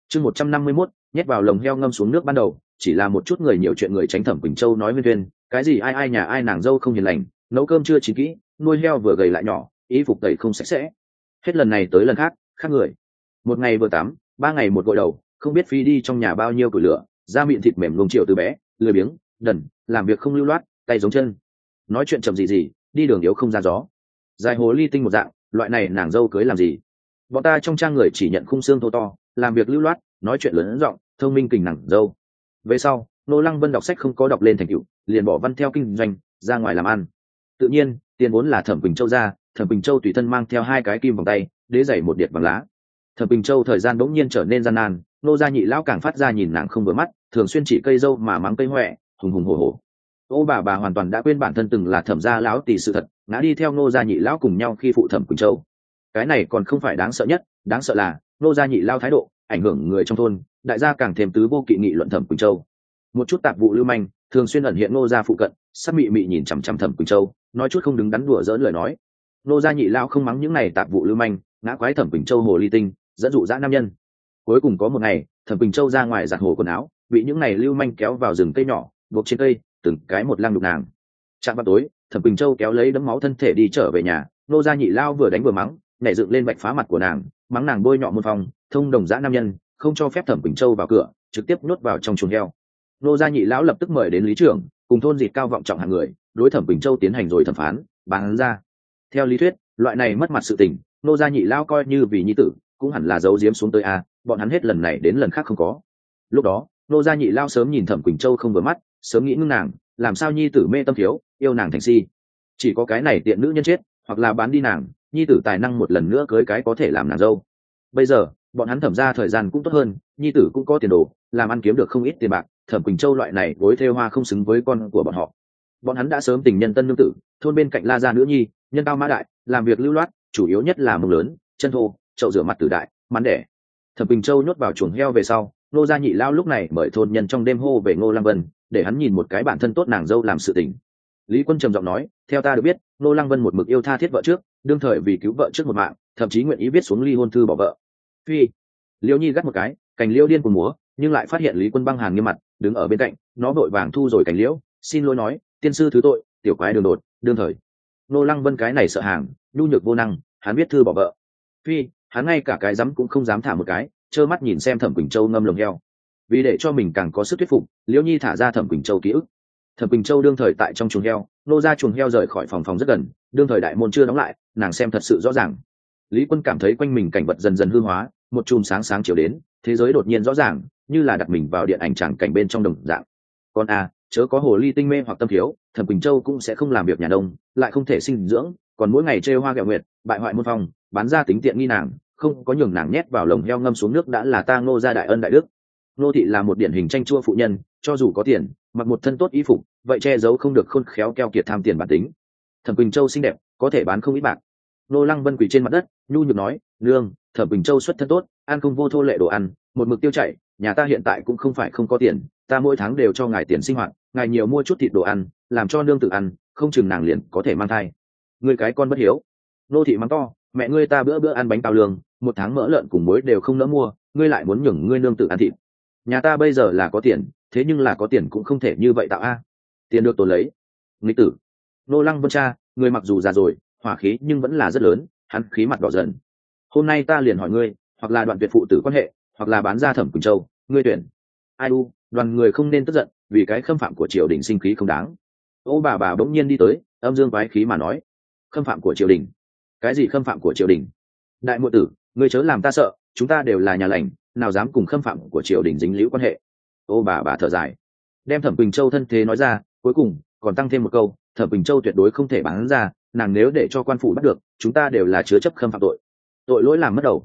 chương 151, nhét vào lồng heo ngâm xuống nước ban đầu chỉ là một chút người nhiều chuyện người tránh Thẩm Quỳnh Châu nói huyên thuyên cái gì ai ai nhà ai nàng dâu không hiền lành, nấu cơm chưa chín kỹ, nuôi heo vừa gầy lại nhỏ, y phục tẩy không sạch sẽ, hết lần này tới lần khác khác người, một ngày vừa tắm 3 ngày một gội đầu, không biết phi đi trong nhà bao nhiêu củi lửa, da mịn thịt mềm luồng triệu từ bé, lười biếng đần, làm việc không lưu loát, tay giống chân, nói chuyện chậm gì, đi đường yếu không ra gió, dài hồ ly tinh một dạng, loại này nàng dâu cưới làm gì? Bọn ta trong trang người chỉ nhận khung xương thô to, làm việc lưu loát, nói chuyện lớn giọng, thông minh kình nàng dâu. Về sau Nô Lăng Vân đọc sách không có đọc lên thành tựu, liền bỏ văn theo kinh doanh, ra ngoài làm ăn. Tự nhiên tiền vốn là Thẩm Quỳnh Châu ra, Thẩm Quỳnh Châu tùy thân mang theo 2 cái kim vòng tay, đế giày một điệt bằng lá. Thẩm Quỳnh Châu thời gian bỗng nhiên trở nên gian nan, Nô gia nhị lão càng phát ra nhìn nàng không vừa mắt, thường xuyên chỉ cây dâu mà mắng cây hoẹ, hùng hùng hổ hổ. Ô bà hoàn toàn đã quên bản thân từng là Thẩm gia lão tỷ sự thật, ngã đi theo Nô gia nhị lão cùng nhau khi phụ Thẩm Quỳnh Châu. Cái này còn không phải đáng sợ nhất, đáng sợ là Nô gia nhị lão thái độ ảnh hưởng người trong thôn, đại gia càng thêm tứ vô kỵ nghị luận Thẩm Quỳnh Châu. Một chút tạp vụ lưu manh thường xuyên ẩn hiện Nô gia phụ cận, sắc mị mị nhìn chằm chằm Thẩm Quỳnh Châu, nói chút không đứng đắn đùa dỡn lời nói. Nô gia nhị lão không mắng những này tạp vụ lưu manh, ngã quái Thẩm Quỳnh Châu hồ ly tinh, dẫn dụ dã nam nhân. Cuối cùng có một ngày, Thẩm Quỳnh Châu ra ngoài giặt hồ quần áo, bị những này lưu manh kéo vào rừng cây nhỏ, buộc trên cây, từng cái một lăng đục nàng. Trạm vào tối, Thẩm Quỳnh Châu kéo lấy đấm máu thân thể đi trở về nhà, Nô gia nhị lão vừa đánh vừa mắng, nhảy dựng lên vạch phá mặt của nàng, mắng nàng bôi nhọ môn phong, thông đồng dã nam nhân, không cho phép Thẩm Quỳnh Châu vào cửa, trực tiếp nhốt vào trong chuồng heo. Nô gia nhị lão lập tức mời đến lý trưởng cùng thôn dịt cao vọng trọng hạng người, đối Thẩm Quỳnh Châu tiến hành rồi thẩm phán, bán ra. Theo lý thuyết, loại này mất mặt sự tình, Nô gia nhị lão coi như vì nhi tử, cũng hẳn là giấu giếm xuống tới a, bọn hắn hết lần này đến lần khác không có. Lúc đó, Nô gia nhị lão sớm nhìn Thẩm Quỳnh Châu không vừa mắt, sớm nghĩ ngưng nàng, làm sao nhi tử mê tâm thiếu, yêu nàng thành si. Chỉ có cái này tiện nữ nhân chết, hoặc là bán đi nàng, nhi tử tài năng một lần nữa cưới cái có thể làm nàng dâu. Bây giờ, bọn hắn Thẩm ra thời gian cũng tốt hơn, nhi tử cũng có tiền đồ, làm ăn kiếm được không ít tiền bạc, Thẩm Quỳnh Châu loại này gối thêu hoa không xứng với con của bọn họ. Bọn hắn đã sớm tình nhân tân nương tử, thôn bên cạnh La gia nữ nhi, nhân cao mã đại, làm việc lưu loát, chủ yếu nhất là mông lớn, chân thô, chậu rửa mặt tử đại, mắn đẻ. Thẩm Quỳnh Châu nhốt vào chuồng heo về sau, Nô gia nhị lao lúc này mời thôn nhân trong đêm hô về Ngô Lăng Vân, để hắn nhìn một cái bản thân tốt nàng dâu làm sự tình. Lý Quân trầm giọng nói, theo ta được biết, Ngô Lăng Vân một mực yêu tha thiết vợ trước, đương thời vì cứu vợ trước một mạng, thậm chí nguyện ý viết xuống ly hôn thư bỏ vợ. Phi. Liễu Nhi gắt một cái, cành liễu điên cuồng múa, nhưng lại phát hiện Lý Quân băng hàn nghiêm mặt, đứng ở bên cạnh, nó vội vàng thu rồi cành liễu, xin lỗi nói, tiên sư thứ tội, tiểu quái đường đột, đương thời. Ngô Lăng Vân cái này sợ hàng, nhu nhược vô năng, hắn viết thư bỏ vợ. Phi, hắn ngay cả cái dám cũng không dám thả một cái, trơ mắt nhìn xem Thẩm Quỳnh Châu ngâm lồng heo. Vì để cho mình càng có sức thuyết phục, Liễu Nhi thả ra Thẩm Quỳnh Châu ký ức. Thẩm Quỳnh Châu đương thời tại trong chuồng heo, nô ra chuồng heo rời khỏi phòng rất gần, đương thời đại môn chưa đóng lại, nàng xem thật sự rõ ràng. Lý Quân cảm thấy quanh mình cảnh vật dần dần hư hóa, một chùm sáng sáng chiếu đến, thế giới đột nhiên rõ ràng, như là đặt mình vào điện ảnh tràng cảnh bên trong đồng dạng. Con chớ có hồ ly tinh mê hoặc tâm thiếu, Thẩm Quỳnh Châu cũng sẽ không làm việc nhà nông, lại không thể sinh dưỡng, còn mỗi ngày trêu hoa ghẹo nguyệt, bại hoại môn phong, bán ra tính tiện nghi nàng, không có nhường nàng nhét vào lồng heo ngâm xuống nước đã là ta Ngô gia đại ân đại đức. Nô thị là một điển hình tranh chua phụ nhân, cho dù có tiền, mặc một thân tốt y phục, vậy che giấu không được khôn khéo keo kiệt tham tiền bản tính. Thẩm Quỳnh Châu xinh đẹp, có thể bán không ít bạc. Nô Lăng Vân quỳ trên mặt đất, nhu nhược nói, nương, Thẩm Quỳnh Châu xuất thân tốt, ăn không vô thô lệ đồ ăn, một mực tiêu chảy, nhà ta hiện tại cũng không phải không có tiền, ta mỗi tháng đều cho ngài tiền sinh hoạt, ngài nhiều mua chút thịt đồ ăn, làm cho nương tự ăn, không chừng nàng liền có thể mang thai. Ngươi cái con bất hiếu. Nô thị mắng to, mẹ ngươi ta bữa bữa ăn bánh cao lương, một tháng mỡ lợn cùng muối đều không nỡ mua, ngươi lại muốn nhường ngươi nương tự ăn thịt. Nhà ta bây giờ là có tiền, thế nhưng là có tiền cũng không thể như vậy tạo tiền được tồn lấy. Nghịch tử. Nô Lăng Vân cha, người mặc dù già rồi, hỏa khí nhưng vẫn là rất lớn, hắn khí mặt đỏ dần. Hôm nay ta liền hỏi ngươi, hoặc là đoạn tuyệt phụ tử quan hệ, hoặc là bán ra Thẩm Quỳnh Châu, ngươi tuyển. Ai đoàn người không nên tức giận, vì cái khâm phạm của triều đình sinh khí không đáng. Ô bà bỗng nhiên đi tới, âm dương quái khí mà nói, khâm phạm của triều đình? Cái gì khâm phạm của triều đình? Đại muội tử, ngươi chớ làm ta sợ, chúng ta đều là nhà lành, nào dám cùng khâm phạm của triều đình dính liễu quan hệ. Ô bà thở dài, đem Thẩm Quỳnh Châu thân thế nói ra, cuối cùng còn tăng thêm một câu, Thẩm Quỳnh Châu tuyệt đối không thể bán ra, nàng nếu để cho quan phủ bắt được, chúng ta đều là chứa chấp khâm phạm tội, tội lỗi làm mất đầu.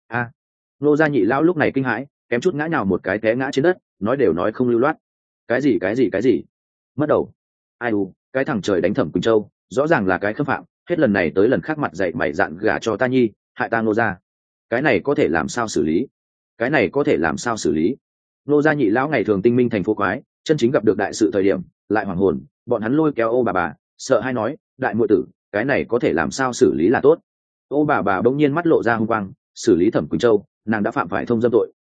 Nô gia nhị lão lúc này kinh hãi, kém chút ngã nhào một cái té ngã trên đất, nói đều nói không lưu loát. Cái gì mất đầu? Cái thằng trời đánh Thẩm Quỳnh Châu, rõ ràng là cái khâm phạm, hết lần này tới lần khác mặt dạy mày dạn gả cho ta nhi, hại ta Nô gia. Cái này có thể làm sao xử lý? Nô gia nhị lão ngày thường tinh minh thành phố quái, chân chính gặp được đại sự thời điểm lại hoảng hồn, bọn hắn lôi kéo ô bà sợ hay nói, đại muội tử, cái này có thể làm sao xử lý là tốt. Ô bà bỗng nhiên mắt lộ ra hung quang, xử lý Thẩm Quỳnh Châu, nàng đã phạm phải thông dâm tội,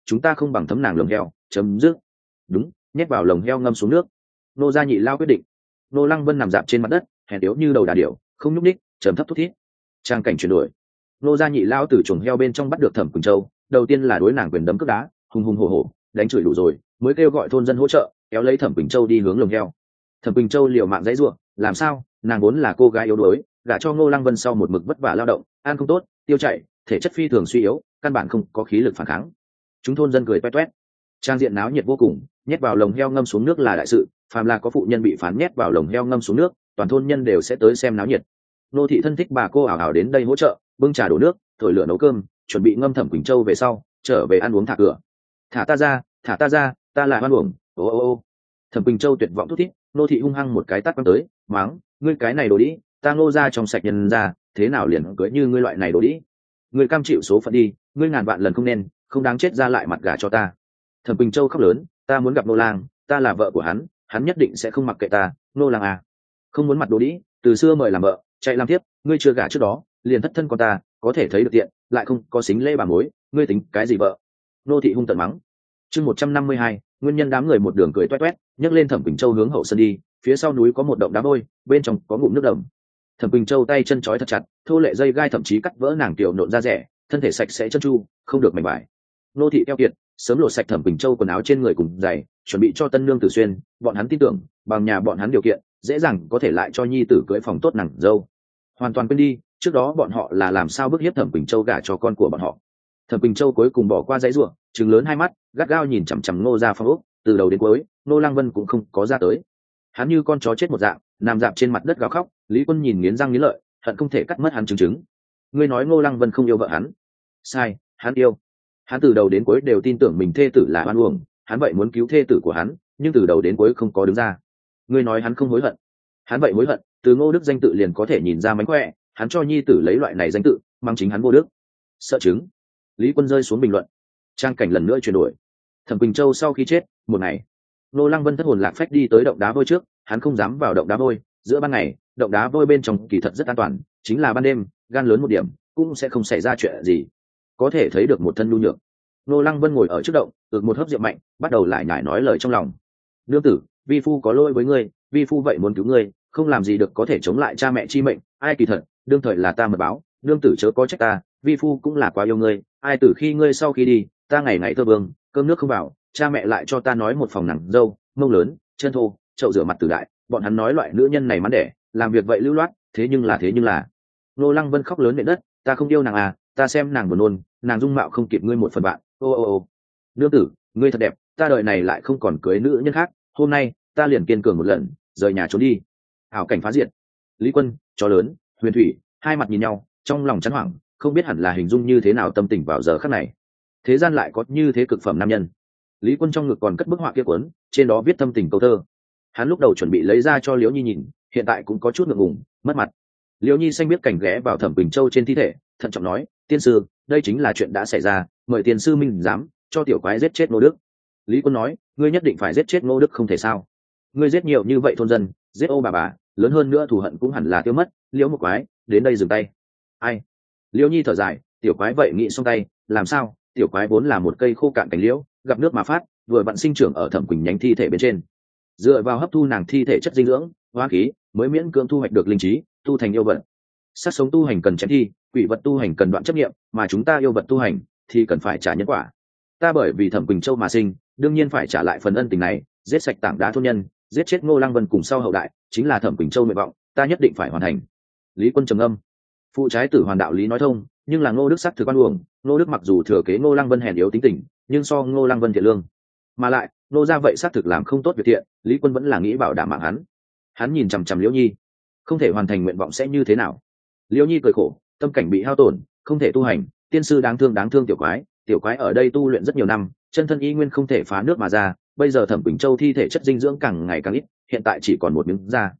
chúng ta không bằng thấm nàng lồng heo, chấm dứt. Đúng, nhét vào lồng heo ngâm xuống nước. Nô gia nhị lao quyết định. Nô Lăng Vân nằm dạp trên mặt đất, hèn yếu như đầu đà điểu, không nhúc ních, trầm thấp thút thít. Trang cảnh chuyển đổi. Nô gia nhị lao từ chuồng heo bên trong bắt được Thẩm Quỳnh Châu, đầu tiên là đối nàng quyền đấm cước đá, hùng hùng hổ hổ, đánh chửi đủ rồi, mới kêu gọi thôn dân hỗ trợ, kéo lấy Thẩm Quỳnh Châu đi hướng lồng heo. Thẩm Quỳnh Châu liều mạng dãy giụa, làm sao? Nàng vốn là cô gái yếu đuối, gả cho Ngô Lăng Vân sau một mực vất vả lao động, ăn không tốt, tiêu chảy, thể chất phi thường suy yếu, căn bản không có khí lực phản kháng. Chúng thôn dân cười toét toét. Trang diện náo nhiệt vô cùng, nhét vào lồng heo ngâm xuống nước là đại sự, phàm là có phụ nhân bị phán nhét vào lồng heo ngâm xuống nước, toàn thôn nhân đều sẽ tới xem náo nhiệt. Nô thị thân thích bà cô ảo ảo đến đây hỗ trợ, bưng trà đổ nước, thổi lửa nấu cơm, chuẩn bị ngâm Thẩm Quỳnh Châu về sau trở về ăn uống thả cửa. Thả ta ra, ta là hoan uổng. Ô ô ô. Thẩm Quỳnh Châu tuyệt vọng thút thít, nô thị hung hăng một cái tát quăng tới, mắng, ngươi cái này đồ đĩ, ta Ngô ra trong sạch nhân ra, thế nào liền cưới như ngươi loại này đồ đĩ. Ngươi cam chịu số phận đi, ngươi ngàn vạn lần không nên, không đáng chết ra lại mặt gả cho ta. Thẩm Quỳnh Châu khóc lớn, ta muốn gặp Nô Lang, ta là vợ của hắn nhất định sẽ không mặc kệ ta. Nô Lang à, không muốn mặt đồ đĩ, từ xưa mời làm vợ, chạy làm tiếp, ngươi chưa gả trước đó, liền thất thân con ta, có thể thấy được tiện, lại không có xính lễ bà mối, ngươi tính cái gì vợ? Nô thị hung tợn mắng. Chương 152, nguyên nhân đám người một đường cười toét toét, nhấc lên Thẩm Quỳnh Châu hướng hậu sân đi, phía sau núi có một động đá vôi, bên trong có ngụm nước đầm. Thẩm Quỳnh Châu tay chân trói thật chặt, thô lệ dây gai thậm chí cắt vỡ nàng tiểu nộn da rẻ, thân thể sạch sẽ chân chu, không được mảnh vải. Nô thị keo kiệt, sớm lột sạch Thẩm Quỳnh Châu quần áo trên người cùng giày, chuẩn bị cho tân nương tử xuyên, bọn hắn tin tưởng, bằng nhà bọn hắn điều kiện, dễ dàng có thể lại cho nhi tử cưới phòng tốt nàng dâu. Hoàn toàn quên đi, trước đó bọn họ là làm sao bức hiếp Thẩm Quỳnh Châu gả cho con của bọn họ. Thẩm Quỳnh Châu cuối cùng bỏ qua dãy ruộng, trừng lớn hai mắt, gắt gao nhìn chằm chằm Ngô gia phong ốc, từ đầu đến cuối, Ngô Lăng Vân cũng không có ra tới. Hắn như con chó chết một dạng, nằm dạp trên mặt đất gào khóc. Lý Quân nhìn nghiến răng nghiến lợi, hận không thể cắt mất hắn chứng. Ngươi nói Ngô Lăng Vân không yêu vợ hắn? Sai, hắn yêu. Hắn từ đầu đến cuối đều tin tưởng mình thê tử là oan uổng, hắn vậy muốn cứu thê tử của hắn, nhưng từ đầu đến cuối không có đứng ra. Ngươi nói hắn không hối hận? Hắn vậy hối hận, từ Ngô Đức danh tự liền có thể nhìn ra mánh khỏe, hắn cho nhi tử lấy loại này danh tự, mang chính hắn vô đức. Sợ chứng. Lý Quân rơi xuống bình luận. Trang cảnh lần nữa chuyển đổi. Thẩm Quỳnh Châu sau khi chết một ngày, Ngô Lăng Vân thất hồn lạc phách đi tới động đá vôi trước, hắn không dám vào động đá vôi, giữa ban ngày động đá vôi bên trong kỳ thật rất an toàn, chính là ban đêm gan lớn một điểm cũng sẽ không xảy ra chuyện gì. Có thể thấy được một thân nhu nhược. Ngô Lăng Vân ngồi ở trước động, ực một hớp rượu mạnh, bắt đầu lại nhải nói lời trong lòng. Nương tử, vi phu có lỗi với ngươi, vi phu vậy muốn cứu ngươi, không làm gì được có thể chống lại cha mẹ chi mệnh, ai kỳ thật đương thời là ta mật báo, nương tử chớ có trách ta, vi phu cũng là quá yêu ngươi, ai từ khi ngươi sau khi đi, ta ngày ngày thơ vương, cơm nước không vào, cha mẹ lại cho ta nói một phòng nặng dâu, mông lớn, chân thô, chậu rửa mặt tử đại, bọn hắn nói loại nữ nhân này mắn đẻ, làm việc vậy lưu loát, thế nhưng là Ngô Lăng Vân khóc lớn nện đất, ta không yêu nàng à, ta xem nàng buồn nôn, nàng dung mạo không kịp ngươi một phần bạn. Ô nương tử, ngươi thật đẹp, ta đời này lại không còn cưới nữ nhân khác, hôm nay ta liền kiên cường một lần, rời nhà trốn đi. Ảo cảnh phá diệt. Lý Quân, chó lớn, Huyền Thủy, hai mặt nhìn nhau, trong lòng chán hoảng, không biết hẳn là hình dung như thế nào tâm tình vào giờ khắc này. Thế gian lại có như thế cực phẩm nam nhân. Lý Quân trong ngực còn cất bức họa kia cuốn, trên đó viết thâm tình câu thơ. Hắn lúc đầu chuẩn bị lấy ra cho Liễu Nhi nhìn, hiện tại cũng có chút ngượng ngùng, mất mặt. Liễu Nhi xanh biết cảnh ghé vào Thẩm Quỳnh Châu trên thi thể, thận trọng nói, tiên sư, đây chính là chuyện đã xảy ra, mời tiên sư minh giám cho tiểu quái giết chết Ngô Đức. Lý Quân nói, ngươi nhất định phải giết chết Ngô Đức không thể sao? Ngươi giết nhiều như vậy thôn dân, giết ô bà, lớn hơn nữa thù hận cũng hẳn là tiêu mất. Liễu một quái, đến đây dừng tay. Ai? Liễu Nhi thở dài, tiểu quái vậy nghĩ xong tay, làm sao? Tiểu quái vốn là một cây khô cạn cành liễu, gặp nước mà phát, vừa vặn sinh trưởng ở Thẩm Quỳnh nhánh thi thể bên trên, dựa vào hấp thu nàng thi thể chất dinh dưỡng, hóa khí, mới miễn cưỡng thu hoạch được linh trí, tu thành yêu vật. Sát sống tu hành cần chém thi, quỷ vật tu hành cần đoạn chấp niệm, mà chúng ta yêu vật tu hành thì cần phải trả nhân quả. Ta bởi vì Thẩm Quỳnh Châu mà sinh, đương nhiên phải trả lại phần ân tình này, giết sạch tảng đá thôn nhân, giết chết Ngô Lăng Vân cùng sau hậu đại, chính là Thẩm Quỳnh Châu nguyện vọng, ta nhất định phải hoàn thành. Lý Quân trầm âm. Phụ trái tử hoàn đạo lý nói thông, nhưng là Ngô Đức sắc thực quan uổng. Ngô Đức mặc dù thừa kế Ngô Lăng Vân hèn yếu tính tình, nhưng so Ngô Lăng Vân thiện lương, mà lại Ngô gia vậy xác thực làm không tốt việc thiện, Lý Quân vẫn là nghĩ bảo đảm mạng hắn. Hắn nhìn chằm chằm Liễu Nhi, không thể hoàn thành nguyện vọng sẽ như thế nào? Liễu Nhi cười khổ, tâm cảnh bị hao tổn, không thể tu hành, tiên sư đáng thương tiểu quái ở đây tu luyện rất nhiều năm, chân thân y nguyên không thể phá nước mà ra, bây giờ Thẩm Quỳnh Châu thi thể chất dinh dưỡng càng ngày càng ít, hiện tại chỉ còn một miếng da.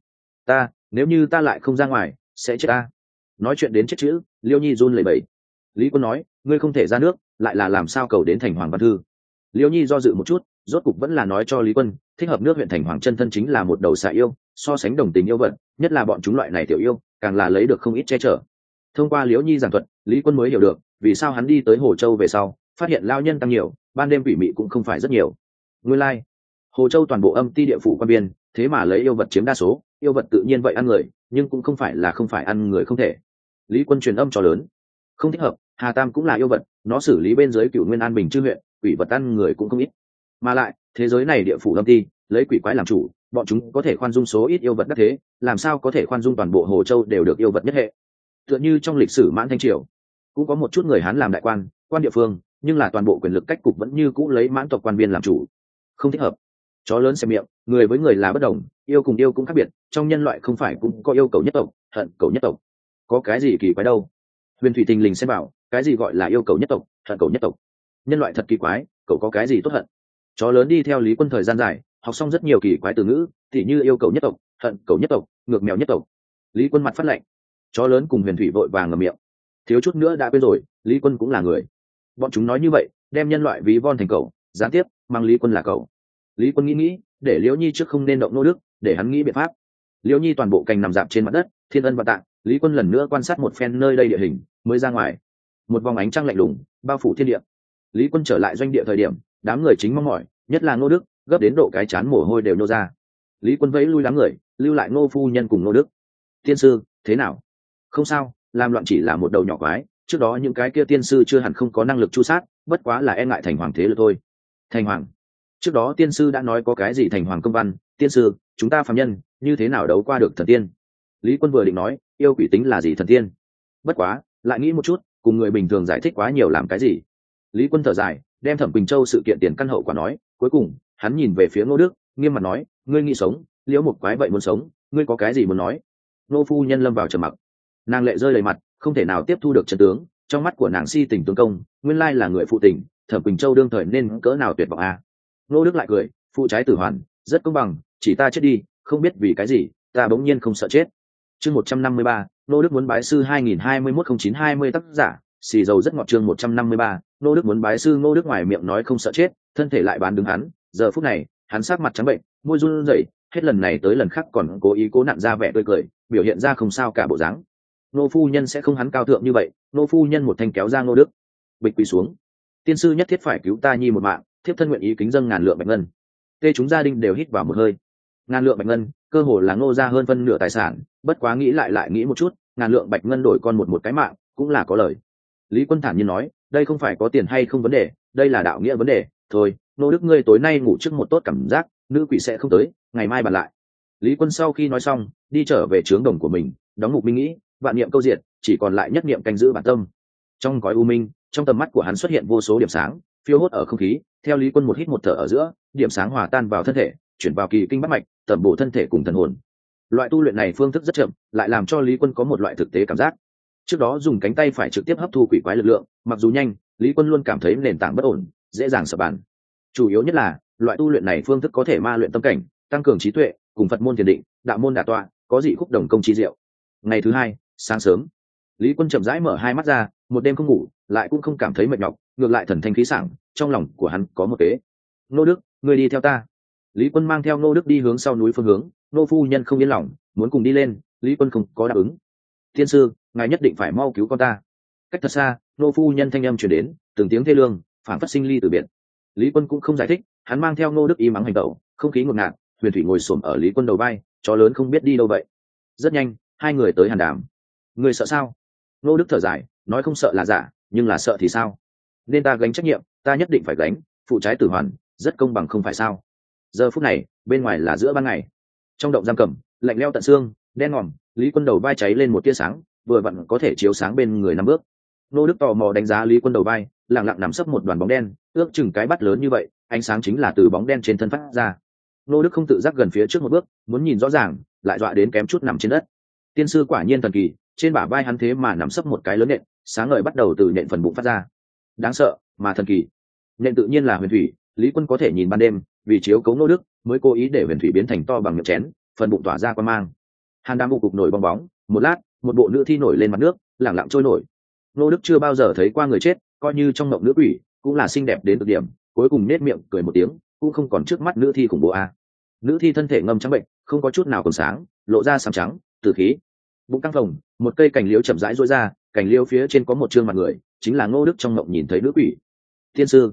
Nếu như ta lại không ra ngoài, sẽ chết ta. Nói chuyện đến chết chữ, Liễu Nhi run lẩy bẩy. Lý Quân nói, ngươi không thể ra nước, lại là làm sao cầu đến thành Hoàng Văn Thư? Liễu Nhi do dự một chút, rốt cục vẫn là nói cho Lý Quân, thích hợp nước huyện thành Hoàng chân thân chính là một đầu xạ yêu, so sánh đồng tình yêu vật, nhất là bọn chúng loại này tiểu yêu, càng là lấy được không ít che chở. Thông qua Liễu Nhi giảng thuật, Lý Quân mới hiểu được vì sao hắn đi tới Hồ Châu về sau, phát hiện lao nhân tăng nhiều, ban đêm quỷ mị cũng không phải rất nhiều. Nguyên lai, Hồ Châu toàn bộ âm ti địa phủ quan biên, thế mà lấy yêu vật chiếm đa số, yêu vật tự nhiên vậy ăn người, nhưng cũng không phải là không phải ăn người không thể. Lý Quân truyền âm cho lớn, không thích hợp, Hà Tam cũng là yêu vật, nó xử lý bên dưới Cửu Nguyên An Bình chư huyện, quỷ vật ăn người cũng không ít. Mà lại, thế giới này địa phủ âm ti, lấy quỷ quái làm chủ, bọn chúng có thể khoan dung số ít yêu vật đắc thế, làm sao có thể khoan dung toàn bộ Hồ Châu đều được yêu vật nhất hệ. Tựa như trong lịch sử Mãn Thanh Triều, cũng có một chút người Hán làm đại quan, quan địa phương, nhưng là toàn bộ quyền lực cách cục vẫn như cũ lấy Mãn tộc quan biên làm chủ. Không thích hợp. Chó lớn xem miệng, người với người là bất đồng, yêu cùng yêu cũng khác biệt, trong nhân loại không phải cũng có yêu cầu nhất tộc, hận cầu nhất tộc. Có cái gì kỳ quái đâu? Huyền Thủy Tình lình xem bảo, cái gì gọi là yêu cầu nhất tộc, hận cầu nhất tộc? Nhân loại thật kỳ quái, cậu có cái gì tốt hận? Chó lớn đi theo Lý Quân thời gian dài, học xong rất nhiều kỳ quái từ ngữ, tỉ như yêu cầu nhất tộc, hận cầu nhất tộc, ngược mèo nhất tộc. Lý Quân mặt phát lạnh. Chó lớn cùng Huyền Thủy vội vàng ngậm miệng. Thiếu chút nữa đã quên rồi, Lý Quân cũng là người. Bọn chúng nói như vậy, đem nhân loại ví von thành cậu, gián tiếp mang Lý Quân là cậu. Lý Quân nghĩ, để Liễu Nhi trước không nên động nô đức, để hắn nghĩ biện pháp. Liễu Nhi toàn bộ cành nằm dạp trên mặt đất, thiên ân và tạng. Lý Quân lần nữa quan sát một phen nơi đây địa hình, mới ra ngoài. Một vòng ánh trăng lạnh lùng bao phủ thiên địa. Lý Quân trở lại doanh địa thời điểm, đám người chính mong mỏi, nhất là Ngô Đức, gấp đến độ cái chán mồ hôi đều nô ra. Lý Quân vẫy lui đám người, lưu lại Ngô phu nhân cùng Ngô Đức. Tiên sư, thế nào? Không sao, làm loạn chỉ là một đầu nhỏ quái, trước đó những cái kia tiên sư chưa hẳn không có năng lực chu sát, bất quá là e ngại thành hoàng thế lực thôi. Thành hoàng? Trước đó tiên sư đã nói có cái gì thành hoàng công văn, tiên sư, chúng ta phàm nhân, như thế nào đấu qua được thần tiên? Lý Quân vừa định nói, yêu quỷ tính là gì thần tiên? Bất quá, lại nghĩ một chút, cùng người bình thường giải thích quá nhiều làm cái gì? Lý Quân thở dài, đem Thẩm Quỳnh Châu sự kiện tiền căn hậu quả nói, cuối cùng, hắn nhìn về phía Ngô Đức, nghiêm mặt nói, ngươi nghĩ sống, Liễu một quái vậy muốn sống, ngươi có cái gì muốn nói? Ngô phu nhân lâm vào trầm mặc. Nàng lệ rơi đầy mặt, không thể nào tiếp thu được trận tướng, trong mắt của nàng si tình tướng công, nguyên lai là người phụ tình, Thẩm Quỳnh Châu đương thời nên cỡ nào tuyệt vọng a. Ngô Đức lại cười, phụ trái tử hoàn, rất công bằng, chỉ ta chết đi, không biết vì cái gì, ta bỗng nhiên không sợ chết. Chương 153, Ngô Đức muốn bái sư 2021-09-20 tác giả, xì dầu rất ngọt. Chương 153, Ngô Đức muốn bái sư. Ngô Đức ngoài miệng nói không sợ chết, thân thể lại bán đứng hắn, giờ phút này, hắn sắc mặt trắng bệnh, môi run rẩy, hết lần này tới lần khác còn cố ý cố nặn ra vẻ tươi cười, biểu hiện ra không sao cả bộ dáng. Nô phu nhân sẽ không hắn cao thượng như vậy, nô phu nhân một thanh kéo ra Ngô Đức, bịch quỳ xuống. Tiên sư nhất thiết phải cứu ta nhi một mạng, thiếp thân nguyện ý kính dâng ngàn lượng bạch ngân. Tê chúng gia đình đều hít vào một hơi. Ngàn lượng bạch ngân, cơ hồ là Ngô ra hơn phân nửa tài sản, bất quá nghĩ lại nghĩ một chút, ngàn lượng bạch ngân đổi con một cái mạng, cũng là có lời. Lý Quân thản nhiên nói, đây không phải có tiền hay không vấn đề, đây là đạo nghĩa vấn đề. Thôi, Ngô Đức ngươi tối nay ngủ trước một tốt cảm giác, nữ quỷ sẽ không tới, ngày mai bàn lại. Lý Quân sau khi nói xong, đi trở về trướng đồng của mình, đóng mục minh nghĩ, vạn niệm câu diệt, chỉ còn lại nhất niệm canh giữ bản tâm. Trong cõi u minh, trong tầm mắt của hắn xuất hiện vô số điểm sáng, phiêu hốt ở không khí. Theo Lý Quân một hít một thở ở giữa, điểm sáng hòa tan vào thân thể, chuyển vào kỳ kinh bát mạch, tẩm bổ thân thể cùng thần hồn. Loại tu luyện này phương thức rất chậm, lại làm cho Lý Quân có một loại thực tế cảm giác. Trước đó dùng cánh tay phải trực tiếp hấp thu quỷ quái lực lượng, mặc dù nhanh, Lý Quân luôn cảm thấy nền tảng bất ổn, dễ dàng sập bàn. Chủ yếu nhất là, loại tu luyện này phương thức có thể ma luyện tâm cảnh, tăng cường trí tuệ, cùng Phật môn thiền định, đạo môn đả tọa, có dị khúc đồng công chi diệu. Ngày thứ hai, sáng sớm, Lý Quân chậm rãi mở hai mắt ra, một đêm không ngủ, lại cũng không cảm thấy mệt nhọc, ngược lại thần thanh khí sảng, trong lòng của hắn có một kế. Ngô Đức, ngươi đi theo ta. Lý Quân mang theo Ngô Đức đi hướng sau núi phương hướng, Ngô phu nhân không yên lòng, muốn cùng đi lên, Lý Quân không có đáp ứng. Thiên sư, ngài nhất định phải mau cứu con ta. Cách thật xa, Ngô phu nhân thanh âm truyền đến, từng tiếng thê lương, phảng phất sinh ly từ biệt. Lý Quân cũng không giải thích, hắn mang theo Ngô Đức y mắng hành động, không khí ngột ngạt. Huyền Thủy ngồi xổm ở Lý Quân đầu vai, chó lớn không biết đi đâu vậy. Rất nhanh, hai người tới hàn đàm. Người sợ sao? Ngô Đức thở dài, nói không sợ là giả, nhưng là sợ thì sao? Nên ta gánh trách nhiệm, ta nhất định phải gánh, phụ trái tử hoàn, rất công bằng không phải sao? Giờ phút này, bên ngoài là giữa ban ngày. Trong động giam cầm, lạnh lẽo tận xương, đen ngòm, Lý Quân đầu vai cháy lên một tia sáng, vừa vặn có thể chiếu sáng bên người năm bước. Ngô Đức tò mò đánh giá Lý Quân đầu vai, lặng lặng nằm sấp một đoàn bóng đen, ước chừng cái bát lớn như vậy, ánh sáng chính là từ bóng đen trên thân phát ra. Ngô Đức không tự giác gần phía trước một bước, muốn nhìn rõ ràng, lại dọa đến kém chút nằm trên đất. Tiên sư quả nhiên thần kỳ, trên bả vai hắn thế mà nằm sấp một cái lớn nện, sáng ngời bắt đầu từ nện phần bụng phát ra. Đáng sợ, mà thần kỳ. Nện tự nhiên là huyền thủy, Lý Quân có thể nhìn ban đêm, vì chiếu cố Ngô Đức, mới cố ý để huyền thủy biến thành to bằng miệng chén, phần bụng tỏa ra quang mang. Hàn đam vụ cục nổi bong bóng, một lát, một bộ nữ thi nổi lên mặt nước, lẳng lặng trôi nổi. Ngô Đức chưa bao giờ thấy qua người chết, coi như trong mộng nữ quỷ, cũng là xinh đẹp đến cực điểm, cuối cùng nết miệng cười một tiếng, cũng không còn trước mắt nữ thi khủng bố a. Nữ thi thân thể ngâm trắng bệnh, không có chút nào còn sáng, lộ ra xám trắng, tử khí. Bụng căng phồng, một cây cành liễu chậm rãi rối ra, cành liễu phía trên có một trương mặt người, chính là Ngô Đức trong mộng nhìn thấy nữ quỷ. Tiên sư,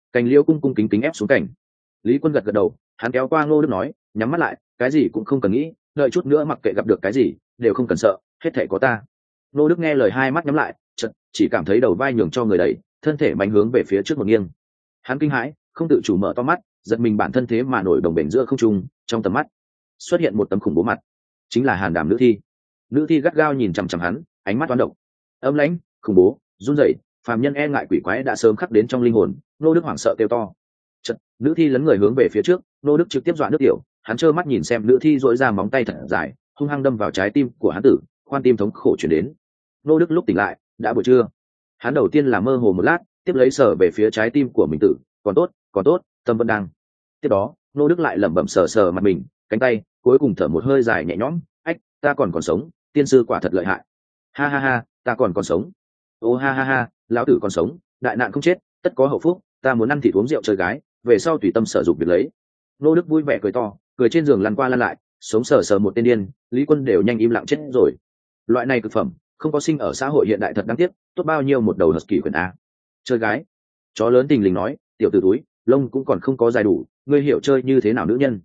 Cành liễu cung cung kính kính ép xuống cảnh. Lý Quân gật gật đầu, hắn kéo qua Ngô Đức nói, nhắm mắt lại, cái gì cũng không cần nghĩ, đợi chút nữa mặc kệ gặp được cái gì đều không cần sợ, hết thảy có ta. Ngô Đức nghe lời hai mắt nhắm lại, chợt chỉ cảm thấy đầu vai nhường cho người đẩy, thân thể mạnh hướng về phía trước một nghiêng. Hắn kinh hãi, không tự chủ mở to mắt, giật mình bản thân thế mà nổi đồng bền giữa không trung, trong tầm mắt xuất hiện một tấm khủng bố mặt, chính là Hàn Đàm nữ thi. Nữ thi gắt gao nhìn chằm chằm hắn, ánh mắt toán độc, âm lãnh, khủng bố, run rẩy, phàm nhân e ngại quỷ quái đã sớm khắc đến trong linh hồn. Ngô Đức hoảng sợ kêu to. Chật, nữ thi lấn người hướng về phía trước, Ngô Đức trực tiếp dọa nước tiểu, hắn trơ mắt nhìn xem nữ thi dỗi ra móng tay thật dài, hung hăng đâm vào trái tim của hắn tử, khoan tim thống khổ chuyển đến. Ngô Đức lúc tỉnh lại đã buổi trưa. Hắn đầu tiên là mơ hồ một lát, tiếp lấy sờ về phía trái tim của mình tử, còn tốt, tâm vẫn đang. Tiếp đó, Ngô Đức lại lẩm bẩm sờ sờ mặt mình, cánh tay, cuối cùng thở một hơi dài nhẹ nhõm, ách, ta còn sống, tiên sư quả thật lợi hại. Ha ha ha, ta còn sống. Ô ha ha ha, lão tử còn sống, đại nạn không chết, tất có hậu phúc, ta muốn ăn thịt uống rượu chơi gái, về sau tùy tâm sở dục việc lấy. Ngô Đức vui vẻ cười to, cười trên giường lăn qua lăn lại, sống sờ sờ một tên điên, Lý Quân đều nhanh im lặng chết rồi. Loại này cực phẩm, không có sinh ở xã hội hiện đại thật đáng tiếc, tốt bao nhiêu một đầu husky quyền a. Chơi gái. Chó lớn tình lình nói, tiểu tử túi, lông cũng còn không có dài đủ, ngươi hiểu chơi như thế nào nữ nhân?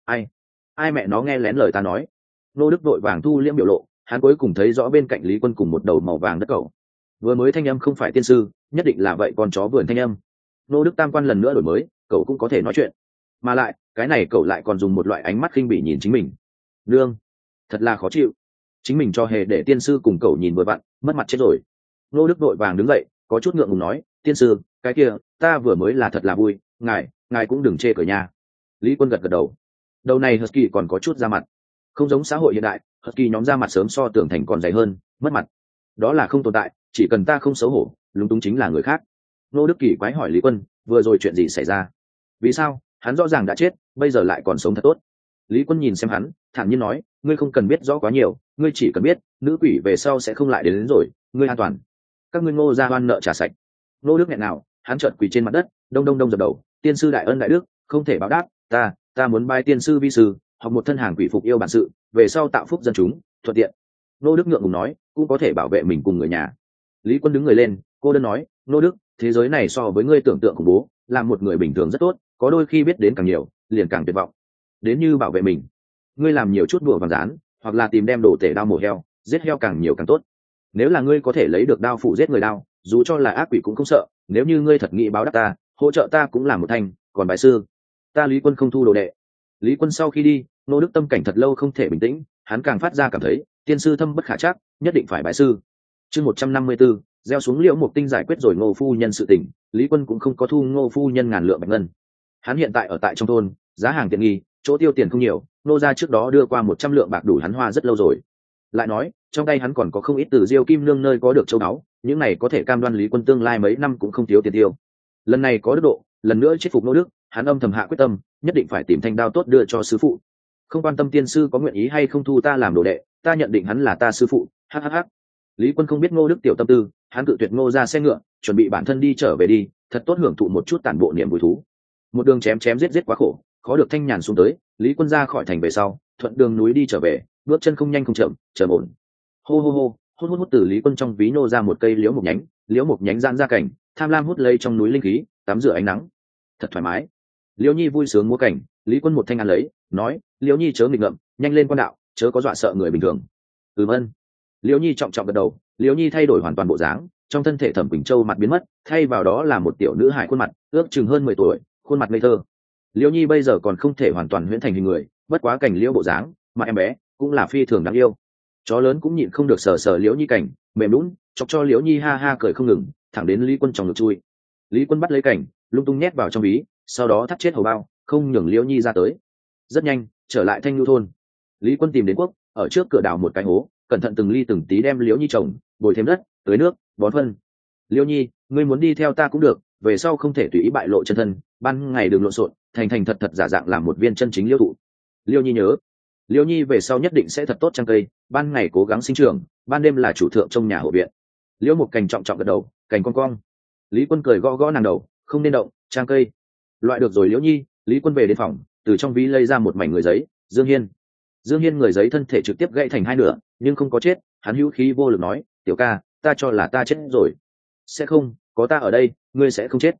Ai mẹ nó nghe lén lời ta nói. Ngô Đức vội vàng thu liễm biểu lộ, hắn cuối cùng thấy rõ bên cạnh Lý Quân cùng một đầu màu vàng đất cẩu. Vừa mới thanh âm không phải tiên sư, nhất định là vậy con chó vườn thanh âm. Ngô Đức tam quan lần nữa đổi mới, cậu cũng có thể nói chuyện, mà lại cái này cậu lại còn dùng một loại ánh mắt khinh bỉ nhìn chính mình. Nương, thật là khó chịu, chính mình cho hề để tiên sư cùng cậu nhìn vừa vặn, mất mặt chết rồi. Ngô Đức vội vàng đứng dậy, có chút ngượng ngùng nói, tiên sư, cái kia ta vừa mới là thật là vui, ngài cũng đừng chê cởi nha. Lý Quân gật gật đầu. Đầu này husky còn có chút da mặt, không giống xã hội hiện đại, husky nhóm da mặt sớm so tường thành còn dày hơn, mất mặt đó là không tồn tại, chỉ cần ta không xấu hổ, lúng túng chính là người khác. Ngô Đức kỳ quái hỏi Lý Quân, vừa rồi chuyện gì xảy ra? Vì sao hắn rõ ràng đã chết, bây giờ lại còn sống thật tốt? Lý Quân nhìn xem hắn, thản nhiên nói, ngươi không cần biết rõ quá nhiều, ngươi chỉ cần biết nữ quỷ về sau sẽ không lại đến rồi, ngươi an toàn. Các ngươi Ngô gia oan nợ trả sạch. Ngô Đức nghẹn nào, hắn chợt quỳ trên mặt đất, đông dập đầu, tiên sư đại ân đại đức, không thể báo đáp, ta muốn bái tiên sư vi sư, học một thân hàng quỷ phục yêu bản sự, về sau tạo phúc dân chúng, thuận tiện. Ngô Đức ngượng ngùng nói, cũng có thể bảo vệ mình cùng người nhà. Lý Quân đứng người lên, cô đơn nói, Ngô Đức, thế giới này so với ngươi tưởng tượng khủng bố, làm một người bình thường rất tốt, có đôi khi biết đến càng nhiều liền càng tuyệt vọng. Đến như bảo vệ mình, ngươi làm nhiều chút đùa vàng rán, hoặc là tìm đem đồ tể đao mổ heo, giết heo càng nhiều càng tốt. Nếu là ngươi có thể lấy được đao phụ giết người đao, dù cho là ác quỷ cũng không sợ. Nếu như ngươi thật nghĩ báo đáp ta, hỗ trợ ta cũng làm một thành, còn bái sư, ta Lý Quân không thu đồ đệ. Lý Quân sau khi đi, Ngô Đức tâm cảnh thật lâu không thể bình tĩnh, hắn càng phát ra cảm thấy tiên sư thâm bất khả trắc, nhất định phải bái sư. Chương 154, gieo xuống liễu mục tinh giải quyết rồi Ngô phu nhân sự tình, Lý Quân cũng không có thu Ngô phu nhân ngàn lượng bạch ngân. Hắn hiện tại ở tại trong thôn, giá hàng tiện nghi, chỗ tiêu tiền không nhiều, Ngô gia trước đó đưa qua 100 lượng bạc đủ hắn hoa rất lâu rồi. Lại nói, trong tay hắn còn có không ít từ Diêu Kim Nương nơi có được châu báu, những này có thể cam đoan Lý Quân tương lai mấy năm cũng không thiếu tiền tiêu. Lần này có đức độ, lần nữa chết phục Ngô Đức, hắn âm thầm hạ quyết tâm, nhất định phải tìm thanh đao tốt đưa cho sư phụ. Không quan tâm tiên sư có nguyện ý hay không thu ta làm đồ đệ, ta nhận định hắn là ta sư phụ. Hhh. Lý Quân không biết Ngô Đức tiểu tâm tư, hắn cự tuyệt Ngô ra xe ngựa, chuẩn bị bản thân đi trở về đi, thật tốt hưởng thụ một chút tản bộ niềm vui thú. Một đường chém giết quá khổ, khó được thanh nhàn xuống tới, Lý Quân ra khỏi thành về sau, thuận đường núi đi trở về, bước chân không nhanh không chậm, trầm ổn. Hô hô hô, hút từ Lý Quân trong ví nô ra một cây liễu mục nhánh giãn ra cảnh, tham lam hút lấy trong núi linh khí, tắm rửa ánh nắng, thật thoải mái. Liễu Nhi vui sướng múa cảnh, Lý Quân một thanh ăn lấy, nói, Liễu Nhi chớ nghịch ngợm, nhanh lên quan đạo, chớ có dọa sợ người bình thường. Ân. Liễu Nhi trọng trọng gật đầu. Liễu Nhi thay đổi hoàn toàn bộ dáng, trong thân thể Thẩm Quỳnh Châu mặt biến mất, thay vào đó là một tiểu nữ hài khuôn mặt, ước chừng hơn 10 tuổi, khuôn mặt ngây thơ. Liễu Nhi bây giờ còn không thể hoàn toàn huyễn thành hình người, bất quá cảnh liễu bộ dáng, mà em bé cũng là phi thường đáng yêu. Chó lớn cũng nhịn không được sờ Liễu Nhi cảnh, mềm nhũn, chọc cho Liễu Nhi ha ha cười không ngừng, thẳng đến Lý Quân trong ngực chui. Lý Quân bắt lấy cảnh, lung tung nhét vào trong ví, sau đó thắt chết hầu bao, không nhường Liễu Nhi ra tới. Rất nhanh trở lại Thanh Nhu thôn, Lý Quân tìm đến quốc, ở trước cửa đào một cái hố, cẩn thận từng ly từng tí đem Liễu Nhi trồng, bồi thêm đất, tưới nước, bón phân. Liễu Nhi, ngươi muốn đi theo ta cũng được, về sau không thể tùy ý bại lộ chân thân, ban ngày đừng lộn xộn, thành thật giả dạng làm một viên chân chính liễu thụ. Liễu Nhi nhớ, Liễu Nhi về sau nhất định sẽ thật tốt trang cây, ban ngày cố gắng sinh trưởng, ban đêm là chủ thượng trong nhà hộ viện. Liễu một cành trọng trọng gật đầu, cành cong cong. Lý Quân cười gõ nàng đầu, không nên động, trang cây. Loại được rồi Liễu Nhi. Lý Quân về đến phòng, từ trong ví lấy ra một mảnh người giấy. Dương Hiên người giấy thân thể trực tiếp gãy thành hai nửa, nhưng không có chết, hắn hữu khí vô lực nói, tiểu ca, ta cho là ta chết rồi. Sẽ không, có ta ở đây, ngươi sẽ không chết.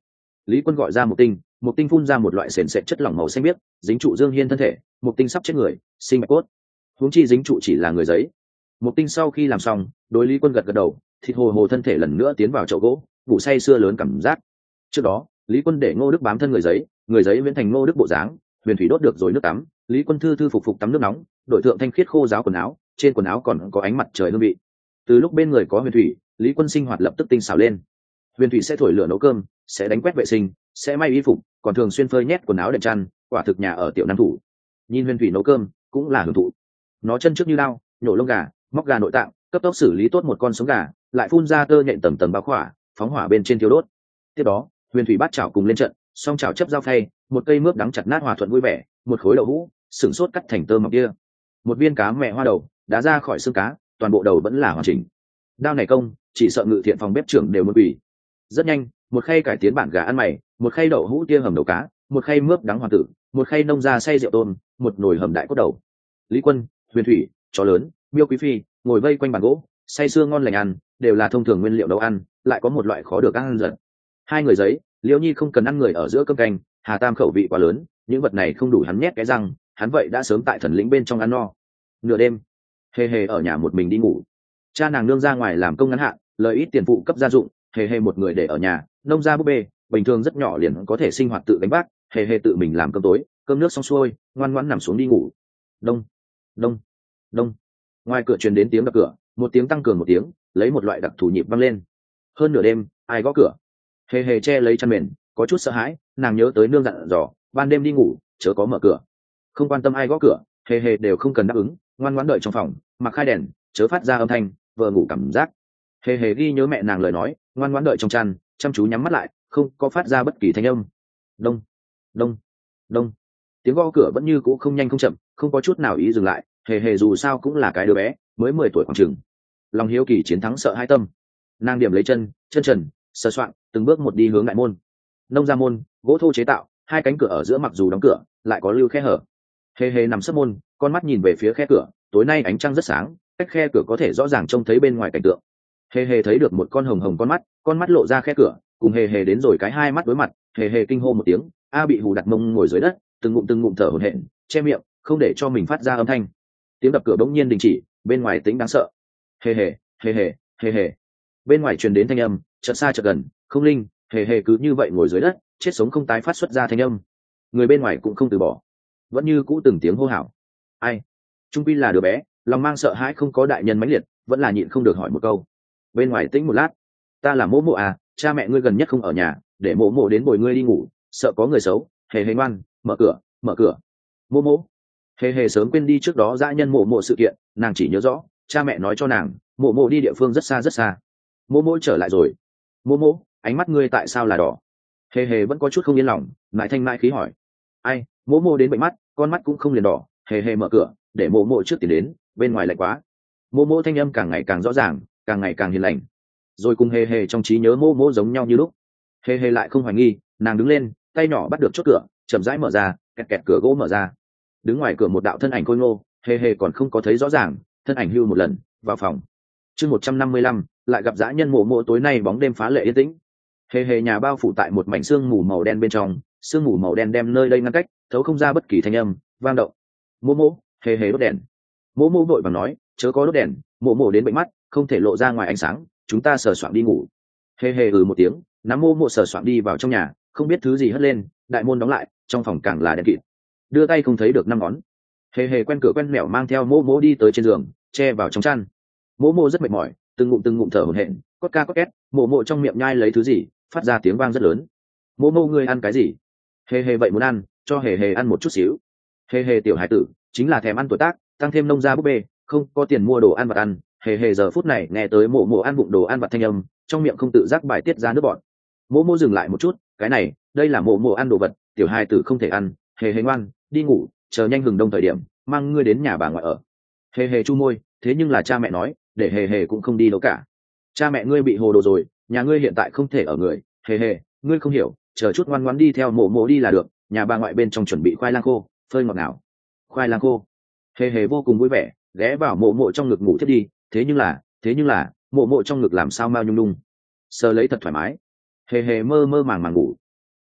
Lý Quân gọi ra Mục Tinh phun ra một loại sền sệt chất lỏng màu xanh biếc, dính trụ Dương Hiên thân thể. Mục Tinh sắp chết người, sinh mạch cốt. Huống chi dính trụ chỉ là người giấy. Mục Tinh sau khi làm xong, đối Lý Quân gật gật đầu, thịt hồ hồ thân thể lần nữa tiến vào chậu gỗ, ngủ say sưa lớn cảm giác. Trước đó, Lý Quân để Ngô Đức bám thân người giấy biến thành Ngô Đức bộ dáng, huyền thủy đốt được rồi nước tắm, Lý Quân thư thư phục phục tắm nước nóng, đổi thượng thanh khiết khô ráo quần áo, trên quần áo còn có ánh mặt trời hương vị. Từ lúc bên người có huyền thủy, Lý Quân sinh hoạt lập tức tinh xảo lên. Huyền thủy sẽ thổi lửa nấu cơm, sẽ đánh quét vệ sinh, sẽ may y phục, còn thường xuyên phơi nhét quần áo đệm chăn, quả thực nhà ở tiểu nam thủ. Nhìn huyền thủy nấu cơm cũng là hưởng thụ. Nó chân trước như lao, nhổ lông gà, móc gà nội tạng, cấp tốc xử lý tốt một con sống gà, lại phun ra tơ nhện tầng tầng bao khỏa, phóng hỏa bên trên thiêu đốt. Tiếp đó, huyền thủy bắt chảo cùng lên trận, song chảo chấp dao phay, một cây mướp đắng chặt nát hòa thuận vui vẻ, một khối đậu hũ sửng sốt cắt thành tơ mỏng kia, một viên cá mẹ hoa đầu đá ra khỏi xương cá, toàn bộ đầu vẫn là hoàn chỉnh. Đao này công chỉ sợ Ngự Thiện phòng bếp trưởng đều muốn quỷ. Rất nhanh, một khay cải tiến bản gà ăn mày, một khay đậu hũ tia hầm đầu cá, một khay mướp đắng hoàng tử, một khay nông gia xay rượu tôm, một nồi hầm đại cốt đầu. Lý Quân, huyền thủy, chó lớn, miêu quý phi ngồi vây quanh bàn gỗ, say sưa ngon lành ăn, đều là thông thường nguyên liệu nấu ăn, lại có một loại khó được ăn dần. Hai người giấy, Liễu Nhi không cần ăn người ở giữa cơm canh, Hà Tam khẩu vị quá lớn, những vật này không đủ hắn nhét cái răng, hắn vậy đã sớm tại thần lĩnh bên trong ăn no. Nửa đêm, hề hề ở nhà một mình đi ngủ. Cha nàng nương ra ngoài làm công ngắn hạn, lời ít tiền phụ cấp gia dụng, hề hề một người để ở nhà, nông gia búp bê, bình thường rất nhỏ liền có thể sinh hoạt tự gánh vác, hề hề tự mình làm cơm tối, cơm nước xong xuôi, ngoan ngoãn nằm xuống đi ngủ. Đông, đông, đông. Ngoài cửa truyền đến tiếng đập cửa, một tiếng tăng cường một tiếng, lấy một loại đặc thù nhịp vang lên. Hơn nửa đêm, ai gõ cửa? Hề hề che lấy chăn mền, có chút sợ hãi, nàng nhớ tới nương dặn dò, ban đêm đi ngủ chớ có mở cửa. Không quan tâm ai gõ cửa, hề hề đều không cần đáp ứng, ngoan ngoãn đợi trong phòng, mặc khai đèn, chớ phát ra âm thanh, vờ ngủ cảm giác. Hề hề ghi nhớ mẹ nàng lời nói, ngoan ngoãn đợi trong chăn, chăm chú nhắm mắt lại, không có phát ra bất kỳ thanh âm. Đông, đông, đông. Tiếng gõ cửa vẫn như cũ không nhanh không chậm, không có chút nào ý dừng lại. Hề hề dù sao cũng là cái đứa bé, mới 10 tuổi khoảng chừng, lòng hiếu kỳ chiến thắng sợ hai tâm. Nàng điểm lấy chân trần, sờ soạng, từng bước một đi hướng đại môn. Nông gia môn, gỗ thô chế tạo, hai cánh cửa ở giữa mặc dù đóng cửa, lại có lưu khe hở. Hề hề nằm sấp môn, con mắt nhìn về phía khe cửa, tối nay ánh trăng rất sáng, cách khe cửa có thể rõ ràng trông thấy bên ngoài cảnh tượng. Hề hề thấy được một con hồng hồng con mắt lộ ra khe cửa, cùng hề hề đến rồi cái hai mắt đối mặt. Hề hề kinh hô một tiếng, a bị hù đặt mông ngồi dưới đất, từng ngụm thở hổn hển, che miệng, không để cho mình phát ra âm thanh. Tiếng đập cửa bỗng nhiên đình chỉ, bên ngoài tĩnh đáng sợ. Hề hề, hề hề, hề hề. Bên ngoài truyền đến thanh âm, chợt xa chợt gần, không linh. Hề hề cứ như vậy ngồi dưới đất, chết sống không tái phát xuất ra thanh âm. Người bên ngoài cũng không từ bỏ, vẫn như cũ từng tiếng hô hào. Ai? Trung quy là đứa bé, lòng mang sợ hãi không có đại nhân mãnh liệt, vẫn là nhịn không được hỏi một câu. Bên ngoài tĩnh một lát, ta là mỗ mỗ à, cha mẹ ngươi gần nhất không ở nhà, để mỗ mỗ đến bồi ngươi đi ngủ, sợ có người xấu. Hề hề ngoan, mở cửa, mở cửa. Mỗ mỗ. Hề hề sớm quên đi trước đó dã nhân mộ mộ sự kiện, nàng chỉ nhớ rõ cha mẹ nói cho nàng mộ mộ đi địa phương rất xa rất xa. Mỗ mỗ trở lại rồi. Mỗ mỗ, ánh mắt ngươi tại sao là đỏ? Hề hề vẫn có chút không yên lòng, mãi thanh mãi khí hỏi. Ai? Mỗ mỗ đến bệnh mắt, con mắt cũng không liền đỏ. Hề hề mở cửa, để mỗ mỗ trước tiến đến, bên ngoài lạnh quá. Mỗ mỗ thanh âm càng ngày càng rõ ràng, càng ngày càng hiền lành, rồi cùng hề hề trong trí nhớ mỗ mỗ giống nhau như lúc. Hề hề lại không hoài nghi, nàng đứng lên, tay nhỏ bắt được chốt cửa, chậm rãi mở ra, kẹt kẹt cửa gỗ mở ra. Đứng ngoài cửa một đạo thân ảnh khôi ngô, hề hề còn không có thấy rõ ràng, thân ảnh hưu một lần vào phòng. Chương 155, lại gặp dã nhân mộ mộ. Tối nay bóng đêm phá lệ yên tĩnh. Hề hề nhà bao phủ tại một mảnh sương mù màu đen bên trong, sương mù màu đen đem nơi đây ngăn cách, thấu không ra bất kỳ thanh âm vang động. Mộ mộ, hề hề đốt đèn. Mộ mộ vội vàng nói, chớ có đốt đèn, mộ mộ đến bệnh mắt, không thể lộ ra ngoài ánh sáng, chúng ta sờ soạng đi ngủ. Hề hề một tiếng, nắm mộ mộ sờ soạng đi vào trong nhà, không biết thứ gì hất lên, đại môn đóng lại, trong phòng càng là đen kịt, đưa tay không thấy được năm ngón. Hề hề quen cửa quen mẻo mang theo mộ mộ đi tới trên giường, che vào trong chăn. Mộ mộ rất mệt mỏi, từng ngụm thở hổn hển, cốt ca cốt két, mộ mộ trong miệng nhai lấy thứ gì, phát ra tiếng vang rất lớn. Mộ mộ ngươi ăn cái gì? Hề hề vậy muốn ăn, cho hề hề ăn một chút xíu. Hề hề tiểu hải tử chính là thèm ăn tuổi tác, tăng thêm nông gia búp bê, không có tiền mua đồ ăn vặt ăn. Hề hề giờ phút này nghe tới mộ mộ ăn bụng đồ ăn vặt thanh âm, trong miệng không tự giác bài tiết ra nước bọt. Mộ mộ dừng lại một chút, cái này, đây là mộ mộ ăn đồ vật, tiểu hải tử không thể ăn. Hề hề ngoan, đi ngủ, chờ nhanh hừng đông thời điểm, mang ngươi đến nhà bà ngoại ở. Hề hề chu môi, thế nhưng là cha mẹ nói, để hề hề cũng không đi đâu cả. Cha mẹ ngươi bị hồ đồ rồi, nhà ngươi hiện tại không thể ở người. Hề hề, ngươi không hiểu, chờ chút ngoan ngoãn đi theo mộ mộ đi là được. Nhà bà ngoại bên trong chuẩn bị khoai lang khô, phơi ngọt ngào. Khoai lang khô. Hề hề vô cùng vui vẻ, ghé vào mộ mộ trong ngực ngủ thiết đi. Thế nhưng là mộ mộ trong ngực làm sao mau nhung nhung, sờ lấy thật thoải mái. Hề hề mơ mơ màng màng ngủ.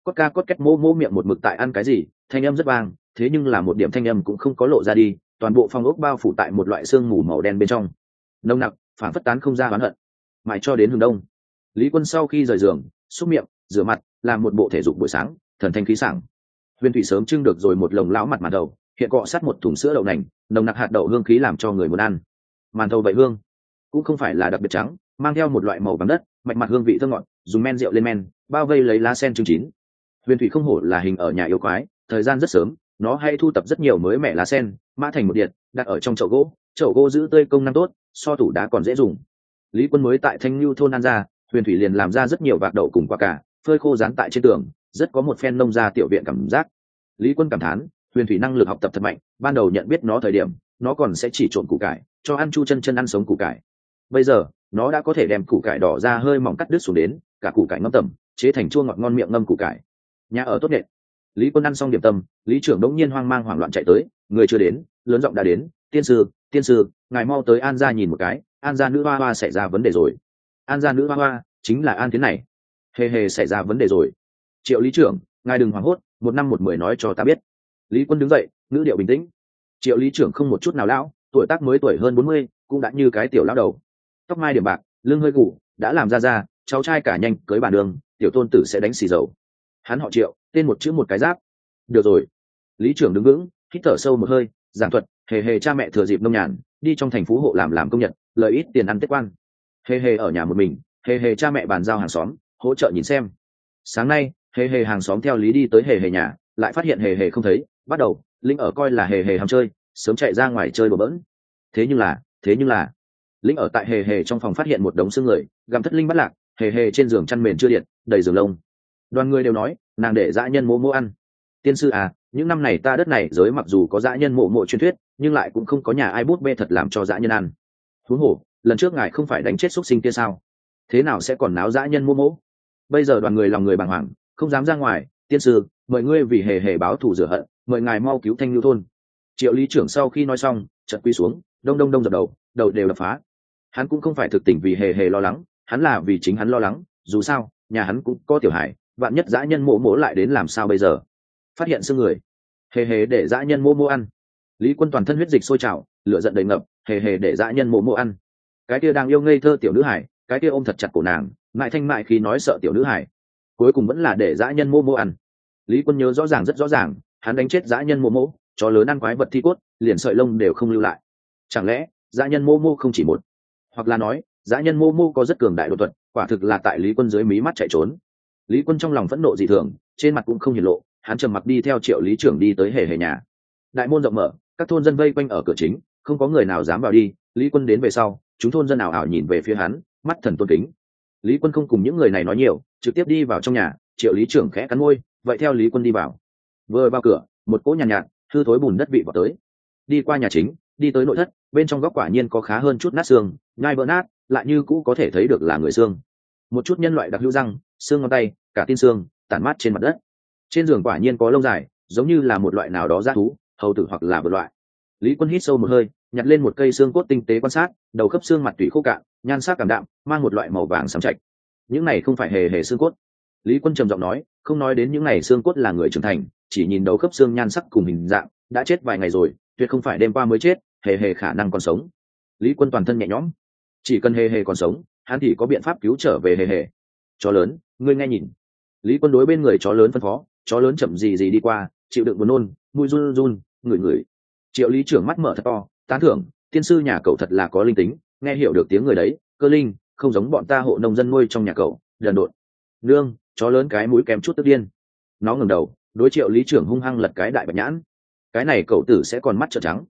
cốt ca cốt két mô mô miệng một mực tại ăn cái gì, thanh âm rất vang, thế nhưng là một điểm thanh âm cũng không có lộ ra đi, toàn bộ phòng ốc bao phủ tại một loại sương mù màu đen bên trong, nồng nặc phản phất tán không ra oán hận. Mãi cho đến hướng đông, Lý Quân sau khi rời giường, xúc miệng, rửa mặt, làm một bộ thể dục buổi sáng, thần thanh khí sảng. Huyền Thủy sớm trưng được rồi một lồng lão mặt màn đầu, hiện cọ sát một thùng sữa đậu nành, nồng nặc hạt đậu hương khí làm cho người muốn ăn. Màn thầu vậy hương, cũng không phải là đặc biệt trắng, mang theo một loại màu vàng đất, mạch mặt hương vị thơm ngọt, dùng men rượu lên men, bao vây lấy lá sen trứng chín. Huyền Thủy không hổ là hình ở nhà yêu quái, thời gian rất sớm, nó hay thu tập rất nhiều mới mẻ lá sen, mã thành một điện, đặt ở trong chậu gỗ giữ tươi công năng tốt, so tủ đá còn dễ dùng. Lý Quân mới tại Thanh Nhu thôn ăn ra, Huyền Thủy liền làm ra rất nhiều vạc đậu cùng quả cà, phơi khô dán tại trên tường, rất có một phen nông gia tiểu viện cảm giác. Lý Quân cảm thán, Huyền Thủy năng lực học tập thật mạnh, ban đầu nhận biết nó thời điểm, nó còn sẽ chỉ trộn củ cải, cho ăn Chu Chân Chân ăn sống củ cải. Bây giờ, nó đã có thể đem củ cải đỏ ra hơi mỏng cắt đứt xuống đến, cả củ cải ngâm tẩm, chế thành chua ngọt ngon miệng ngâm củ cải. Nhà ở tốt nện. Lý Quân ăn xong điểm tâm, Lý trưởng đống nhiên hoang mang hoảng loạn chạy tới, người chưa đến, lớn giọng đã đến, tiên sư, ngài mau tới An gia nhìn một cái, An gia nữ hoa hoa xảy ra vấn đề rồi. An gia nữ hoa hoa chính là An Thiến này, hề hề xảy ra vấn đề rồi. Triệu Lý trưởng, ngài đừng hoảng hốt, 1 năm 1 mười nói cho ta biết. Lý Quân đứng dậy, ngữ điệu bình tĩnh. Triệu Lý trưởng không một chút nào lão, tuổi tác mới tuổi hơn 40, cũng đã như cái tiểu lão đầu, tóc mai điểm bạc, lưng hơi gù, đã làm ra, cháu trai cả nhanh cưới bà đường, tiểu tôn tử sẽ đánh xì dầu. Hắn họ Triệu, tên một chữ một cái giáp. Được rồi. Lý trưởng đứng vững, hít thở sâu một hơi, giảng thuật, hề hề cha mẹ thừa dịp nông nhàn, đi trong thành phố hộ làm công nhật, lợi ít tiền ăn Tết quan. Hề hề ở nhà một mình, hề hề cha mẹ bàn giao hàng xóm, hỗ trợ nhìn xem. Sáng nay, hề hề hàng xóm theo Lý đi tới hề hề nhà, lại phát hiện hề hề không thấy, bắt đầu, Linh ở coi là hề hề ham chơi, sớm chạy ra ngoài chơi bừa bỡn. Thế nhưng là, Linh ở tại hề hề trong phòng phát hiện một đống xương người, gặm thất linh bắt lạc, hề hề trên giường chăn mền chưa điện, đầy giường lông. Đoàn người đều nói, nàng để dã nhân mộ mộ ăn. Tiên sư à, những năm này ta đất này giới mặc dù có dã nhân mộ mộ truyền thuyết, nhưng lại cũng không có nhà ai bút bê thật làm cho dã nhân ăn. Huống hồ, lần trước ngài không phải đánh chết xúc sinh kia sao? Thế nào sẽ còn náo dã nhân mộ mộ? Bây giờ đoàn người lòng người bàng hoàng, không dám ra ngoài. Tiên sư, mời ngươi vì hề hề báo thù rửa hận, mời ngài mau cứu Thanh Nhu thôn. Triệu Lý trưởng sau khi nói xong, chợt quy xuống, đông dập đầu đều đập phá. Hắn cũng không phải thực tình vì hề hề lo lắng, hắn là vì chính hắn lo lắng, dù sao, nhà hắn cũng có tiểu hải, vạn nhất dã nhân mộ mộ lại đến làm sao bây giờ? Phát hiện xương người, hề hề để dã nhân mộ mộ ăn. Lý Quân toàn thân huyết dịch sôi trào, lửa giận đầy ngập, hề hề để dã nhân mộ mộ ăn. Cái kia đang yêu ngây thơ tiểu nữ hải, cái kia ôm thật chặt cổ nàng, mại thanh mại khi nói sợ tiểu nữ hải, cuối cùng vẫn là để dã nhân mộ mộ ăn. Lý Quân nhớ rõ ràng rất rõ ràng, hắn đánh chết dã nhân mộ mộ, chó lớn ăn quái vật thi cốt, liền sợi lông đều không lưu lại. Chẳng lẽ dã nhân mộ mộ không chỉ một, hoặc là nói dã nhân mộ mộ có rất cường đại đột thuật, quả thực là tại Lý Quân dưới mí mắt chạy trốn. Lý Quân trong lòng phẫn nộ dị thường, trên mặt cũng không hiển lộ, hắn trầm mặc đi theo Triệu Lý trưởng đi tới hề hề nhà. Đại môn rộng mở, các thôn dân vây quanh ở cửa chính, không có người nào dám vào đi. Lý Quân đến về sau, chúng thôn dân ảo ảo nhìn về phía hắn, mắt thần tôn kính. Lý Quân không cùng những người này nói nhiều, trực tiếp đi vào trong nhà. Triệu Lý trưởng khẽ cắn môi, vậy theo Lý Quân đi vào. Vừa vào cửa, một cỗ nhàn nhạt, hư thối bùn đất vị vào tới. Đi qua nhà chính, đi tới nội thất, bên trong góc quả nhiên có khá hơn chút nát xương, nhai vỡ nát, lại như cũ có thể thấy được là người xương. Một chút nhân loại đặc hữu răng, xương ngón tay, cả tin xương tản mát trên mặt đất. Trên giường quả nhiên có lông dài, giống như là một loại nào đó dã thú, hầu tử hoặc là vật loại. Lý Quân hít sâu một hơi, nhặt lên một cây xương cốt tinh tế quan sát, đầu khớp xương mặt tủy khô cạn, nhan sắc cảm đạm, mang một loại màu vàng xám chạch. Những này không phải hề hề xương cốt. Lý Quân trầm giọng nói, không nói đến những này xương cốt là người trưởng thành, chỉ nhìn đầu khớp xương nhan sắc cùng hình dạng, đã chết vài ngày rồi, tuyệt không phải đêm qua mới chết, hề hề khả năng còn sống. Lý Quân toàn thân nhẹ nhõm, chỉ cần hề hề còn sống, hắn thì có biện pháp cứu trở về hề hề. Chó lớn, ngươi nghe nhìn. Lý Quân đối bên người chó lớn phân phó, chó lớn chậm gì đi qua, chịu đựng buồn nôn, mũi run run, ngửi. Triệu Lý trưởng mắt mở thật to, tán thưởng, tiên sư nhà cậu thật là có linh tính, nghe hiểu được tiếng người đấy, cơ linh, không giống bọn ta hộ nông dân nuôi trong nhà cậu, đần độn. Nương, chó lớn cái mũi kém chút tức điên. Nó ngẩng đầu, đối Triệu Lý trưởng hung hăng lật cái đại bạch nhãn. Cái này cậu tử sẽ còn mắt trợn trắng.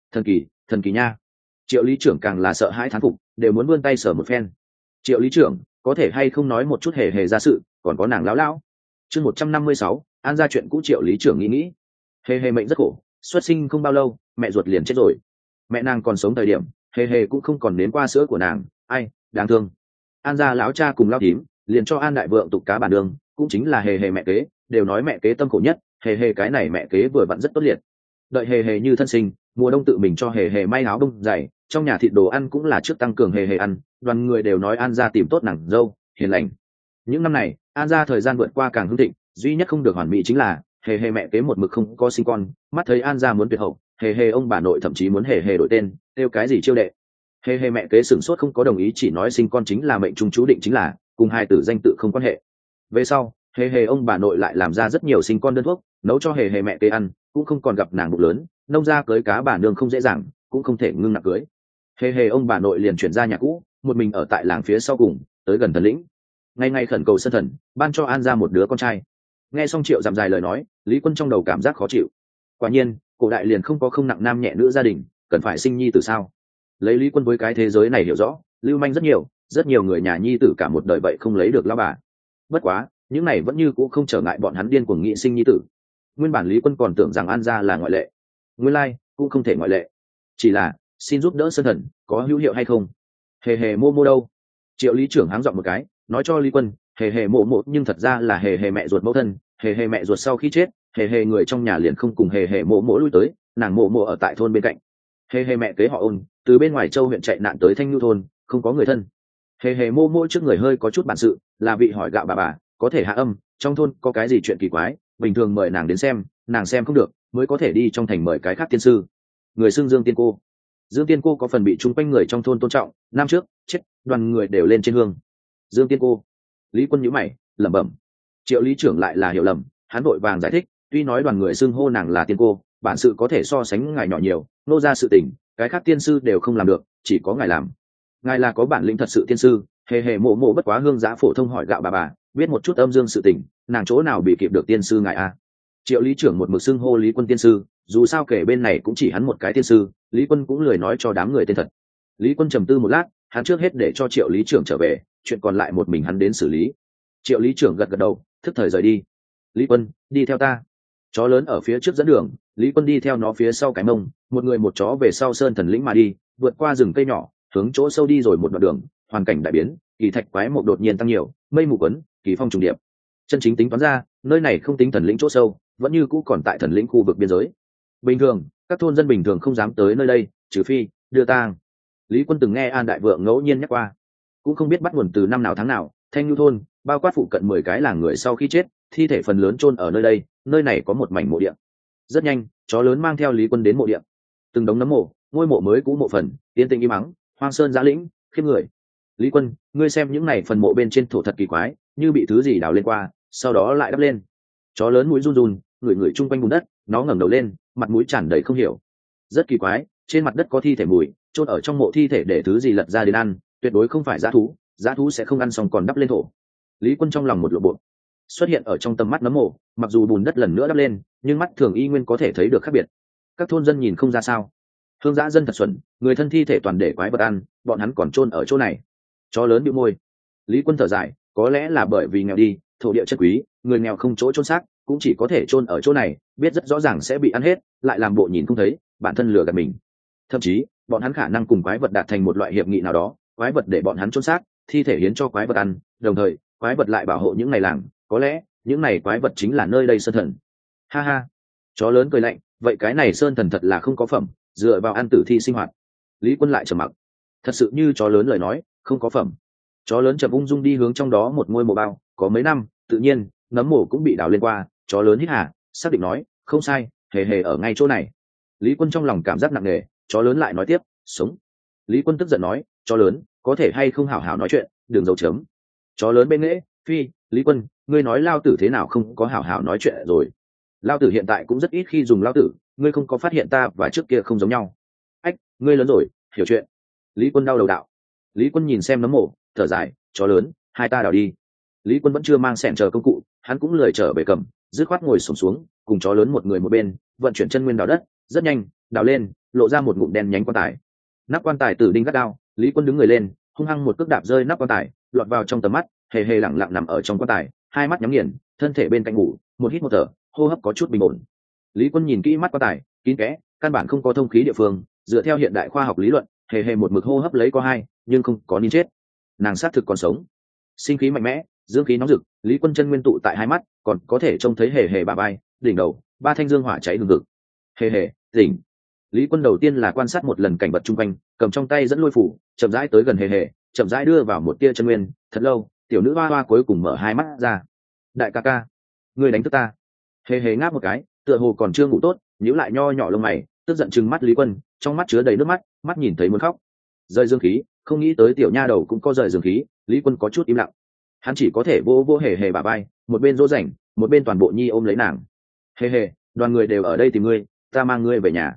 Thần kỳ nha. Triệu Lý trưởng càng là sợ hãi thán phục, đều muốn vươn tay sờ một phen. Triệu Lý trưởng, có thể hay không nói một chút hề hề ra sự, còn có nàng lão. Chương 156, An ra chuyện cũ. Triệu Lý trưởng nghĩ. Hề hề mệnh rất khổ, xuất sinh không bao lâu, mẹ ruột liền chết rồi. Mẹ nàng còn sống thời điểm, hề hề cũng không còn nếm qua sữa của nàng, ai, đáng thương. An gia lão cha cùng lao thím, liền cho An đại vượng tục cá bản đường, cũng chính là hề hề mẹ kế, đều nói mẹ kế tâm khổ nhất, hề hề cái này mẹ kế vừa vặn rất tốt liệt. Đợi hề hề như thân sinh, mùa đông tự mình cho hề hề may áo đông dày, trong nhà thịt đồ ăn cũng là trước tăng cường hề hề ăn, đoàn người đều nói An gia tìm tốt nàng dâu hiền lành. Những năm này, An gia thời gian vượt qua càng hưng thịnh, duy nhất không được hoàn mỹ chính là hề hề mẹ kế một mực không có sinh con, mắt thấy An gia muốn tuyệt hậu, hề hề ông bà nội thậm chí muốn hề hề đổi tên kêu cái gì chiêu đệ. Hề hề mẹ kế sửng sốt không có đồng ý, chỉ nói sinh con chính là mệnh trung chú định, chính là cùng hai tử danh tự không quan hệ. Về sau hề hề ông bà nội lại làm ra rất nhiều sinh con đơn thuốc nấu cho hề hề mẹ kế ăn, cũng không còn gặp nàng bụng lớn, nông gia cưới cá bà nương không dễ dàng, cũng không thể ngưng nặng cưới. Hề hề ông bà nội liền chuyển ra nhà cũ, một mình ở tại làng phía sau cùng, tới gần thần lĩnh, ngày ngày khẩn cầu sơn thần ban cho An gia một đứa con trai. Nghe xong Triệu dặm dài lời nói, Lý Quân trong đầu cảm giác khó chịu. Quả nhiên cổ đại liền không có không nặng nam nhẹ nữ gia đình, cần phải sinh nhi tử sao? Lấy Lý Quân với cái thế giới này hiểu rõ, lưu manh rất nhiều người nhà nhi tử cả một đời vậy không lấy được lão bà. Bất quá những này vẫn như cũng không trở ngại bọn hắn điên cuồng nghị sinh nhi tử. Nguyên bản Lý Quân còn tưởng rằng An gia là ngoại lệ, nguyên lai cũng không thể ngoại lệ. Chỉ là xin giúp đỡ sơn thần có hữu hiệu hay không? Hề hề mô mô đâu? Triệu lý trưởng háng giọng một cái, nói cho Lý Quân, hề hề mộ mộ nhưng thật ra là hề hề mẹ ruột mẫu thân, hề hề mẹ ruột sau khi chết, hề hề người trong nhà liền không cùng hề hề mộ mộ lui tới, nàng mộ mộ ở tại thôn bên cạnh. Hề hề mẹ kế họ Ôn, từ bên ngoài châu huyện chạy nạn tới Thanh Nhu thôn, không có người thân. Hề hề mô mộ trước người hơi có chút bản sự, là vị hỏi gạo bà, có thể hạ âm, trong thôn có cái gì chuyện kỳ quái, bình thường mời nàng đến xem, nàng xem không được, mới có thể đi trong thành mời cái khác tiên sư. Người xưng Dương Tiên cô. Dương Tiên cô có phần bị chung quanh người trong thôn tôn trọng, năm trước chết, đoàn người đều lên trên hương. Dương Tiên cô. Lý Quân nhíu mày, lẩm bẩm. Triệu lý trưởng lại là hiểu lầm, hắn vội vàng giải thích, tuy nói đoàn người xưng hô nàng là tiên cô, bản sự có thể so sánh ngài nhỏ nhiều, nô ra sự tình, cái khác tiên sư đều không làm được, chỉ có ngài làm. Ngài là có bản lĩnh thật sự tiên sư, hề hề mộ mộ bất quá hương giá phổ thông hỏi gạo bà, biết một chút âm dương sự tình, nàng chỗ nào bị kịp được tiên sư ngài a? Triệu lý trưởng một mực xưng hô Lý Quân tiên sư, dù sao kể bên này cũng chỉ hắn một cái tiên sư, Lý Quân cũng lười nói cho đám người tên thật. Lý Quân trầm tư một lát, hắn trước hết để cho Triệu lý trưởng trở về, chuyện còn lại một mình hắn đến xử lý. Triệu lý trưởng gật gật đầu, thức thời rời đi. Lý Quân, đi theo ta. Chó lớn ở phía trước dẫn đường, Lý Quân đi theo nó phía sau cái mông, một người một chó về sau sơn thần lĩnh mà đi, vượt qua rừng cây nhỏ, hướng chỗ sâu đi rồi một đoạn đường, hoàn cảnh đại biến, kỳ thạch quái mộ đột nhiên tăng nhiều, mây mù quấn, kỳ phong trùng điệp. Chân chính tính toán ra, nơi này không tính thần lĩnh chỗ sâu, vẫn như cũ còn tại thần lĩnh khu vực biên giới. Bình thường các thôn dân bình thường không dám tới nơi đây, trừ phi đưa tang. Lý Quân từng nghe An đại vượng ngẫu nhiên nhắc qua, cũng không biết bắt nguồn từ năm nào tháng nào. Thanh Nhu thôn bao quát phụ cận 10 cái làng người sau khi chết, thi thể phần lớn chôn ở nơi đây, nơi này có một mảnh mộ địa. Rất nhanh chó lớn mang theo Lý Quân đến mộ địa, từng đống nấm mộ, ngôi mộ mới cũ mộ phần, yên tĩnh im mắng, hoang sơn giã lĩnh, khiếp người. Lý Quân, ngươi xem những này phần mộ bên trên thổ thật kỳ quái, như bị thứ gì đào lên qua, sau đó lại đắp lên. Chó lớn mũi run run, người chung quanh bùn đất, nó ngẩng đầu lên, mặt mũi tràn đầy không hiểu. Rất kỳ quái, trên mặt đất có thi thể mùi, chôn ở trong mộ thi thể để thứ gì lật ra đến ăn, tuyệt đối không phải dã thú sẽ không ăn xong còn đắp lên thổ. Lý Quân trong lòng một lộ bộ, xuất hiện ở trong tầm mắt nấm mộ, mặc dù bùn đất lần nữa đắp lên, nhưng mắt thường y nguyên có thể thấy được khác biệt. Các thôn dân nhìn không ra sao. Hương dã dân thật xuẩn, người thân thi thể toàn để quái vật ăn, bọn hắn còn chôn ở chỗ này. Chó lớn bĩu môi. Lý Quân thở dài, có lẽ là bởi vì nghèo đi, thổ địa chất quý, người nghèo không chỗ chôn xác, cũng chỉ có thể chôn ở chỗ này, biết rất rõ ràng sẽ bị ăn hết, lại làm bộ nhìn không thấy, bản thân lừa gạt mình. Thậm chí bọn hắn khả năng cùng quái vật đạt thành một loại hiệp nghị nào đó, quái vật để bọn hắn chôn xác, thi thể hiến cho quái vật ăn, đồng thời quái vật lại bảo hộ những này làng, có lẽ những này quái vật chính là nơi đây sơn thần. Ha ha. Chó lớn cười lạnh, vậy cái này sơn thần thật là không có phẩm, dựa vào ăn tử thi sinh hoạt. Lý Quân lại trầm mặc. Thật sự như chó lớn lời nói, không có phẩm. Chó lớn chậm ung dung đi hướng trong đó một ngôi mộ bao, có mấy năm, tự nhiên nấm mộ cũng bị đào lên qua. Chó lớn hít hà, xác định nói, không sai, hề hề ở ngay chỗ này. Lý Quân trong lòng cảm giác nặng nề, chó lớn lại nói tiếp, sống. Lý Quân tức giận nói, chó lớn, có thể hay không hảo hảo nói chuyện, đừng dấu chấm. Chó lớn bên nghễ, phi, Lý Quân, ngươi nói lao tử thế nào không có hảo hảo nói chuyện rồi. Lao tử hiện tại cũng rất ít khi dùng lao tử, ngươi không có phát hiện ta và trước kia không giống nhau. Ách, ngươi lớn rồi, hiểu chuyện. Lý Quân đau đầu đạo. Lý Quân nhìn xem nấm mộ, thở dài, chó lớn, hai ta đào đi. Lý Quân vẫn chưa mang xẻng chờ công cụ, hắn cũng lười trở về cầm, dứt khoát ngồi xổm xuống, cùng chó lớn một người một bên, vận chuyển chân nguyên đào đất, rất nhanh, đào lên, lộ ra một ngụm đen nhánh quan tài. Nắp quan tài tử đinh gắt gao, Lý Quân đứng người lên, hung hăng một cước đạp rơi nắp quan tài, lọt vào trong tầm mắt, hề hề lẳng lặng nằm ở trong quan tài, hai mắt nhắm nghiền, thân thể bên cạnh ngủ, một hít một thở, hô hấp có chút bình ổn. Lý Quân nhìn kỹ mắt quan tài, kín kẽ, căn bản không có thông khí địa phương, dựa theo hiện đại khoa học lý luận, hề hề một mực hô hấp lấy có hai, nhưng không có nín chết. Nàng xác thực còn sống. Sinh khí mạnh mẽ, dương khí nóng rực, Lý Quân chân nguyên tụ tại hai mắt, còn có thể trông thấy hề hề bà bay, đỉnh đầu, ba thanh dương hỏa cháy hừng hực. Hề hề, tỉnh. Lý Quân đầu tiên là quan sát một lần cảnh vật chung quanh, cầm trong tay dẫn lôi phủ, chậm rãi tới gần hề hề, chậm rãi đưa vào một tia chân nguyên, thật lâu, tiểu nữ hoa hoa cuối cùng mở hai mắt ra. Đại ca ca. ngươi đánh thức ta. Hề hề ngáp một cái, tựa hồ còn chưa ngủ tốt, nhíu lại nho nhỏ lông mày, tức giận trừng mắt Lý Quân, trong mắt chứa đầy nước mắt, mắt nhìn thấy muốn khóc. Rời dương khí, không nghĩ tới tiểu nha đầu cũng có rời dương khí. Lý Quân có chút im lặng, hắn chỉ có thể vô vô hề hề bả vai, một bên dỗ dành, một bên toàn bộ nhi ôm lấy nàng. Hề hề, đoàn người đều ở đây tìm ngươi, ta mang ngươi về nhà.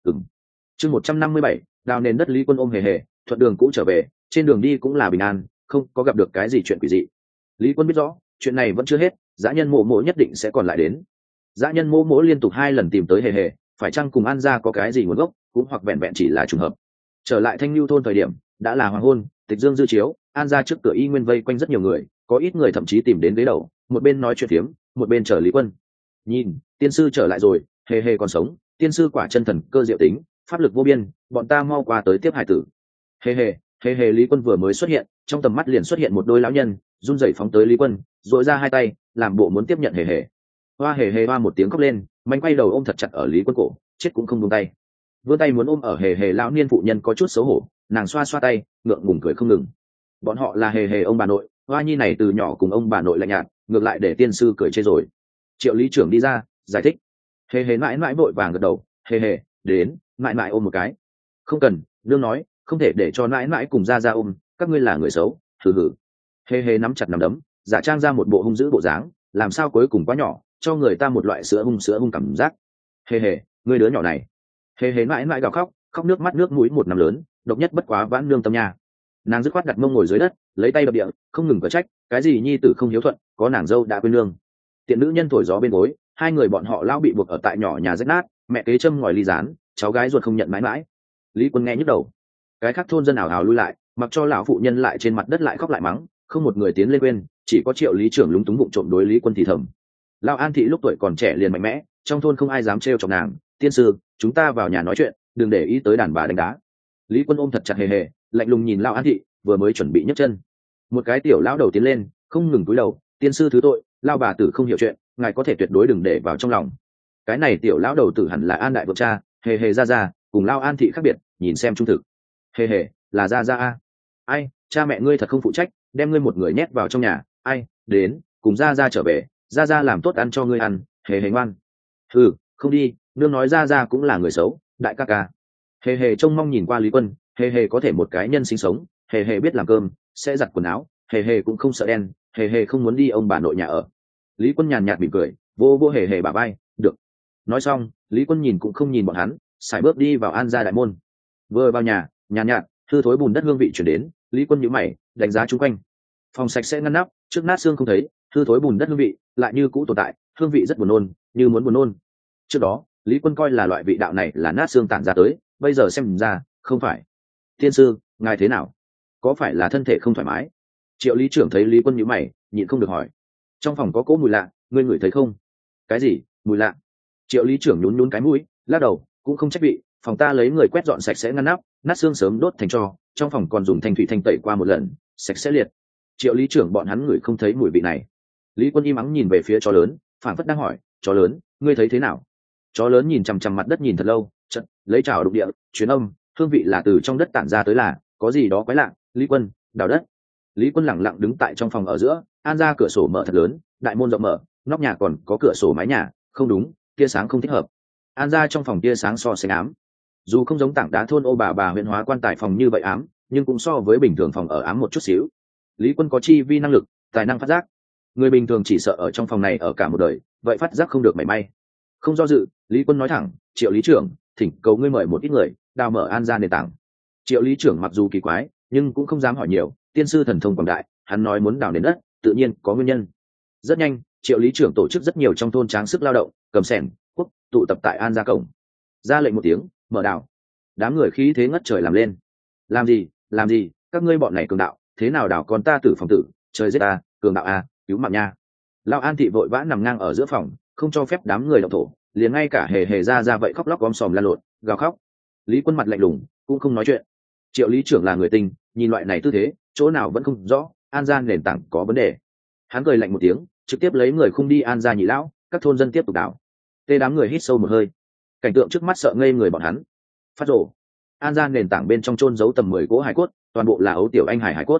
Chương 157, đào nền đất. Lý Quân ôm hề hề, thuận đường cũ trở về, trên đường đi cũng là bình an, không có gặp được cái gì chuyện quỷ dị. Lý Quân biết rõ, chuyện này vẫn chưa hết, dã nhân mộ mộ nhất định sẽ còn lại đến. Dã nhân mộ mộ liên tục 2 lần tìm tới hề hề, phải chăng cùng An gia có cái gì nguồn gốc, cũng hoặc vẹn vẹn chỉ là trùng hợp. Trở lại Thanh Nhu thôn thời điểm, đã là hoàng hôn, tịch dương dư chiếu, An gia trước cửa y nguyên vây quanh rất nhiều người, có ít người thậm chí tìm đến ghế đầu, một bên nói chuyện phiếm, một bên chờ Lý Quân. Nhìn, tiên sư trở lại rồi, hề hề còn sống, tiên sư quả chân thần cơ diệu tính, pháp lực vô biên, bọn ta mau qua tới tiếp hải tử. Hề hề. Lý Quân vừa mới xuất hiện, trong tầm mắt liền xuất hiện một đôi lão nhân, run rẩy phóng tới Lý Quân, duỗi ra 2 tay, làm bộ muốn tiếp nhận hề hề. Hoa hề hề hoa một tiếng khóc lên, mạnh quay đầu ôm thật chặt ở Lý Quân cổ, chết cũng không buông tay. Vươn tay muốn ôm ở hề hề, lão niên phụ nhân có chút xấu hổ, nàng xoa xoa tay, ngượng ngùng cười không ngừng. Bọn họ là hề hề ông bà nội, hoa nhi này từ nhỏ cùng ông bà nội lạnh nhạt, ngược lại để tiên sư cười chê rồi. Triệu lý trưởng đi ra giải thích. Hề hề mãi mãi vội vàng gật đầu. Hề hề đến, mãi mãi ôm một cái. Không cần, nương nói không thể để cho mãi mãi cùng ra ôm, các ngươi là người xấu. Hừ hừ. Hề hề nắm chặt nắm đấm, giả trang ra một bộ hung dữ bộ dáng, làm sao cuối cùng quá nhỏ, cho người ta một loại sữa hung cảm giác. Hề hề, ngươi đứa nhỏ này. Hề hề mãi mãi gào khóc, khóc nước mắt nước mũi một năm lớn, độc nhất bất quá vãn nương tâm nha. Nàng dứt khoát đặt mông ngồi dưới đất, lấy tay đập địa, không ngừng có trách, cái gì nhi tử không hiếu thuận, có nàng dâu đã quên nương. Tiện nữ nhân thổi gió bên gối, 2 người bọn họ lão bị buộc ở tại nhỏ nhà rách nát, mẹ kế châm ngòi ly rán, cháu gái ruột không nhận mãi mãi. Lý Quân nghe nhức đầu. Cái khác thôn dân ảo hào lui lại, mặc cho lão phụ nhân lại trên mặt đất lại khóc lại mắng, không một người tiến lên quên, chỉ có Triệu lý trưởng lúng túng vụng trộm đối Lý Quân thì thầm. Lão An thị lúc tuổi còn trẻ liền mạnh mẽ, trong thôn không ai dám trêu chọc nàng. Tiên sư, chúng ta vào nhà nói chuyện, đừng để ý tới đàn bà đánh đá. Lý Quân ôm thật chặt hề hề, lạnh lùng nhìn Lão An thị, vừa mới chuẩn bị nhấc chân, một cái tiểu lão đầu tiến lên, không ngừng cúi đầu. Tiên sư thứ tội, Lão bà tử không hiểu chuyện, ngài có thể tuyệt đối đừng để vào trong lòng. Cái này tiểu lão đầu tử hẳn là An đại vợ cha, hề hề ra cùng Lão An thị khác biệt, nhìn xem trung thực. Hề hề là ra a. Ai, cha mẹ ngươi thật không phụ trách, đem ngươi một người nhét vào trong nhà. Ai, đến cùng ra trở về, ra làm tốt ăn cho ngươi ăn. Hề hề ngoan. Không đi, nương nói ra cũng là người xấu, đại ca ca. Hề hề trông mong nhìn qua Lý Quân, hề hề có thể một cái nhân sinh sống, hề hề biết làm cơm, sẽ giặt quần áo, hề hề cũng không sợ đen, hề hề không muốn đi ông bà nội nhà ở. Lý Quân nhàn nhạt mỉm cười, vô hề hề bả vai, được. Nói xong, Lý Quân nhìn cũng không nhìn bọn hắn, sải bước đi vào An gia đại môn. Vừa vào nhà, nhàn nhạt hư thối bùn đất hương vị chuyển đến. Lý Quân nhíu mày, đánh giá chung quanh. Phòng sạch sẽ ngăn nắp, trước nát xương không thấy, hư thối bùn đất hương vị lại như cũ tồn tại, hương vị rất buồn nôn, như muốn buồn nôn. Trước đó, Lý Quân coi là loại vị đạo này là nát xương tản ra tới, bây giờ xem ra, không phải. Tiên sư, ngài thế nào? Có phải là thân thể không thoải mái? Triệu lý trưởng thấy Lý Quân nhíu mày, nhịn không được hỏi. Trong phòng có cỗ mùi lạ, ngươi ngửi thấy không? Cái gì? Mùi lạ? Triệu lý trưởng nhún cái mũi, lắc đầu, cũng không trách vị, phòng ta lấy người quét dọn sạch sẽ ngăn nắp, nát xương sớm đốt thành tro, trong phòng còn dùng thanh thủy thanh tẩy qua một lần, sạch sẽ liệt. Triệu lý trưởng bọn hắn ngửi không thấy mùi vị này. Lý Quân im ắng nhìn về phía chó lớn, phảng phất đang hỏi, chó lớn, ngươi thấy thế nào? Chó lớn nhìn chằm chằm mặt đất nhìn thật lâu, chợt lấy chảo đục địa, truyền âm, hương vị là từ trong đất tản ra tới, là có gì đó quái lạ. Lý Quân, đào đất. Lý Quân lẳng lặng đứng tại trong phòng ở giữa, An ra cửa sổ mở thật lớn, đại môn rộng mở, nóc nhà còn có cửa sổ mái nhà, không đúng, tia sáng không thích hợp. An ra trong phòng tia sáng so sánh ám, dù không giống tảng đá thôn ô bà huyện hóa quan tài phòng như vậy ám, nhưng cũng so với bình thường phòng ở ám một chút xíu. Lý Quân có chi vi năng lực, tài năng phát giác, người bình thường chỉ sợ ở trong phòng này ở cả một đời, vậy phát giác không được mảy may. Không do dự, Lý Quân nói thẳng, Triệu lý trưởng, thỉnh cầu ngươi mời một ít người đào mở An ra nền tảng. Triệu lý trưởng mặc dù kỳ quái, nhưng cũng không dám hỏi nhiều, tiên sư thần thông quảng đại, hắn nói muốn đào nền đất, tự nhiên có nguyên nhân. Rất nhanh, Triệu lý trưởng tổ chức rất nhiều trong thôn tráng sức lao động, cầm xẻng, cuốc, tụ tập tại An ra cổng. Ra lệnh một tiếng, mở đào. Đám người khí thế ngất trời làm lên. Làm gì, các ngươi bọn này cường đạo, thế nào đào con ta tử phòng tử, trời giết ta, cường đạo a, cứu mạng nha. Lão An thị vội vã nằm ngang ở giữa phòng, không cho phép đám người động thổ, liền ngay cả hề hề ra vậy khóc lóc gom sòm lan lộn, gào khóc. Lý Quân mặt lạnh lùng, cũng không nói chuyện. Triệu lý trưởng là người tinh, nhìn loại này tư thế, chỗ nào vẫn không rõ, An gia nền tảng có vấn đề. Hắn cười lạnh một tiếng, trực tiếp lấy người khung đi An gia nhị lão, các thôn dân tiếp tục đào. Tê đám người hít sâu một hơi, cảnh tượng trước mắt sợ ngây người bọn hắn. Phát rồ. An gia nền tảng bên trong chôn giấu tầm 10 cỗ hải cốt, toàn bộ là ấu tiểu anh hải cốt.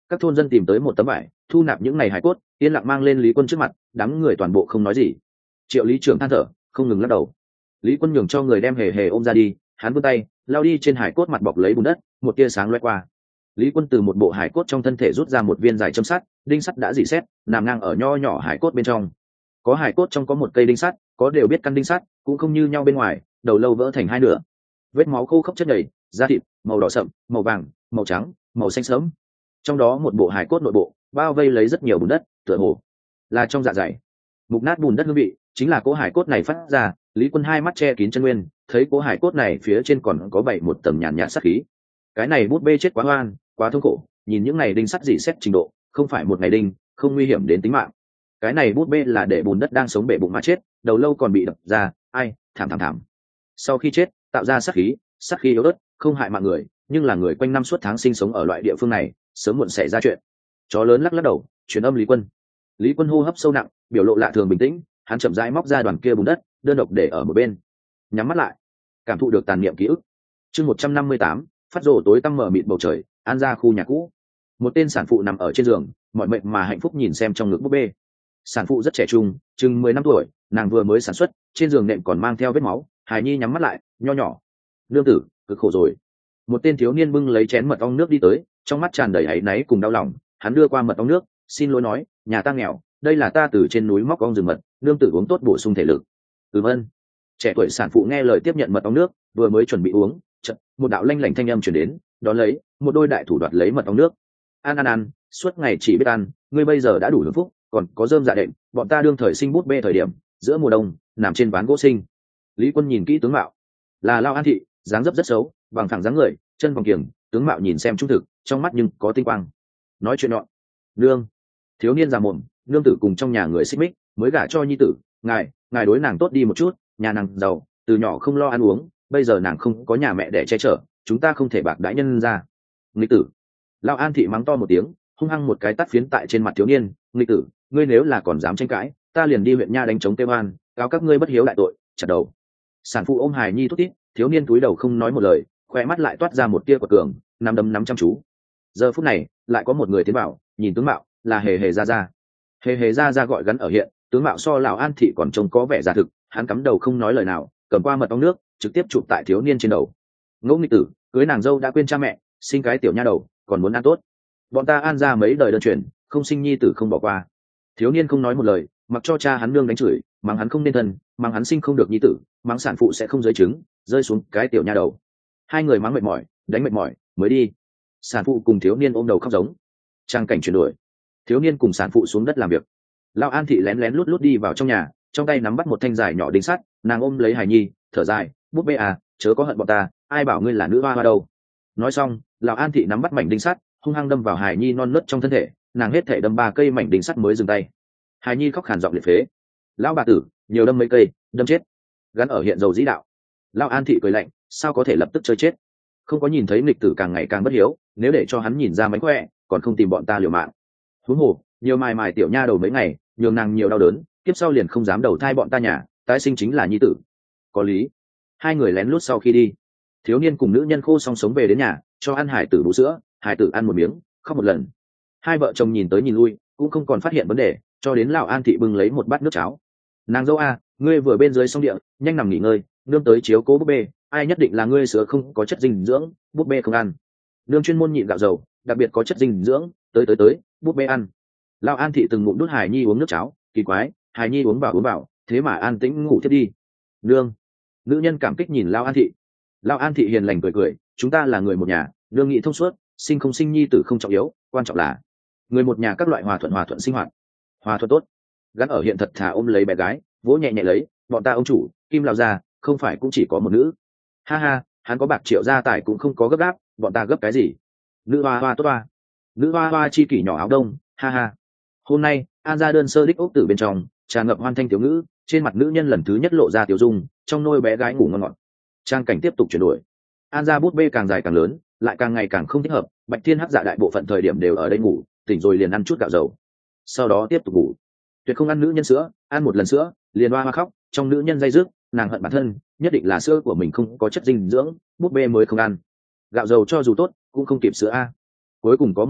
Các thôn dân tìm tới một tấm vải, thu nạp những ngày hài cốt, yên lặng mang lên Lý Quân trước mặt, đám người toàn bộ không nói gì. Triệu lý trưởng than thở, không ngừng lắc đầu. Lý Quân nhường cho người đem hề hề ôm ra đi, hắn vươn tay lao đi trên hải cốt mặt bọc lấy bùn đất, một tia sáng loay qua. Lý Quân từ một bộ hải cốt trong thân thể rút ra một viên dài châm sắt, đinh sắt đã rỉ sét, nằm ngang ở nho nhỏ hải cốt bên trong. Có hải cốt trong có một cây đinh sắt, có đều biết căn đinh sắt cũng không như nhau bên ngoài, đầu lâu vỡ thành hai nửa, vết máu khô khốc chất đầy, da thịt màu đỏ sậm, màu vàng, màu trắng, màu xanh sớm. Trong đó một bộ hải cốt nội bộ bao vây lấy rất nhiều bùn đất, tựa hồ là trong dạ dày. Mục nát bùn đất hương vị chính là cỗ hải cốt này phát ra. Lý Quân hai mắt che kín chân nguyên, thấy cỗ hải cốt này phía trên còn có bảy một tầng nhàn nhạt sát khí. Cái này bút bê chết quá oan, quá thương khổ, nhìn những ngày đinh sắt dị xét trình độ, không phải một ngày đinh, không nguy hiểm đến tính mạng. Cái này bút bê là để bùn đất đang sống bể bụng mà chết, đầu lâu còn bị đập ra, ai, thảm thảm thảm. Sau khi chết, tạo ra sát khí yếu ớt, không hại mạng người, nhưng là người quanh năm suốt tháng sinh sống ở loại địa phương này, sớm muộn xảy ra chuyện. Chó lớn lắc lắc đầu, truyền âm Lý Quân. Lý Quân hô hấp sâu nặng, biểu lộ lạ thường bình tĩnh, hắn chậm rãi móc ra đoàn kia bùn đất, đơn độc để ở một bên, nhắm mắt lại, cảm thụ được tàn niệm ký ức. Chương 158, phát rồ tối tăm mở mịt bầu trời, An ra khu nhà cũ. Một tên sản phụ nằm ở trên giường, mọi mệnh mà hạnh phúc nhìn xem trong ngực búp bê. Sản phụ rất trẻ trung, chừng 10 năm tuổi, nàng vừa mới sản xuất, trên giường nệm còn mang theo vết máu. Hài Nhi nhắm mắt lại, nho nhỏ. Nương tử, cực khổ rồi. Một tên thiếu niên bưng lấy chén mật ong nước đi tới, trong mắt tràn đầy áy náy cùng đau lòng. Hắn đưa qua mật ong nước, xin lỗi nói, nhà ta nghèo, đây là ta từ trên núi móc ong rừng mật, nương tử uống tốt bổ sung thể lực. Ân. Trẻ tuổi sản phụ nghe lời tiếp nhận mật ong nước, vừa mới chuẩn bị uống, chợt một đạo lanh lảnh thanh âm truyền đến, đón lấy một đôi đại thủ đoạt lấy mật ong nước. Ăn, suốt ngày chỉ biết ăn, ngươi bây giờ đã đủ hưởng phúc, còn có rơm dạ đệm, bọn ta đương thời sinh bút bê thời điểm, giữa mùa đông, nằm trên ván gỗ sinh. Lý Quân nhìn kỹ tướng mạo, là Lao An thị, dáng dấp rất xấu, bằng thẳng dáng người, chân vòng kiềng, tướng mạo nhìn xem trung thực, trong mắt nhưng có tinh quang. Nói chuyện nhọn. Nương. Thiếu niên già mồm, nương tử cùng trong nhà người xích mích, mới gả cho nhi tử, ngài đối nàng tốt đi một chút, nhà nàng giàu, từ nhỏ không lo ăn uống, bây giờ nàng không có nhà mẹ để che chở, chúng ta không thể bạc đãi nhân ra. Nghịch tử. Lão An thị mắng to một tiếng, hung hăng một cái tát phiến tại trên mặt thiếu niên. Nghịch tử, ngươi nếu là còn dám tranh cãi, ta liền đi huyện nha đánh chống kêu an, cáo các ngươi bất hiếu đại tội, chặt đầu. Sản phụ ôm Hài Nhi thút thít, thiếu niên cúi đầu không nói một lời, khoe mắt lại toát ra một tia của cường, nắm đấm nắm chăm chú. Giờ phút này lại có một người tiến vào, nhìn tướng mạo là hề hề ra. Hề hề ra gọi gắn ở hiện, tướng mạo so lão An thị còn trông có vẻ già thực. Hắn cắm đầu không nói lời nào, cầm qua mật ong nước, trực tiếp chụp tại thiếu niên trên đầu. Ngỗ nghịch tử, cưới nàng dâu đã quên cha mẹ, sinh cái tiểu nha đầu, còn muốn ăn tốt. Bọn ta An ra mấy đời đơn truyền, không sinh nhi tử không bỏ qua. Thiếu niên không nói một lời, mặc cho cha hắn nương đánh chửi, mắng hắn không nên thân, mắng hắn sinh không được nhi tử, mắng sản phụ sẽ không giới trứng, rơi xuống cái tiểu nha đầu. Hai người mắng mệt mỏi, đánh mệt mỏi, mới đi. Sản phụ cùng thiếu niên ôm đầu khóc giống. Trang cảnh chuyển đổi, thiếu niên cùng sản phụ xuống đất làm việc. Lão An thị lén lén lút lút đi vào trong nhà, trong tay nắm bắt một thanh dài nhỏ đinh sắt, nàng ôm lấy Hài Nhi, thở dài, búp bê à, chớ có hận bọn ta, ai bảo ngươi là nữ hoa hoa đâu. Nói xong, lão An thị nắm bắt mảnh đinh sắt, hung hăng đâm vào Hài Nhi non nớt trong thân thể, nàng hết thể đâm 3 cây mảnh đinh sắt mới dừng tay. Hài Nhi khóc khàn giọng liệt phế. Lão bà tử, nhiều đâm mấy cây, đâm chết. Gắn ở hiện dầu dĩ đạo. Lão An thị cười lạnh, sao có thể lập tức chơi chết. Không có nhìn thấy nghịch tử càng ngày càng bất hiếu, nếu để cho hắn nhìn ra mánh khỏe, còn không tìm bọn ta liều mạng. Huống hồ, nhiều mài tiểu nha đầu mấy ngày, nhường nàng nhiều đau đớn, kiếp sau liền không dám đầu thai bọn ta nhà, tái sinh chính là nhi tử. Có lý. Hai người lén lút sau khi đi, thiếu niên cùng nữ nhân khô song sống về đến nhà, cho ăn hải tử bú sữa, hải tử ăn một miếng, khóc một lần. Hai vợ chồng nhìn tới nhìn lui, cũng không còn phát hiện vấn đề, cho đến lão An thị bưng lấy một bát nước cháo. Nàng dâu a, ngươi vừa bên dưới sông địa, nhanh nằm nghỉ ngơi, nương tới chiếu cố búp bê, ai nhất định là ngươi sữa không có chất dinh dưỡng, búp bê không ăn. Nương chuyên môn nhịn gạo dầu, đặc biệt có chất dinh dưỡng, tới, búp bê ăn. Lão An thị từng ngụm đút Hài Nhi uống nước cháo, kỳ quái, Hài Nhi uống vào, thế mà an tĩnh ngủ thiết đi. Nương. Nữ nhân cảm kích nhìn Lão An thị. Lão An thị hiền lành cười, chúng ta là người một nhà, nương nghị thông suốt, sinh không sinh nhi tử không trọng yếu, quan trọng là người một nhà các loại hòa thuận sinh hoạt. Hòa thuận tốt. Gắn ở hiện thật thà ôm lấy bé gái, vỗ nhẹ nhẹ lấy, bọn ta ông chủ, Kim lão gia, không phải cũng chỉ có một nữ. Ha ha, hắn có bạc triệu gia tài cũng không có gấp gáp, bọn ta gấp cái gì? Nữ hoa tốt hoa. Nữ hoa chi kỷ nhỏ áo đông, ha ha. Hôm nay, An ra đơn sơ đích ốc tử bên trong, tràn ngập hoan thanh tiểu ngữ, trên mặt nữ nhân lần thứ nhất lộ ra tiểu dung, trong nôi bé gái ngủ ngon ngọt. Trang cảnh tiếp tục chuyển đổi. An ra bút bê càng dài càng lớn, lại càng ngày càng không thích hợp, Bạch Thiên Hắc dạ đại bộ phận thời điểm đều ở đây ngủ, tỉnh rồi liền ăn chút gạo dầu. Sau đó tiếp tục ngủ. Tuyệt không ăn nữ nhân sữa, ăn một lần sữa, liền hoa khóc, trong nữ nhân dây dứt, nàng hận bản thân, nhất định là sữa của mình không có chất dinh dưỡng, bút bê mới không ăn. Gạo dầu cho dù tốt, cũng không kịp sữa a. Cuối cùng có một ngày,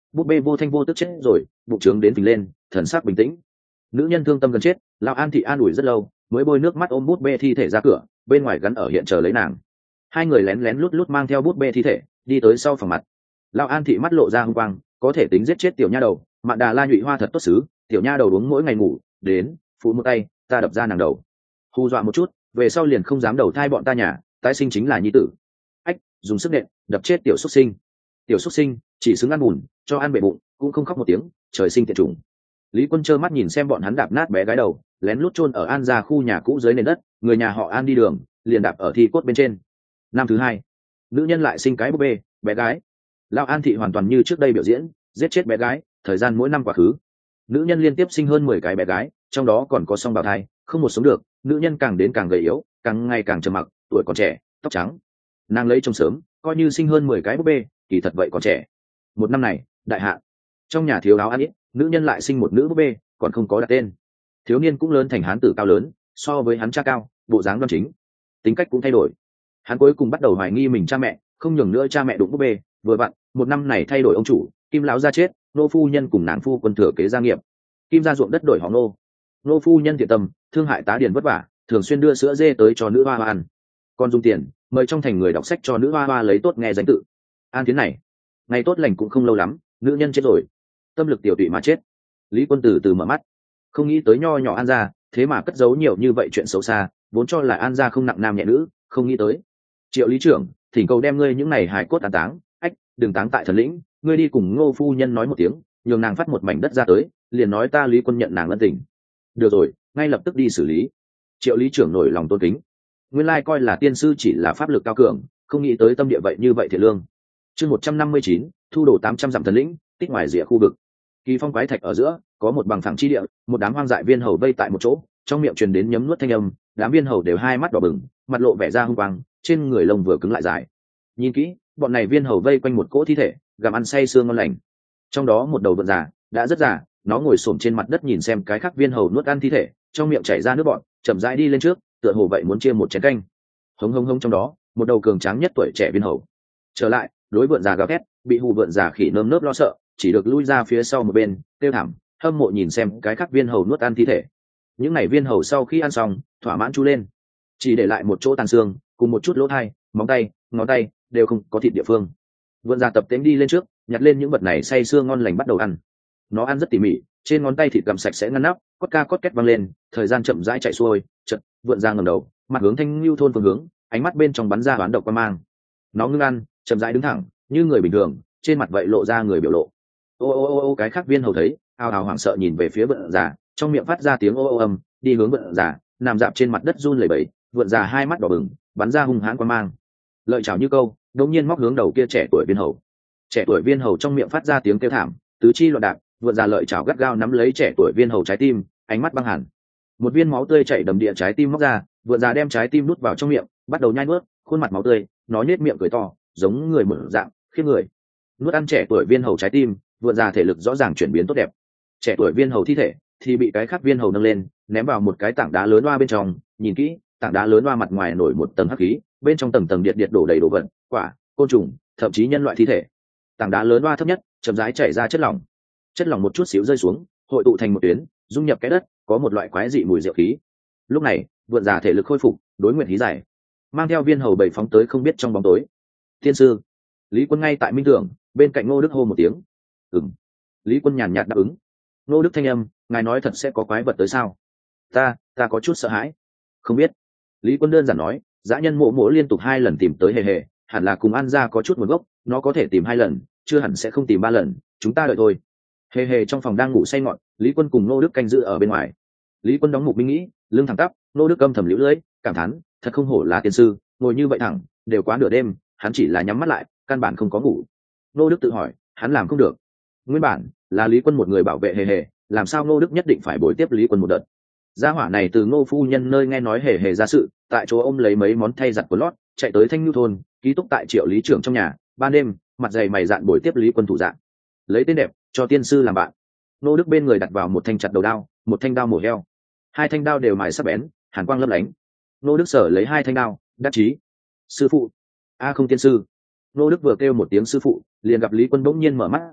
búp bê vô thanh vô tức chết rồi, bụng trướng đến phình lên, thần sắc bình tĩnh. Nữ nhân thương tâm gần chết, lão An thị an ủi rất lâu mới bôi nước mắt ôm búp bê thi thể ra cửa, bên ngoài gắn ở hiện chờ lấy nàng. Hai người lén lén lút lút mang theo búp bê thi thể đi tới sau phòng mặt. Lão An thị mắt lộ ra hung quang, có thể tính giết chết tiểu nha đầu, Mạn Đà La nhụy hoa thật tốt xứ, tiểu nha đầu uống mỗi ngày ngủ đến phụ một tay ta đập ra nàng đầu, hù dọa một chút về sau liền không dám đầu thai bọn ta nhà, tái sinh chính là nhi tử. Ách, dùng sức nện đập chết tiểu xuất sinh. Tiểu xuất sinh chỉ xứng ăn bùn, cho ăn bể bụng cũng không khóc một tiếng, trời sinh tiệt chủng. Lý Quân trơ mắt nhìn xem bọn hắn đạp nát bé gái đầu, lén lút chôn ở An gia khu nhà cũ dưới nền đất, người nhà họ An đi đường liền đạp ở thi cốt bên trên. Năm thứ hai, nữ nhân lại sinh cái búp bê bé gái. Lão An thị hoàn toàn như trước đây biểu diễn, giết chết bé gái, thời gian mỗi năm quá khứ, nữ nhân liên tiếp sinh hơn 10 cái bé gái, trong đó còn có song bào thai, không một sống được. Nữ nhân càng đến càng gầy yếu, càng ngày càng trầm mặc, tuổi còn trẻ, tóc trắng. Nàng lấy chồng sớm, coi như sinh hơn 10 cái búp bê, kỳ thật vậy còn trẻ. Một năm này, đại hạn, trong nhà thiếu áo ăn ít, nữ nhân lại sinh một nữ búp bê, còn không có đặt tên. Thiếu niên cũng lớn thành hán tử cao lớn, so với hắn cha cao, bộ dáng đoan chính, tính cách cũng thay đổi. Hắn cuối cùng bắt đầu hoài nghi mình cha mẹ, không nhường nữa cha mẹ đụng búp bê. Vừa vặn, một năm này thay đổi ông chủ, Kim lão gia chết, nô phu nhân cùng nàng phu quân thừa kế gia nghiệp, Kim gia ruộng đất đổi họ nô phu nhân thiện tâm, thương hại tá điền vất vả, thường xuyên đưa sữa dê tới cho nữ hoa hoa ăn, còn dùng tiền mời trong thành người đọc sách cho nữ hoa hoa lấy tốt nghe danh tự. An Tiến này ngày tốt lành cũng không lâu lắm, nữ nhân chết rồi, tâm lực tiểu tụy mà chết. Lý Quân từ từ mở mắt, không nghĩ tới nho nhỏ An gia thế mà cất giấu nhiều như vậy chuyện xấu xa, vốn cho là An gia không nặng nam nhẹ nữ, không nghĩ tới. Triệu lý trưởng, thỉnh cầu đem ngươi những này hài cốt an táng. Ách, đừng táng tại thần lĩnh, ngươi đi cùng Ngô phu nhân nói một tiếng, nhường nàng phát một mảnh đất ra tới, liền nói ta Lý Quân nhận nàng ân tình. Được rồi, ngay lập tức đi xử lý. Triệu lý trưởng nổi lòng tôn kính, nguyên lai coi là tiên sư chỉ là pháp lực cao cường, không nghĩ tới tâm địa vậy như vậy thiệt lương. Chương 159, thu đồ 800 dặm thần lĩnh, tích ngoài rìa khu vực. Kỳ phong quái thạch ở giữa có một bằng phẳng chi địa, một đám hoang dại viên hầu vây tại một chỗ, trong miệng truyền đến nhấm nuốt thanh âm, đám viên hầu đều hai mắt đỏ bừng, mặt lộ vẻ ra hung quang, trên người lông vừa cứng lại dài. Nhìn kỹ, bọn này viên hầu vây quanh một cỗ thi thể, gặm ăn say sương ngon lành. Trong đó một đầu vượn già, đã rất già, nó ngồi xổm trên mặt đất nhìn xem cái khác viên hầu nuốt ăn thi thể, trong miệng chảy ra nước bọt, chậm rãi đi lên trước, tựa hồ vậy muốn chia một chén canh. Hống hống hống, trong đó một đầu cường tráng nhất tuổi trẻ viên hầu trở lại, đối vượn già gào thét, bị hù vượn già khỉ nơm nớp lo sợ, chỉ được lui ra phía sau một bên, kêu thảm, hâm mộ nhìn xem cái khác viên hầu nuốt ăn thi thể. Những này viên hầu sau khi ăn xong, thỏa mãn chu lên, chỉ để lại một chỗ tàn xương cùng một chút lỗ thai, móng tay, ngón tay đều không có thịt địa phương. Vượn già tập tễnh đi lên trước, nhặt lên những vật này say sưa ngon lành bắt đầu ăn. Nó ăn rất tỉ mỉ, trên ngón tay thịt gặm sạch sẽ ngăn nắp, cốt ca cốt két văng lên, thời gian chậm rãi chạy xuôi. Chợt vượn già ngẩng đầu, mặt hướng Thanh Lưu thôn phương hướng, ánh mắt bên trong bắn ra đoán độc quan mang. Nó ngưng ăn, chậm rãi đứng thẳng như người bình thường, trên mặt vậy lộ ra người biểu lộ. Ô, cái khác viên hầu thấy, ào ào hoảng sợ nhìn về phía vượn già, trong miệng phát ra tiếng ô âm, đi hướng vượn già, nằm dạp trên mặt đất run lẩy bẩy. Vượn già hai mắt đỏ bừng, bắn ra hung hãn quan mang, lợi chảo như câu, đột nhiên móc hướng đầu kia trẻ tuổi viên hầu. Trẻ tuổi viên hầu trong miệng phát ra tiếng kêu thảm, tứ chi loạn đạp, vượn già lợi chảo gắt gao nắm lấy trẻ tuổi viên hầu trái tim, ánh mắt băng hẳn. Một viên máu tươi chảy đầm địa trái tim móc ra, vượn già đem trái tim nuốt vào trong miệng, bắt đầu nhai nuốt, khuôn mặt máu tươi, nó nhếch miệng cười to, giống người mở dạng, khiếp người. Nuốt ăn trẻ tuổi viên hầu trái tim, vượn già thể lực rõ ràng chuyển biến tốt đẹp. Trẻ tuổi viên hầu thi thể thì bị cái khác viên hầu nâng lên, ném vào một cái tảng đá lớn oa bên trong, nhìn kỹ, tảng đá lớn oa mặt ngoài nổi một tầng hắc khí, bên trong tầng tầng điện đổ đầy đồ vật, quả, côn trùng, thậm chí nhân loại thi thể. Tảng đá lớn oa thấp nhất, chậm rãi chảy ra chất lỏng. Chất lỏng một chút xíu rơi xuống, hội tụ thành một tuyến, dung nhập cái đất, có một loại quái dị mùi rượu khí. Lúc này, vượn già thể lực khôi phục, đối nguyện hí giải, mang theo viên hầu bảy phóng tới không biết trong bóng tối. Tiên sư, Lý Quân ngay tại minh tưởng, bên cạnh Ngô Đức hô một tiếng. Ừm. Lý Quân nhàn nhạt đáp ứng. Ngô Đức thanh âm, ngài nói thật sẽ có quái vật tới sao? Ta có chút sợ hãi. Không biết. Lý Quân đơn giản nói, dã nhân mộ mộ liên tục 2 lần tìm tới hề hề, hẳn là cùng An gia có chút nguồn gốc, nó có thể tìm 2 lần, chưa hẳn sẽ không tìm 3 lần, chúng ta đợi thôi. Hề hề trong phòng đang ngủ say ngọn, Lý Quân cùng Ngô Đức canh giữ ở bên ngoài. Lý Quân đóng mục binh nghĩ, lưng thẳng tắp, Ngô Đức âm thầm liễu lưỡi, cảm thán, thật không hổ là tiên sư, ngồi như vậy thẳng, đều quá nửa đêm, hắn chỉ là nhắm mắt lại, căn bản không có ngủ. Ngô Đức tự hỏi, hắn làm không được. Nguyên bản là Lý Quân một người bảo vệ hề hề, làm sao Ngô Đức nhất định phải bồi tiếp Lý Quân một đợt? Gia hỏa này từ Ngô phu nhân nơi nghe nói hề hề ra sự, tại chỗ ôm lấy mấy món thay giặt của lót, chạy tới Thanh Nhu thôn, ký túc tại Triệu lý trưởng trong nhà, ban đêm, mặt dày mày dạn bồi tiếp Lý Quân thủ dạng. Lấy tên đẹp, cho tiên sư làm bạn. Ngô Đức bên người đặt vào một thanh chặt đầu đao, một thanh đao mổ heo. 2 thanh đao đều mài sắc bén, hàn quang lấp lánh. Ngô Đức sở lấy 2 thanh đao, đắc chí. Sư phụ. A không tiên sư. Ngô Đức vừa kêu một tiếng sư phụ, liền gặp Lý Quân bỗng nhiên mở mắt ra,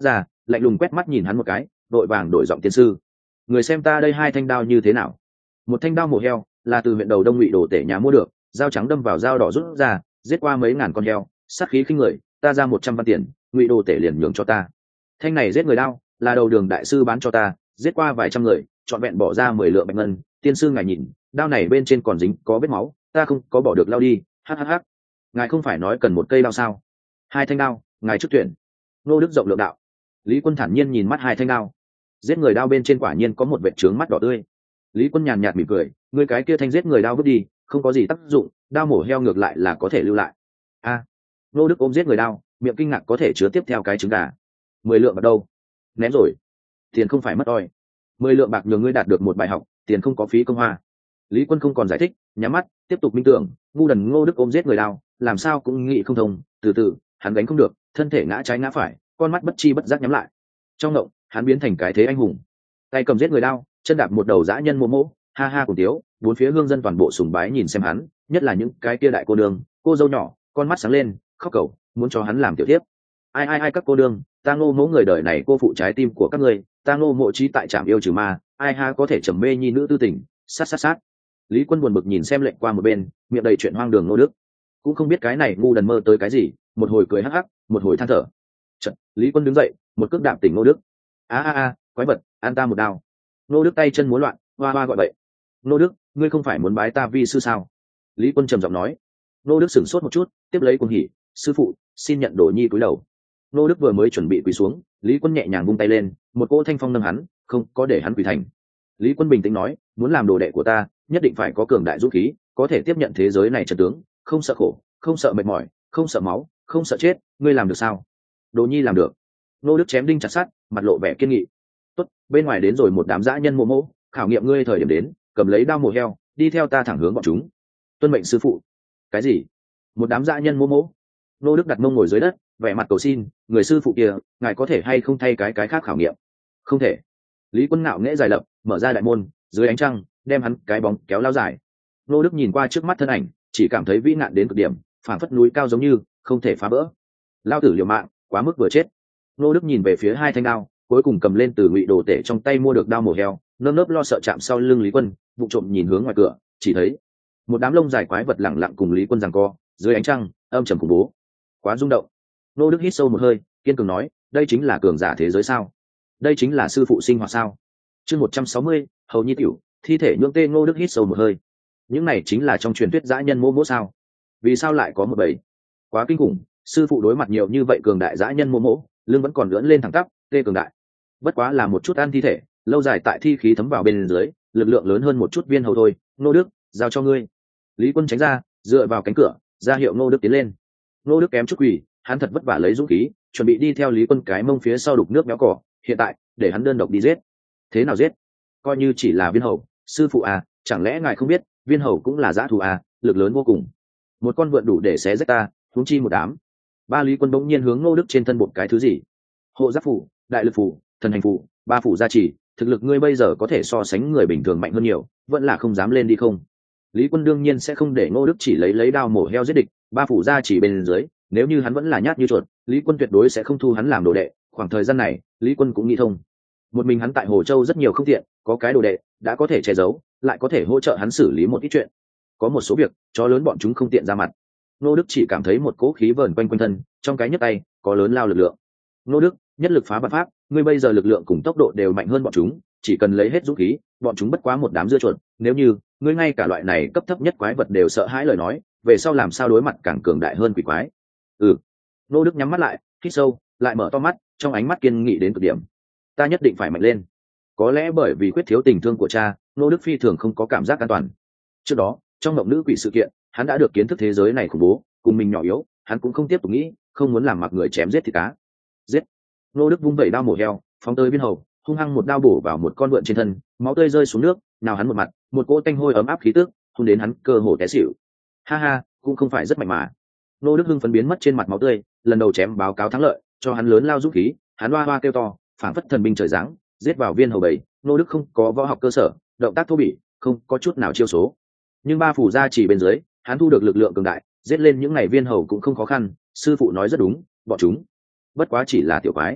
lạnh lùng quét mắt nhìn hắn một cái, vội vàng đổi giọng tiên sư. Người xem ta đây 2 thanh đao như thế nào? Một thanh đao mổ heo là từ huyện đầu Đông Ngụy Đồ Tể nhà mua được, dao trắng đâm vào dao đỏ rút ra, giết qua mấy ngàn con heo, sát khí khinh người, ta ra 100 văn tiền, Ngụy Đồ Tể liền nhường cho ta. Thanh này giết người đao, là đầu đường đại sư bán cho ta, giết qua vài trăm người, chọn vẹn bỏ ra 10 lượng bạch ngân, tiên sư ngài nhìn, đao này bên trên còn dính có vết máu, ta không có bỏ được lao đi, hắc. Ngài không phải nói cần một cây đao sao? 2 thanh đao, ngài trước tuyển. Nô Đức rộng lượng đạo. Lý Quân thản nhiên nhìn mắt 2 thanh đao, giết người đao bên trên quả nhiên có một vệt trướng mắt đỏ tươi. Lý Quân nhàn nhạt mỉm cười, ngươi cái kia thanh giết người đao vứt đi, không có gì tác dụng, đao mổ heo ngược lại là có thể lưu lại. Nô Đức ôm giết người đao, miệng kinh ngạc có thể chứa tiếp theo cái trứng gà. 10 lượng bạc đâu? Ném rồi. Tiền không phải mất oi. 10 lượng bạc nhường ngươi đạt được một bài học, tiền không có phí công hoa. Lý Quân không còn giải thích, nhắm mắt tiếp tục minh tưởng. Ngu đần Ngô Đức ôm giết người đao, làm sao cũng nghĩ không thông. Từ từ hắn gánh không được, thân thể ngã trái ngã phải, con mắt bất chi bất giác nhắm lại. Trong động hắn biến thành cái thế anh hùng, tay cầm giết người đao, chân đạp một đầu dã nhân mô mỗ, ha ha cùng tiếu. Bốn phía hương dân toàn bộ sùng bái nhìn xem hắn, nhất là những cái kia đại cô đường, cô dâu nhỏ, con mắt sáng lên, khóc cầu muốn cho hắn làm tiểu tiếp. Ai các cô đương, ta Ngô mỗ người đời này cô phụ trái tim của các ngươi, ta Ngô mộ trí tại trạm yêu trừ ma, ai ha có thể trầm mê nhi nữ tư tình, sát. Lý Quân buồn bực nhìn xem lệnh qua một bên, miệng đầy chuyện hoang đường Ngô Đức, cũng không biết cái này ngu đần mơ tới cái gì, một hồi cười hắc hắc, một hồi than thở. Chợt Lý Quân đứng dậy, một cước đạp tỉnh Ngô Đức. Quái vật, ăn ta một đao. Ngô Đức tay chân múa loạn, hoa gọi bậy. Ngô Đức, ngươi không phải muốn bái ta vi sư sao? Lý Quân trầm giọng nói. Ngô Đức sửng sốt một chút, tiếp lấy cuồng hỉ, sư phụ, xin nhận đồ nhi cúi đầu. Ngô Đức vừa mới chuẩn bị quỳ xuống, Lý Quân nhẹ nhàng vung tay lên, một cỗ thanh phong nâng hắn, không có để hắn quỳ thành. Lý Quân bình tĩnh nói, muốn làm đồ đệ của ta, nhất định phải có cường đại dũng khí, có thể tiếp nhận thế giới này trận tướng, không sợ khổ, không sợ mệt mỏi, không sợ máu, không sợ chết, ngươi làm được sao? Đồ nhi làm được. Ngô Đức chém đinh chặt sắt, mặt lộ vẻ kiên nghị. Tốt, bên ngoài đến rồi một đám dã nhân mô mỗ, khảo nghiệm ngươi thời điểm đến, cầm lấy đao mổ heo, đi theo ta thẳng hướng bọn chúng. Tuân mệnh sư phụ. Cái gì? Một đám dã nhân mô mỗ? Ngô Đức đặt mông ngồi dưới đất, vẻ mặt cầu xin, người sư phụ kia, ngài có thể hay không thay cái khác khảo nghiệm? Không thể. Lý Quân ngạo nghễ dài lập, mở ra đại môn, dưới ánh trăng, đem hắn cái bóng kéo lao dài. Ngô Đức nhìn qua trước mắt thân ảnh, chỉ cảm thấy vĩ nạn đến cực điểm, phảng phất núi cao giống như không thể phá vỡ. Lao tử liều mạng, quá mức vừa chết. Ngô Đức nhìn về phía 2 thanh đao, cuối cùng cầm lên từ Ngụy Đồ Tể trong tay mua được đao mổ heo, nơm nớp lo sợ chạm sau lưng Lý Quân, vụ trộm nhìn hướng ngoài cửa, chỉ thấy một đám lông dài quái vật lẳng lặng cùng Lý Quân giằng co, dưới ánh trăng, âm trầm khủng bố, quá rung động. Ngô Đức hít sâu một hơi, kiên cường nói, đây chính là cường giả thế giới sao? Đây chính là sư phụ sinh hoạt sao? Chương 160, hầu nhi tiểu, thi thể nhượng tê. Ngô Đức hít sâu một hơi. Những này chính là trong truyền thuyết dã nhân mô mỗ sao? Vì sao lại có một bầy? Quá kinh khủng, sư phụ đối mặt nhiều như vậy cường đại dã nhân mô mỗ, lưng vẫn còn lưỡn lên thẳng tắp, tê cường đại. Bất quá là một chút ăn thi thể, lâu dài tại thi khí thấm vào bên dưới, lực lượng lớn hơn một chút viên hầu thôi. Ngô Đức, giao cho ngươi. Lý Quân tránh ra, dựa vào cánh cửa, ra hiệu Ngô Đức tiến lên. Ngô Đức kém chút quỳ, hắn thật vất vả lấy dũng khí, chuẩn bị đi theo Lý Quân cái mông phía sau đục nước béo cỏ, hiện tại để hắn đơn độc đi giết. Thế nào giết? Coi như chỉ là viên hầu, sư phụ à, chẳng lẽ ngài không biết, viên hầu cũng là dã thú à, lực lớn vô cùng. Một con vượn đủ để xé rách ta, huống chi một đám. Ba Lý Quân bỗng nhiên hướng Ngô Đức trên thân một cái thứ gì? Hộ giáp phủ, đại lực phủ, thần hành phủ, 3 phủ gia trì, thực lực ngươi bây giờ có thể so sánh người bình thường mạnh hơn nhiều, vẫn là không dám lên đi không? Lý Quân đương nhiên sẽ không để Ngô Đức chỉ lấy đao mổ heo giết địch, 3 phủ gia trì bên dưới, nếu như hắn vẫn là nhát như chuột, Lý Quân tuyệt đối sẽ không thu hắn làm đồ đệ. Khoảng thời gian này, Lý Quân cũng nghĩ thông, một mình hắn tại Hồ Châu rất nhiều không tiện, có cái đồ đệ đã có thể che giấu, lại có thể hỗ trợ hắn xử lý một ít chuyện. Có một số việc, chó lớn bọn chúng không tiện ra mặt. Ngô Đức chỉ cảm thấy một cỗ khí vờn quanh quanh thân, trong cái nhấc tay có lớn lao lực lượng. Ngô Đức, nhất lực phá vạn pháp, ngươi bây giờ lực lượng cùng tốc độ đều mạnh hơn bọn chúng, chỉ cần lấy hết dũng khí, bọn chúng bất quá một đám dưa chuột. Nếu như ngươi ngay cả loại này cấp thấp nhất quái vật đều sợ hãi lời nói, về sau làm sao đối mặt càng cường đại hơn quỷ quái? Ngô Đức nhắm mắt lại, hít sâu, lại mở to mắt, trong ánh mắt kiên nghị đến cực điểm. Ta nhất định phải mạnh lên. Có lẽ bởi vì khuyết thiếu tình thương của cha, Ngô Đức phi thường không có cảm giác an toàn. Trước đó, trong mộng nữ quỷ sự kiện, hắn đã được kiến thức thế giới này khủng bố, cùng mình nhỏ yếu, hắn cũng không tiếp tục nghĩ, không muốn làm mặc người chém giết thịt cá. Giết! Ngô Đức vung vẩy đao mổ heo, phóng tới viên hầu, hung hăng một đao bổ vào một con vượn trên thân, máu tươi rơi xuống nước, nào hắn một mặt, một cỗ tanh hôi ấm áp khí tức, hôn đến hắn cơ hồ té xỉu. Ha ha, cũng không phải rất mạnh mà. Ngô Đức hưng phấn biến mất trên mặt máu tươi, lần đầu chém báo cáo thắng lợi, cho hắn lớn lao dũng khí, hắn hoa hoa kêu to, phảng phất thần binh trời giáng, giết vào viên hầu bầy. Ngô Đức không có võ học cơ sở, động tác thô bỉ, không có chút nào chiêu số, nhưng 3 phủ gia chỉ bên dưới, hắn thu được lực lượng cường đại, giết lên những ngày viên hầu cũng không khó khăn. Sư phụ nói rất đúng, bọn chúng bất quá chỉ là tiểu quái.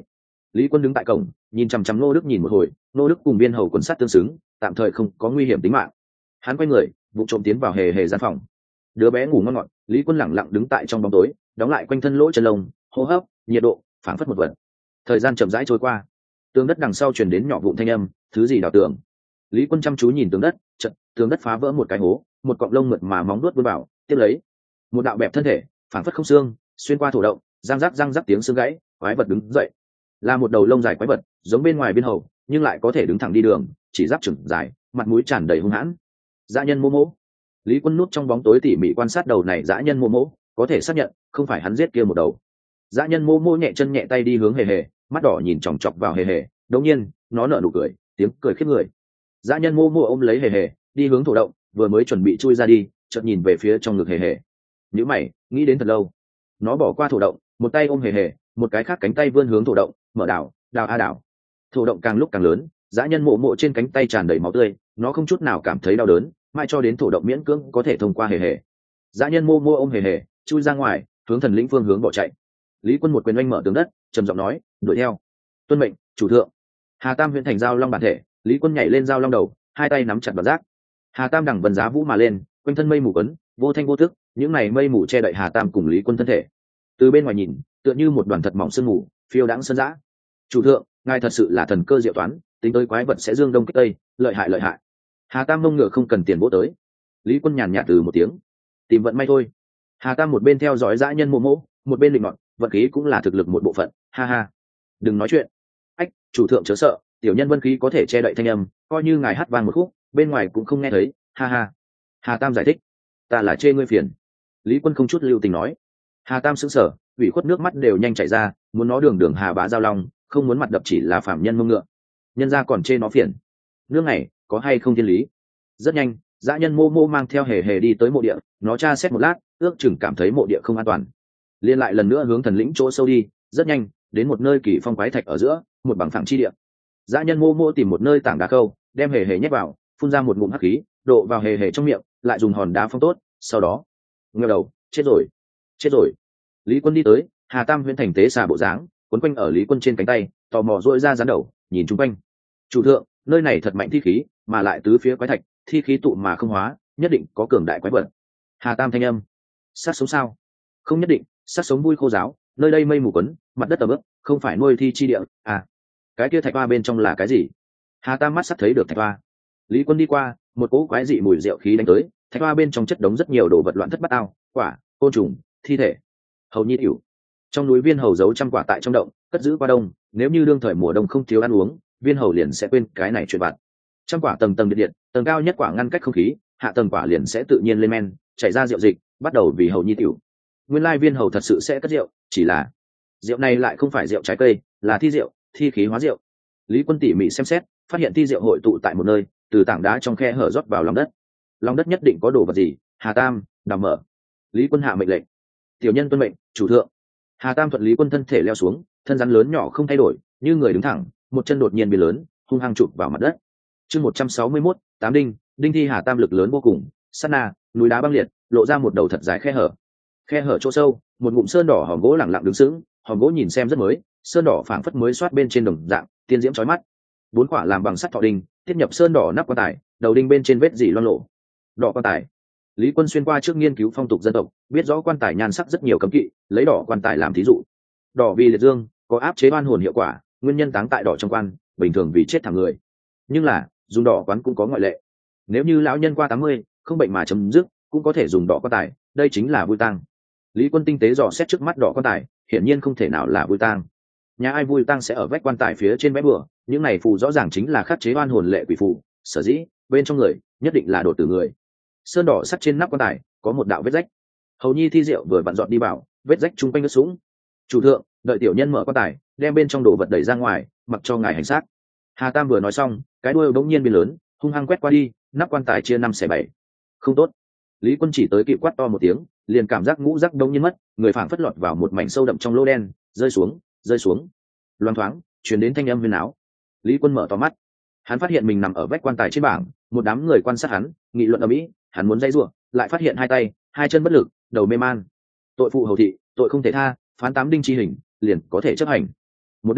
Lý Quân đứng tại cổng nhìn chằm chằm Ngô Đức nhìn một hồi. Ngô Đức cùng viên hầu quần sắt tương xứng, tạm thời không có nguy hiểm tính mạng. Hắn quay người vụ trộm tiến vào hề hề gian phòng. Đứa bé ngủ ngon ngọt, Lý Quân lẳng lặng đứng tại trong bóng tối, đóng lại quanh thân lỗ chân lông, hô hấp, nhiệt độ phảng phất một vật. Thời gian chậm rãi trôi qua, tường đất đằng sau truyền đến nhỏ vụn thanh âm, thứ gì đào tường. Lý Quân chăm chú nhìn tường đất, chợt tường đất phá vỡ một cái hố, một cọng lông mượt mà móng vuốt vươn vào, tiếp lấy một đạo bẹp thân thể phảng phất không xương xuyên qua thổ động, răng rắc tiếng xương gãy, quái vật đứng dậy. Là một đầu lông dài quái vật, giống bên ngoài viên hầu nhưng lại có thể đứng thẳng đi đường, chỉ giáp chừng dài, mặt mũi tràn đầy hung hãn. Dã nhân Mô Mỗ. Lý Quân núp trong bóng tối tỉ mỉ quan sát đầu này dã nhân Mô Mỗ, có thể xác nhận không phải hắn giết kia một đầu. Dã nhân Mô Mỗ nhẹ chân nhẹ tay đi hướng hề hề, mắt đỏ nhìn chòng chọc vào hề hề. Đột nhiên nó nở nụ cười, tiếng cười khiếp người. Dã nhân Mô Mỗ ôm lấy hề hề đi hướng thổ động, vừa mới chuẩn bị chui ra đi, chợt nhìn về phía trong ngực hề hề. Nhíu mày nghĩ đến thật lâu, nó bỏ qua thổ động, một tay ôm hề hề, một cái khác cánh tay vươn hướng thổ động, mở đảo đảo. Thổ động càng lúc càng lớn, dã nhân Mộ Mộ trên cánh tay tràn đầy máu tươi, nó không chút nào cảm thấy đau đớn, mãi cho đến thổ động miễn cưỡng có thể thông qua hề hề. Dã nhân Mô Mô ôm hề hề chui ra ngoài, hướng thần lĩnh phương hướng bỏ chạy. Lý Quân một quyền oanh mở tường đất, trầm giọng nói, đuổi theo. Tuân mệnh, chủ thượng. Hà Tam huyện thành giao long bản thể, Lý Quân nhảy lên giao long đầu, hai tay nắm chặt đoạn giác. Hà Tam đằng vân giá vũ mà lên, quanh thân mây mù quấn, vô thanh vô tức, những này mây mù che đậy Hà Tam cùng Lý Quân thân thể. Từ bên ngoài nhìn, tựa như một đoàn thật mỏng sương mù, phiêu đãng sơn dã. Chủ thượng, ngài thật sự là thần cơ diệu toán, tính tới quái vật sẽ dương đông kích tây, lợi hại. Hà Tam mông ngựa không cần tiền vỗ tới. Lý Quân nhàn nhạt từ một tiếng, tìm vận may thôi. Hà Tam một bên theo dõi dã nhân Mộ Mỗ, một bên định mọn, vận khí cũng là thực lực một bộ phận, ha ha. Đừng nói chuyện. Ách, chủ thượng chớ sợ, tiểu nhân vân khí có thể che đậy thanh âm, coi như ngài hát vang một khúc, bên ngoài cũng không nghe thấy, ha ha. Hà Tam giải thích, ta là chê ngươi phiền. Lý Quân không chút lưu tình nói. Hà Tam sững sờ, ủy khuất nước mắt đều nhanh chảy ra, muốn nó đường hà bá giao long, không muốn mặt đập chỉ là phạm nhân mông ngựa, nhân ra còn chê nó phiền. Nước này có hay không thiên lý? Rất nhanh, dã nhân Mô Mô mang theo hề hề đi tới mộ địa, nó tra xét một lát, ước chừng cảm thấy mộ địa không an toàn, liên lại lần nữa hướng thần lĩnh chỗ sâu đi. Rất nhanh đến một nơi kỳ phong quái thạch ở giữa, một bằng phẳng chi địa. Dã nhân Mô Mô tìm một nơi tảng đá khâu, đem hề hề nhét vào, phun ra một ngụm hắc khí, độ vào hề hề trong miệng, lại dùng hòn đá phong tốt, sau đó ngẩng đầu, chết rồi. Lý Quân đi tới, Hà Tam huyễn thành tế xà bộ dáng, quấn quanh ở Lý Quân trên cánh tay, tò mò dội ra dán đầu, nhìn chung quanh. Chủ thượng, nơi này thật mạnh thi khí, mà lại tứ phía quái thạch, thi khí tụ mà không hóa, nhất định có cường đại quái vật. Hà Tam thanh âm, sát sống sao? Không nhất định, sát sống vui khô giáo, nơi đây mây mù quấn, mặt đất ẩm ướt, không phải nuôi thi chi địa. À, cái kia thạch hoa bên trong là cái gì? Hà Tam mắt sắp thấy được thạch hoa. Lý Quân đi qua, một cỗ quái dị mùi rượu khí đánh tới, thạch hoa bên trong chất đống rất nhiều đồ vật loạn thất bát ao, quả, côn trùng, thi thể. Hầu nhi tiểu. Trong núi viên hầu giấu trăm quả tại trong động, cất giữ qua đông, nếu như đương thời mùa đông không thiếu ăn uống, viên hầu liền sẽ quên cái này chuyện vặt. Trăm quả tầng tầng điện điện, tầng cao nhất quả ngăn cách không khí, hạ tầng quả liền sẽ tự nhiên lên men, chảy ra rượu dịch, bắt đầu vì hầu nhi tiểu. Nguyên lai viên hầu thật sự sẽ cất rượu, chỉ là rượu này lại không phải rượu trái cây, là thi rượu, thi khí hóa rượu. Lý Quân tỉ mỉ xem xét, phát hiện thi rượu hội tụ tại một nơi, từ tảng đá trong khe hở rót vào lòng đất. Lòng đất nhất định có đồ vật gì. Hà Tam đào mở. Lý Quân hạ mệnh lệnh, tiểu nhân tuân mệnh, chủ thượng. Hà Tam thuận Lý Quân thân thể leo xuống, thân rắn lớn nhỏ không thay đổi, như người đứng thẳng, một chân đột nhiên biến lớn, hung hăng chụp vào mặt đất. Chương 161, tám đinh thi Hà Tam lực lớn vô cùng, sát na, núi đá băng liệt, lộ ra một đầu thật dài khe hở. Khe hở chỗ sâu, một ngụm sơn đỏ hòm gỗ lẳng lặng đứng sững, hòm gỗ nhìn xem rất mới, sơn đỏ phảng phất mới xoát bên trên đồng dạng, tiên diễm chói mắt. Bốn quả làm bằng sắt thọ đinh, tiếp nhập sơn đỏ nắp quan tài, đầu đinh bên trên vết dỉ loang lộ. Đỏ quan tài. Lý Quân xuyên qua trước nghiên cứu phong tục dân tộc, biết rõ quan tài nhan sắc rất nhiều cấm kỵ, lấy đỏ quan tài làm thí dụ. Đỏ vì liệt dương, có áp chế oan hồn hiệu quả, nguyên nhân táng tại đỏ trong quan, bình thường vì chết thẳng người. Nhưng là, dùng đỏ quán cũng có ngoại lệ. Nếu như lão nhân qua 80, không bệnh mà chấm dứt, cũng có thể dùng đỏ quan tài, đây chính là vui tang. Lý Quân tinh tế dò xét trước mắt đỏ quan tài, hiển nhiên không thể nào là vui tang. Nhà ai vui tang sẽ ở vách quan tài phía trên vẽ bừa, những này phù rõ ràng chính là khắc chế oan hồn lệ quỷ phù, sở dĩ bên trong người nhất định là đột tử người. Sơn đỏ sắt trên nắp quan tài có một đạo vết rách. Hầu nhi thi rượu vừa vặn dọn đi vào, vết rách chung quanh ướt sũng. Chủ thượng, đợi tiểu nhân mở quan tài, đem bên trong đồ vật đẩy ra ngoài, mặc cho ngài hành xác. Hà Tam vừa nói xong, cái đuôi bỗng nhiên biến lớn, hung hăng quét qua đi, nắp quan tài chia 5/7. Không tốt. Lý Quân chỉ tới kịp quát to một tiếng, liền cảm giác ngũ giác đông nhiên mất, người phảng phất lọt vào một mảnh sâu đậm trong lỗ đen, rơi xuống. Loáng thoáng truyền đến thanh âm huyền áo. Lý Quân mở to mắt, hắn phát hiện mình nằm ở vách quan tài trên bảng, một đám người quan sát hắn, nghị luận ầm ĩ, hắn muốn dây rủa, lại phát hiện hai tay, hai chân bất lực, đầu mê man. Tội phụ hầu thị, tội không thể tha, phán 8 đinh chi hình, liền có thể chấp hành. Một đinh,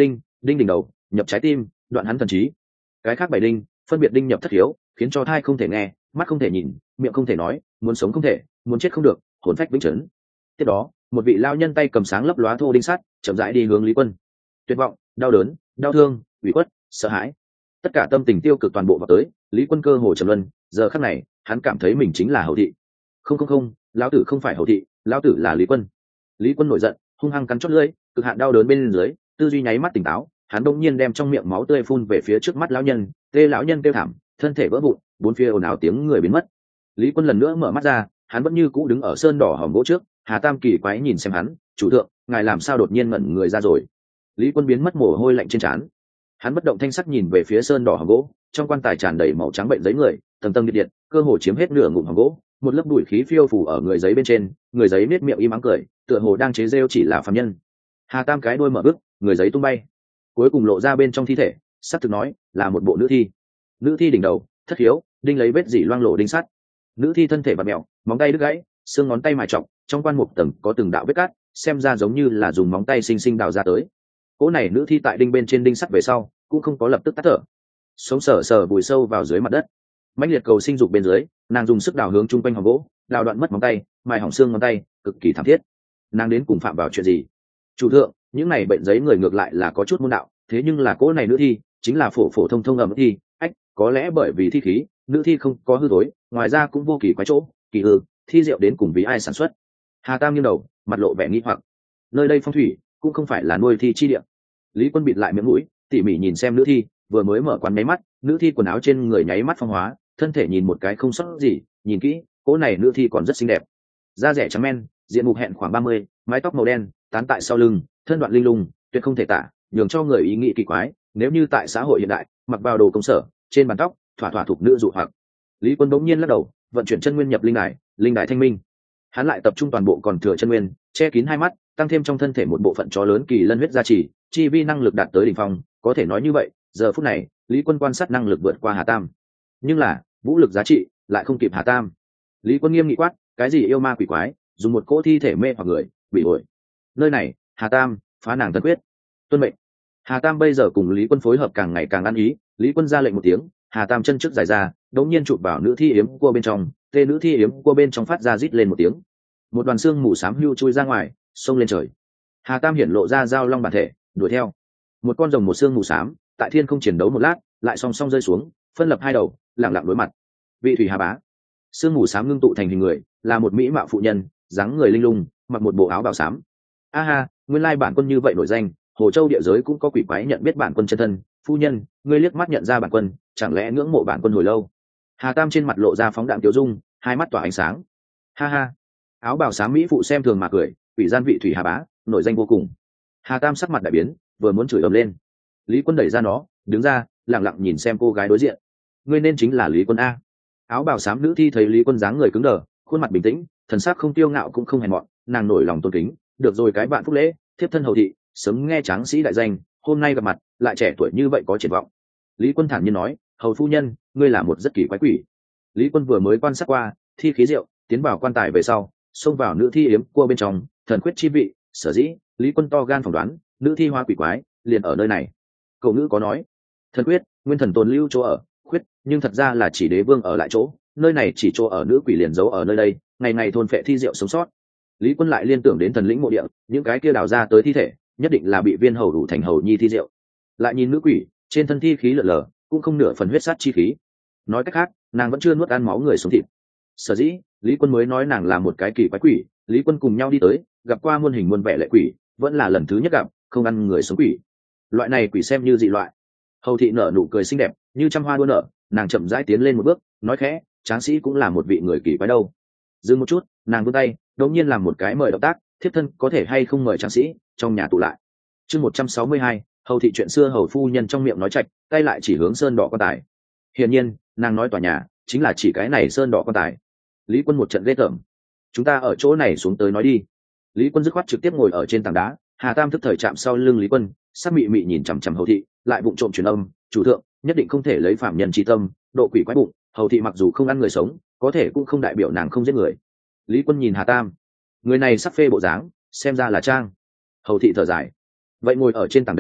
đinh đỉnh đầu, nhập trái tim, đoạn hắn thần trí. Cái khác 7 đinh phân biệt đinh nhập thất khiếu, khiến cho thai không thể nghe, mắt không thể nhìn, miệng không thể nói, muốn sống không thể, muốn chết không được, hồn phách vĩnh chấn. Tiếp đó, một vị lao nhân tay cầm sáng lấp lóa thô đinh sắt, chậm rãi đi hướng Lý Quân. Tuyệt vọng, đau đớn, đau thương, ủy khuất, sợ hãi, tất cả tâm tình tiêu cực toàn bộ vào tới. Lý Quân cơ hồ trầm luân, giờ khắc này hắn cảm thấy mình chính là Hầu Thị. Không không không, lão tử không phải Hầu Thị, lão tử là Lý Quân. Lý Quân nổi giận, hung hăng cắn chót lưỡi, cực hạn đau đớn bên dưới, tư duy nháy mắt tỉnh táo, hắn đông nhiên đem trong miệng máu tươi phun về phía trước mắt lão nhân. Lão nhân kêu thảm, thân thể vỡ vụn, bốn phía ồn ào tiếng người biến mất. Lý Quân lần nữa mở mắt ra, hắn vẫn như cũ đứng ở sơn đỏ hòm gỗ trước. Hà Tam kỳ quái nhìn xem hắn, chủ thượng, ngài làm sao đột nhiên ngẩn người ra rồi? Lý Quân biến mất mồ hôi lạnh trên trán, hắn bất động thanh sắc nhìn về phía sơn đỏ hòm gỗ, trong quan tài tràn đầy màu trắng bệnh giấy người, tầng tầng điện điện, cơ hồ chiếm hết nửa ngụm hòm gỗ, một lớp bụi khí phiêu phủ ở người giấy bên trên, người giấy nét miệng im ắng cười, tựa hồ đang chế rêu chỉ là phàm nhân. Hà Tam cái đuôi mở bức, người giấy tung bay, cuối cùng lộ ra bên trong thi thể, sắp thực nói là một bộ nữ thi. Nữ thi đỉnh đầu, thất khiếu, đinh lấy vết dỉ loang lổ đinh sắt. Nữ thi thân thể bạt mèo, móng tay đứt gãy, xương ngón tay mài trọng, trong quan mục tầng có từng đạo vết cắt, xem ra giống như là dùng móng tay xinh xinh đào ra tới. Cỗ này nữ thi tại đinh bên trên đinh sắt về sau, cũng không có lập tức tắt thở, sống sờ sờ vùi sâu vào dưới mặt đất. Mãnh liệt cầu sinh dục bên dưới, nàng dùng sức đào hướng chung quanh hòm gỗ, đào đoạn mất móng tay, mài hỏng xương ngón tay, cực kỳ thảm thiết. Nàng đến cùng phạm vào chuyện gì? Chủ thượng, những này bệnh giấy người ngược lại là có chút môn đạo, thế nhưng là cỗ này nữ thi chính là phổ phổ thông thông ẩm thi. Có lẽ bởi vì thi khí, nữ thi không có hư thối, ngoài ra cũng vô kỳ quái chỗ, kỳ hư, thi rượu đến cùng vì ai sản xuất? Hà Tam nghiêng đầu, mặt lộ vẻ nghi hoặc. Nơi đây phong thủy cũng không phải là nuôi thi chi địa. Lý Quân bịt lại miệng mũi, tỉ mỉ nhìn xem nữ thi, vừa mới mở quán nháy mắt, nữ thi quần áo trên người nháy mắt phong hóa, thân thể nhìn một cái không sót gì, nhìn kỹ, cỗ này nữ thi còn rất xinh đẹp. Da rẻ trắng men, diện mục hẹn khoảng 30, mái tóc màu đen, tán tại sau lưng, thân đoạn linh lung, tuyệt không thể tả, nhường cho người ý nghĩ kỳ quái, nếu như tại xã hội hiện đại, mặc vào đồ công sở, trên bàn tóc, thỏa thỏa thuộc nữ dụ hoặc. Lý Quân bỗng nhiên lắc đầu, vận chuyển chân nguyên nhập linh đài thanh minh. Hắn lại tập trung toàn bộ còn thừa chân nguyên, che kín hai mắt, tăng thêm trong thân thể một bộ phận chó lớn kỳ lân huyết gia trì, chi vi năng lực đạt tới đỉnh phong, có thể nói như vậy, giờ phút này, Lý Quân quan sát năng lực vượt qua Hà Tam. Nhưng là, vũ lực giá trị lại không kịp Hà Tam. Lý Quân nghiêm nghị quát, cái gì yêu ma quỷ quái, dùng một cỗ thi thể mê hoặc người, bị ổi. Nơi này, Hà Tam, phá nàng tân quyết. Tuân mệnh. Hà Tam bây giờ cùng Lý Quân phối hợp càng ngày càng ăn ý, Lý Quân ra lệnh một tiếng, Hà Tam chân trước dài ra, đống nhiên chụp vào nữ thi yếm cua bên trong, tê nữ thi yếm cua bên trong phát ra rít lên một tiếng. Một đoàn xương mù xám hưu chui ra ngoài, xông lên trời. Hà Tam hiển lộ ra dao long bản thể, đuổi theo. Một con rồng một xương mù xám, tại thiên không chiến đấu một lát, lại song song rơi xuống, phân lập hai đầu, lẳng lặng đối mặt. Vị thủy Hà Bá. Xương mù xám ngưng tụ thành hình người, là một mỹ mạo phụ nhân, dáng người linh lung, mặc một bộ áo bào xám. A ha, nguyên lai bản quân như vậy nổi danh, Hồ Châu địa giới cũng có quỷ quái nhận biết bản quân chân thân. Phu nhân, ngươi liếc mắt nhận ra bản quân, chẳng lẽ ngưỡng mộ bản quân hồi lâu? Hà Tam trên mặt lộ ra phóng đạm tiêu dung, hai mắt tỏa ánh sáng. Ha ha. Áo bào xám mỹ phụ xem thường mà cười, ủy gian vị thủy Hà Bá, nổi danh vô cùng. Hà Tam sắc mặt đại biến, vừa muốn chửi ầm lên. Lý Quân đẩy ra nó, đứng ra, lặng lặng nhìn xem cô gái đối diện. Ngươi nên chính là Lý Quân a. Áo bào xám nữ thi thấy Lý Quân dáng người cứng đờ, khuôn mặt bình tĩnh, thần sắc không tiêu ngạo cũng không hèn mọn, nàng nổi lòng tôn kính, được rồi cái bạn phúc lễ, thiếp thân hầu thị, sớm nghe tráng sĩ đại danh, hôm nay gặp mặt, lại trẻ tuổi như vậy có triển vọng. Lý Quân thản nhiên nói, hầu phu nhân, ngươi là một rất kỳ quái quỷ. Lý Quân vừa mới quan sát qua, thi khí rượu, tiến vào quan tài về sau, xông vào nữ thi yếm cua bên trong, thần quyết chi vị, sở dĩ, Lý Quân to gan phỏng đoán, nữ thi hoa quỷ quái, liền ở nơi này. Cậu ngữ có nói, thần quyết, nguyên thần tồn lưu chỗ ở, khuyết, nhưng thật ra là chỉ đế vương ở lại chỗ, nơi này chỉ chỗ ở nữ quỷ liền giấu ở nơi đây, ngày ngày thôn phệ thi rượu sống sót. Lý Quân lại liên tưởng đến thần lĩnh mộ địa, những cái kia đào ra tới thi thể, nhất định là bị viên hầu đủ thành hầu nhi thi rượu. Lại nhìn nữ quỷ, trên thân thi khí lở lở, cũng không nửa phần huyết sát chi khí. Nói cách khác, nàng vẫn chưa nuốt ăn máu người sống thịt. Sở dĩ, Lý Quân mới nói nàng là một cái kỳ quái quỷ. Lý Quân cùng nhau đi tới, gặp qua muôn hình muôn vẻ lệ quỷ, vẫn là lần thứ nhất gặp, không ăn người sống quỷ. Loại này quỷ xem như dị loại. Hầu thị nở nụ cười xinh đẹp, như trăm hoa đua nở, nàng chậm rãi tiến lên một bước, nói khẽ, tráng sĩ cũng là một vị người kỳ quái đâu. Dừng một chút, nàng vươn tay, đột nhiên làm một cái mời động tác, thiếp thân có thể hay không mời tráng sĩ trong nhà tụ lại. Chương 162, hầu thị chuyện xưa hầu phu nhân trong miệng nói chạch, tay lại chỉ hướng sơn đỏ quan tài. Hiển nhiên, nàng nói tòa nhà chính là chỉ cái này sơn đỏ quan tài. Lý Quân một trận ghê tởm, chúng ta ở chỗ này xuống tới nói đi. Lý Quân dứt khoát trực tiếp ngồi ở trên tảng đá. Hà Tam thức thời chạm sau lưng Lý Quân, sắc mị mị nhìn chằm chằm hầu thị, lại vụng trộm truyền âm, chủ thượng nhất định không thể lấy phạm nhân chi tâm, độ quỷ quái bụng. Hầu thị mặc dù không ăn người sống, có thể cũng không đại biểu nàng không giết người. Lý Quân nhìn Hà Tam, người này sắc phê bộ dáng, xem ra là trang. Hầu thị thở dài, vậy ngồi ở trên tảng đá,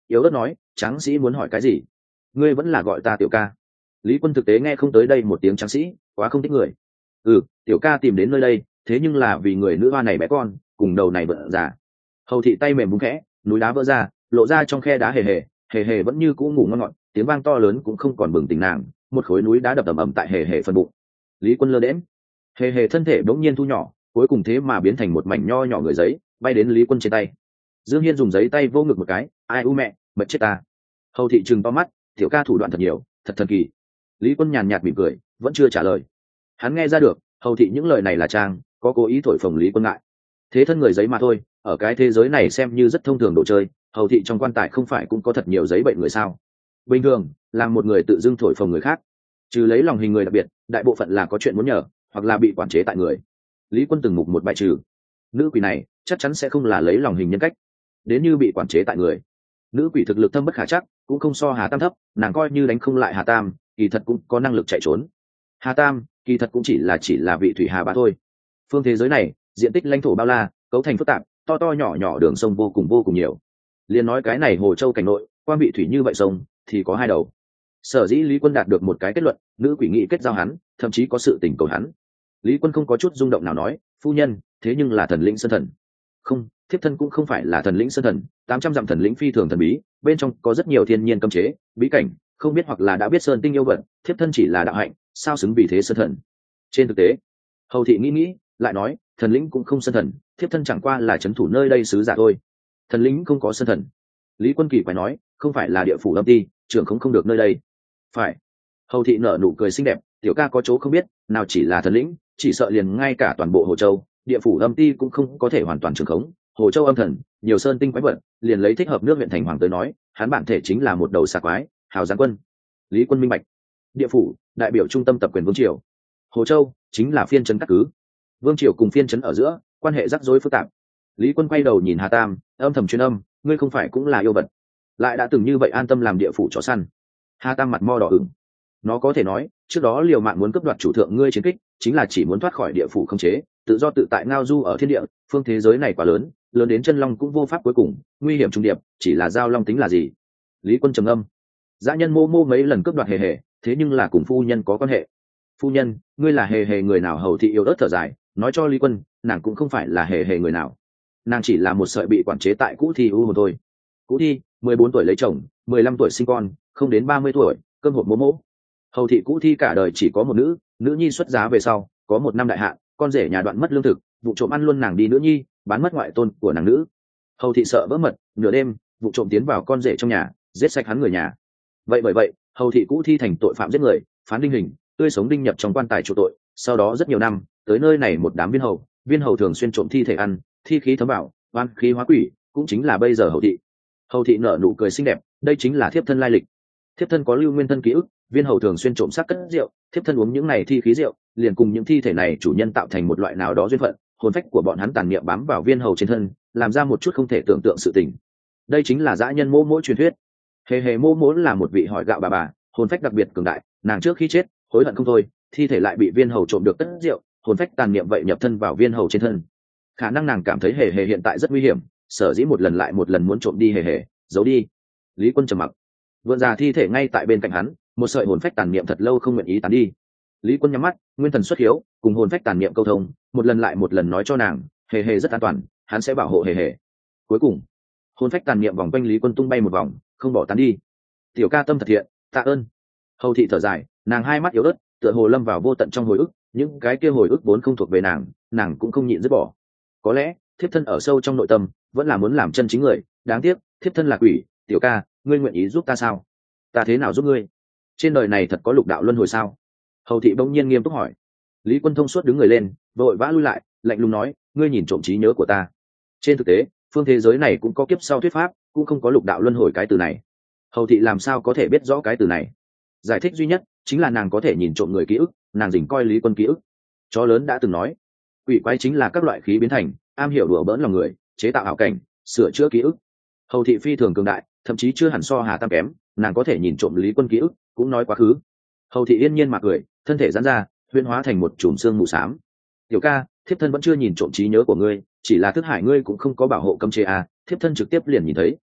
yếu ớt nói, tráng sĩ muốn hỏi cái gì? Ngươi vẫn là gọi ta tiểu ca. Lý Quân thực tế nghe không tới đây một tiếng tráng sĩ, quá không thích người. Tiểu ca tìm đến nơi đây, thế nhưng là vì người nữ hoa này bé con cùng đầu này vợ già. Hầu thị tay mềm búng khẽ, núi đá vỡ ra, lộ ra trong khe đá hề hề vẫn như cũ ngủ ngon ngọt, tiếng vang to lớn cũng không còn bừng tỉnh nàng, một khối núi đá đập ầm ầm tại hề hề phần bụng. Lý Quân lơ đễm, hề hề thân thể bỗng nhiên thu nhỏ, cuối cùng thế mà biến thành một mảnh nho nhỏ người giấy, bay đến Lý Quân trên tay. Dương Hiên dùng giấy tay vô ngực một cái, ai u mẹ, mệt chết ta. Hầu thị trừng to mắt, tiểu ca thủ đoạn thật nhiều, thật thần kỳ. Lý Quân nhàn nhạt mỉm cười, vẫn chưa trả lời. Hắn nghe ra được, hầu thị những lời này là trang, có cố ý thổi phồng Lý Quân ngại. Thế thân người giấy mà thôi, ở cái thế giới này xem như rất thông thường đồ chơi, hầu thị trong quan tài không phải cũng có thật nhiều giấy bệnh người sao? Bình thường, làm một người tự dưng thổi phồng người khác, trừ lấy lòng hình người đặc biệt, đại bộ phận là có chuyện muốn nhờ, hoặc là bị quản chế tại người. Lý Quân từng mục một bài trừ. Nữ quỷ này chắc chắn sẽ không là lấy lòng hình nhân cách, đến như bị quản chế tại người. Nữ quỷ thực lực thâm bất khả chắc, cũng không so Hà Tam thấp, nàng coi như đánh không lại Hà Tam, kỳ thật cũng có năng lực chạy trốn. Hà Tam kỳ thật cũng chỉ là vị thủy hà bá thôi. Phương thế giới này diện tích lãnh thổ bao la, cấu thành phức tạp, to to nhỏ nhỏ đường sông vô cùng nhiều. Liên nói cái này Hồ Châu cảnh nội, quan vị thủy như vậy sông thì có hai đầu. Sở dĩ Lý Quân đạt được một cái kết luận, nữ quỷ nghị kết giao hắn, thậm chí có sự tình cầu hắn. Lý Quân không có chút rung động nào nói, phu nhân, thế nhưng là thần lĩnh sơn thần. Không, thiếp thân cũng không phải là thần lĩnh sơn thần, 800 dặm thần lĩnh phi thường thần bí, bên trong có rất nhiều thiên nhiên cấm chế, bí cảnh, không biết hoặc là đã biết sơn tinh yêu vật, thiếp thân chỉ là đạo hạnh, sao xứng vì thế sơn thần. Trên thực tế, hầu thị nghĩ, lại nói, thần lĩnh cũng không sơn thần, thiếp thân chẳng qua là trấn thủ nơi đây sứ giả thôi. Thần lĩnh không có sơn thần. Lý Quân kỳ phải nói, không phải là địa phủ âm ti, trưởng không được nơi đây. Phải. Hầu thị nở nụ cười xinh đẹp, tiểu ca có chỗ không biết, nào chỉ là thần lĩnh, chỉ sợ liền ngay cả toàn bộ Hồ Châu, địa phủ âm ti cũng không có thể hoàn toàn trưởng khống. Hồ Châu âm thần, nhiều sơn tinh quái vật, liền lấy thích hợp nước huyện thành hoàng tới nói, hắn bản thể chính là một đầu xà quái, hào giáng quân. Lý Quân minh bạch. Địa phủ đại biểu trung tâm tập quyền vương triều, Hồ Châu chính là phiên trấn các cứ. Vương triều cùng phiên trấn ở giữa quan hệ rắc rối phức tạp. Lý Quân quay đầu nhìn Hà Tam, âm thầm truyền âm, ngươi không phải cũng là yêu vật, lại đã từng như vậy an tâm làm địa phủ chó săn. Hà Tam mặt mo đỏ ửng. Nó có thể nói, trước đó liều mạng muốn cướp đoạt chủ thượng ngươi chiến kích, chính là chỉ muốn thoát khỏi địa phủ không chế, tự do tự tại ngao du ở thiên địa. Phương thế giới này quá lớn, lớn đến chân long cũng vô pháp cuối cùng, nguy hiểm trung điệp, chỉ là giao long tính là gì? Lý Quân trầm âm. Dã nhân mô mấy lần cướp đoạt hề hề, thế nhưng là cùng phu nhân có quan hệ. Phu nhân, ngươi là hề hề người nào? Hầu thị yêu ớt thở dài, nói cho Lý Quân, nàng cũng không phải là hề hề người nào, nàng chỉ là một sợi bị quản chế tại cũ thi u hồn thôi. Cũ thi 14 tuổi lấy chồng, 15 tuổi sinh con, không đến 30 tuổi cơm hộp mỗ. Hầu thị cũ thi cả đời chỉ có một nữ nhi xuất giá về sau, có 1 năm đại hạn, con rể nhà đoạn mất lương thực, vụ trộm ăn luôn nàng đi nữ nhi, bán mất ngoại tôn của nàng nữ. Hầu thị sợ vỡ mật, nửa đêm vụ trộm tiến vào con rể trong nhà, giết sạch hắn người nhà. Bởi vậy hầu thị cũ thi thành tội phạm giết người, phán đinh hình, tươi sống đinh nhập trong quan tài chịu tội. Sau đó rất nhiều năm, tới nơi này một đám viên hầu thường xuyên trộm thi thể ăn, thi khí thấm vào, oan khí hóa quỷ, cũng chính là bây giờ hầu thị. Hầu thị nở nụ cười xinh đẹp, đây chính là thiếp thân lai lịch. Thiếp thân có lưu nguyên thân ký ức, viên hầu thường xuyên trộm xác cất rượu, thiếp thân uống những này thi khí rượu, liền cùng những thi thể này chủ nhân tạo thành một loại nào đó duyên phận, hồn phách của bọn hắn tàn niệm bám vào viên hầu trên thân, làm ra một chút không thể tưởng tượng sự tình. Đây chính là dã nhân mỗ truyền thuyết. Hề hề mỗ là một vị hỏi gạo bà, hồn phách đặc biệt cường đại, nàng trước khi chết hối hận không thôi, thi thể lại bị viên hầu trộm được cất rượu, hồn phách tàn niệm vậy nhập thân vào viên hầu trên thân. Khả năng nàng cảm thấy hề hề hiện tại rất nguy hiểm, sở dĩ một lần lại một lần muốn trộm đi hề hề, giấu đi. Lý Quân trầm mặc. Vượn già thi thể ngay tại bên cạnh hắn, một sợi hồn phách tàn niệm thật lâu không nguyện ý tán đi. Lý Quân nhắm mắt, nguyên thần xuất hiếu, cùng hồn phách tàn niệm câu thông, một lần lại một lần nói cho nàng, hề hề rất an toàn, hắn sẽ bảo hộ hề hề. Cuối cùng, hồn phách tàn niệm vòng quanh Lý Quân tung bay một vòng, không bỏ tán đi. Tiểu ca tâm thật thiện, tạ ơn. Hầu thị thở dài, nàng hai mắt yếu ớt, tựa hồ lâm vào vô tận trong hồi ức, những cái kia hồi ức vốn không thuộc về nàng cũng không nhịn dứt bỏ. Có lẽ thiếp thân ở sâu trong nội tâm vẫn là muốn làm chân chính người, đáng tiếc thiếp thân là quỷ. Tiểu ca, ngươi nguyện ý giúp ta sao? Ta thế nào giúp ngươi? Trên đời này thật có lục đạo luân hồi sao? Hầu thị bỗng nhiên nghiêm túc hỏi. Lý Quân thông suốt đứng người lên, vội vã lui lại, lạnh lùng nói, ngươi nhìn trộm trí nhớ của ta. Trên thực tế, phương thế giới này cũng có kiếp sau thuyết pháp, cũng không có lục đạo luân hồi cái từ này. Hầu thị làm sao có thể biết rõ cái từ này? Giải thích duy nhất chính là nàng có thể nhìn trộm người ký ức, nàng dình coi Lý Quân ký ức. Chó lớn đã từng nói, quỷ quái chính là các loại khí biến thành, am hiểu đùa bỡn lòng người, chế tạo ảo cảnh, sửa chữa ký ức. Hầu thị phi thường cường đại, thậm chí chưa hẳn so Hà Tam kém, nàng có thể nhìn trộm Lý Quân ký ức, cũng nói quá khứ. Hầu thị yên nhiên mà cười, thân thể giãn ra, huyễn hóa thành một chùm xương mù xám. Tiểu ca, thiếp thân vẫn chưa nhìn trộm trí nhớ của ngươi, chỉ là thức hải ngươi cũng không có bảo hộ cấm chế à, thiếp thân trực tiếp liền nhìn thấy.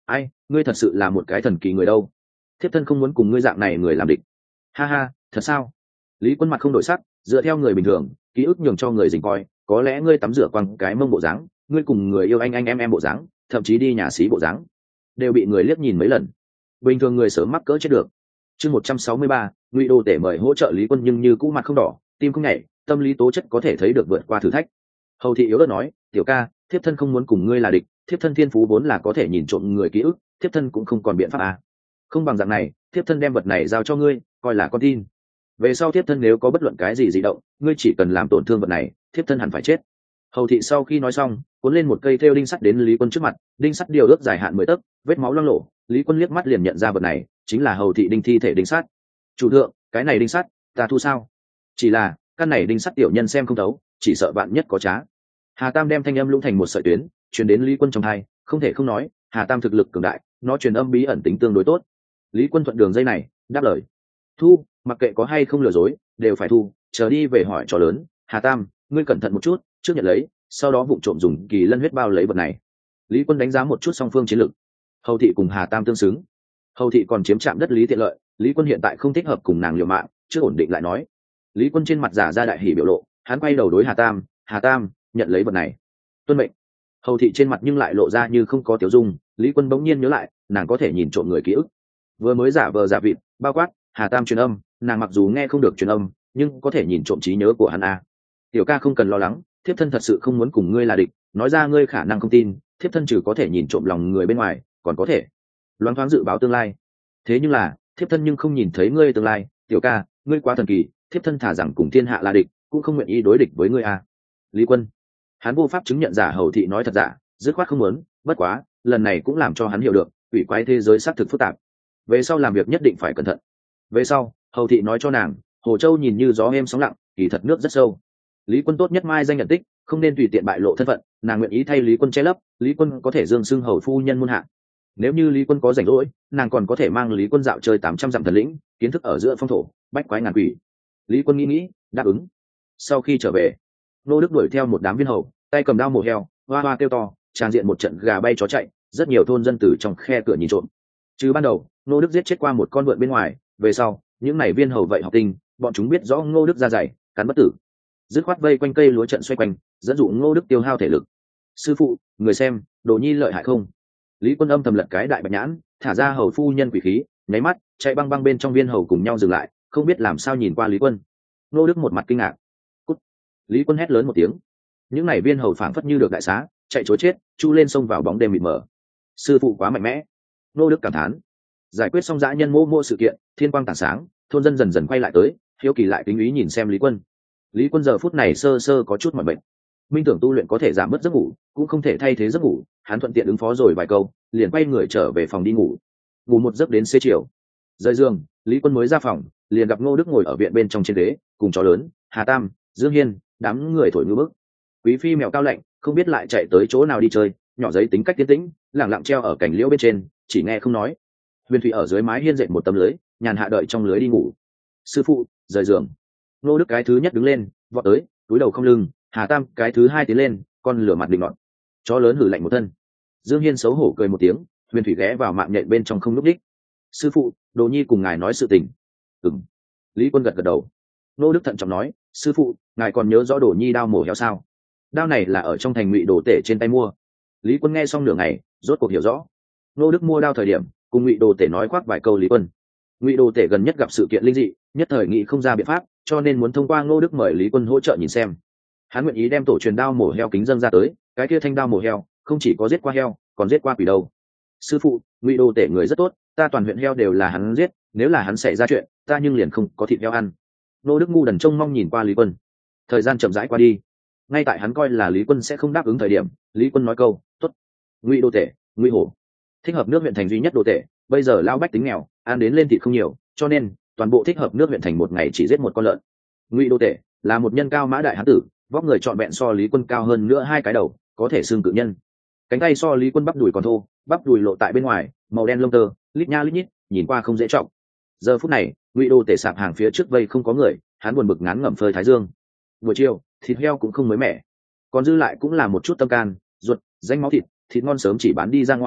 ai, ngươi thật sự là một cái thần kỳ người đâu, thiếp thân không muốn cùng ngươi dạng này người làm địch. Ha ha, thật sao? Lý Quân mặt không đổi sắc, dựa theo người bình thường ký ức nhường cho người dình coi, có lẽ ngươi tắm rửa quăng cái mông bộ dáng, ngươi cùng người yêu anh em bộ dáng, thậm chí đi nhà xí bộ dáng, đều bị người liếc nhìn mấy lần. Bình thường người sớm mắc cỡ chết được. Chương 163, Ngụy Đô Tể mời hỗ trợ Lý Quân, nhưng như cũ mặt không đỏ, tim không nhảy, tâm lý tố chất có thể thấy được vượt qua thử thách. Hầu thị yếu ớt nói, tiểu ca, thiếp thân không muốn cùng ngươi là địch, thiếp thân thiên phú vốn là có thể nhìn trộm người ký ức, thiếp thân cũng không còn biện pháp à. Không bằng dạng này, thiếp thân đem vật này giao cho ngươi, coi là con tin. Về sau thiếp thân nếu có bất luận cái gì dị động, ngươi chỉ cần làm tổn thương vật này, thiếp thân hẳn phải chết. Hầu thị sau khi nói xong, cuốn lên một cây thêu đinh sắt đến Lý Quân trước mặt, đinh sắt điều ước dài hạn 10 tấc, vết máu loang lổ, Lý Quân liếc mắt liền nhận ra vật này chính là hầu thị đinh thi thể đinh sắt. Chủ thượng, cái này đinh sắt ta thu sao? Chỉ là căn này đinh sắt tiểu nhân xem không thấu, chỉ sợ bạn nhất có trá. Hà Tam đem thanh âm lũng thành một sợi tuyến, truyền đến Lý Quân trong tai, không thể không nói, Hà Tam thực lực cường đại, nó truyền âm bí ẩn tính tương đối tốt. Lý Quân thuận đường dây này, đáp lời. Thu, mặc kệ có hay không lừa dối, đều phải thu, chờ đi về hỏi trò lớn. Hà Tam, ngươi cẩn thận một chút, trước nhận lấy, sau đó vụng trộm dùng kỳ lân huyết bao lấy vật này. Lý Quân đánh giá một chút song phương chiến lược. Hầu thị cùng Hà Tam tương xứng. Hầu thị còn chiếm trạm đất Lý tiện lợi, Lý Quân hiện tại không thích hợp cùng nàng liều mạng, chưa ổn định lại nói. Lý Quân trên mặt giả ra đại hỉ biểu lộ, hắn quay đầu đối Hà Tam, Hà Tam, nhận lấy vật này. Tuân mệnh. Hầu thị trên mặt nhưng lại lộ ra như không có tiểu dung. Lý Quân bỗng nhiên nhớ lại, nàng có thể nhìn trộm người ký ức. Vừa mới giả vờ giả vịt, bao quát, Hà Tam truyền âm, nàng mặc dù nghe không được truyền âm, nhưng có thể nhìn trộm trí nhớ của hắn a. Tiểu ca không cần lo lắng, thiếp thân thật sự không muốn cùng ngươi là địch, nói ra ngươi khả năng không tin, thiếp thân trừ có thể nhìn trộm lòng người bên ngoài, còn có thể loáng thoáng dự báo tương lai. Thế nhưng là, thiếp thân nhưng không nhìn thấy ngươi tương lai, tiểu ca, ngươi quá thần kỳ, thiếp thân thả rằng cùng thiên hạ là địch, cũng không nguyện ý đối địch với ngươi a. Lý Quân, hắn vô pháp chứng nhận giả hầu thị nói thật giả, dứt khoát không muốn, bất quá, lần này cũng làm cho hắn hiểu được, quỷ quái thế giới xác thực phức tạp. Về sau làm việc nhất định phải cẩn thận. Về sau, hầu thị nói cho nàng, Hồ Châu nhìn như gió êm sóng lặng, kỳ thật nước rất sâu. Lý Quân tốt nhất mai danh nhận tích, không nên tùy tiện bại lộ thân phận, nàng nguyện ý thay Lý Quân che lấp, Lý Quân có thể dương xưng hầu phu nhân muôn hạ. Nếu như Lý Quân có rảnh rỗi, nàng còn có thể mang Lý Quân dạo chơi 800 dặm thần lĩnh, kiến thức ở giữa phong thổ, bách quái ngàn quỷ. Lý Quân nghĩ, đáp ứng. Sau khi trở về, Nô Đức đuổi theo một đám viên hầu, tay cầm đao mổ heo, hoa hoa kêu to, tràn diện một trận gà bay chó chạy, rất nhiều thôn dân từ trong khe cửa nhìn trộm. Chứ ban đầu, Nô Đức giết chết qua một con vượn bên ngoài, về sau, những này viên hầu vậy học tinh, bọn chúng biết rõ Ngô Đức ra dày, cắn bất tử. Dứt khoát vây quanh cây lúa trận xoay quanh, dẫn dụ Ngô Đức tiêu hao thể lực. Sư phụ, người xem, Đồ Nhi lợi hại không? Lý Quân âm thầm lật cái đại bạch nhãn, thả ra hầu phu nhân quỷ khí, nháy mắt, chạy băng băng bên trong viên hầu cùng nhau dừng lại, không biết làm sao nhìn qua Lý Quân. Ngô Đức một mặt kinh ngạc. Cút! Lý Quân hét lớn một tiếng. Những này viên hầu phảng phất như được đại xá, chạy trối chết, chu lên sông vào bóng đêm mịt mờ. Sư phụ quá mạnh mẽ. Ngô Đức cảm thán. Giải quyết xong dã nhân mô sự kiện, thiên quang tảng sáng, thôn dân dần dần quay lại tới, hiếu kỳ lại kính ý nhìn xem Lý Quân. Lý Quân giờ phút này sơ sơ có chút mỏi bệnh. Minh tưởng tu luyện có thể giảm bớt giấc ngủ, cũng không thể thay thế giấc ngủ, hắn thuận tiện ứng phó rồi vài câu, liền quay người trở về phòng đi ngủ. Ngủ một giấc đến xế chiều. Rời giường, Lý Quân mới ra phòng, liền gặp Ngô Đức ngồi ở viện bên trong trên ghế, cùng chó lớn, Hà Tam, Dương Hiên, đám người thổi ngư bức. Quý phi mèo cao lạnh, không biết lại chạy tới chỗ nào đi chơi, nhỏ giấy tính cách tiến tĩnh, lẳng lặng treo ở cành liễu bên trên, chỉ nghe không nói. Huyền Thủy ở dưới mái hiên dệt một tấm lưới, nhàn hạ đợi trong lưới đi ngủ. Sư phụ, rời giường. Ngô Đức cái thứ nhất đứng lên, vọt tới, túi đầu không lưng. Hà Tam cái thứ hai tiến lên, con lửa mặt định ngọn. Chó lớn hử lạnh một thân. Dương Hiên xấu hổ cười một tiếng, Huyền Thủy ghé vào mạng nhện bên trong không núp đích. Sư phụ, Đồ Nhi cùng ngài nói sự tình. Ừm. Lý Quân gật gật đầu. Ngô Đức thận trọng nói, sư phụ, ngài còn nhớ rõ Đồ Nhi đao mổ heo sao? Đao này là ở trong thành Ngụy Đồ Tể trên tay mua. Lý Quân nghe xong nửa ngày, rốt cuộc hiểu rõ. Ngô Đức mua đao thời điểm, cùng Ngụy Đồ Tể nói khoác vài câu. Lý Quân, Ngụy Đồ Tể gần nhất gặp sự kiện linh dị, nhất thời nghĩ không ra biện pháp, cho nên muốn thông qua Ngô Đức mời Lý Quân hỗ trợ nhìn xem. Hắn nguyện ý đem tổ truyền đao mổ heo kính dâng ra tới, cái kia thanh đao mổ heo không chỉ có giết qua heo, còn giết qua quỷ đâu. Sư phụ, Ngụy Đồ Tể người rất tốt, ta toàn huyện heo đều là hắn giết, nếu là hắn xảy ra chuyện, ta nhưng liền không có thịt heo ăn. Ngô Đức ngu đần trông mong nhìn qua Lý Quân. Thời gian chậm rãi qua đi, ngay tại hắn coi là Lý Quân sẽ không đáp ứng thời điểm, Lý Quân nói câu, tốt. Ngụy Đồ Tể, Ngụy Hổ, thích hợp nước huyện thành duy nhất Đồ Tể, bây giờ lao bách tính nghèo, ăn đến lên thịt không nhiều, cho nên toàn bộ thích hợp nước huyện thành một ngày chỉ giết một con lợn. Ngụy Đồ Tể là một nhân cao mã đại hán tử, vóc người trọn vẹn so Lý Quân cao hơn nữa 2 cái đầu, có thể xương cự nhân. Cánh tay so Lý Quân bắp đùi còn thô, bắp đùi lộ tại bên ngoài, màu đen lông tơ, lít nha lít nhít, nhìn qua không dễ trọng. Giờ phút này, Ngụy Đồ Tể sạp hàng phía trước vây không có người, hắn buồn bực ngán ngẩm phơi thái dương. Buổi chiều, thịt heo cũng không mới mẻ, còn dư lại cũng là một chút tâm can, ruột, danh máu thịt ngon sớm chỉ bán đi ra ngoài,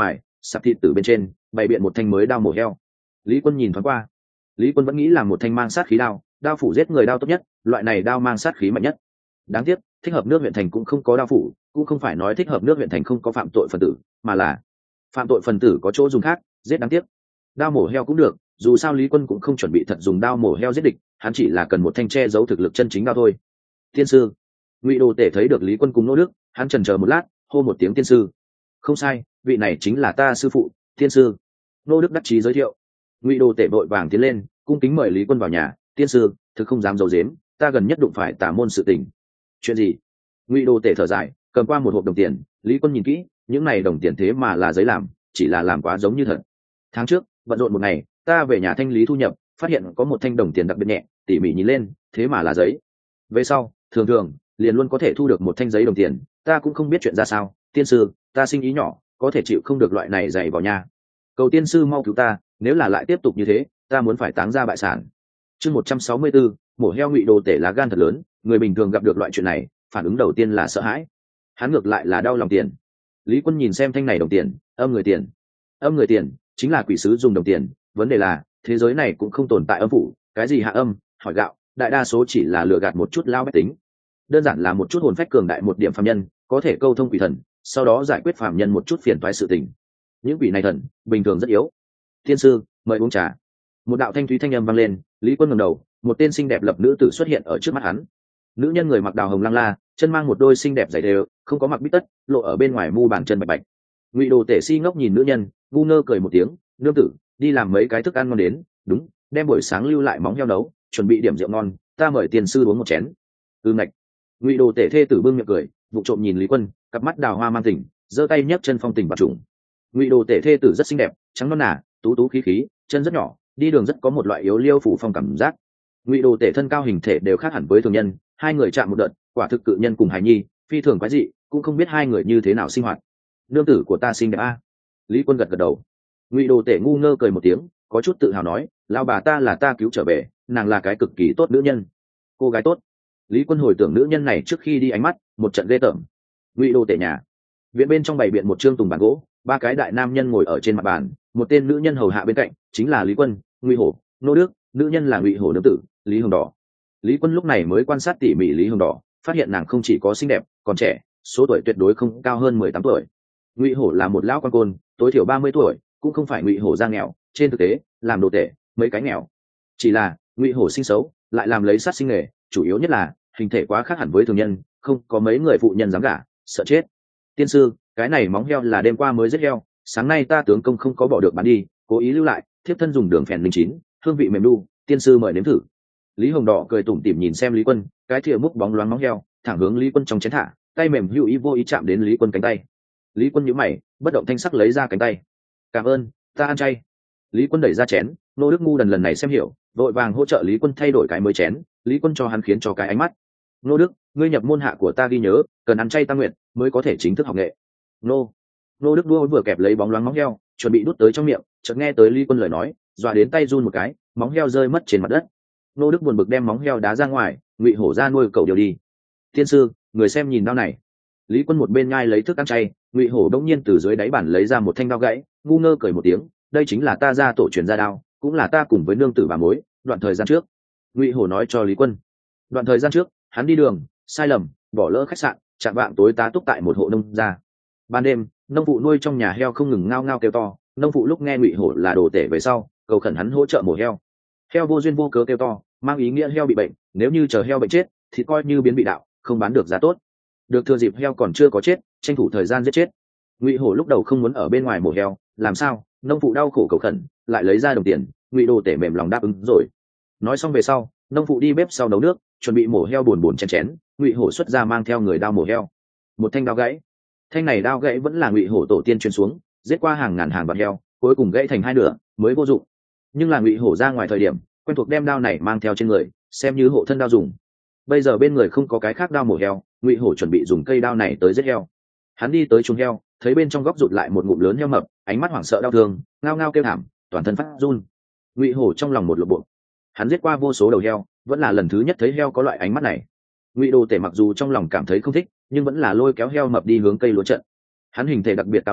sạp thịt tử bên trên bày biện một thanh mới đao mổ heo. Lý Quân nhìn thoáng qua, Lý Quân vẫn nghĩ là một thanh mang sát khí đao, đao phủ giết người đao tốt nhất, loại này đao mang sát khí mạnh nhất. Đáng tiếc thích hợp nước huyện thành cũng không có đao phủ, cũng không phải nói thích hợp nước huyện thành không có phạm tội phần tử, mà là phạm tội phần tử có chỗ dùng khác, giết đáng tiếc. Đao mổ heo cũng được, dù sao Lý Quân cũng không chuẩn bị thật dùng đao mổ heo giết địch, hắn chỉ là cần một thanh che giấu thực lực chân chính đao thôi. Tiên sư. Ngụy Đồ Tể thấy được Lý Quân cùng Nô Đức, hắn chần chờ một lát, hô một tiếng tiên sư. Không sai, vị này chính là ta sư phụ, tiên sư. Nô Đức đắc chí giới thiệu. Ngụy Đồ Tể vội vàng tiến lên, cung kính mời Lý Quân vào nhà. Tiên sư, thực không dám giấu giếm, ta gần nhất đụng phải tà môn sự tình. Chuyện gì? Ngụy Đồ Tể thở dài, cầm qua một hộp đồng tiền. Lý Quân nhìn kỹ, những này đồng tiền thế mà là giấy làm, chỉ là làm quá giống như thật. Tháng trước bận rộn một ngày, ta về nhà thanh lý thu nhập, phát hiện có một thanh đồng tiền đặc biệt nhẹ, tỉ mỉ nhìn lên, thế mà là giấy. Về sau thường thường liền luôn có thể thu được một thanh giấy đồng tiền, ta cũng không biết chuyện ra sao. Tiên sư, ta sinh ý nhỏ, có thể chịu không được loại này dày vào nhà, cầu tiên sư mau cứu ta, nếu là lại tiếp tục như thế, ta muốn phải táng ra bại sản. Chương 164, mổ heo. Ngụy Đồ Tể lá gan thật lớn, người bình thường gặp được loại chuyện này, phản ứng đầu tiên là sợ hãi, hắn ngược lại là đau lòng tiền. Lý Quân nhìn xem thanh này đồng tiền, âm người tiền. Âm người tiền chính là quỷ sứ dùng đồng tiền, vấn đề là thế giới này cũng không tồn tại âm phủ, cái gì hạ âm hỏi gạo, đại đa số chỉ là lừa gạt một chút lao bách tính, đơn giản là một chút hồn phách cường đại một điểm phàm nhân có thể câu thông quỷ thần, sau đó giải quyết phàm nhân một chút phiền toái sự tình. Những quỷ này thần bình thường rất yếu. Tiên sư, mời uống trà. Một đạo thanh thúy thanh âm vang lên. Lý Quân ngẩng đầu, một tên xinh đẹp lập nữ tử xuất hiện ở trước mắt hắn. Nữ nhân người mặc đào hồng lăng la, chân mang một đôi xinh đẹp giày đều, không có mặc bít tất, lộ ở bên ngoài mu bàn chân bạch bạch. Ngụy Đồ Tể si ngốc nhìn nữ nhân, ngu ngơ cười một tiếng. Nương tử, đi làm mấy cái thức ăn ngon đến. Đúng, đem buổi sáng lưu lại móng heo nấu, chuẩn bị điểm rượu ngon, ta mời tiền sư uống một chén. Ngạch. Ngụy Đồ Tể thê tử bưng miệng cười, vụ trộm nhìn Lý Quân, cặp mắt đào hoa mang tỉnh, giơ tay nhấc chân phong tình bạc trùng. Ngụy Đồ Tể thê tử rất xinh đẹp, trắng non nà, tú tú khí khí, chân rất nhỏ, đi đường rất có một loại yếu liêu phủ phong cảm giác. Ngụy Đồ Tể thân cao hình thể đều khác hẳn với thường nhân, hai người chạm một đợt, quả thực cự nhân cùng hài nhi, phi thường quái dị, cũng không biết hai người như thế nào sinh hoạt. Nương tử của ta xinh đẹp a. Lý Quân gật gật đầu. Ngụy Đồ Tể ngu ngơ cười một tiếng, có chút tự hào nói, lao bà ta là ta cứu trở về, nàng là cái cực kỳ tốt nữ nhân. Cô gái tốt. Lý Quân hồi tưởng nữ nhân này trước khi đi ánh mắt, một trận ghê tởm. Ngụy Đồ Tể nhà viện bên trong bày biện một trương tùng bàn gỗ, ba cái đại nam nhân ngồi ở trên mặt bàn, một tên nữ nhân hầu hạ bên cạnh, chính là Lý Quân, Ngụy Hổ, Nô Đức, nữ nhân là Ngụy Hổ nương tử, Lý Hồng Đỏ. Lý Quân lúc này mới quan sát tỉ mỉ Lý Hồng Đỏ, phát hiện nàng không chỉ có xinh đẹp, còn trẻ, số tuổi tuyệt đối không cao hơn 18 tuổi. Ngụy Hổ là một lão quan côn, tối thiểu 30 tuổi, cũng không phải Ngụy Hổ gia nghèo, trên thực tế, làm đồ tể, mấy cái nghèo. Chỉ là Ngụy Hổ sinh xấu, lại làm lấy sát sinh nghề, chủ yếu nhất là hình thể quá khác hẳn với thường nhân, không có mấy người phụ nhân dám gả, sợ chết. Tiên sư, cái này móng heo là đêm qua mới giết heo, sáng nay ta tướng công không có bỏ được bán đi, cố ý lưu lại, thiếp thân dùng đường phèn linh chín, hương vị mềm đu, tiên sư mời nếm thử. Lý Hồng Đỏ cười tủm tỉm nhìn xem Lý Quân, cái thìa múc bóng loáng móng heo, thẳng hướng Lý Quân trong chén thả, tay mềm hữu ý vô ý chạm đến Lý Quân cánh tay. Lý Quân nhíu mày, bất động thanh sắc lấy ra cánh tay. Cảm ơn, ta ăn chay. Lý Quân đẩy ra chén, Nô Đức ngu đần lần này xem hiểu, vội vàng hỗ trợ Lý Quân thay đổi cái mới chén. Lý Quân cho hắn khiến cho cái ánh mắt. Nô Đức, ngươi nhập môn hạ của ta ghi nhớ, cần ăn chay tăng nguyện mới có thể chính thức học nghệ. Nô Đức đua vừa kẹp lấy bóng loáng móng heo, chuẩn bị đút tới trong miệng, chợt nghe tới Lý Quân lời nói, dọa đến tay run một cái, móng heo rơi mất trên mặt đất. Nô Đức buồn bực đem móng heo đá ra ngoài, Ngụy Hổ ra nuôi cậu điều đi. Tiên sư, người xem nhìn đao này. Lý Quân một bên nhai lấy thức ăn chay, Ngụy Hổ đống nhiên từ dưới đáy bàn lấy ra một thanh đao gãy, ngu ngơ cười một tiếng, đây chính là ta gia tổ truyền gia đao, cũng là ta cùng với nương tử bà mối, đoạn thời gian trước. Ngụy Hổ nói cho Lý Quân, đoạn thời gian trước, hắn đi đường, sai lầm, bỏ lỡ khách sạn, chạm vạng tối tá túc tại một hộ nông gia. Ban đêm, nông phụ nuôi trong nhà heo không ngừng ngao ngao kêu to, nông phụ lúc nghe Ngụy Hổ là đồ tể về sau, cầu khẩn hắn hỗ trợ mổ heo. Heo vô duyên vô cớ kêu to, mang ý nghĩa heo bị bệnh, nếu như chờ heo bệnh chết thì coi như biến bị đạo, không bán được giá tốt. Được thừa dịp heo còn chưa có chết, tranh thủ thời gian giết chết. Ngụy Hổ lúc đầu không muốn ở bên ngoài mổ heo, làm sao nông phụ đau khổ cầu khẩn lại lấy ra đồng tiền, Ngụy Đồ Tể mềm lòng đáp ứng rồi. Nói xong về sau, nông phụ đi bếp sau nấu nước, chuẩn bị mổ heo buồn chén chén. Ngụy Hổ xuất ra mang theo người đao mổ heo, một thanh đao gãy. Thanh này đao gãy vẫn là Ngụy Hổ tổ tiên truyền xuống, giết qua hàng ngàn hàng vạn heo, cuối cùng gãy thành hai nửa mới vô dụng. Nhưng là Ngụy Hổ ra ngoài thời điểm quen thuộc đem đao này mang theo trên người, xem như hộ thân đao dùng. Bây giờ bên người không có cái khác đao mổ heo, Ngụy Hổ chuẩn bị dùng cây đao này tới giết heo. Hắn đi tới chuồng heo, thấy bên trong góc rụt lại một ngụm lớn heo mập, ánh mắt hoảng sợ đau thương, ngao ngao kêu thảm, toàn thân phát run. Ngụy Hổ trong lòng một lộ bộ, hắn giết qua vô số đầu heo, vẫn là lần thứ nhất thấy heo có loại ánh mắt này. Ngụy Đồ Tể mặc dù trong lòng cảm thấy không thích, nhưng vẫn là lôi kéo heo mập đi hướng cây lúa trận. Hắn hình thể đặc biệt cao lớn,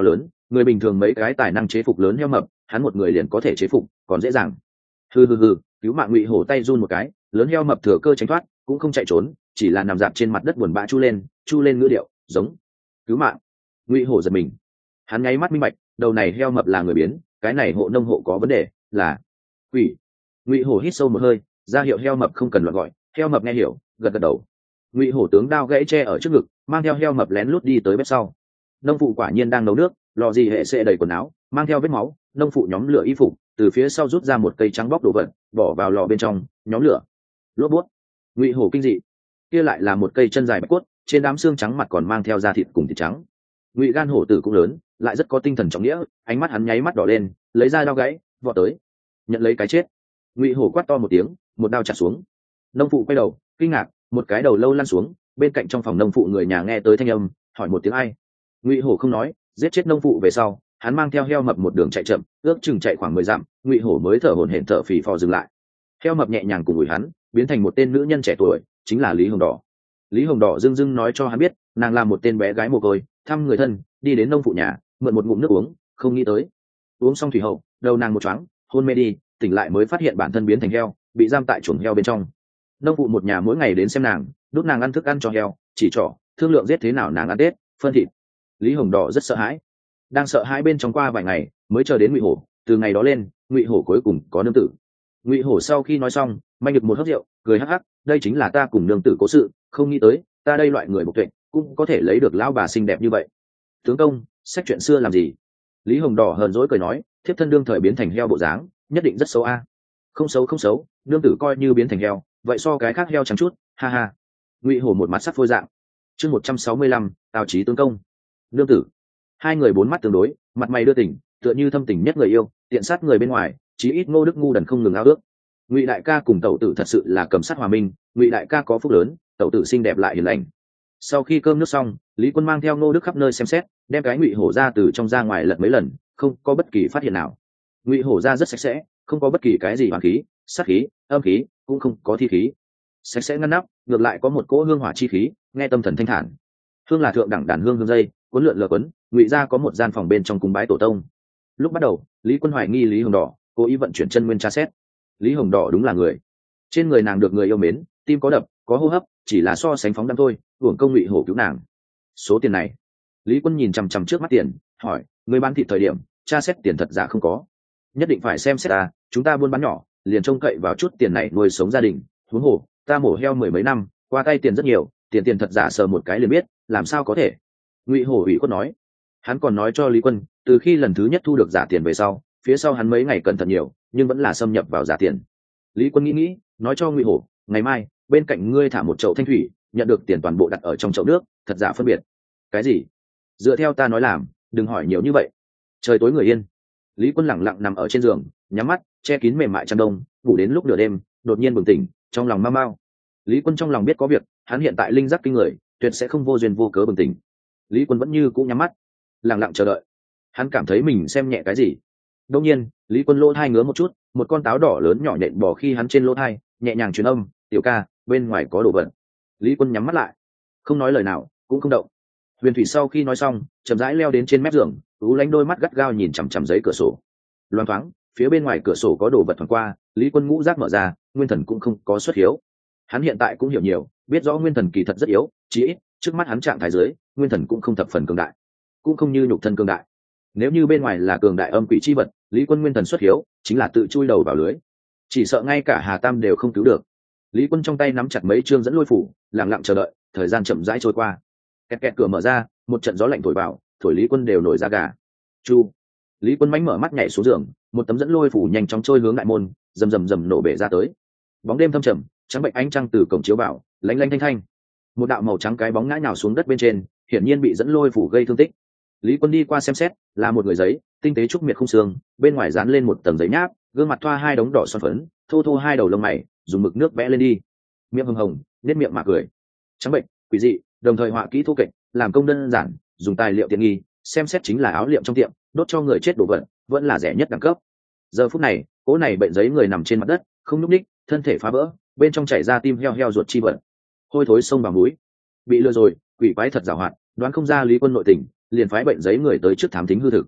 người bình thường mấy cái tài năng chế phục lớn heo mập hắn một người liền có thể chế phục còn dễ dàng. Hừ, cứu mạng. Ngụy Hổ tay run một cái, lớn heo mập thừa cơ tránh thoát, cũng không chạy trốn, chỉ là nằm dạp trên mặt đất buồn bã chu lên ngữ điệu giống cứu mạng. Ngụy Hổ giật mình, hắn nháy mắt minh bạch, đầu này heo mập là người biến, cái này hộ nông hộ có vấn đề, là quỷ. Ngụy Hổ hít sâu một hơi, ra hiệu heo mập không cần loạn gọi. Heo mập nghe hiểu, gật đầu. Ngụy Hổ tướng đao gãy tre ở trước ngực, mang theo heo mập lén lút đi tới bếp sau. Nông phụ quả nhiên đang nấu nước, lò gì hệ sệ đầy quần áo, mang theo vết máu. Nông phụ nhóm lửa y phục, từ phía sau rút ra một cây trắng bóc đồ vật, bỏ vào lò bên trong, nhóm lửa. Lốp bút. Ngụy Hổ kinh dị, kia lại là một cây chân dài bạch cốt, trên đám xương trắng mặt còn mang theo da thịt cùng thịt trắng. Ngụy gan hổ tử cũng lớn, lại rất có tinh thần trọng nghĩa, ánh mắt hắn nháy mắt đỏ lên, lấy ra dao gãy, vọt tới, nhận lấy cái chết. Ngụy Hổ quát to một tiếng, một đao chặt xuống. Nông phụ quay đầu, kinh ngạc, một cái đầu lâu lăn xuống. Bên cạnh trong phòng nông phụ người nhà nghe tới thanh âm, hỏi một tiếng ai. Ngụy Hổ không nói, giết chết nông phụ về sau, hắn mang theo heo mập một đường chạy chậm, ước chừng chạy khoảng 10 dặm, Ngụy Hổ mới thở hổn hển thở phì phò dừng lại. Heo mập nhẹ nhàng cùng ủi hắn, biến thành một tên nữ nhân trẻ tuổi, chính là Lý Hồng Đỏ. Lý Hồng Đỏ dưng dưng nói cho hắn biết, nàng là một tên bé gái mồ côi, thăm người thân, đi đến nông phụ nhà, mượn một ngụm nước uống, không nghĩ tới, uống xong thủy hậu, đầu nàng một choáng, hôn mê đi, tỉnh lại mới phát hiện bản thân biến thành heo, bị giam tại chuồng heo bên trong. Nông phụ một nhà mỗi ngày đến xem nàng, đút nàng ăn thức ăn cho heo, chỉ trỏ, thương lượng giết thế nào nàng ăn tết, phân thịt. Lý Hồng Đỏ rất sợ hãi, đang sợ hãi bên trong qua vài ngày, mới chờ đến Ngụy Hổ. Từ ngày đó lên, Ngụy Hổ cuối cùng có nương tử. Ngụy Hổ sau khi nói xong, manh được một hớp rượu, cười hắc hắc, đây chính là ta cùng nương tử cố sự, không nghĩ tới, ta đây loại người bộc tuệ, cũng có thể lấy được lão bà xinh đẹp như vậy. Tướng công, sách chuyện xưa làm gì? Lý Hồng Đỏ hờn dỗi cười nói, thiếp thân đương thời biến thành heo bộ dáng, nhất định rất xấu a. Không xấu, nương tử coi như biến thành heo, vậy so cái khác heo trắng chút, ha ha. Ngụy Hổ một mặt sắc phôi dạng. Chương 165, Tào Chí tướng công. Nương tử. Hai người bốn mắt tương đối, mặt mày đưa tình, tựa như thâm tình nhất người yêu, tiện sát người bên ngoài, chí ít Ngô Đức ngu đần không ngừng ao ước. Ngụy đại ca cùng tẩu tử thật sự là cầm sát hòa minh, Ngụy đại ca có phúc lớn, tẩu tử xinh đẹp lại hiền lành. Sau khi cơm nước xong, Lý Quân mang theo Ngô Đức khắp nơi xem xét, đem cái Ngụy Hổ ra từ trong ra ngoài lật mấy lần, không có bất kỳ phát hiện nào. Ngụy Hổ ra rất sạch sẽ, không có bất kỳ cái gì hoàn khí, sát khí, âm khí, cũng không có thi khí, sạch sẽ ngăn nắp, ngược lại có một cỗ hương hỏa chi khí, nghe tâm thần thanh thản. Hương là thượng đẳng đàn hương dây, cuốn lượn lờ quấn. Ngụy gia có một gian phòng bên trong cung bái tổ tông. Lúc bắt đầu, Lý Quân hoài nghi Lý Hồng Đỏ, cố ý vận chuyển chân nguyên tra xét. Lý Hồng Đỏ đúng là người, trên người nàng được người yêu mến, tim có đập, có hô hấp, chỉ là so sánh phóng đăm thôi, uổng công Ngụy Hổ cứu nàng. Số tiền này, Lý Quân nhìn chằm chằm trước mắt tiền, hỏi, người bán thịt thời điểm, tra xét tiền thật giả không có, nhất định phải xem xét ta, chúng ta buôn bán nhỏ, liền trông cậy vào chút tiền này nuôi sống gia đình. Huống hồ, ta mổ heo 10 mấy năm, qua tay tiền rất nhiều, tiền thật giả sờ một cái liền biết, làm sao có thể. Ngụy Hổ ủy khuất nói. Hắn còn nói cho Lý Quân, từ khi lần thứ nhất thu được giả tiền về sau, phía sau hắn mấy ngày cẩn thận nhiều, nhưng vẫn là xâm nhập vào giả tiền. Lý Quân nghĩ, nói cho Ngụy Hổ, ngày mai bên cạnh ngươi thả một chậu thanh thủy, nhận được tiền toàn bộ đặt ở trong chậu nước, thật giả phân biệt. Cái gì? Dựa theo ta nói làm, đừng hỏi nhiều như vậy. Trời tối người yên, Lý Quân lẳng lặng nằm ở trên giường, nhắm mắt, che kín mềm mại chăn đông, ngủ đến lúc nửa đêm, đột nhiên bừng tỉnh, trong lòng mau mau. Lý Quân trong lòng biết có việc, hắn hiện tại linh giác kinh người, tuyệt sẽ không vô duyên vô cớ bừng tỉnh. Lý Quân vẫn như cũ nhắm mắt, lặng lặng chờ đợi. Hắn cảm thấy mình xem nhẹ cái gì. Đột nhiên, Lý Quân lỗ thai ngứa một chút, một con táo đỏ lớn nhỏ nhện bò khi hắn trên lỗ thai, nhẹ nhàng truyền âm, "Tiểu ca, bên ngoài có đồ vật." Lý Quân nhắm mắt lại, không nói lời nào, cũng không động. Huyền Thủy sau khi nói xong, chậm rãi leo đến trên mép giường, ú lánh đôi mắt gắt gao nhìn chằm chằm giấy cửa sổ. Loáng thoáng, phía bên ngoài cửa sổ có đồ vật thoáng qua, Lý Quân ngũ giác mở ra, nguyên thần cũng không có xuất hiếu. Hắn hiện tại cũng hiểu nhiều, biết rõ nguyên thần kỳ thật rất yếu, chỉ ít trước mắt hắn trạng thái dưới, nguyên thần cũng không thập phần cường đại, cũng không như nhục thân cường đại. Nếu như bên ngoài là cường đại âm quỷ chi vật, Lý Quân nguyên thần xuất hiếu, chính là tự chui đầu vào lưới, chỉ sợ ngay cả Hà Tam đều không cứu được. Lý Quân trong tay nắm chặt mấy chương dẫn lôi phủ, lặng lặng chờ đợi, thời gian chậm rãi trôi qua. Kẹt kẹt cửa mở ra, một trận gió lạnh thổi vào, thổi Lý Quân đều nổi da gà. Chu. Lý Quân mánh mở mắt nhảy xuống giường, một tấm dẫn lôi phủ nhanh chóng trôi hướng đại môn, rầm nổ bể ra tới. Bóng đêm thâm trầm, trắng bệnh ánh trăng từ cổng chiếu vào, lánh lánh thanh thanh. Một đạo màu trắng cái bóng ngã nhào xuống đất bên trên, hiển nhiên bị dẫn lôi phủ gây thương tích. Lý Quân đi qua xem xét, là một người giấy, tinh tế trúc miệt không xương, bên ngoài dán lên một tầng giấy nháp, gương mặt thoa hai đống đỏ son phấn, thô hai đầu lông mày, dùng mực nước vẽ lên đi. Miệng hồng hồng, nét miệng mà cười. Trắng bệnh, quỷ dị, đồng thời họa kỹ thô kệch, làm công đơn giản, dùng tài liệu tiện nghi, xem xét chính là áo liệm trong tiệm, đốt cho người chết đồ vật, vẫn là rẻ nhất đẳng cấp. Giờ phút này, cỗ này bệnh giấy người nằm trên mặt đất, không nhúc nhích, thân thể phá vỡ, bên trong chảy ra tim heo ruột chi vật, hôi thối sông vào mũi. Bị lừa rồi, quỷ quái thật giàu hoạt, đoán không ra Lý Quân nội tình, liền phái bệnh giấy người tới trước thám thính hư thực.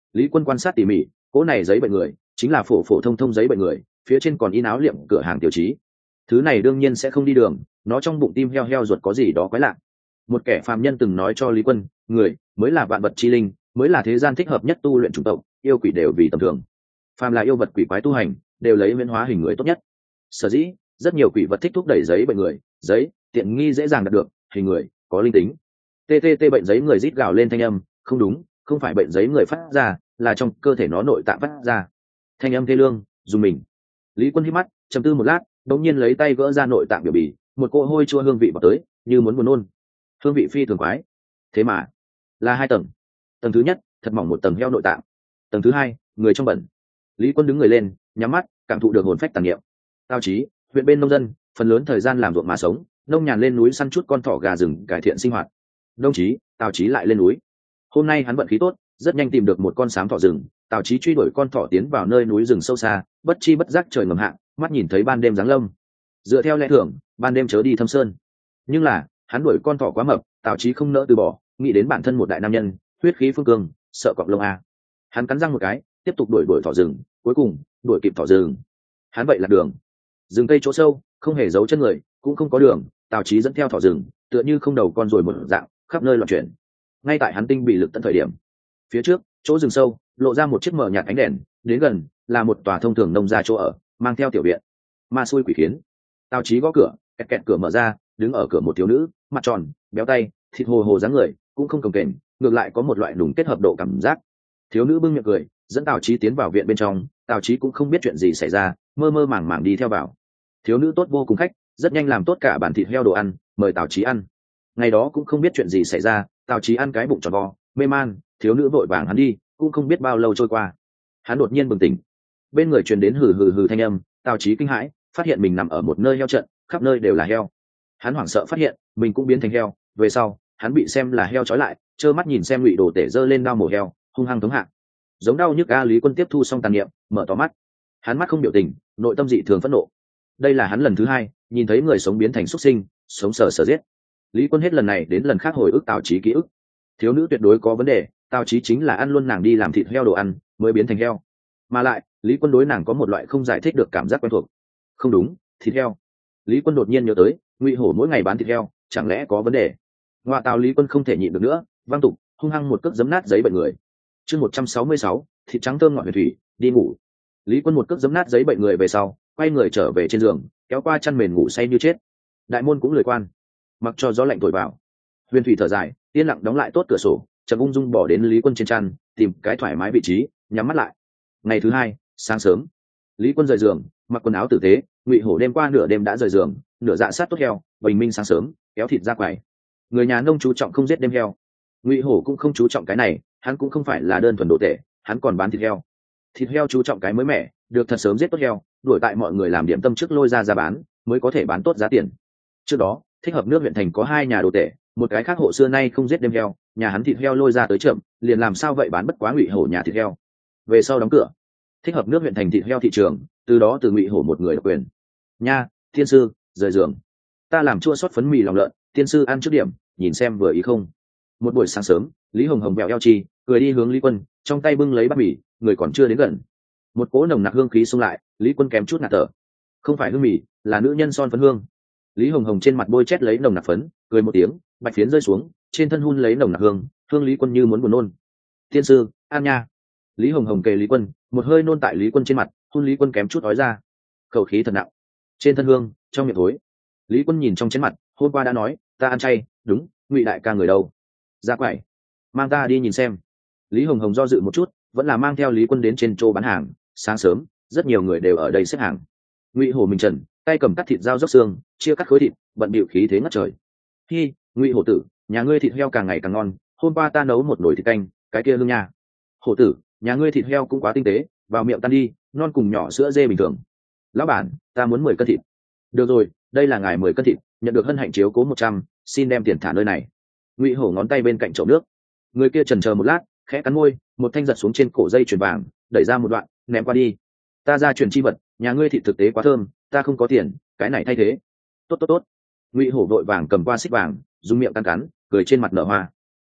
Lý Quân quan sát tỉ mỉ, cỗ này giấy bệnh người chính là phổ phổ thông thông giấy bệnh người, phía trên còn in áo liệm cửa hàng tiểu trí. Thứ này đương nhiên sẽ không đi đường, nó trong bụng tim heo heo ruột có gì đó quái lạ. Một kẻ phàm nhân từng nói cho Lý Quân, người mới là vạn vật chi linh, mới là thế gian thích hợp nhất tu luyện chủng tộc, yêu quỷ đều vì tầm thường. Phàm là yêu vật quỷ quái tu hành, đều lấy biến hóa hình người tốt nhất. Sở dĩ, rất nhiều quỷ vật thích thúc đẩy giấy bệnh người, giấy tiện nghi dễ dàng đạt được, hình người có linh tính. TTT bệnh giấy người rít gào lên thanh âm, không đúng, không phải bệnh giấy người phát ra, là trong cơ thể nó nội tạng phát ra. Thanh âm thê lương, dùng mình. Lý Quân hít mắt, trầm tư một lát, đột nhiên lấy tay gỡ ra nội tạng biểu bì, một cỗ hôi chua hương vị vào tới, như muốn buồn nôn. Hương vị phi thường quái. Thế mà, là 2 tầng. Tầng thứ nhất, thật mỏng một tầng heo nội tạng. Tầng thứ hai, người trong bẩn. Lý Quân đứng người lên, nhắm mắt, cảm thụ được hồn phách tàn niệm. Tào Chí, huyện bên nông dân, phần lớn thời gian làm ruộng mà sống, nông nhàn lên núi săn chút con thỏ gà rừng cải thiện sinh hoạt. Đồng chí, Tào Chí lại lên núi. Hôm nay hắn vận khí tốt, rất nhanh tìm được một con sám thỏ rừng. Tào Chí truy đuổi con thỏ tiến vào nơi núi rừng sâu xa, bất chi bất giác trời ngầm hạ, mắt nhìn thấy ban đêm giáng lâm. Dựa theo lẽ thường, ban đêm chớ đi thâm sơn. Nhưng là, hắn đuổi con thỏ quá mập, Tào Chí không nỡ từ bỏ, nghĩ đến bản thân một đại nam nhân, huyết khí phương cương, sợ cọp lông a. Hắn cắn răng một cái, tiếp tục đuổi thỏ rừng, cuối cùng đuổi kịp thỏ rừng. Hắn vậy là đường, rừng cây chỗ sâu, không hề giấu chân người, cũng không có đường. Tào Chí dẫn theo thỏ rừng, tựa như không đầu con rồi một dạng, khắp nơi loạn chuyển. Ngay tại hắn tinh bị lực tận thời điểm, phía trước chỗ rừng sâu lộ ra một chiếc mở nhạt ánh đèn, đến gần là một tòa thông thường nông gia chỗ ở, mang theo tiểu viện. Ma xui quỷ khiến. Tào Chí gõ cửa, kẹt kẹt cửa mở ra, đứng ở cửa một thiếu nữ, mặt tròn, béo tay, thịt hồ hồ dáng người, cũng không cồng kềnh, ngược lại có một loại nùng kết hợp độ cảm giác. Thiếu nữ bưng miệng cười, dẫn Tào Chí tiến vào viện bên trong. Tào Chí cũng không biết chuyện gì xảy ra, mơ mơ màng màng đi theo vào. Thiếu nữ tốt vô cùng khách, rất nhanh làm tốt cả bàn thịt heo đồ ăn, mời Tào Chí ăn. Ngày đó cũng không biết chuyện gì xảy ra, Tào Chí ăn cái bụng tròn vo, mê man, thiếu nữ vội vàng hắn đi, cũng không biết bao lâu trôi qua. Hắn đột nhiên bừng tỉnh, bên người truyền đến hừ hừ hừ thanh âm. Tào Chí kinh hãi, phát hiện mình nằm ở một nơi heo trận, khắp nơi đều là heo. Hắn hoảng sợ phát hiện mình cũng biến thành heo. Về sau, hắn bị xem là heo trói lại, trơ mắt nhìn xem Ngụy Đồ Tể giơ lên đao mổ heo, hung hăng thống hạ. Giống đau nhức. Lý Quân tiếp thu xong tàn niệm, mở to mắt. Hắn mắt không biểu tình, nội tâm dị thường phẫn nộ. Đây là hắn lần thứ hai nhìn thấy người sống biến thành súc sinh, sống sờ sờ giết. Lý Quân hết lần này đến lần khác hồi ức Tào Chí ký ức. Thiếu nữ tuyệt đối có vấn đề, Tào Chí chính là ăn luôn nàng đi làm thịt heo đồ ăn, mới biến thành heo. Mà lại, Lý Quân đối nàng có một loại không giải thích được cảm giác quen thuộc. Không đúng, thịt heo. Lý Quân đột nhiên nhớ tới, Ngụy Hổ mỗi ngày bán thịt heo, chẳng lẽ có vấn đề? Ngoại Tào Lý Quân không thể nhịn được nữa, văng tục, hung hăng một cước giấm nát giấy bệnh người. Chương 166, thịt trắng thơm ngọt huyền thủy, đi ngủ. Lý Quân một cước giấm nát giấy bệnh người về sau, quay người trở về trên giường, kéo qua chăn mền ngủ say như chết. Đại môn cũng lười quan, mặc cho gió lạnh thổi vào. Huyền thủy thở dài, yên lặng đóng lại tốt cửa sổ, chậm ung dung bỏ đến Lý Quân trên chăn, tìm cái thoải mái vị trí, nhắm mắt lại. Ngày thứ hai, sáng sớm, Lý Quân rời giường, mặc quần áo tử tế. Ngụy Hổ đêm qua nửa đêm đã rời giường, nửa dạ sát tốt heo, bình minh sáng sớm kéo thịt ra quầy. Người nhà nông chú trọng không giết đêm heo, Ngụy Hổ cũng không chú trọng cái này. Hắn cũng không phải là đơn thuần đồ tể, hắn còn bán thịt heo. Thịt heo chú trọng cái mới mẻ, được thật sớm giết tốt heo, đuổi tại mọi người làm điểm tâm trước lôi ra bán, mới có thể bán tốt giá tiền. Trước đó, thích hợp nước huyện thành có 2 nhà đồ tể, một cái khác hộ xưa nay không giết đêm heo, nhà hắn thịt heo lôi ra tới chậm, liền làm sao vậy bán bất quá Ngụy Hổ nhà thịt heo. Về sau đóng cửa, thích hợp nước huyện thành thịt heo thị trường, từ đó từ Ngụy Hổ một người độc quyền. Nha, thiên sư, rời giường. Ta làm chua sót phấn mì lòng lợn, thiên sư ăn trước điểm, nhìn xem vừa ý không. Một buổi sáng sớm, Lý Hồng Hồng bẹo eo chi, cười đi hướng Lý Quân, trong tay bưng lấy bát mì, người còn chưa đến gần. Một cỗ nồng nặc hương khí xông lại, Lý Quân kém chút ngạt thở. Không phải hương mì, là nữ nhân son phấn hương. Lý Hồng Hồng trên mặt bôi chét lấy nồng nặc phấn, cười một tiếng, bạch phiến rơi xuống, trên thân hun lấy nồng nặc hương, hương Lý Quân như muốn buồn nôn. Thiên sư, an nha. Lý Hồng Hồng kề Lý Quân, một hơi nôn tại Lý Quân trên mặt, hun Lý Quân kém chút ói ra. Khẩu khí thật nặng. Trên thân hương, trong miệng thối. Lý Quân nhìn trong chén mặt, hôm qua đã nói, ta ăn chay, đúng, Ngụy đại ca người đâu? Ra quẩy, mang ta đi nhìn xem. Lý Hồng Hồng do dự một chút, vẫn là mang theo Lý Quân đến trên chỗ bán hàng. Sáng sớm, rất nhiều người đều ở đây xếp hàng. Ngụy Hổ mình trần, tay cầm cắt thịt dao dốc xương, chia cắt khối thịt, bận bịu khí thế ngất trời. Hi, Ngụy Hổ tử, nhà ngươi thịt heo càng ngày càng ngon, hôm qua ta nấu một nồi thịt canh, cái kia lương nha. Hổ tử, nhà ngươi thịt heo cũng quá tinh tế, vào miệng tan đi, non cùng nhỏ sữa dê bình thường. Lão bản, ta muốn 10 cân thịt. Được rồi, đây là ngài 10 cân thịt, nhận được hân hạnh chiếu cố 100, xin đem tiền thả nơi này. Ngụy Hổ ngón tay bên cạnh chậu nước. Người kia chần chờ một lát, khẽ cắn môi, một thanh giật xuống trên cổ dây chuyền vàng, đẩy ra một đoạn, ném qua đi. Ta ra chuyển chi vật, nhà ngươi thịt thực tế quá thơm, ta không có tiền, cái này thay thế. Tốt tốt tốt. Ngụy Hổ vội vàng cầm qua xích vàng, dùng miệng cắn cắn, cười trên mặt nở hoa.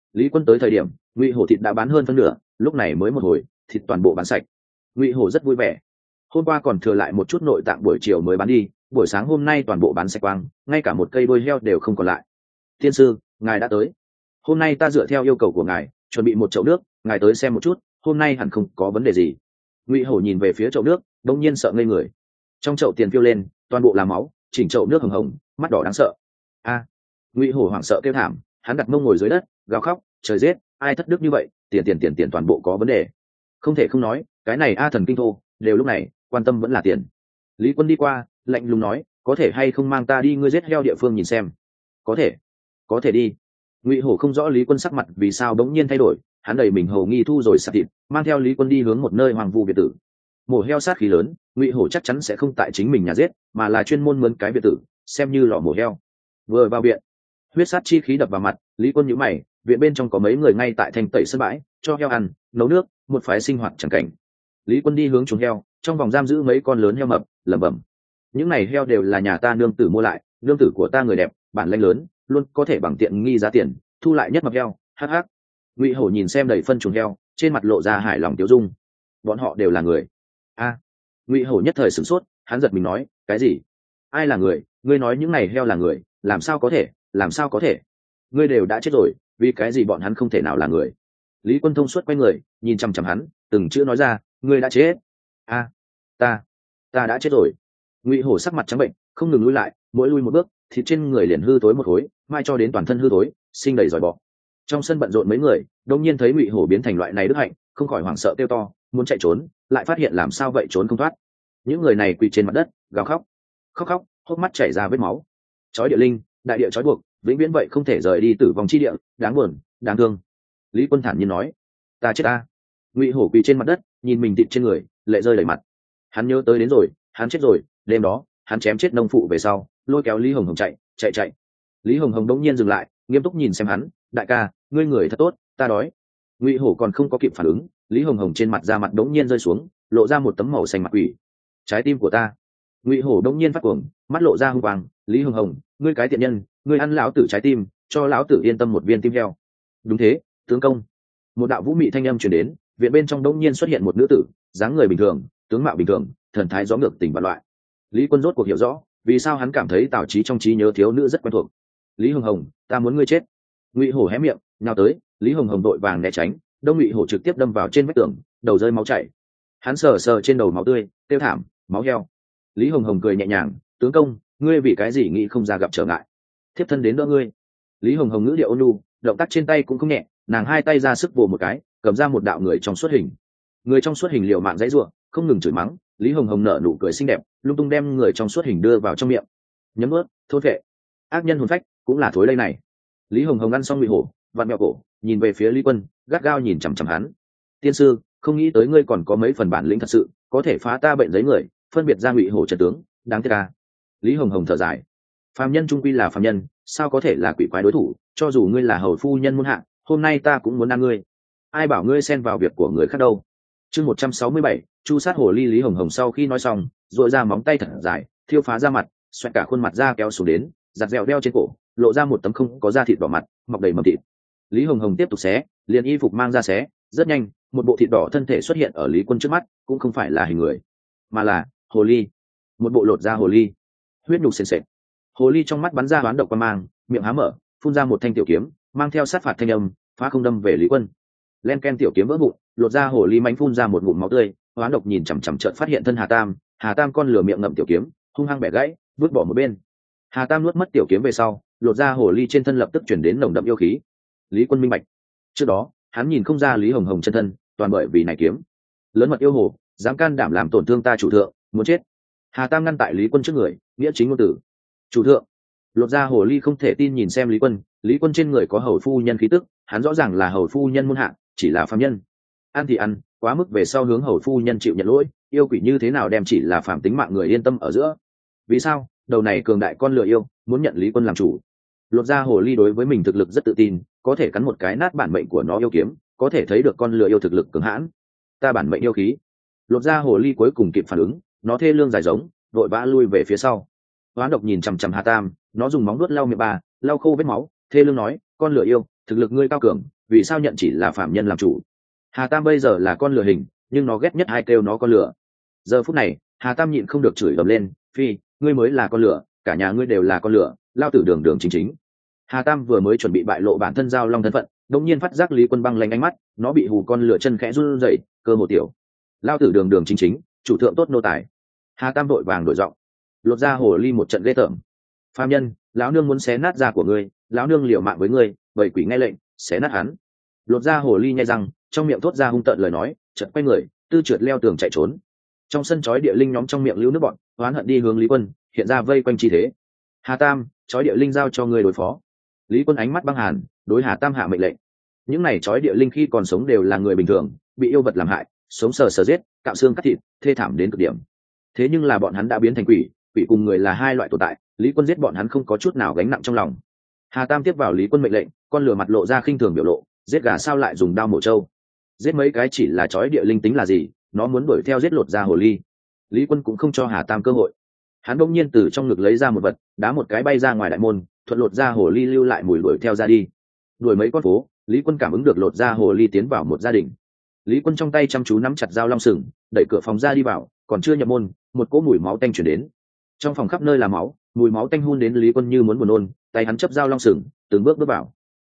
Lý Quân tới thời điểm Ngụy Hổ thịt đã bán hơn phân nửa, lúc này mới một hồi thịt toàn bộ bán sạch. Ngụy Hổ rất vui vẻ, hôm qua còn thừa lại một chút nội tạng buổi chiều mới bán đi, buổi sáng hôm nay toàn bộ bán sạch quang, ngay cả một cây đuôi heo đều không còn lại. Tiên sư, ngài đã tới. Hôm nay ta dựa theo yêu cầu của ngài chuẩn bị một chậu nước, ngài tới xem một chút, hôm nay hẳn không có vấn đề gì. Ngụy Hổ nhìn về phía chậu nước, đống nhiên sợ ngây người. Trong chậu tiền phiêu lên, toàn bộ là máu, chỉnh chậu nước hồng hồng, mắt đỏ đáng sợ. A! Ngụy Hổ hoảng sợ kêu thảm, hắn đặt mông ngồi dưới đất, gào khóc, trời giết, ai thất đức như vậy, tiền toàn bộ có vấn đề. Không thể không nói, cái này A thần kinh thô, đều lúc này, quan tâm vẫn là tiền. Lý Quân đi qua, lạnh lùng nói, có thể hay không mang ta đi ngươi giết heo địa phương nhìn xem. Có thể đi. Ngụy Hổ không rõ Lý Quân sắc mặt vì sao bỗng nhiên thay đổi, hắn đẩy mình hầu nghi thu rồi sạch thịt, mang theo Lý Quân đi hướng một nơi hoàng vu biệt tử. Mổ heo sát khí lớn, Ngụy Hổ chắc chắn sẽ không tại chính mình nhà giết, mà là chuyên môn mướn cái biệt tử, xem như lò mổ heo. Vừa vào viện, huyết sát chi khí đập vào mặt, Lý Quân nhíu mày, viện bên trong có mấy người ngay tại thanh tẩy sân bãi, cho heo ăn, nấu nước, một phái sinh hoạt chẳng cảnh. Lý Quân đi hướng chuồng heo, trong vòng giam giữ mấy con lớn heo mập, lẩm bẩm: những này heo đều là nhà ta nương tử mua lại, nương tử của ta người đẹp, bản lĩnh lớn, luôn có thể bằng tiện nghi giá tiền thu lại nhất mập heo. Hắc hắc. Ngụy Hổ nhìn xem đầy phân chuồng heo, trên mặt lộ ra hài lòng tiêu dung. Bọn họ đều là người. A. Ngụy Hổ nhất thời sửng sốt, hắn giật mình nói, cái gì? Ai là người? Ngươi nói những này heo là người, làm sao có thể? Ngươi đều đã chết rồi, vì cái gì bọn hắn không thể nào là người? Lý Quân thông suốt quay người, nhìn chằm chằm hắn, từng chữ nói ra, ngươi đã chết. A. Ta đã chết rồi. Ngụy Hổ sắc mặt trắng bệnh, không ngừng lui lại, mỗi lui một bước thịt trên người liền hư tối một khối, mai cho đến toàn thân hư tối, sinh đầy giỏi bọ. Trong sân bận rộn mấy người đông nhiên thấy Ngụy Hổ biến thành loại này đức hạnh, không khỏi hoảng sợ kêu to, muốn chạy trốn, lại phát hiện làm sao vậy trốn không thoát. Những người này quỳ trên mặt đất gào khóc, hốc mắt chảy ra vết máu. Chói địa linh, đại địa chói buộc, vĩnh viễn vậy không thể rời đi tử vong chi địa, đáng buồn, đáng thương. Lý Quân thản nhiên nói, ta chết ta. Ngụy Hổ quỳ trên mặt đất, nhìn mình thịt trên người, lệ rơi đầy mặt. Hắn nhớ tới đến rồi, hắn chết rồi, đêm đó hắn chém chết nông phụ về sau, lôi kéo Lý Hồng Hồng chạy. Lý Hồng Hồng đống nhiên dừng lại, nghiêm túc nhìn xem hắn, đại ca, ngươi người thật tốt, ta đói. Ngụy Hổ còn không có kịp phản ứng, Lý Hồng Hồng trên mặt da mặt đống nhiên rơi xuống, lộ ra một tấm màu xanh mặt quỷ. Trái tim của ta. Ngụy Hổ đống nhiên phát cuồng, mắt lộ ra hung quang, Lý Hồng Hồng, ngươi cái tiện nhân, ngươi ăn lão tử trái tim, cho lão tử yên tâm một viên tim heo. Đúng thế, tướng công. Một đạo vũ mị thanh âm truyền đến, viện bên trong đống nhiên xuất hiện một nữ tử, dáng người bình thường, tướng mạo bình thường, thần thái gió ngược tình vạn loại. Lý Quân rốt cuộc hiểu rõ vì sao hắn cảm thấy Tào Chí trong trí nhớ thiếu nữ rất quen thuộc. Lý Hồng Hồng, ta muốn ngươi chết. Ngụy Hổ hé miệng nhào tới, Lý Hồng Hồng đội vàng né tránh, đông Ngụy Hổ trực tiếp đâm vào trên vách tường, đầu rơi máu chảy. Hắn sờ trên đầu máu tươi, tiêu thảm, máu heo. Lý Hồng Hồng cười nhẹ nhàng, tướng công, ngươi vì cái gì nghĩ không ra gặp trở ngại, thiếp thân đến đỡ ngươi. Lý Hồng Hồng ngữ điệu ôn nhu, động tác trên tay cũng không nhẹ, nàng hai tay ra sức vồ một cái, cầm ra một đạo người trong suốt hình. Người trong suốt hình liều mạng dãy giụa, không ngừng chửi mắng. Lý Hồng Hồng nở nụ cười xinh đẹp, lung tung đem người trong suốt hình đưa vào trong miệng, nhấm ướt, thôn vệ. Ác nhân hồn phách, cũng là thối lây này. Lý Hồng Hồng ăn xong Ngụy Hổ, vặn mẹo cổ, nhìn về phía Lý Quân, gắt gao nhìn chằm chằm hắn. Tiên sư, không nghĩ tới ngươi còn có mấy phần bản lĩnh thật sự, có thể phá ta bệnh giấy người, phân biệt ra Ngụy Hổ trận tướng, đáng tiếc à. Lý Hồng Hồng thở dài, phàm nhân trung quy là phàm nhân, sao có thể là quỷ quái đối thủ, cho dù ngươi là hầu phu nhân muôn hạ, hôm nay ta cũng muốn ăn ngươi. Ai bảo ngươi xen vào việc của người khác đâu. Chương 167, chu sát hồ ly. Lý Hồng Hồng sau khi nói xong, dội ra móng tay thật dài, thiêu phá ra mặt, xoẹt cả khuôn mặt ra kéo xuống đến, giặt dẻo đeo trên cổ, lộ ra một tấm không có da thịt đỏ mặt, mọc đầy mầm thịt. Lý Hồng Hồng tiếp tục xé, liền y phục mang ra xé, rất nhanh, một bộ thịt đỏ thân thể xuất hiện ở Lý Quân trước mắt, cũng không phải là hình người, mà là hồ ly, một bộ lột da hồ ly, huyết nhục sền sệt. Hồ ly trong mắt bắn ra đoán độc quang mang, miệng há mở, phun ra một thanh tiểu kiếm, mang theo sát phạt thanh âm, phá không đâm về Lý Quân. Len ken, tiểu kiếm vỡ vụn, lột ra hồ ly mánh phun ra một ngụm máu tươi, hoán độc nhìn chằm chằm trợn phát hiện thân Hà Tam con lửa miệng ngậm tiểu kiếm, hung hăng bẻ gãy, vứt bỏ một bên. Hà Tam nuốt mất tiểu kiếm về sau, lột ra hồ ly trên thân lập tức chuyển đến nồng đậm yêu khí. Lý Quân minh bạch, trước đó hắn nhìn không ra Lý Hồng Hồng chân thân, toàn bởi vì này kiếm. Lớn mật yêu hồ, dám can đảm làm tổn thương ta chủ thượng, muốn chết. Hà Tam ngăn tại Lý Quân trước người, nghĩa chính ngôn tử. Chủ thượng. Lột ra hồ ly không thể tin nhìn xem Lý Quân trên người có hầu phu nhân khí tức, hắn rõ ràng là hầu phu nhân muôn hạ, chỉ là phàm nhân. Ăn thì ăn, quá mức về sau hướng hầu phu nhân chịu nhận lỗi, yêu quỷ như thế nào đem chỉ là phạm tính mạng người yên tâm ở giữa. Vì sao đầu này cường đại con lừa yêu muốn nhận Lý Quân làm chủ? Lột ra hồ ly đối với mình thực lực rất tự tin, có thể cắn một cái nát bản mệnh của nó yêu kiếm, có thể thấy được con lừa yêu thực lực cường hãn. Ta bản mệnh yêu khí. Lột ra hồ ly cuối cùng kịp phản ứng, nó thê lương dài giống, vội vã lui về phía sau. Hoán độc nhìn chằm chằm Hà Tam, nó dùng móng vuốt lau miệng bà, lau khô vết máu, thê lương nói, con lừa yêu, thực lực ngươi cao cường, vì sao nhận chỉ là phạm nhân làm chủ? Hà Tam bây giờ là con lừa hình, nhưng nó ghét nhất ai kêu nó con lừa. Giờ phút này Hà Tam nhịn không được chửi ầm lên, phi, ngươi mới là con lừa, cả nhà ngươi đều là con lừa, lao tử đường đường chính chính. Hà Tam vừa mới chuẩn bị bại lộ bản thân giao long thân phận, đột nhiên phát giác Lý Quân băng lanh ánh mắt, nó bị hù con lừa chân khẽ run rẩy, cơ hồ tiểu. Lao tử đường đường chính chính, chủ thượng tốt nô tài. Hà Tam vội vàng đổi giọng, lột ra hồ ly một trận ghê tởm. Phàm nhân, lão nương muốn xé nát da của ngươi, lão nương liều mạng với ngươi, bầy quỷ nghe lệnh, xé nát hắn. Lột ra hồ ly nhai răng, trong miệng thốt ra hung tợn lời nói, chợt quay người, tư trượt leo tường chạy trốn. Trong sân chói địa linh nhóm trong miệng lưu nước bọn, oán hận đi hướng Lý Quân, hiện ra vây quanh chi thế. Hà Tam, chói địa linh giao cho ngươi đối phó. Lý Quân ánh mắt băng hàn, đối Hà Tam hạ mệnh lệnh. Những này chói địa linh khi còn sống đều là người bình thường, bị yêu vật làm hại, sống sờ sờ giết, cạo xương cắt thịt, thê thảm đến cực điểm. Thế nhưng là bọn hắn đã biến thành quỷ, quỷ cùng người là hai loại tồn tại, Lý Quân giết bọn hắn không có chút nào gánh nặng trong lòng. Hà Tam tiếp vào Lý Quân mệnh lệnh, con lửa mặt lộ ra khinh thường biểu lộ, giết gà sao lại dùng đao mổ trâu? Giết mấy cái chỉ là chói địa linh tính là gì, nó muốn đuổi theo giết lột ra hồ ly. Lý Quân cũng không cho Hà Tam cơ hội. Hắn bỗng nhiên từ trong ngực lấy ra một vật, đá một cái bay ra ngoài đại môn, thuận lột ra hồ ly lưu lại mùi đuổi theo ra đi. Đuổi mấy con phố, Lý Quân cảm ứng được lột ra hồ ly tiến vào một gia đình. Lý Quân trong tay chăm chú nắm chặt dao long sừng, đẩy cửa phòng ra đi vào, còn chưa nhập môn, một cỗ mùi máu tanh chuyển đến. Trong phòng khắp nơi là máu, mùi máu tanh hun đến Lý Quân như muốn buồn nôn, tay hắn chấp dao long sừng, từng bước bước vào.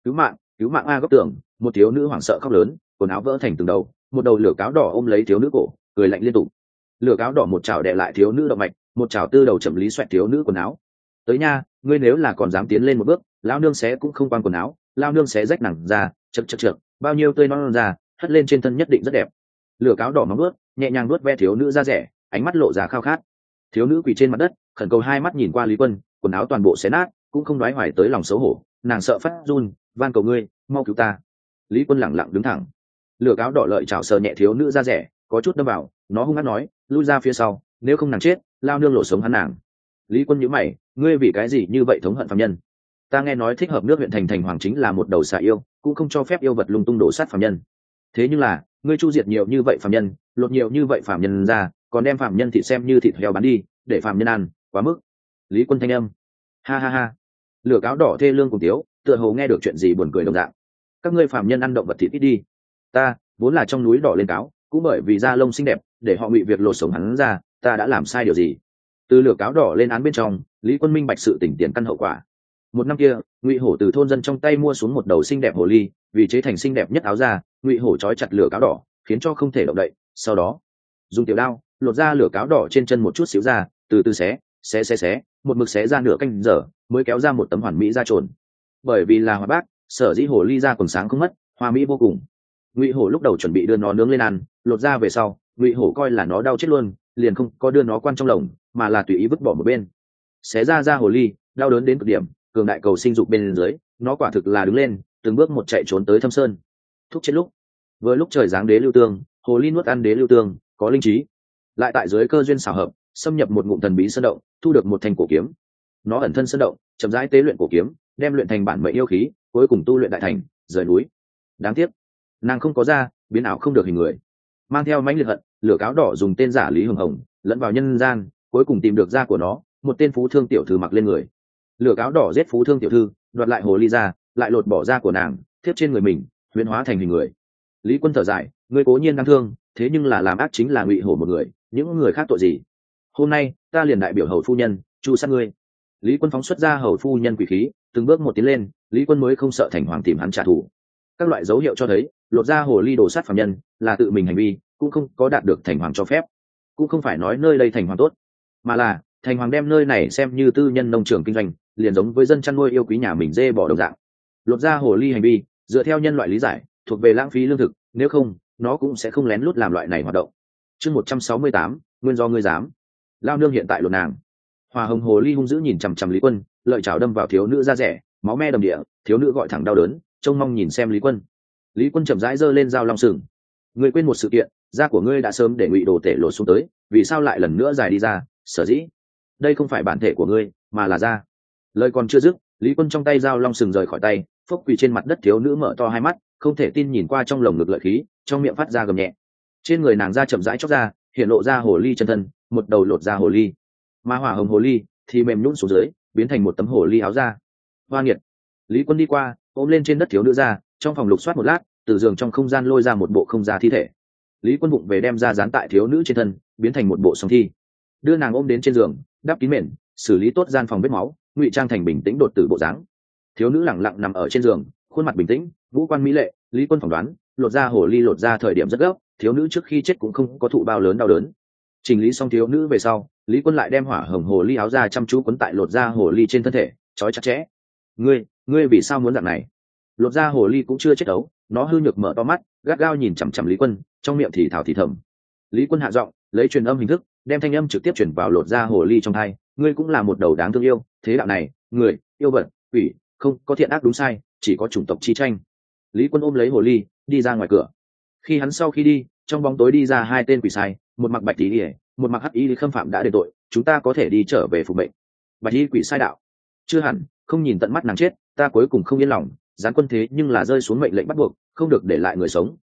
Cứu mạng a! Góc tường, một thiếu nữ hoảng sợ khóc lớn, quần áo vỡ thành từng đầu, một đầu lửa cáo đỏ ôm lấy thiếu nữ cổ, cười lạnh liên tục. Lửa cáo đỏ một chảo đè lại thiếu nữ động mạch, một chảo tư đầu chậm lý xoẹt thiếu nữ quần áo. Tới nha, ngươi nếu là còn dám tiến lên một bước, lão nương xé cũng không quan quần áo, lão nương xé rách nàng ra, chật, bao nhiêu tươi non ra, hất lên trên thân nhất định rất đẹp. Lửa cáo đỏ móng nuốt, nhẹ nhàng nuốt ve thiếu nữ da rẻ, ánh mắt lộ ra khao khát. Thiếu nữ quỳ trên mặt đất, khẩn cầu hai mắt nhìn qua Lý Quân, quần áo toàn bộ xé nát, cũng không đoái hoài tới lòng xấu hổ, nàng sợ phát run, van cầu ngươi, mau cứu ta. Lý Quân lẳng lặng đứng thẳng. Lửa cáo đỏ lợi chảo sờ nhẹ thiếu nữ da rẻ, có chút đâm vào, nó hung hăng nói, lui ra phía sau, nếu không nàng chết, lao nương lộ sống hắn nàng. Lý Quân nhíu mày, ngươi vì cái gì như vậy thống hận phàm nhân? Ta nghe nói thích hợp nước huyện thành hoàng chính là một đầu xà yêu, cũng không cho phép yêu vật lung tung đổ sát phàm nhân. Thế nhưng là, ngươi chu diệt nhiều như vậy phàm nhân, lột nhiều như vậy phàm nhân ra, còn đem phàm nhân thịt xem như thịt heo bán đi, để phàm nhân ăn, quá mức. Lý Quân thanh âm, ha ha ha. Lửa cáo đỏ thê lương cùng tiếu, tựa hồ nghe được chuyện gì buồn cười đồng dạng. Các ngươi phàm nhân ăn động vật thịt ít đi. Ta vốn là trong núi đỏ lên cáo, cũng bởi vì da lông xinh đẹp, để họ ngụy việc lột sống hắn ra, ta đã làm sai điều gì? Từ lửa cáo đỏ lên án bên trong, Lý Quân minh bạch sự tỉnh tiền căn hậu quả. Một năm kia, Ngụy Hổ từ thôn dân trong tay mua xuống một đầu xinh đẹp hồ ly, vì chế thành xinh đẹp nhất áo da, Ngụy Hổ trói chặt lửa cáo đỏ, khiến cho không thể động đậy. Sau đó, dùng tiểu đao lột ra lửa cáo đỏ trên chân một chút xíu ra, từ từ xé, một mực xé ra nửa canh giờ, mới kéo ra một tấm hoàn mỹ da trồn. Bởi vì là hoa bác, sở dĩ hồ ly da còn sáng không mất, hoa mỹ vô cùng. Ngụy Hổ lúc đầu chuẩn bị đưa nó nướng lên ăn, lột ra về sau, Ngụy Hổ coi là nó đau chết luôn, liền không có đưa nó quan trong lồng, mà là tùy ý vứt bỏ một bên. Xé ra hồ ly, đau đớn đến cực điểm, cường đại cầu sinh dục bên dưới, nó quả thực là đứng lên, từng bước một chạy trốn tới Thâm Sơn. Thúc chết lúc, vừa lúc trời giáng đế lưu tương, hồ ly nuốt ăn đế lưu tương, có linh trí, lại tại dưới cơ duyên xảo hợp, xâm nhập một ngụm thần bí sơn động, thu được một thanh cổ kiếm. Nó ẩn thân sơn động, chậm rãi tế luyện cổ kiếm, đem luyện thành bản mệnh yêu khí, cuối cùng tu luyện đại thành, rời núi. Đáng tiếc, nàng không có da, biến ảo không được hình người, mang theo mãnh liệt hận, lửa cáo đỏ dùng tên giả Lý Hồng Hồng lẫn vào nhân gian, cuối cùng tìm được da của nó, một tên phú thương tiểu thư mặc lên người. Lửa cáo đỏ giết phú thương tiểu thư, đoạt lại hồ ly ra, lại lột bỏ da của nàng, thiếp trên người mình, huyễn hóa thành hình người. Lý Quân thở dài, ngươi cố nhiên đáng thương, thế nhưng là làm ác chính là Ngụy Hổ một người, những người khác tội gì? Hôm nay ta liền đại biểu hầu phu nhân chu sát ngươi. Lý Quân phóng xuất ra hầu phu nhân quỷ khí, từng bước một tiến lên, Lý Quân mới không sợ thành hoàng tìm hắn trả thù. Các loại dấu hiệu cho thấy, lột ra hồ ly đồ sát phạm nhân là tự mình hành vi, cũng không có đạt được thành hoàng cho phép. Cũng không phải nói nơi đây thành hoàng tốt, mà là thành hoàng đem nơi này xem như tư nhân nông trường kinh doanh, liền giống với dân chăn nuôi yêu quý nhà mình dê bỏ đồng dạng. Lột ra hồ ly hành vi dựa theo nhân loại lý giải thuộc về lãng phí lương thực, nếu không nó cũng sẽ không lén lút làm loại này hoạt động. Chương 168, nguyên do ngươi dám. Lao nương hiện tại lột nàng. Hòa hồng hồ ly hung dữ nhìn chằm chằm Lý Quân, lợi chảo đâm vào thiếu nữ da rẻ, máu me đầm địa, thiếu nữ gọi thẳng đau đớn, trông mong nhìn xem Lý Quân. Lý Quân chậm rãi giơ lên dao long sừng. Ngươi quên một sự kiện, da của ngươi đã sớm để Ngụy Đồ Tể lột xuống tới, vì sao lại lần nữa dài đi ra? Sở dĩ đây không phải bản thể của ngươi, mà là da. Lời còn chưa dứt, Lý Quân trong tay dao long sừng rời khỏi tay, phốc quỳ trên mặt đất thiếu nữ mở to hai mắt, không thể tin nhìn qua trong lồng ngực lợi khí, trong miệng phát ra gầm nhẹ. Trên người nàng da chậm rãi chóc ra, hiện lộ ra hồ ly chân thân, một đầu lột da hồ ly, mà hỏa hồng hồ ly thì mềm nhũn xuống dưới, biến thành một tấm hồ ly áo da. Hoa nghiệt! Lý Quân đi qua, ôm lên trên đất thiếu nữ ra, Trong phòng lục soát một lát, từ giường trong không gian lôi ra một bộ không ra thi thể. Lý Quân vụng về đem ra dán tại thiếu nữ trên thân, biến thành một bộ song thi, đưa nàng ôm đến trên giường, đắp kín mền, xử lý tốt gian phòng vết máu, ngụy trang thành bình tĩnh đột tử bộ dáng. Thiếu nữ lẳng lặng nằm ở trên giường, khuôn mặt bình tĩnh, ngũ quan mỹ lệ. Lý Quân phỏng đoán, lột da hồ ly lột da thời điểm rất gấp, thiếu nữ trước khi chết cũng không có thụ bao lớn đau đớn. Chỉnh lý xong thiếu nữ về sau, Lý Quân lại đem hỏa hồng hồ ly áo da chăm chú quấn tại lột da hồ ly trên thân thể, trói chặt chẽ. Ngươi vì sao muốn dạng này? Lột da hồ ly cũng chưa chết đấu, nó hư nhược mở to mắt, gắt gao nhìn chằm chằm Lý Quân, trong miệng thì thào thì thầm. Lý Quân hạ giọng, lấy truyền âm hình thức, đem thanh âm trực tiếp chuyển vào lột da hồ ly trong tai. Ngươi cũng là một đầu đáng thương yêu, thế đạo này, người, yêu vật, quỷ, không có thiện ác đúng sai, chỉ có chủng tộc chi tranh. Lý Quân ôm lấy hồ ly, đi ra ngoài cửa. Khi hắn sau khi đi, trong bóng tối đi ra hai tên quỷ sai, một mặc bạch y, một mặc hắc y khâm phạm đã đền tội, chúng ta có thể đi trở về phục mệnh. Bạch y quỷ sai đạo, chưa hẳn, không nhìn tận mắt nàng chết, ta cuối cùng không yên lòng. Gián quân thế nhưng là rơi xuống mệnh lệnh bắt buộc, không được để lại người sống.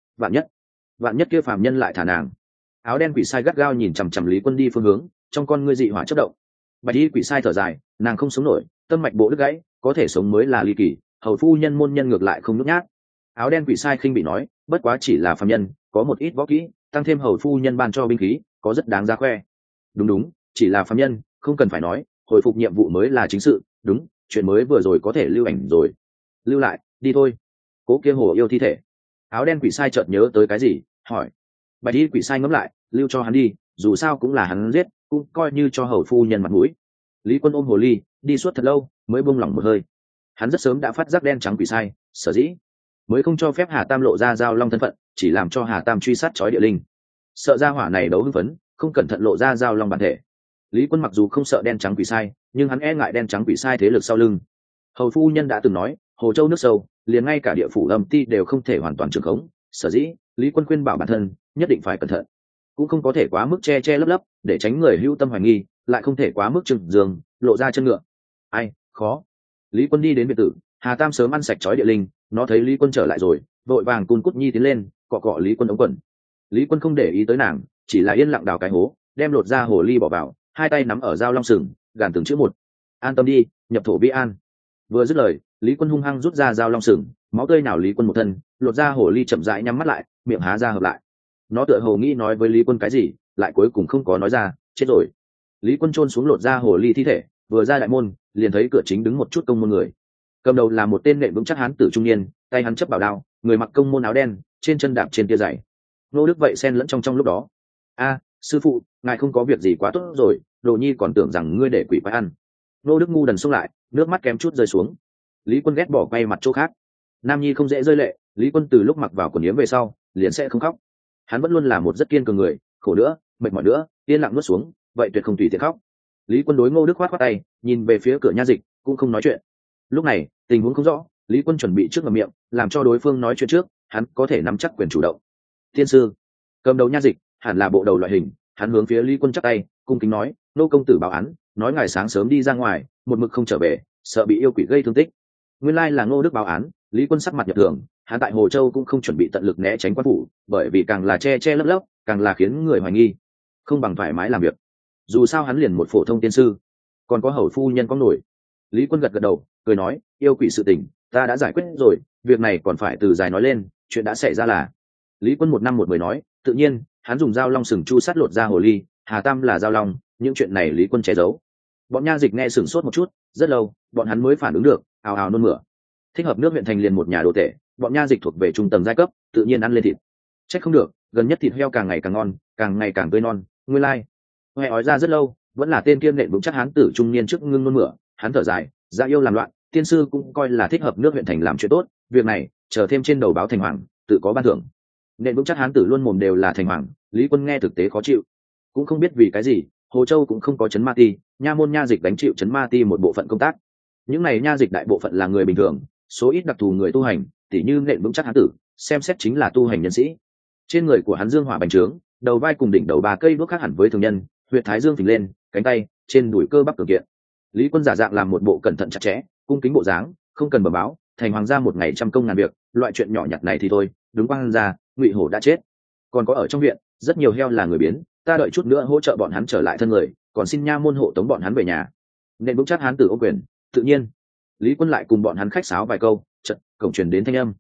Vạn nhất kia phàm nhân lại thả nàng. Áo đen quỷ sai gắt gao nhìn chằm chằm Lý Quân đi phương hướng, trong con ngươi dị hỏa chớp động. Bạch y quỷ sai thở dài, nàng không sống nổi, tâm mạch bộ đứt gãy, có thể sống mới là ly kỳ, hầu phu nhân môn nhân ngược lại không nhút nhát. Áo đen quỷ sai khinh bị nói, bất quá chỉ là phàm nhân, có một ít võ kỹ, tăng thêm hầu phu nhân ban cho binh khí, có rất đáng giá khoe. Đúng, chỉ là phàm nhân, không cần phải nói, hồi phục nhiệm vụ mới là chính sự. Đúng, chuyện mới vừa rồi có thể lưu ảnh rồi. Lưu lại, đi thôi. Cố kia hồ yêu thi thể. Áo đen quỷ sai chợt nhớ tới cái gì, hỏi. Bạch y quỷ sai ngẫm lại, lưu cho hắn đi, dù sao cũng là hắn giết, cũng coi như cho hầu phu nhân mặt mũi. Lý Quân ôm hồ ly, đi suốt thật lâu, mới buông lỏng một hơi. Hắn rất sớm đã phát giác đen trắng quỷ sai, sở dĩ mới không cho phép Hà Tam lộ ra giao long thân phận, chỉ làm cho Hà Tam truy sát chói địa linh. Sợ ra hỏa này đấu hưng phấn, không cẩn thận lộ ra giao long bản thể. Lý Quân mặc dù không sợ đen trắng quỷ sai, nhưng hắn e ngại đen trắng quỷ sai thế lực sau lưng. Hầu phu nhân đã từng nói, hồ châu nước sâu, liền ngay cả địa phủ âm ti đều không thể hoàn toàn trường khống, sở dĩ Lý Quân khuyên bảo bản thân nhất định phải cẩn thận, cũng không có thể quá mức che lấp lấp để tránh người hữu tâm hoài nghi, lại không thể quá mức trừng giường lộ ra chân ngựa. Ai khó. Lý Quân đi đến biệt tử, Hà Tam sớm ăn sạch chói địa linh, nó thấy Lý Quân trở lại rồi, vội vàng cun cút nhi tiến lên, cọ Lý Quân ống quần. Lý Quân không để ý tới nàng, chỉ là yên lặng đào cái hố, đem lột ra hồ ly bỏ vào, hai tay nắm ở dao long sừng, gàn từng chữ một. An tâm đi, nhập thổ vi an. Vừa dứt lời, Lý Quân hung hăng rút ra dao long sừng, máu tươi nào Lý Quân một thân, lột ra hồ ly chậm rãi nhắm mắt lại, miệng há ra hợp lại. Nó tựa hồ nghĩ nói với Lý Quân cái gì, lại cuối cùng không có nói ra, chết rồi. Lý Quân chôn xuống lột ra hồ ly thi thể, vừa ra đại môn, liền thấy cửa chính đứng một chút công môn người. Cầm đầu là một tên nện vững chắc hán tử trung niên, tay hắn chấp bảo đao, người mặc công môn áo đen, trên chân đạp trên tia dày. Nô Đức vậy xen lẫn trong lúc đó. Sư phụ, ngài không có việc gì quá tốt rồi, Đồ Nhi còn tưởng rằng ngươi để quỷ quái ăn. Nô Đức ngu đần xông lại, nước mắt kém chút rơi xuống. Lý Quân ghét bỏ quay mặt chỗ khác. Nam nhi không dễ rơi lệ, Lý Quân từ lúc mặc vào quần yếm về sau, liền sẽ không khóc. Hắn vẫn luôn là một rất kiên cường người, khổ nữa, mệt mỏi nữa, yên lặng nuốt xuống, vậy tuyệt không tùy tiện khóc. Lý Quân đối Ngô Đức khoát tay, nhìn về phía cửa nha dịch, cũng không nói chuyện. Lúc này tình huống không rõ, Lý Quân chuẩn bị trước ngậm miệng, làm cho đối phương nói chuyện trước, hắn có thể nắm chắc quyền chủ động. Tiên sư, cầm đầu nha dịch, hẳn là bộ đầu loại hình, hắn hướng phía Lý Quân chắp tay, cung kính nói, nô công tử báo án, nói ngài sáng sớm đi ra ngoài, một mực không trở về, sợ bị yêu quỷ gây thương tích. Nguyên lai là Ngô Đức báo án. Lý Quân sắc mặt nhập thường, hắn tại Hồ Châu cũng không chuẩn bị tận lực né tránh quan phủ, bởi vì càng là che lấp, càng là khiến người hoài nghi, không bằng thoải mái làm việc. Dù sao hắn liền một phổ thông tiên sư, còn có hầu phu nhân có nổi. Lý Quân gật đầu, cười nói, yêu quỷ sự tình, ta đã giải quyết rồi, việc này còn phải từ dài nói lên, chuyện đã xảy ra là. Lý Quân một năm một mười nói, tự nhiên, hắn dùng dao long sừng chu sát lột ra hồ ly, Hà Tam là dao long, những chuyện này Lý Quân che giấu. Bọn nha dịch nghe sửng sốt một chút, rất lâu, bọn hắn mới phản ứng được, ào ào nôn mửa. Thích Hợp nước huyện thành liền một nhà đồ tể, bọn nha dịch thuộc về trung tầng giai cấp, tự nhiên ăn lên thịt. Trách không được, gần nhất thịt heo càng ngày càng ngon, càng ngày càng tươi non. Nguyên lai, nghe ói ra rất lâu, vẫn là tên kiêm nện vững chắc hán tử trung niên trước ngưng nôn mửa, hắn thở dài, dạ yêu làm loạn, tiên sư cũng coi là Thích Hợp nước huyện thành làm chuyện tốt, việc này chờ thêm trên đầu báo thành hoàng, tự có ban thưởng. Nện vững chắc hán tử luôn mồm đều là thành hoàng, Lý Quân nghe thực tế khó chịu, cũng không biết vì cái gì, Hồ Châu cũng không có trấn ma ti, nha môn nha dịch đánh chịu trấn ma ti một bộ phận công tác. Những này nha dịch đại bộ phận là người bình thường, số ít đặc thù người tu hành, tỉ như nện vững chắc hán tử, xem xét chính là tu hành nhân sĩ. Trên người của hắn dương hỏa bành trướng, đầu vai cùng đỉnh đầu 3 cây đuốc khác hẳn với thường nhân, huyệt thái dương phình lên, cánh tay, trên đùi cơ bắp cường kiện. Lý Quân giả dạng làm một bộ cẩn thận chặt chẽ, cung kính bộ dáng, không cần bẩm báo, thành hoàng gia một ngày trăm công ngàn việc, loại chuyện nhỏ nhặt này thì thôi, đúng quang ra, Ngụy Hổ đã chết. Còn có ở trong viện, rất nhiều heo là người biến, ta đợi chút nữa hỗ trợ bọn hắn trở lại thân người, còn xin nha môn hộ tống bọn hắn về nhà. Nên vững chắc hán tử ô quyền, tự nhiên. Lý Quân lại cùng bọn hắn khách sáo vài câu, chợt cổng truyền đến thanh âm.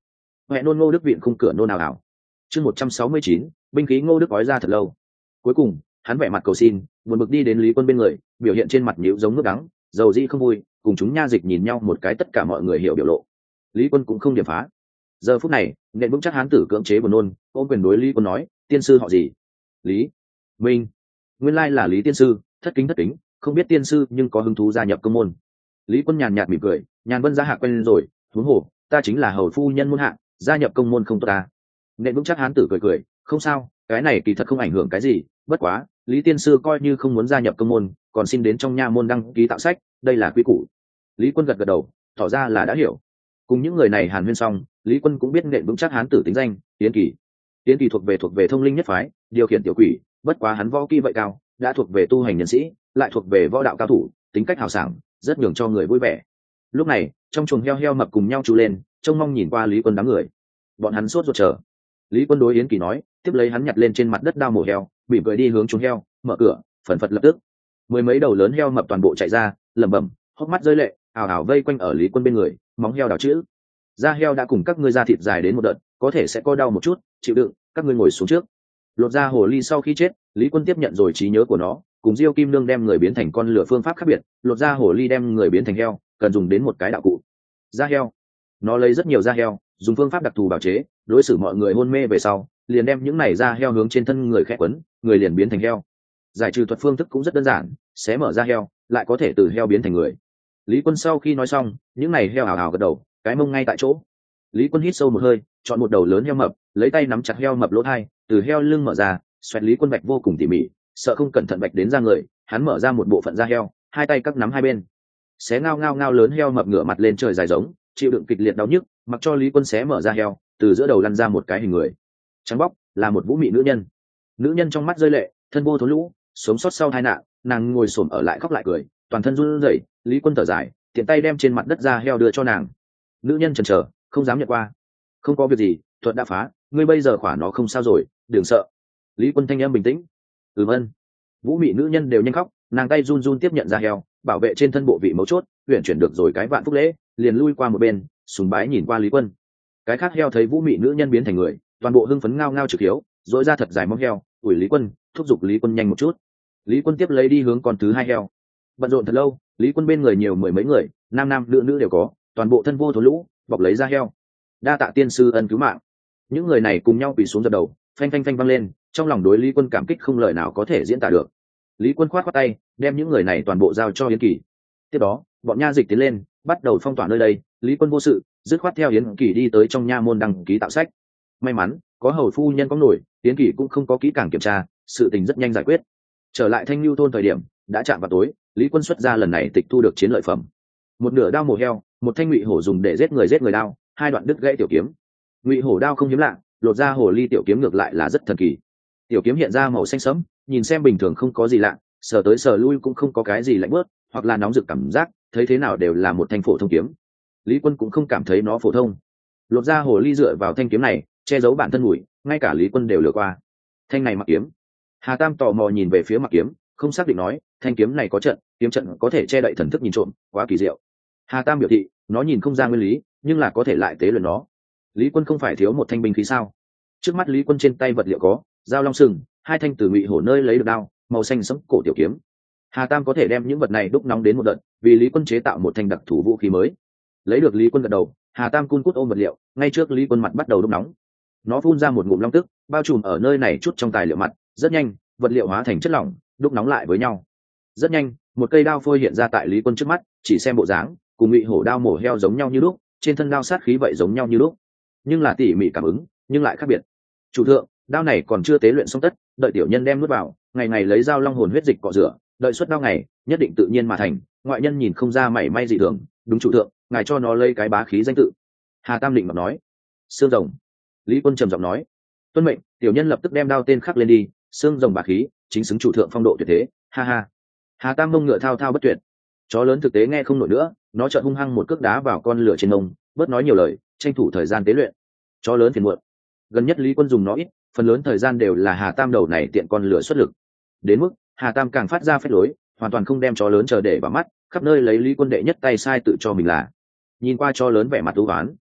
huệ nôn Ngô Đức Viện khung cửa nôn nào ảo. Chương 169, binh khí Ngô Đức gói ra thật lâu. Cuối cùng hắn vẻ mặt cầu xin, buồn bực đi đến Lý Quân bên người, biểu hiện trên mặt nhíu giống nước đắng, dầu dĩ không vui, cùng chúng nha dịch nhìn nhau một cái, tất cả mọi người hiểu biểu lộ. Lý Quân cũng không điểm phá. Giờ phút này nện vững chắc hán tử cưỡng chế buồn nôn, ôm quyền đối Lý Quân nói, tiên sư họ gì? Lý Minh. Nguyên lai là Lý tiên sư, thất kính, không biết tiên sư nhưng có hứng thú gia nhập công môn. Lý Quân nhàn nhạt mỉm cười, nhàn vân giá hạ quen rồi, huống hồ ta chính là hầu phu nhân muôn hạ, gia nhập công môn không tốt ta. Nện vững chắc hán tử cười, không sao, cái này kỳ thật không ảnh hưởng cái gì, bất quá Lý tiên sư coi như không muốn gia nhập công môn, còn xin đến trong nha môn đăng ký tạo sách, đây là quy củ. Lý Quân gật đầu, tỏ ra là đã hiểu. Cùng những người này hàn huyên xong, Lý Quân cũng biết nện vững chắc hán tử tính danh Yến Kỳ. Yến Kỳ thuộc về thông linh nhất phái, điều khiển tiểu quỷ, bất quá hắn võ kỹ vậy cao, đã thuộc về tu hành nhân sĩ, lại thuộc về võ đạo cao thủ, tính cách hào sảng, rất nhường cho người vui vẻ. Lúc này trong chuồng heo mập cùng nhau chú lên, trông mong nhìn qua Lý Quân đám người. Bọn hắn sốt ruột chờ. Lý Quân đối Yến Kỳ nói, tiếp lấy hắn nhặt lên trên mặt đất đao mổ heo, mỉm cười đi hướng chuồng heo, mở cửa, phần phật lập tức mười mấy đầu lớn heo mập toàn bộ chạy ra, lẩm bẩm, hốc mắt rơi lệ, ảo ảo vây quanh ở Lý Quân bên người, móng heo đào chữ. Da heo đã cùng các ngươi ra thịt dài đến một đợt, có thể sẽ có đau một chút, chịu đựng, các ngươi ngồi xuống trước. Lột da hồ ly sau khi chết, Lý Quân tiếp nhận rồi trí nhớ của nó, cùng Diêu Kim Nương đem người biến thành con lửa phương pháp khác biệt, lột da hồ ly đem người biến thành heo, cần dùng đến một cái đạo cụ. Da heo. Nó lấy rất nhiều da heo, dùng phương pháp đặc thù bảo chế, đối xử mọi người hôn mê về sau, liền đem những này da heo hướng trên thân người khẽ quấn, người liền biến thành heo. Giải trừ thuật phương thức cũng rất đơn giản, xé mở da heo, lại có thể từ heo biến thành người. Lý Quân sau khi nói xong, những này heo ảo ảo gật đầu, cái mông ngay tại chỗ. Lý Quân hít sâu một hơi, chọn một đầu lớn heo mập, lấy tay nắm chặt heo mập lỗ thai, từ heo lưng mở ra, xoẹt. Lý Quân bạch vô cùng tỉ mỉ, sợ không cẩn thận bạch đến da người, hắn mở ra một bộ phận da heo, hai tay cắt nắm hai bên, xé ngao lớn heo mập ngửa mặt lên trời dài giống, chịu đựng kịch liệt đau nhức, mặc cho Lý Quân xé mở da heo, từ giữa đầu lăn ra một cái hình người trắng bóc, là một vũ mị nữ nhân. Nữ nhân trong mắt rơi lệ, thân vô thốn lũ, sống sót sau tai nạn, nàng ngồi xổm ở lại khóc lại cười, toàn thân run rẩy. Lý Quân thở dài, tiện tay đem trên mặt đất da heo đưa cho nàng. Nữ nhân chần chờ, không dám nhận qua. Không có việc gì, thuật đã phá, ngươi bây giờ khỏa nó không sao rồi, đừng sợ. Lý Quân thanh em bình tĩnh. Vâng. Vũ mị nữ nhân đều nhanh khóc, nàng tay run run tiếp nhận da heo, bảo vệ trên thân bộ vị mấu chốt, uyển chuyển được rồi cái vạn phúc lễ, liền lui qua một bên, sùng bái nhìn qua Lý Quân. Cái khác heo thấy vũ mị nữ nhân biến thành người, toàn bộ hưng phấn ngao ngao trực hiếu, dỗi ra thật dài móng heo, ủi Lý Quân, thúc giục Lý Quân nhanh một chút. Lý Quân tiếp lấy đi hướng con thứ hai heo. Bận rộn thật lâu, Lý Quân bên người nhiều mười mấy người, nam nữ đều có, toàn bộ thân vô thốn lũ, bọc lấy da heo. Đa tạ tiên sư ân cứu mạng. Những người này cùng nhau quỳ xuống dập đầu, phanh phanh phanh vang lên, trong lòng đối Lý Quân cảm kích không lời nào có thể diễn tả được. Lý Quân khoát tay, đem những người này toàn bộ giao cho Yến Kỳ. Tiếp đó bọn nha dịch tiến lên, bắt đầu phong tỏa nơi đây. Lý Quân vô sự, dứt khoát theo Yến Kỳ đi tới trong nha môn đăng ký tạo sách. May mắn có hầu phu nhân có nổi, Yến Kỳ cũng không có kỹ càng kiểm tra, sự tình rất nhanh giải quyết. Trở lại Thanh Lưu thôn thời điểm đã chạm vào tối, Lý Quân xuất ra lần này tịch thu được chiến lợi phẩm: một nửa đao mổ heo, một thanh ngụy hổ dùng để giết người đao, hai đoạn đứt gãy tiểu kiếm. Ngụy hổ đao không hiếm lạ, lột ra hồ ly tiểu kiếm ngược lại là rất thần kỳ. Tiểu kiếm hiện ra màu xanh sẫm, nhìn xem bình thường không có gì lạ, sờ tới sờ lui cũng không có cái gì lạnh bớt hoặc là nóng rực cảm giác, thấy thế nào đều là một thanh phổ thông kiếm. Lý Quân cũng không cảm thấy nó phổ thông. Lột ra hồ ly dựa vào thanh kiếm này che giấu bản thân mùi, ngay cả Lý Quân đều lừa qua. Thanh này mặc kiếm. Hà Tam tò mò nhìn về phía mặc kiếm, không xác định nói, thanh kiếm này có trận, kiếm trận có thể che đậy thần thức nhìn trộm, quá kỳ diệu. Hà Tam biểu thị, nó nhìn không ra nguyên lý, nhưng là có thể lại tế luyện nó. Lý Quân không phải thiếu một thanh binh khí sao? Trước mắt Lý Quân trên tay vật liệu có dao long sừng, hai thanh từ ngụy hổ nơi lấy được đao, màu xanh sẫm cổ tiểu kiếm. Hà Tam có thể đem những vật này đúc nóng đến một đợt, vì Lý Quân chế tạo một thanh đặc thủ vũ khí mới. Lấy được Lý Quân gật đầu, Hà Tam cun cút ôm vật liệu, ngay trước Lý Quân mặt bắt đầu đúc nóng. Nó phun ra một ngụm long tức, bao trùm ở nơi này chút trong tài liệu mặt, rất nhanh vật liệu hóa thành chất lỏng, đúc nóng lại với nhau. Rất nhanh một cây đao phôi hiện ra tại Lý Quân trước mắt, chỉ xem bộ dáng cùng ngụy hổ đao mổ heo giống nhau như lúc, trên thân đao sát khí vậy giống nhau như lúc, nhưng là tỉ mỉ cảm ứng nhưng lại khác biệt. Chủ thượng, đao này còn chưa tế luyện xong tất, đợi tiểu nhân đem nuốt vào, ngày ngày lấy dao long hồn huyết dịch cọ rửa, đợi xuất đao ngày nhất định tự nhiên mà thành, ngoại nhân nhìn không ra mảy may dị thường. Đúng chủ thượng, ngài cho nó lấy cái bá khí danh tự. Hà Tam định mà nói. Xương rồng. Lý Quân trầm giọng nói. Tuân mệnh. Tiểu nhân lập tức đem đao tên khắc lên đi, xương rồng bá khí, chính xứng chủ thượng phong độ tuyệt thế. Ha ha. Hà Tam mông ngựa thao thao bất tuyệt. Chó lớn thực tế nghe không nổi nữa, nó chợt hung hăng một cước đá vào con lửa trên mông, bớt nói nhiều lời, tranh thủ thời gian tế luyện. Chó lớn phiền muộn. Gần nhất Lý Quân dùng nó ít, phần lớn thời gian đều là Hà Tam đầu này tiện con lửa xuất lực. Đến mức Hà Tam càng phát ra phép lối, hoàn toàn không đem chó lớn chờ để vào mắt, khắp nơi lấy Lý Quân đệ nhất tay sai tự cho mình là. Nhìn qua chó lớn vẻ mặt u uất.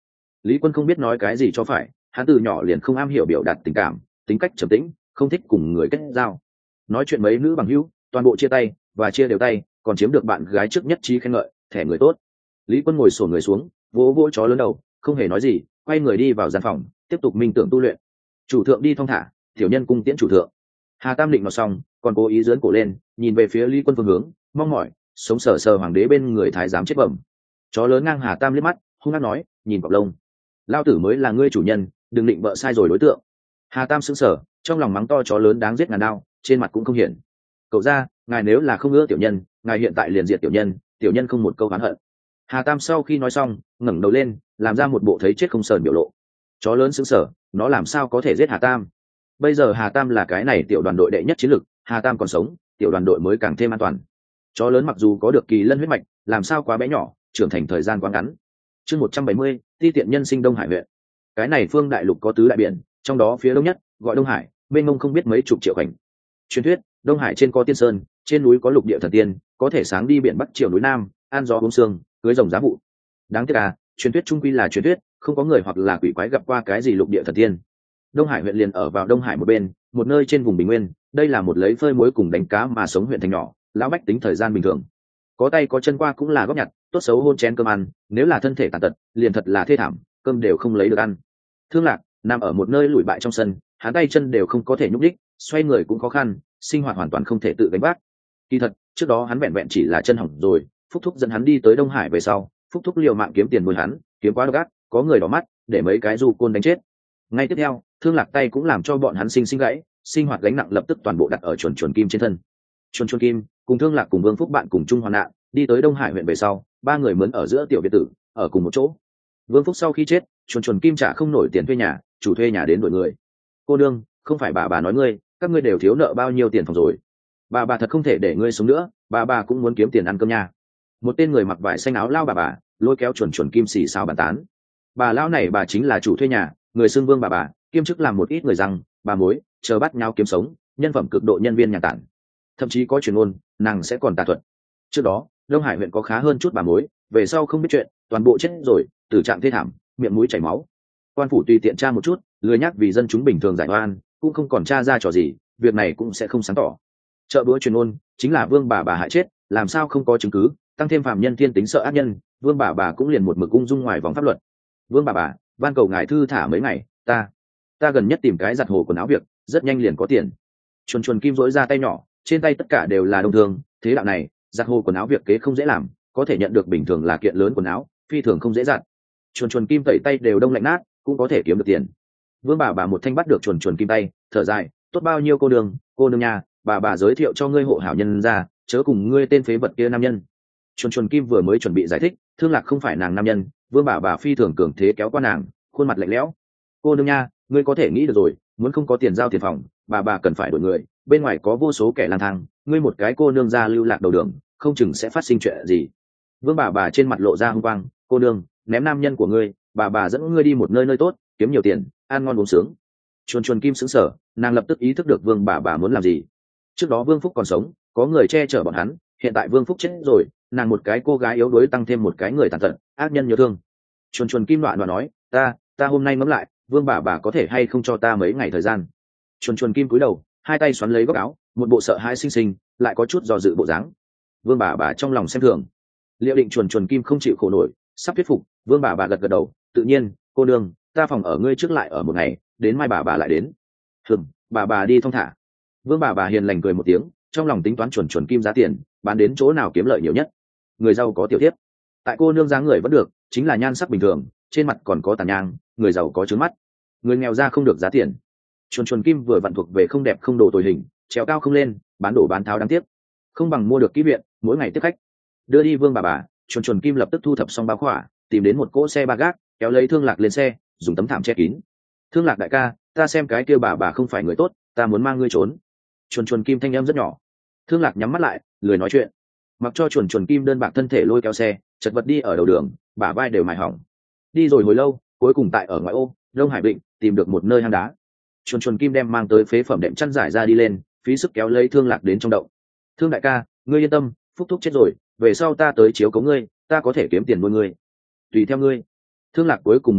Lý Quân không biết nói cái gì cho phải, hắn từ nhỏ liền không am hiểu biểu đạt tình cảm, tính cách trầm tĩnh, không thích cùng người kết giao. Nói chuyện mấy nữ bằng hữu toàn bộ chia tay và chia đều tay, còn chiếm được bạn gái trước nhất trí khen ngợi, thẻ người tốt. Lý Quân ngồi xổm người xuống, vỗ vỗ chó lớn đầu, không hề nói gì, quay người đi vào gian phòng tiếp tục minh tưởng tu luyện. Chủ thượng đi thong thả, tiểu nhân cung tiễn chủ thượng. Hà Tam định nói xong còn cố ý giớn cổ lên, nhìn về phía Lý Quân phương hướng, mong mỏi sống sờ sờ hoàng đế bên người thái giám chết bẩm. Chó lớn ngang Hà Tam liếc mắt, hung hăng nói, nhìn cọp lông, lao tử mới là ngươi chủ nhân, đừng định vợ sai rồi đối tượng. Hà Tam sững sờ, trong lòng mắng to chó lớn đáng giết ngàn đao, trên mặt cũng không hiển. Cậu ra, ngài nếu là không ưa tiểu nhân, ngài hiện tại liền diệt tiểu nhân không một câu oán hận. Hà Tam sau khi nói xong ngẩng đầu lên, làm ra một bộ thấy chết không sờn biểu lộ. Chó lớn sững sờ, nó làm sao có thể giết Hà Tam? Bây giờ Hà Tam là cái này tiểu đoàn đội đệ nhất chiến lực, Hà Tam còn sống, tiểu đoàn đội mới càng thêm an toàn. Chó lớn mặc dù có được kỳ lân huyết mạch, làm sao quá bé nhỏ, trưởng thành thời gian quá ngắn. Chương 170, ti tiện nhân sinh Đông Hải huyện. Cái này phương đại lục có tứ đại biển, trong đó phía đông nhất gọi Đông Hải, bên ngông không biết mấy chục triệu cảnh. Truyền thuyết, Đông Hải trên có tiên sơn, trên núi có lục địa thần tiên, có thể sáng đi biển Bắc chiều núi Nam, an gió uống sương, cưới rồng giá vụ. Đáng tiếc à, truyền thuyết trung quy là truyền thuyết, không có người hoặc là quỷ quái gặp qua cái gì lục địa thần tiên. Đông Hải huyện liền ở vào Đông Hải một bên, một nơi trên vùng bình nguyên, đây là một lấy phơi muối cùng đánh cá mà sống huyện thành nhỏ, lão bách tính thời gian bình thường. Có tay có chân qua cũng là góp nhặt, tốt xấu hôn chén cơm ăn, nếu là thân thể tàn tật, liền thật là thê thảm, cơm đều không lấy được ăn. Thương Lạc nằm ở một nơi lủi bại trong sân, hắn tay chân đều không có thể nhúc đích, xoay người cũng khó khăn, sinh hoạt hoàn toàn không thể tự gánh vác. Kỳ thật, trước đó hắn vẹn vẹn chỉ là chân hỏng rồi, Phúc Thúc dẫn hắn đi tới Đông Hải về sau, Phúc Thúc liều mạng kiếm tiền nuôi hắn, kiếm quá độc ác, có người đỏ mắt, để mấy cái du côn đánh chết. Ngay tiếp theo, Thương Lạc tay cũng làm cho bọn hắn sinh gãy, sinh hoạt gánh nặng lập tức toàn bộ đặt ở chuồn chuồn kim trên thân. Chuồn chuồn kim cùng Thương Lạc cùng Vương Phúc bạn cùng chung hoạn nạn, đi tới Đông Hải huyện về sau, ba người mướn ở giữa tiểu biệt tử, ở cùng một chỗ. Vương Phúc sau khi chết, chuồn chuồn kim trả không nổi tiền thuê nhà, chủ thuê nhà đến đuổi người. Cô đương, không phải bà nói ngươi, các ngươi đều thiếu nợ bao nhiêu tiền phòng rồi. Bà thật không thể để ngươi sống nữa, bà cũng muốn kiếm tiền ăn cơm nha. Một tên người mặc vải xanh áo lao bà lôi kéo chuồn chuồn kim xì xào bàn tán. Bà lão này bà chính là chủ thuê nhà, người xưng vương bà kiêm chức làm một ít người răng, bà mối, chờ bắt nhau kiếm sống, nhân phẩm cực độ nhân viên nhà tản. Thậm chí có truyền ngôn, nàng sẽ còn tà thuật. Trước đó, Đông Hải huyện có khá hơn chút bà mối, về sau không biết chuyện, toàn bộ chết rồi, tử trạng thê thảm, miệng mũi chảy máu. Quan phủ tùy tiện tra một chút, lười nhắc vì dân chúng bình thường giải oan, cũng không còn tra ra trò gì, việc này cũng sẽ không sáng tỏ. Chợ búa truyền ngôn chính là vương bà hại chết, làm sao không có chứng cứ, tăng thêm phạm nhân thiên tính sợ ác nhân, vương bà cũng liền một mực ung dung ngoài vòng pháp luật. Vương bà van cầu ngài thư thả mấy ngày, ta gần nhất tìm cái giặt hồ quần áo việc, rất nhanh liền có tiền. Chuồn chuồn kim rỗi ra tay nhỏ, trên tay tất cả đều là đồng thường, thế đạo này giặt hồ quần áo việc kế không dễ làm, có thể nhận được bình thường là kiện lớn quần áo, phi thường không dễ giặt. Chuồn chuồn kim tẩy tay đều đông lạnh nát, cũng có thể kiếm được tiền. Vương bà một thanh bắt được chuồn chuồn kim tay, thở dài, tốt bao nhiêu cô nương nhà, bà giới thiệu cho ngươi hộ hảo nhân ra, chớ cùng ngươi tên phế vật kia nam nhân. Chuồn chuồn kim vừa mới chuẩn bị giải thích, Thương Lạc không phải nàng nam nhân, vương bà phi thường cường thế kéo qua nàng, khuôn mặt lạnh lẽo. Cô nương nha, ngươi có thể nghĩ được rồi, muốn không có tiền giao tiền phòng, bà cần phải đổi người, bên ngoài có vô số kẻ lang thang, ngươi một cái cô nương ra lưu lạc đầu đường, không chừng sẽ phát sinh chuyện gì. Vương bà trên mặt lộ ra hung quang, cô nương, ném nam nhân của ngươi, bà dẫn ngươi đi một nơi tốt, kiếm nhiều tiền, ăn ngon uống sướng. Chuồn chuồn kim sững sờ, nàng lập tức ý thức được vương bà muốn làm gì. Trước đó Vương Phúc còn sống, có người che chở bọn hắn, hiện tại Vương Phúc chết rồi, nàng một cái cô gái yếu đuối tăng thêm một cái người tàn tật, ác nhân nhớ thương. Chuồn chuồn kim đoạn nói, ta hôm nay ngẫm lại, vương bà có thể hay không cho ta mấy ngày thời gian. Chuồn chuồn kim cúi đầu, hai tay xoắn lấy góc áo, một bộ sợ hãi xinh lại có chút do dự bộ dáng. Vương bà trong lòng xem thường, liệu định chuồn chuồn kim không chịu khổ nổi, sắp thuyết phục. Vương bà gật đầu, tự nhiên, cô đương, ta phòng ở ngươi trước lại ở một ngày, đến mai bà lại đến. Bà đi thong thả. Vương bà hiền lành cười một tiếng, trong lòng tính toán chuồn chuồn kim giá tiền, bán đến chỗ nào kiếm lợi nhiều nhất. Người giàu có tiểu tiếp, tại cô nương dáng người vẫn được, chính là nhan sắc bình thường, trên mặt còn có tàn nhang, người giàu có trướng mắt, người nghèo ra không được giá tiền. Chuồn chuồn kim vừa vặn thuộc về không đẹp không đồ tồi hình, trèo cao không lên, bán đổ bán tháo đáng tiếc, không bằng mua được kỹ viện, mỗi ngày tiếp khách. Đưa đi vương bà, chuồn chuồn kim lập tức thu thập xong bao khỏa, tìm đến một cỗ xe ba gác, kéo lấy Thương Lạc lên xe, dùng tấm thảm che kín. Thương Lạc đại ca, ta xem cái kia bà không phải người tốt, ta muốn mang ngươi trốn. Chuồn chuồn kim thanh âm rất nhỏ. Thương Lạc nhắm mắt lại, lười nói chuyện, mặc cho chuồn chuồn kim đơn bạc thân thể lôi kéo xe, chật vật đi ở đầu đường, bả vai đều mài hỏng. Đi rồi hồi lâu, cuối cùng tại ở ngoại ô Đông Hải Vịnh tìm được một nơi hang đá. Chuồn chuồn kim đem mang tới phế phẩm đệm chăn giải ra đi lên, phí sức kéo lấy Thương Lạc đến trong động. Thương đại ca, ngươi yên tâm, Phúc Thúc chết rồi, về sau ta tới chiếu cố ngươi, ta có thể kiếm tiền nuôi ngươi, tùy theo ngươi. Thương Lạc cuối cùng mở miệng,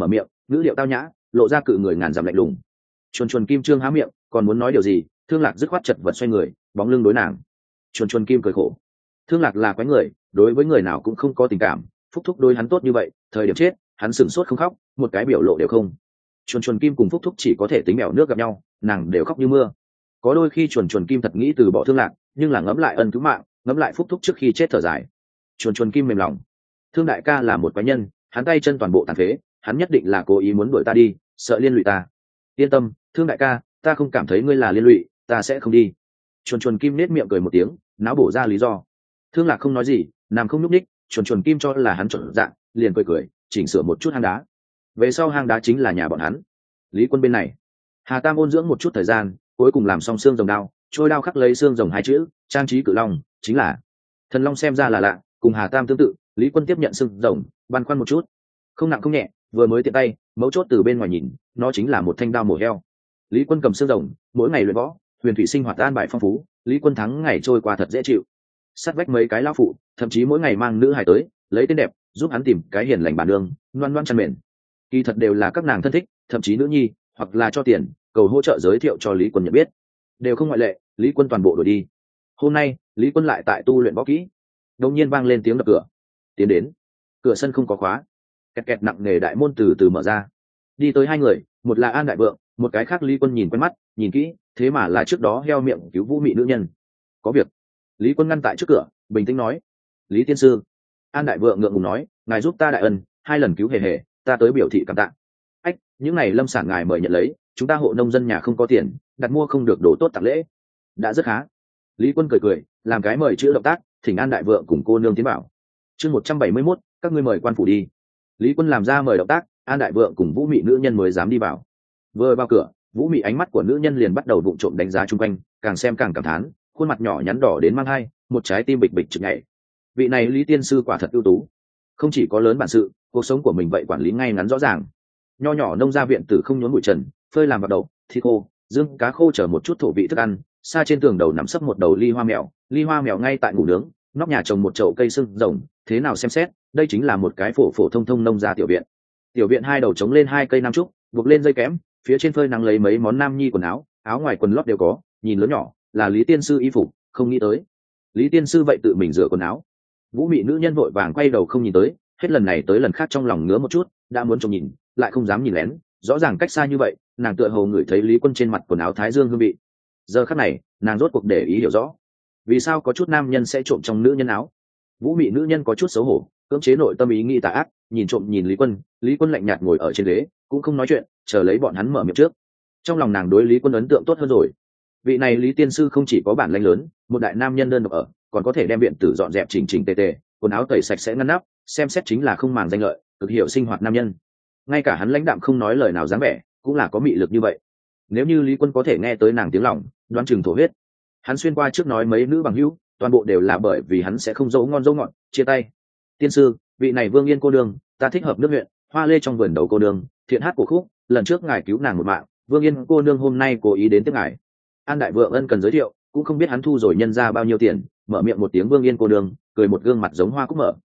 ngữ điệu tao nhã, lộ ra cự người ngàn dặm lạnh lùng. Chuồn chuồn kim trương há miệng còn muốn nói điều gì, Thương Lạc dứt khoát chật vật xoay người, bóng lưng đối nàng. Chuồn chuồn kim cười khổ. Thương Lạc là quái người, đối với người nào cũng không có tình cảm, Phúc Thúc đối hắn tốt như vậy, thời điểm chết hắn sửng sốt không khóc, một cái biểu lộ đều không. Chuồn chuồn kim cùng Phúc Thúc chỉ có thể tính mèo nước gặp nhau, nàng đều khóc như mưa. Có đôi khi chuồn chuồn kim thật nghĩ từ bỏ Thương Lạc, nhưng là ngẫm lại ân cứu mạng, ngẫm lại Phúc Thúc trước khi chết thở dài. Chuồn chuồn kim mềm lòng. Thương đại ca là một quái nhân, hắn tay chân toàn bộ tàn phế, hắn nhất định là cố ý muốn đuổi ta đi, sợ liên lụy ta. Yên tâm, Thương đại ca, ta không cảm thấy ngươi là liên lụy, ta sẽ không đi. Chuồn chuồn kim nết miệng cười một tiếng, náo bổ ra lý do. Thương Lạc không nói gì, nằm không nhúc ních, chuồn chuồn kim cho là hắn chuẩn dạng, liền cười, chỉnh sửa một chút hang đá. Về sau hang đá chính là nhà bọn hắn. Lý Quân bên này, Hà Tam ôn dưỡng một chút thời gian, cuối cùng làm xong xương rồng đao, trôi đao khắc lấy xương rồng hai chữ, trang trí cự long, chính là thần long. Xem ra là lạ, cùng Hà Tam tương tự. Lý Quân tiếp nhận xương rồng, băn khoăn một chút, không nặng không nhẹ, vừa mới tiện tay, mấu chốt từ bên ngoài nhìn, nó chính là một thanh đao mổ heo. Lý Quân cầm xương rồng, mỗi ngày luyện võ, huyền thủy sinh hoạt an bài phong phú, Lý Quân thắng ngày trôi qua thật dễ chịu. Sát vách mấy cái lão phụ, thậm chí mỗi ngày mang nữ hài tới, lấy tên đẹp, giúp hắn tìm cái hiền lành bản đường, loan loan chăn mền. Kỳ thật đều là các nàng thân thích, thậm chí nữ nhi, hoặc là cho tiền, cầu hỗ trợ giới thiệu cho Lý Quân nhận biết, đều không ngoại lệ. Lý Quân toàn bộ đổi đi. Hôm nay, Lý Quân lại tại tu luyện võ kỹ. Đột nhiên vang lên tiếng đập cửa. Tiến đến. Cửa sân không có khóa, kẹt kẹt nặng nề đại môn từ từ mở ra. Đi tới hai người, một là An Đại Vượng, một cái khác Lý Quân nhìn quen mắt, nhìn kỹ, thế mà là trước đó heo miệng cứu Vũ Mị nữ nhân. Có việc. Lý Quân ngăn tại trước cửa, bình tĩnh nói. Lý tiên sư. An Đại Vượng ngượng ngùng nói, ngài giúp ta đại ân, 2 lần cứu hề hề, ta tới biểu thị cảm tạ. Ách, những này lâm sản ngài mời nhận lấy, chúng ta hộ nông dân nhà không có tiền, đặt mua không được đồ tốt tặng lễ. Đã rất khá. Lý Quân cười, làm cái mời chữ động tác, thỉnh An Đại Vượng cùng cô nương tiến bảo. Chương 171, các ngươi mời quan phủ đi. Lý Quân làm ra mời động tác, An Đại Vượng cùng Vũ Mị nữ nhân mới dám đi vào. Vừa vào cửa, Vũ Mị ánh mắt của nữ nhân liền bắt đầu vụng trộm đánh giá chung quanh, càng xem càng cảm thán, khuôn mặt nhỏ nhắn đỏ đến mang hai, một trái tim bịch bịch trực nhảy. Vị này Lý tiên sư quả thật ưu tú, không chỉ có lớn bản sự, cuộc sống của mình vậy quản lý ngay ngắn rõ ràng. Nho nhỏ nông gia viện tử không nhốn bụi trần, phơi làm vào đầu, thịt khô, dương cá khô chở một chút thổ vị thức ăn. Xa trên tường đầu nằm sấp một đầu ly hoa mèo ngay tại ngủ nướng, nóc nhà trồng một chậu cây sưng rồng. Thế nào xem xét, đây chính là một cái phổ thông thông nông gia tiểu viện. Tiểu viện hai đầu chống lên 2 cây nam trúc, buộc lên dây kẽm, phía trên phơi nắng lấy mấy món nam nhi quần áo, áo ngoài quần lót đều có, nhìn lớn nhỏ, là Lý tiên sư y phục, không nghĩ tới Lý tiên sư vậy tự mình rửa quần áo. Vũ Mị nữ nhân vội vàng quay đầu không nhìn tới, hết lần này tới lần khác trong lòng ngứa một chút, đã muốn trông nhìn, lại không dám nhìn lén, rõ ràng cách xa như vậy, nàng tựa hồ ngửi thấy Lý Quân trên mặt quần áo thái dương hương vị. Giờ khắc này, nàng rốt cuộc để ý hiểu rõ, vì sao có chút nam nhân sẽ trộm trong nữ nhân áo. Vũ Mị nữ nhân có chút xấu hổ, cưỡng chế nội tâm ý nghĩ tà ác, nhìn trộm nhìn Lý Quân lạnh nhạt ngồi ở trên ghế, cũng không nói chuyện, chờ lấy bọn hắn mở miệng trước. Trong lòng nàng đối Lý Quân ấn tượng tốt hơn rồi. Vị này Lý tiên sư không chỉ có bản lĩnh lớn, một đại nam nhân đơn độc ở, còn có thể đem viện tử dọn dẹp chỉnh chỉnh tề tề, quần áo tẩy sạch sẽ ngăn nắp, xem xét chính là không màng danh lợi, cực hiểu sinh hoạt nam nhân. Ngay cả hắn lãnh đạm không nói lời nào dáng vẻ, cũng là có mị lực như vậy. Nếu như Lý Quân có thể nghe tới nàng tiếng lòng, đoán chừng thổ huyết. Hắn xuyên qua trước nói mấy nữ bằng hữu, toàn bộ đều là bởi vì hắn sẽ không dấu ngon dấu ngọt, chia tay. Tiên sư, vị này Vương Yên cô đương, ta thích hợp nước huyện, hoa lê trong vườn đầu cô đương, thiện hát cổ khúc, lần trước ngài cứu nàng một mạng, Vương Yên cô nương hôm nay cố ý đến tiếp ngài. An Đại Vượng ân cần giới thiệu, cũng không biết hắn thu rồi nhân ra bao nhiêu tiền, mở miệng một tiếng Vương Yên cô nương, cười một gương mặt giống hoa cúc mở.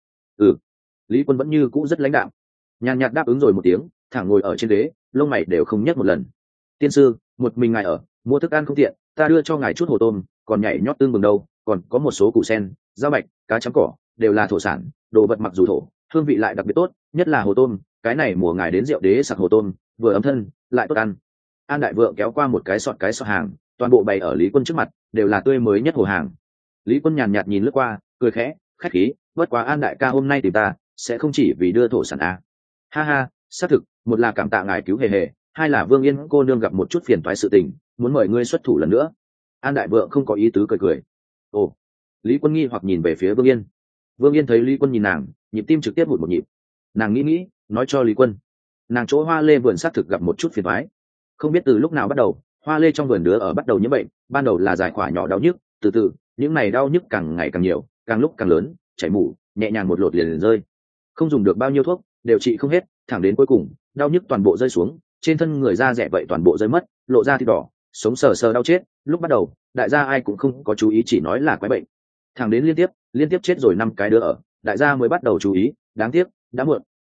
Lý Quân vẫn như cũ rất lãnh đạm, nhàn nhạt đáp ứng rồi một tiếng, thẳng ngồi ở trên ghế, lông mày đều không nhấc một lần. Tiên sư, một mình ngài ở, mua thức ăn không tiện, ta đưa cho ngài chút hồ tôm, còn nhảy nhót tương bừng đâu, còn có một số củ sen, rau bạch, cá chấm cỏ, đều là thổ sản, đồ vật mặc dù thổ, hương vị lại đặc biệt tốt, nhất là hồ tôm, cái này mùa ngài đến rượu đế sặc hồ tôm, vừa ấm thân, lại tốt ăn. An Đại Vượng kéo qua một cái sọt hàng, toàn bộ bày ở Lý Quân trước mặt, đều là tươi mới nhất hồ hàng. Lý Quân nhàn nhạt nhìn lướt qua, cười khẽ, khách khí, bất quá An đại ca hôm nay tìm ta, sẽ không chỉ vì đưa thổ sản à. Ha ha, xác thực, một là cảm tạ ngài cứu hề hề, hai là Vương Yên cô nương gặp một chút phiền toái sự tình, muốn mời ngươi xuất thủ lần nữa. An Đại Vượng không có ý tứ cười. Ồ. Lý Quân nghi hoặc nhìn về phía Vương Yên. Vương Yên thấy Lý Quân nhìn nàng, nhịp tim trực tiếp hụt một nhịp. Nàng nghĩ, nói cho Lý Quân, nàng chỗ hoa lê vườn xác thực gặp một chút phiền toái. Không biết từ lúc nào bắt đầu, hoa lê trong vườn đứa ở bắt đầu nhiễm bệnh, ban đầu là giải khỏa nhỏ đau nhức, từ từ, những này đau nhức càng ngày càng nhiều, càng lúc càng lớn, chảy mủ, nhẹ nhàng một lột liền rơi. Không dùng được bao nhiêu thuốc, đều trị không hết, thẳng đến cuối cùng, đau nhức toàn bộ rơi xuống, trên thân người da rẻ vậy toàn bộ rơi mất, lộ ra thịt đỏ, sống sờ sờ đau chết. Lúc bắt đầu, đại gia ai cũng không có chú ý, chỉ nói là quái bệnh. Thẳng đến liên tiếp chết rồi 5 cái đứa ở, đại gia mới bắt đầu chú ý, đáng tiếc, đã muộn,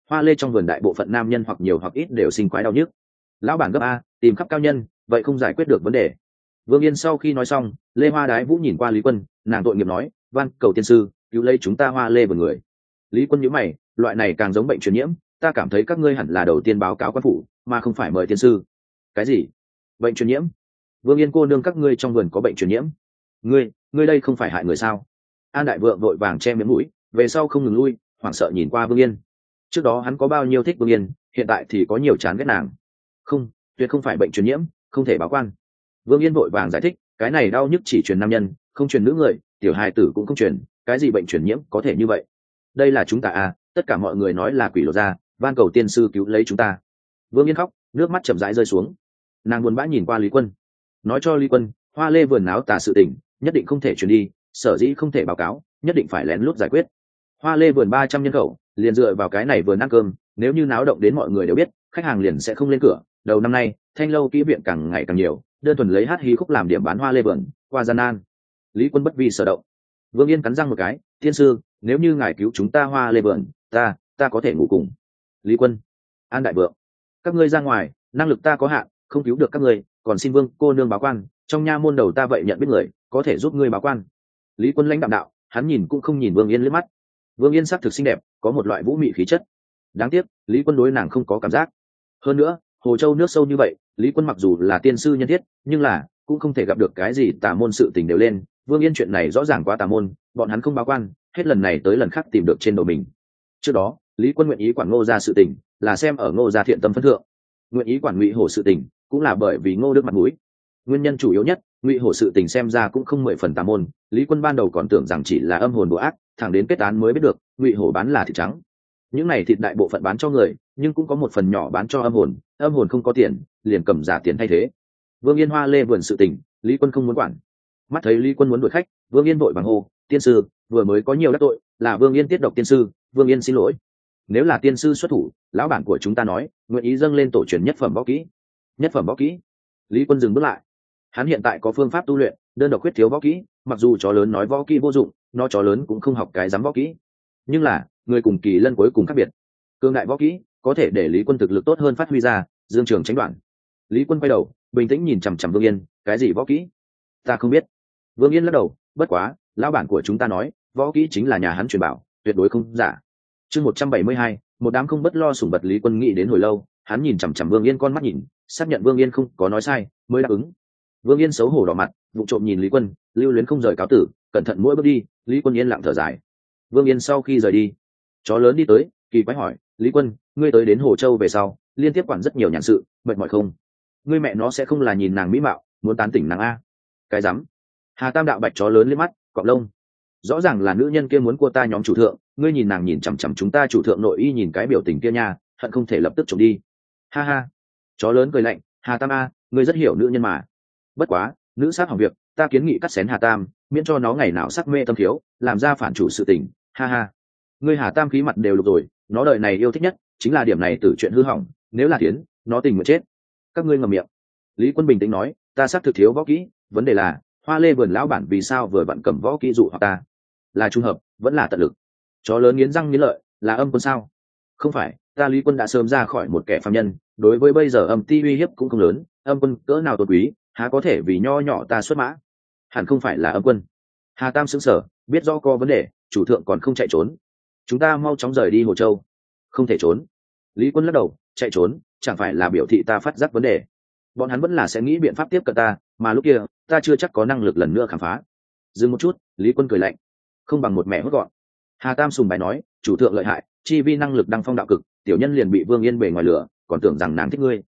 hoa lê trong vườn đại bộ phận nam nhân hoặc nhiều hoặc ít đều sinh quái đau nhức. Lão bản gấp a, tìm khắp cao nhân vậy không giải quyết được vấn đề. Vương Yên sau khi nói xong, Lê Hoa Đái Vũ nhìn qua Lý Quân, nàng tội nghiệp nói, van cầu tiên sư cứu lấy chúng ta hoa lê vườn người. Lý Quân nhíu mày, loại này càng giống bệnh truyền nhiễm, ta cảm thấy các ngươi hẳn là đầu tiên báo cáo quan phủ mà không phải mời tiên sư. Cái gì? Bệnh truyền nhiễm? Vương Yên cô nương, các ngươi trong vườn có bệnh truyền nhiễm? Ngươi đây không phải hại người sao? An Đại Vượng vội vàng che miệng mũi, về sau không ngừng lui, hoảng sợ nhìn qua Vương Yên. Trước đó hắn có bao nhiêu thích Vương Yên, hiện tại thì có nhiều chán ghét nàng. Không, tuyệt không phải bệnh truyền nhiễm, không thể báo quan. Vương Yên vội vàng giải thích, cái này đau nhức chỉ truyền nam nhân, không truyền nữ người, tiểu hài tử cũng không truyền, cái gì bệnh truyền nhiễm có thể như vậy? Đây là chúng ta à, tất cả mọi người nói là quỷ lột ra, van cầu tiên sư cứu lấy chúng ta. Vương Yên khóc, nước mắt chậm rãi rơi xuống. Nàng buồn bã nhìn qua Lý Quân, nói cho Lý Quân, hoa lê vườn náo tà sự tình nhất định không thể truyền đi, sở dĩ không thể báo cáo, nhất định phải lén lút giải quyết. Hoa lê vườn 300 nhân khẩu, liền dựa vào cái này vườn ăn cơm, nếu như náo động đến mọi người đều biết, khách hàng liền sẽ không lên cửa. Đầu năm nay thanh lâu kỹ viện càng ngày càng nhiều, đơn thuần lấy hát hí khúc làm điểm bán hoa lê vườn, qua gian nan. Lý Quân bất vi sở động. Vương Yên cắn răng một cái, tiên sư, nếu như ngài cứu chúng ta hoa lê vườn, ta có thể ngủ cùng. Lý Quân, An Đại Vượng, các ngươi ra ngoài, năng lực ta có hạn, không cứu được các ngươi, còn xin Vương cô nương báo quan, trong nha môn đầu ta vậy nhận biết người, có thể giúp ngươi báo quan. Lý Quân lãnh đạm đạo, hắn nhìn cũng không nhìn Vương Yên liếc mắt. Vương Yên sắc thực xinh đẹp, có một loại vũ mị khí chất. Đáng tiếc, Lý Quân đối nàng không có cảm giác. Hơn nữa, Hồ Châu nước sâu như vậy, Lý Quân mặc dù là tiên sư nhân thiết, nhưng là cũng không thể gặp được cái gì tà môn sự tình đều lên. Vương Yên chuyện này rõ ràng quá tà môn, bọn hắn không báo quan, hết lần này tới lần khác tìm được trên đầu mình. Trước đó, Lý Quân nguyện ý quản Ngô gia sự tình, là xem ở Ngô gia thiện tâm phân thượng. Nguyện ý quản Ngụy Hổ sự tình, cũng là bởi vì Ngô Đức mặt mũi. Nguyên nhân chủ yếu nhất, Ngụy Hổ sự tình xem ra cũng không 10 phần tà môn, Lý Quân ban đầu còn tưởng rằng chỉ là âm hồn bùa ác, thẳng đến kết án mới biết được, Ngụy Hổ bán là thịt trắng. Những này thịt đại bộ phận bán cho người, nhưng cũng có một phần nhỏ bán cho âm hồn không có tiền, liền cầm giả tiền thay thế. Vương Yên hoa lê vườn sự tình, Lý Quân không muốn quản. Mắt thấy Lý Quân muốn đuổi khách, Vương Yên vội vàng hô, tiên sư, vừa mới có nhiều đắc tội, là Vương Yên tiết độc tiên sư, Vương Yên xin lỗi. Nếu là tiên sư xuất thủ, lão bản của chúng ta nói, nguyện ý dâng lên tổ truyền nhất phẩm võ kỹ. Nhất phẩm võ kỹ? Lý Quân dừng bước lại. Hắn hiện tại có phương pháp tu luyện, đơn độc khuyết thiếu võ kỹ, mặc dù chó lớn nói võ kỹ vô dụng, nó chó lớn cũng không học cái dám võ kỹ. Nhưng là, người cùng kỳ lân cuối cùng khác biệt. Cương đại võ kỹ có thể để Lý Quân thực lực tốt hơn phát huy ra, dương trường tránh đoạn. Lý Quân quay đầu, bình tĩnh nhìn chằm chằm Vương Yên, cái gì võ kỹ? Ta không biết. Vương Yên lắc đầu, bất quá, lão bản của chúng ta nói, võ kỹ chính là nhà hắn truyền bảo, tuyệt đối không giả. Chương 172, một đám không bất lo sủng bật. Lý Quân nghĩ đến hồi lâu, hắn nhìn chằm chằm Vương Yên con mắt nhìn, xác nhận Vương Yên không có nói sai, mới đáp ứng. Vương Yên xấu hổ đỏ mặt, vụ trộm nhìn Lý Quân, lưu luyến không rời cáo tử, cẩn thận mỗi bước đi. Lý Quân yên lặng thở dài. Vương Yên sau khi rời đi, chó lớn đi tới, kỳ quái hỏi, Lý Quân, ngươi tới đến Hồ Châu về sau, liên tiếp quản rất nhiều nhàn sự, mệt mỏi không? Ngươi mẹ nó sẽ không là nhìn nàng mỹ mạo, muốn tán tỉnh nàng a? Cái rắm. Hà Tam đạo bạch chó lớn liếc mắt, cọp lông. Rõ ràng là nữ nhân kia muốn cua ta nhóm chủ thượng, ngươi nhìn nàng nhìn chằm chằm chúng ta chủ thượng nội y nhìn cái biểu tình kia nha, hận không thể lập tức trộm đi. Ha ha. Chó lớn cười lạnh, Hà Tam a, ngươi rất hiểu nữ nhân mà. Bất quá, nữ sát hỏng việc, ta kiến nghị cắt xén Hà Tam, miễn cho nó ngày nào sắc mê tâm thiếu, làm ra phản chủ sự tình. Ha ha. Ngươi Hà Tam khí mặt đều lục rồi, nó đời này yêu thích nhất chính là điểm này từ chuyện hư hỏng, nếu là tiến, nó tình nguyện chết. Các ngươi ngậm miệng. Lý Quân bình tĩnh nói, ta xác thực thiếu võ kỹ, vấn đề là hoa lê vườn lão bản vì sao vừa vặn cầm võ kỹ dụ hoặc ta? Là trung hợp, vẫn là tận lực? Chó lớn nghiến răng nghiến lợi, là âm quân sao? Không phải, ta Lý Quân đã sớm ra khỏi một kẻ phàm nhân, đối với bây giờ âm ti uy hiếp cũng không lớn, âm quân cỡ nào tôn quý, há có thể vì nho nhỏ ta xuất mã? Hẳn không phải là âm quân. Hà Tam sững sờ, biết rõ có vấn đề, chủ thượng còn không chạy trốn. Chúng ta mau chóng rời đi Hồ Châu. Không thể trốn. Lý Quân lắc đầu, chạy trốn chẳng phải là biểu thị ta phát giác vấn đề. Bọn hắn vẫn là sẽ nghĩ biện pháp tiếp cận ta, mà lúc kia ta chưa chắc có năng lực lần nữa khám phá. Dừng một chút, Lý Quân cười lạnh, không bằng một mẹ hốt gọn. Hà Tam sùng bài nói, chủ thượng lợi hại, chi vi năng lực đăng phong đạo cực, tiểu nhân liền bị Vương Yên bề ngoài lửa, còn tưởng rằng nàng thích ngươi.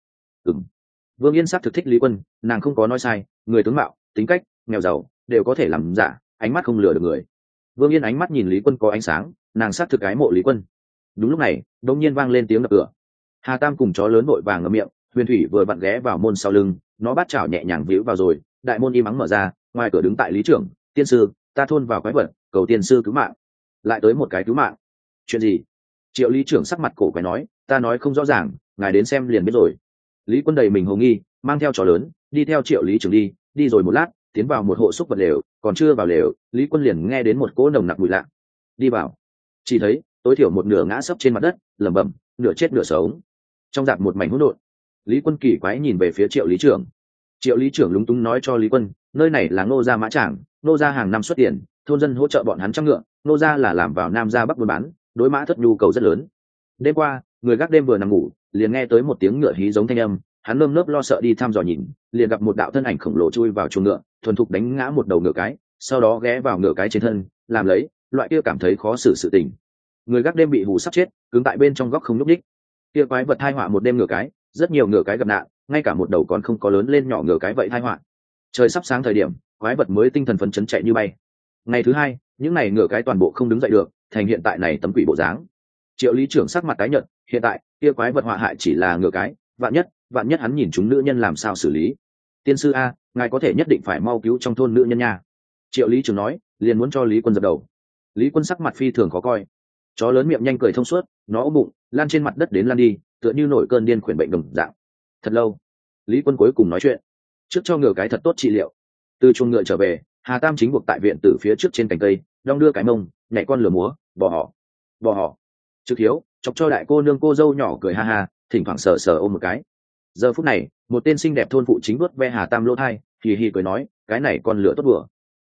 Vương Yên xác thực thích Lý Quân, nàng không có nói sai, người tướng mạo, tính cách, nghèo giàu đều có thể làm giả, ánh mắt không lừa được người. Vương Yên ánh mắt nhìn Lý Quân có ánh sáng, nàng xác thực ái mộ Lý Quân. Đúng lúc này, đột nhiên vang lên tiếng đập cửa. Hà Tam cùng chó lớn vội vàng ngậm miệng, Huyền Thủy vừa vặn ghé vào môn sau lưng, nó bắt chảo nhẹ nhàng víu vào rồi, đại môn im ắng mở ra, ngoài cửa đứng tại Lý trưởng, tiên sư, ta thôn vào quái vật, cầu tiên sư cứu mạng. Lại tới một cái cứu mạng. Chuyện gì? Triệu Lý trưởng sắc mặt cổ quái nói, ta nói không rõ ràng, ngài đến xem liền biết rồi. Lý Quân đầy mình hồ nghi, mang theo chó lớn, đi theo Triệu Lý trưởng đi rồi một lát, tiến vào một hộ xúc vật lều, còn chưa vào lều, Lý Quân liền nghe đến một cỗ nồng nặc mùi lạ. Đi vào, chỉ thấy tối thiểu một nửa ngã sấp trên mặt đất, lẩm bẩm, nửa chết nửa sống. Trong dạp một mảnh hỗn độn. Lý Quân kỳ quái nhìn về phía Triệu lý trưởng. Triệu lý trưởng lúng túng nói cho Lý Quân, nơi này là Ngô gia mã tràng, Ngô gia hàng năm xuất tiền, thôn dân hỗ trợ bọn hắn trăm ngựa, Ngô gia là làm vào Nam gia Bắc buôn bán, đối mã thất nhu cầu rất lớn. Đêm qua, người gác đêm vừa nằm ngủ, liền nghe tới một tiếng ngựa hí giống thanh âm, hắn nơm nớp lo sợ đi thăm dò nhìn, liền gặp một đạo thân ảnh khổng lồ chui vào chuồng ngựa, thuần thục đánh ngã một đầu ngựa cái, sau đó ghé vào ngựa cái trên thân, làm lấy, loại kia cảm thấy khó xử sự tình. Người gác đêm bị hù sắp chết, cứng tại bên trong góc không nhúc nhích. Kia quái vật tai họa một đêm ngựa cái, rất nhiều ngựa cái gặp nạn, ngay cả một đầu còn không có lớn lên nhỏ ngựa cái vậy tai họa. Trời sắp sáng thời điểm, quái vật mới tinh thần phấn chấn chạy như bay. Ngày thứ hai, những này ngựa cái toàn bộ không đứng dậy được, thành hiện tại này tấm quỷ bộ dáng. Triệu lý trưởng sắc mặt tái nhợt, hiện tại kia quái vật họa hại chỉ là ngựa cái, vạn nhất hắn nhìn chúng nữ nhân làm sao xử lý. Tiên sư a, ngài có thể nhất định phải mau cứu trong thôn nữ nhân nha. Triệu lý trưởng nói, liền muốn cho Lý Quân dập đầu. Lý Quân sắc mặt phi thường khó coi. Chó lớn miệng nhanh cười thông suốt, nó ôm bụng lan trên mặt đất đến lan đi, tựa như nổi cơn điên khuyển bệnh đồng dạng. Thật lâu, Lý Quân cuối cùng nói chuyện, trước cho ngựa cái thật tốt trị liệu. Từ chuồng ngựa trở về, Hà Tam chính buộc tại viện tử phía trước trên cành cây, đong đưa cái mông, nhảy con lửa múa, bò họ. Trực hiếu chọc cho đại cô nương cô dâu nhỏ cười ha ha, thỉnh thoảng sờ sờ ôm một cái. Giờ phút này, một tên xinh đẹp thôn phụ chính vuốt ve Hà Tam lỗ thai, hì hì cười nói, cái này con lửa tốt vừa.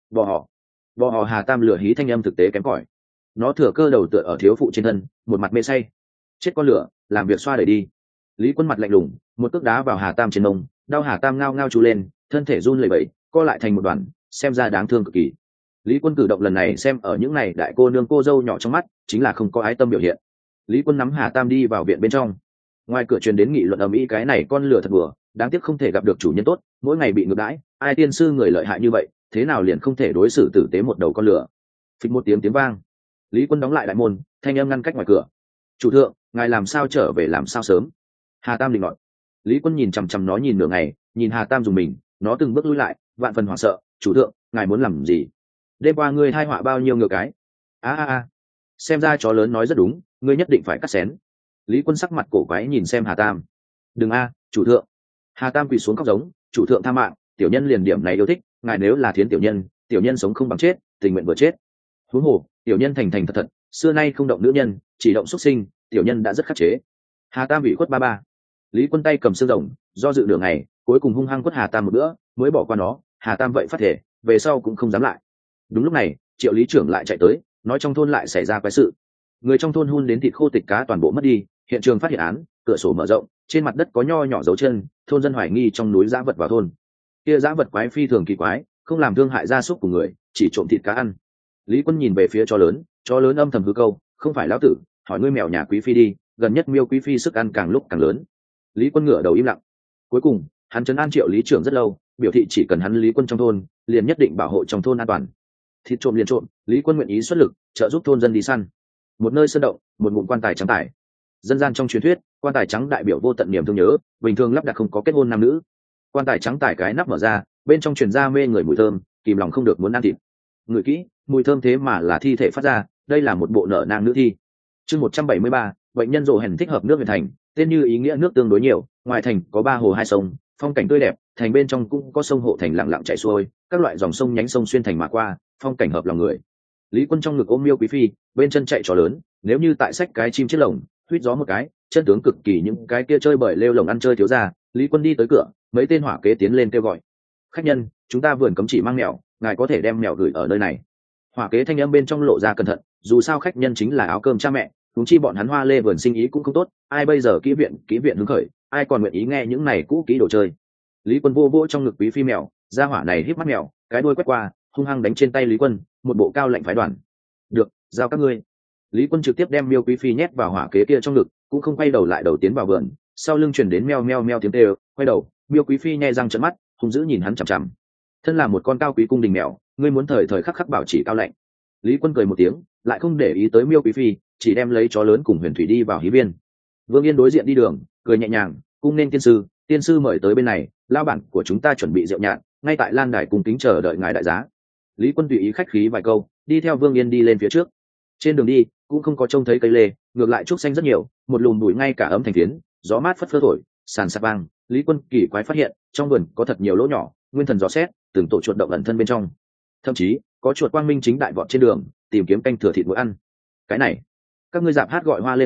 Bò họ Hà Tam lửa hí thanh âm thực tế kém cỏi. Nó thừa cơ đầu tựa ở thiếu phụ trên thân, một mặt mê say. Chết con lửa, làm việc xoa đẩy đi. Lý Quân mặt lạnh lùng, một cước đá vào Hà Tam trên mông, đau Hà Tam ngao ngao chú lên, thân thể run lẩy bẩy, co lại thành một đoàn, xem ra đáng thương cực kỳ. Lý Quân cử động lần này xem ở những này đại cô nương cô dâu nhỏ trong mắt, chính là không có ái tâm biểu hiện. Lý Quân nắm Hà Tam đi vào viện bên trong. Ngoài cửa truyền đến nghị luận ầm ĩ, cái này con lửa thật bừa, đáng tiếc không thể gặp được chủ nhân tốt, mỗi ngày bị ngược đãi, ai tiên sư người lợi hại như vậy, thế nào liền không thể đối xử tử tế một đầu con lửa. Phịch một tiếng vang, Lý Quân đóng lại đại môn, thanh âm ngăn cách ngoài cửa. Chủ thượng, ngài làm sao trở về làm sao sớm? Hà Tam định gọi. Lý Quân nhìn chằm chằm nó nhìn nửa ngày, nhìn Hà Tam dùng mình, nó từng bước lui lại, vạn phần hoảng sợ. Chủ thượng, ngài muốn làm gì? Đêm qua ngươi thai họa bao nhiêu ngựa cái? A, xem ra chó lớn nói rất đúng, ngươi nhất định phải cắt xén. Lý Quân sắc mặt cổ quái nhìn xem Hà Tam. Đừng chủ thượng. Hà Tam quỳ xuống khóc giống, chủ thượng tha mạng, tiểu nhân liền điểm này yêu thích, ngài nếu là thiến tiểu nhân sống không bằng chết, tình nguyện vừa chết. Huống hồ, tiểu nhân thành thành thật thật, xưa nay không động nữ nhân, chỉ động xuất sinh, tiểu nhân đã rất khắc chế. Hà Tam bị khuất ba. Lý Quân tay cầm xương rồng, do dự nửa ngày, cuối cùng hung hăng quất Hà Tam một bữa, mới bỏ qua nó. Hà Tam vậy phát thể, về sau cũng không dám lại. Đúng lúc này, Triệu lý trưởng lại chạy tới, nói trong thôn lại xảy ra quái sự. Người trong thôn hun đến thịt khô tịch cá toàn bộ mất đi, hiện trường phát hiện án, cửa sổ mở rộng, trên mặt đất có nho nhỏ dấu chân, thôn dân hoài nghi trong núi dã vật vào thôn. Kia dã vật quái phi thường kỳ quái, không làm thương hại gia súc của người, chỉ trộm thịt cá ăn. Lý Quân nhìn về phía chó lớn âm thầm hư câu, không phải lão tử, hỏi ngươi mèo nhà quý phi đi, gần nhất miêu quý phi sức ăn càng lúc càng lớn. Lý Quân ngửa đầu im lặng. Cuối cùng, hắn trấn an Triệu lý trưởng rất lâu, biểu thị chỉ cần hắn Lý Quân trong thôn, liền nhất định bảo hộ trong thôn an toàn. Thịt trộm liền trộm, Lý Quân nguyện ý xuất lực, trợ giúp thôn dân đi săn. Một nơi sơn động, một ngụm quan tài trắng tải. Dân gian trong truyền thuyết, quan tài trắng đại biểu vô tận niềm thương nhớ, bình thường lắp đặt không có kết hôn nam nữ. Quan tài trắng tải cái nắp mở ra, bên trong truyền ra mê người mùi thơm, kìm lòng không được muốn ăn thịt. Ngửi kỹ, mùi thơm thế mà là thi thể phát ra, đây là một bộ nợ nang nữ thi. Chương 173, bệnh nhân rồ hèn thích hợp nước huyện thành, tên như ý nghĩa nước tương đối nhiều, ngoài thành có 3 hồ 2 sông, phong cảnh tươi đẹp, thành bên trong cũng có sông hộ thành lặng lặng chảy xuôi, các loại dòng sông nhánh sông xuyên thành mà qua, phong cảnh hợp lòng người. Lý Quân trong ngực ôm miêu quý phi, bên chân chạy chó lớn, nếu như tại sách cái chim chiếc lồng, huýt gió một cái, chân tướng cực kỳ những cái kia chơi bời lêu lồng ăn chơi thiếu gia. Lý Quân đi tới cửa, mấy tên hỏa kế tiến lên kêu gọi. Khách nhân, chúng ta vườn cấm chỉ mang mèo, ngài có thể đem mèo gửi ở nơi này. Hỏa kế thanh âm bên trong lộ ra cẩn thận, dù sao khách nhân chính là áo cơm cha mẹ, huống chi bọn hắn Hoa Lê vườn sinh ý cũng không tốt, ai bây giờ kỹ viện hứng khởi, ai còn nguyện ý nghe những này cũ kỹ đồ chơi. Lý Quân vô vô trong ngực quý phi mèo, ra hỏa này híp mắt mèo, cái đuôi quét qua, hung hăng đánh trên tay Lý Quân, một bộ cao lạnh phái đoàn. Được, giao các ngươi. Lý Quân trực tiếp đem miêu quý phi nhét vào hỏa kế kia trong ngực, cũng không quay đầu lại đầu tiến vào vườn, sau lưng truyền đến meo meo meo tiếng kêu, quay đầu, miêu quý phi nhe răng trợn mắt, hung dữ nhìn hắn chằm chằm. Thân là một con cao quý cung đình mèo, ngươi muốn thời thời khắc khắc bảo trì cao lạnh. Lý Quân cười một tiếng, lại không để ý tới miêu quý phi, chỉ đem lấy chó lớn cùng Huyền Thủy đi vào hí viên. Vương Yên đối diện đi đường, cười nhẹ nhàng, cung nên tiên sư mời tới bên này, lao bản của chúng ta chuẩn bị rượu nhạt, ngay tại lan đài cùng kính chờ đợi ngài đại giá. Lý Quân tùy ý khách khí vài câu, đi theo Vương Yên đi lên phía trước. Trên đường đi cũng không có trông thấy cây lê, ngược lại trúc xanh rất nhiều, một lùm bụi ngay cả ấm thành phiến, gió mát phất phơ thổi, sàn sạt vang. Lý Quân kỳ quái phát hiện trong vườn có thật nhiều lỗ nhỏ, nguyên thần dò xét, từng tổ chuột động ẩn thân bên trong, thậm chí có chuột quang minh chính đại vọt trên đường tìm kiếm canh thừa thịt mũi ăn. Cái này, các ngươi dạp hát gọi hoa lê vườn,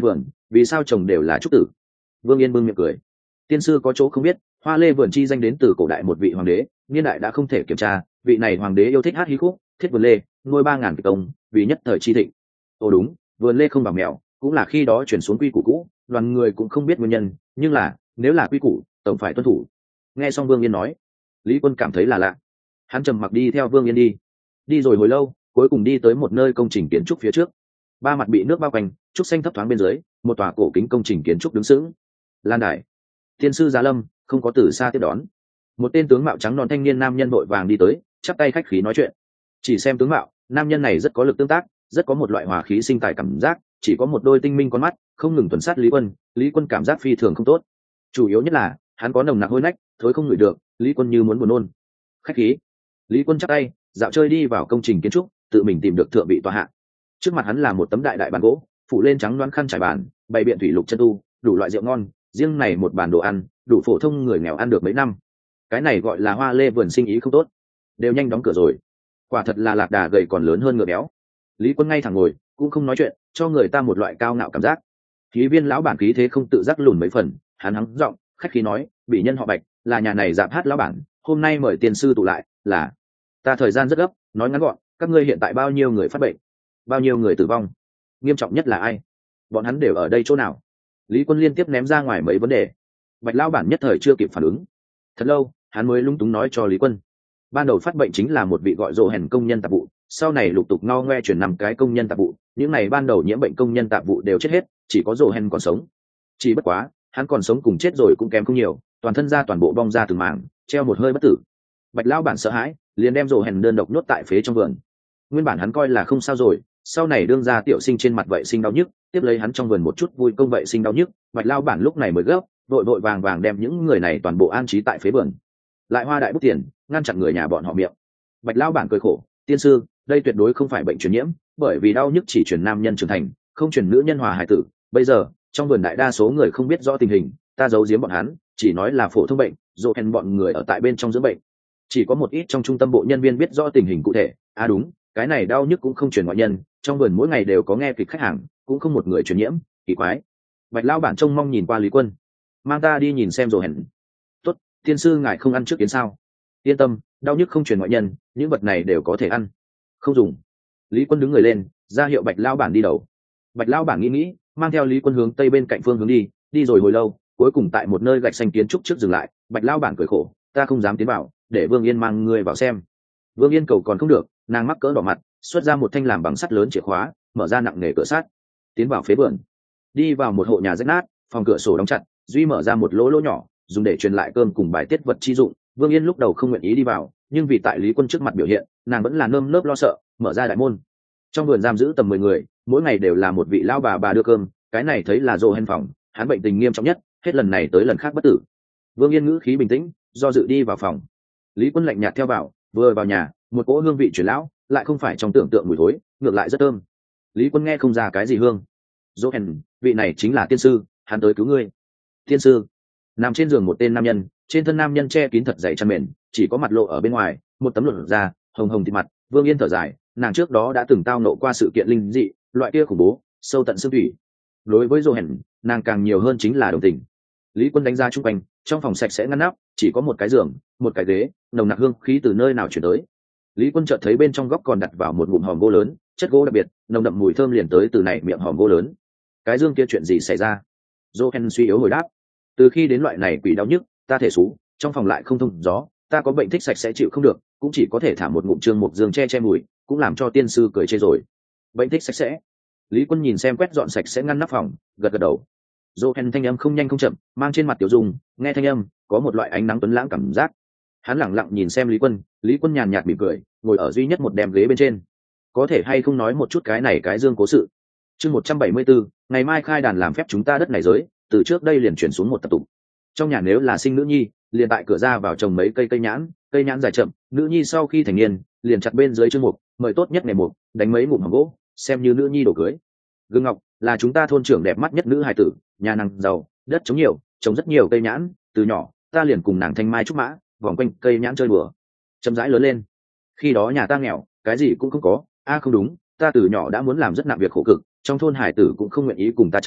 vì sao chồng đều là trúc tử? Vương Yên bưng miệng cười. Tiên sư có chỗ không biết, hoa lê vườn chi danh đến từ cổ đại một vị hoàng đế, niên đại đã không thể kiểm tra, vị này hoàng đế yêu thích hát hí khúc, thiết vườn lê, nuôi 3.000 kỳ công, vì nhất thời chi thịnh. Ồ đúng, vườn lê không bằng mèo, cũng là khi đó chuyển xuống quy củ cũ, đoàn người cũng không biết nguyên nhân, nhưng là nếu là quy củ, tổng phải tuân thủ. Nghe xong Vương Yên nói, Lý Quân cảm thấy là lạ. Hắn trầm mặc đi theo Vương Yên đi rồi hồi lâu, cuối cùng đi tới một nơi công trình kiến trúc phía trước. Ba mặt bị nước bao quanh, trúc xanh thấp thoáng bên dưới, một tòa cổ kính công trình kiến trúc đứng sững. Lan đài, tiên sư Giá Lâm không có từ xa tiếp đón. Một tên tướng mạo trắng non thanh niên nam nhân vội vàng đi tới, chắp tay khách khí nói chuyện. Chỉ xem tướng mạo, nam nhân này rất có lực tương tác, rất có một loại hòa khí sinh tài cảm giác, chỉ có một đôi tinh minh con mắt, không ngừng tuần sát Lý Quân cảm giác phi thường không tốt. Chủ yếu nhất là, hắn có nồng nặc hôi nách, thối không ngửi được, Lý Quân như muốn buồn nôn. Khách khí. Lý Quân chắp tay, dạo chơi đi vào công trình kiến trúc, tự mình tìm được thượng vị tòa hạ. Trước mặt hắn là một tấm đại đại bàn gỗ, phủ lên trắng loáng khăn trải bàn, bày biện thủy lục chân tu, đủ loại rượu ngon, riêng này một bàn đồ ăn, đủ phổ thông người nghèo ăn được mấy năm. Cái này gọi là hoa lê vườn sinh ý không tốt, đều nhanh đóng cửa rồi. Quả thật là lạc đà gầy còn lớn hơn ngựa béo. Lý Quân ngay thẳng ngồi, cũng không nói chuyện, cho người ta một loại cao ngạo cảm giác. Khí viên lão bản khí thế không tự giác lùn mấy phần, hắn hắng giọng, khách khí nói, bị nhân họ Bạch, là nhà này dạp hát lão bản, hôm nay mời tiền sư tụ lại, là ta thời gian rất gấp, nói ngắn gọn, các ngươi hiện tại bao nhiêu người phát bệnh, bao nhiêu người tử vong, nghiêm trọng nhất là ai, bọn hắn đều ở đây chỗ nào? Lý Quân liên tiếp ném ra ngoài mấy vấn đề. Bạch lão bản nhất thời chưa kịp phản ứng, thật lâu hắn mới lung túng nói cho Lý Quân. Ban đầu phát bệnh chính là một vị gọi rồ hèn công nhân tạp vụ, sau này lục tục ngao ngoe chuyển 5 cái công nhân tạp vụ, những này ban đầu nhiễm bệnh công nhân tạp vụ đều chết hết, chỉ có rồ hèn còn sống. Chỉ bất quá hắn còn sống cùng chết rồi cũng kém không nhiều, toàn thân ra toàn bộ bong ra từng mảng, treo một hơi bất tử. Bạch lão bản sợ hãi, liền đem rồ hèn đơn độc nhốt tại phế trong vườn. Nguyên bản hắn coi là không sao rồi, sau này đương ra tiểu sinh trên mặt vậy sinh đau nhức, tiếp lấy hắn trong vườn một chút vui công vậy sinh đau nhức, Bạch lão bản lúc này mới gấp, vội vội vàng vàng đem những người này toàn bộ an trí tại phế vườn, lại hoa đại bút tiền ngăn chặn người nhà bọn họ miệng. Bạch lão bản cười khổ, tiên sư, đây tuyệt đối không phải bệnh truyền nhiễm, bởi vì đau nhức chỉ truyền nam nhân trưởng thành, không truyền nữ nhân hòa hài tử. Bây giờ trong vườn đại đa số người không biết rõ tình hình, ta giấu giếm bọn hắn, chỉ nói là phổ thông bệnh, dỗ hèn bọn người ở tại bên trong dưỡng bệnh, chỉ có một ít trong trung tâm bộ nhân viên biết rõ tình hình cụ thể. À đúng, cái này đau nhức cũng không truyền ngoại nhân, trong vườn mỗi ngày đều có nghe kịch khách hàng, cũng không một người truyền nhiễm, kỳ quái. Bạch lão bản trông mong nhìn qua Lý Quân, mang ta đi nhìn xem rồi hèn. Tốt, tiên sư ngài không ăn trước kiến sao? Yên tâm, đau nhức không truyền ngoại nhân, những vật này đều có thể ăn. Không dùng. Lý Quân đứng người lên, ra hiệu Bạch lão bản đi đầu. Bạch lão bản nghĩ, mang theo Lý Quân hướng tây bên cạnh phương hướng đi rồi hồi lâu, cuối cùng tại một nơi gạch xanh kiến trúc trước dừng lại. Bạch lão bản cười khổ, ta không dám tiến vào, để Vương Yên mang ngươi vào xem. Vương Yên cầu còn không được, nàng mắc cỡ đỏ mặt, xuất ra một thanh làm bằng sắt lớn chìa khóa, mở ra nặng nề cửa sắt, tiến vào phế vườn. Đi vào một hộ nhà rách nát, phòng cửa sổ đóng chặt, duy mở ra một lỗ nhỏ, dùng để truyền lại cơm cùng bài tiết vật chi dụng. Vương Yên lúc đầu không nguyện ý đi vào, nhưng vì tại Lý Quân trước mặt biểu hiện, nàng vẫn là nơm nớp lo sợ, mở ra đại môn. Trong vườn giam giữ tầm 10 người, mỗi ngày đều là một vị lão bà đưa cơm, cái này thấy là rồ hèn phòng, hắn bệnh tình nghiêm trọng nhất, hết lần này tới lần khác bất tử. Vương Yên ngữ khí bình tĩnh, do dự đi vào phòng. Lý Quân lạnh nhạt theo vào, vừa vào nhà, một cỗ hương vị truyền lão, lại không phải trong tưởng tượng mùi thối, ngược lại rất thơm. Lý Quân nghe không ra cái gì hương. Rồ hèn, vị này chính là tiên sư, hắn tới cứu ngươi. Tiên sư? Nằm trên giường một tên nam nhân, trên thân nam nhân che kín thật dày chăn mền, chỉ có mặt lộ ở bên ngoài, một tấm lụa da hồng hồng thịt mặt. Vương Yên thở dài, nàng trước đó đã từng tao nộ qua sự kiện linh dị, loại kia khủng bố sâu tận xương thủy. Đối với Dô Hèn, nàng càng nhiều hơn chính là đồng tình. Lý Quân đánh ra chung quanh, trong phòng sạch sẽ ngăn nắp, chỉ có một cái giường, một cái ghế, nồng nặc hương khí từ nơi nào chuyển tới. Lý Quân chợt thấy bên trong góc còn đặt vào một ngụm hòm gỗ lớn, chất gỗ đặc biệt, nồng đậm mùi thơm liền tới từ này miệng hòm gỗ lớn. Cái dương kia chuyện gì xảy ra? Dô Hèn suy yếu hồi đáp, từ khi đến loại này quỷ đau nhức, ta thể xú, trong phòng lại không thông gió, ta có bệnh thích sạch sẽ chịu không được, cũng chỉ có thể thả một ngụm trương mục dương che mùi, cũng làm cho tiên sư cười chê rồi. Bệnh thích sạch sẽ? Lý Quân nhìn xem quét dọn sạch sẽ ngăn nắp phòng, gật gật đầu. Johan thanh âm không nhanh không chậm, mang trên mặt tiểu dung, nghe thanh âm có một loại ánh nắng tuấn lãng cảm giác. Hắn lẳng lặng nhìn xem Lý Quân nhàn nhạt mỉm cười, ngồi ở duy nhất một đệm ghế bên trên. Có thể hay không nói một chút cái này cái dương cố sự? Chương 174, ngày mai khai đàn làm phép chúng ta đất này giới, từ trước đây liền chuyển xuống một tập tục. Trong nhà nếu là sinh nữ nhi, liền tại cửa ra vào trồng mấy cây nhãn dài chậm, nữ nhi sau khi thành niên, liền chặt bên dưới chương mục, mời tốt nhất ngày mục, đánh mấy ngụm hòm gỗ, xem như nữ nhi đổ cưới. Gương Ngọc là chúng ta thôn trưởng đẹp mắt nhất nữ hài tử, nhà nàng giàu, đất trống nhiều, trồng rất nhiều cây nhãn, từ nhỏ ta liền cùng nàng thanh mai trúc mã, vòng quanh cây nhãn chơi đùa, chậm rãi lớn lên. Khi đó nhà ta nghèo, cái gì cũng không có, không đúng, ta từ nhỏ đã muốn làm rất nặng việc khổ cực, trong thôn hải tử cũng không nguyện ý cùng ta chơi,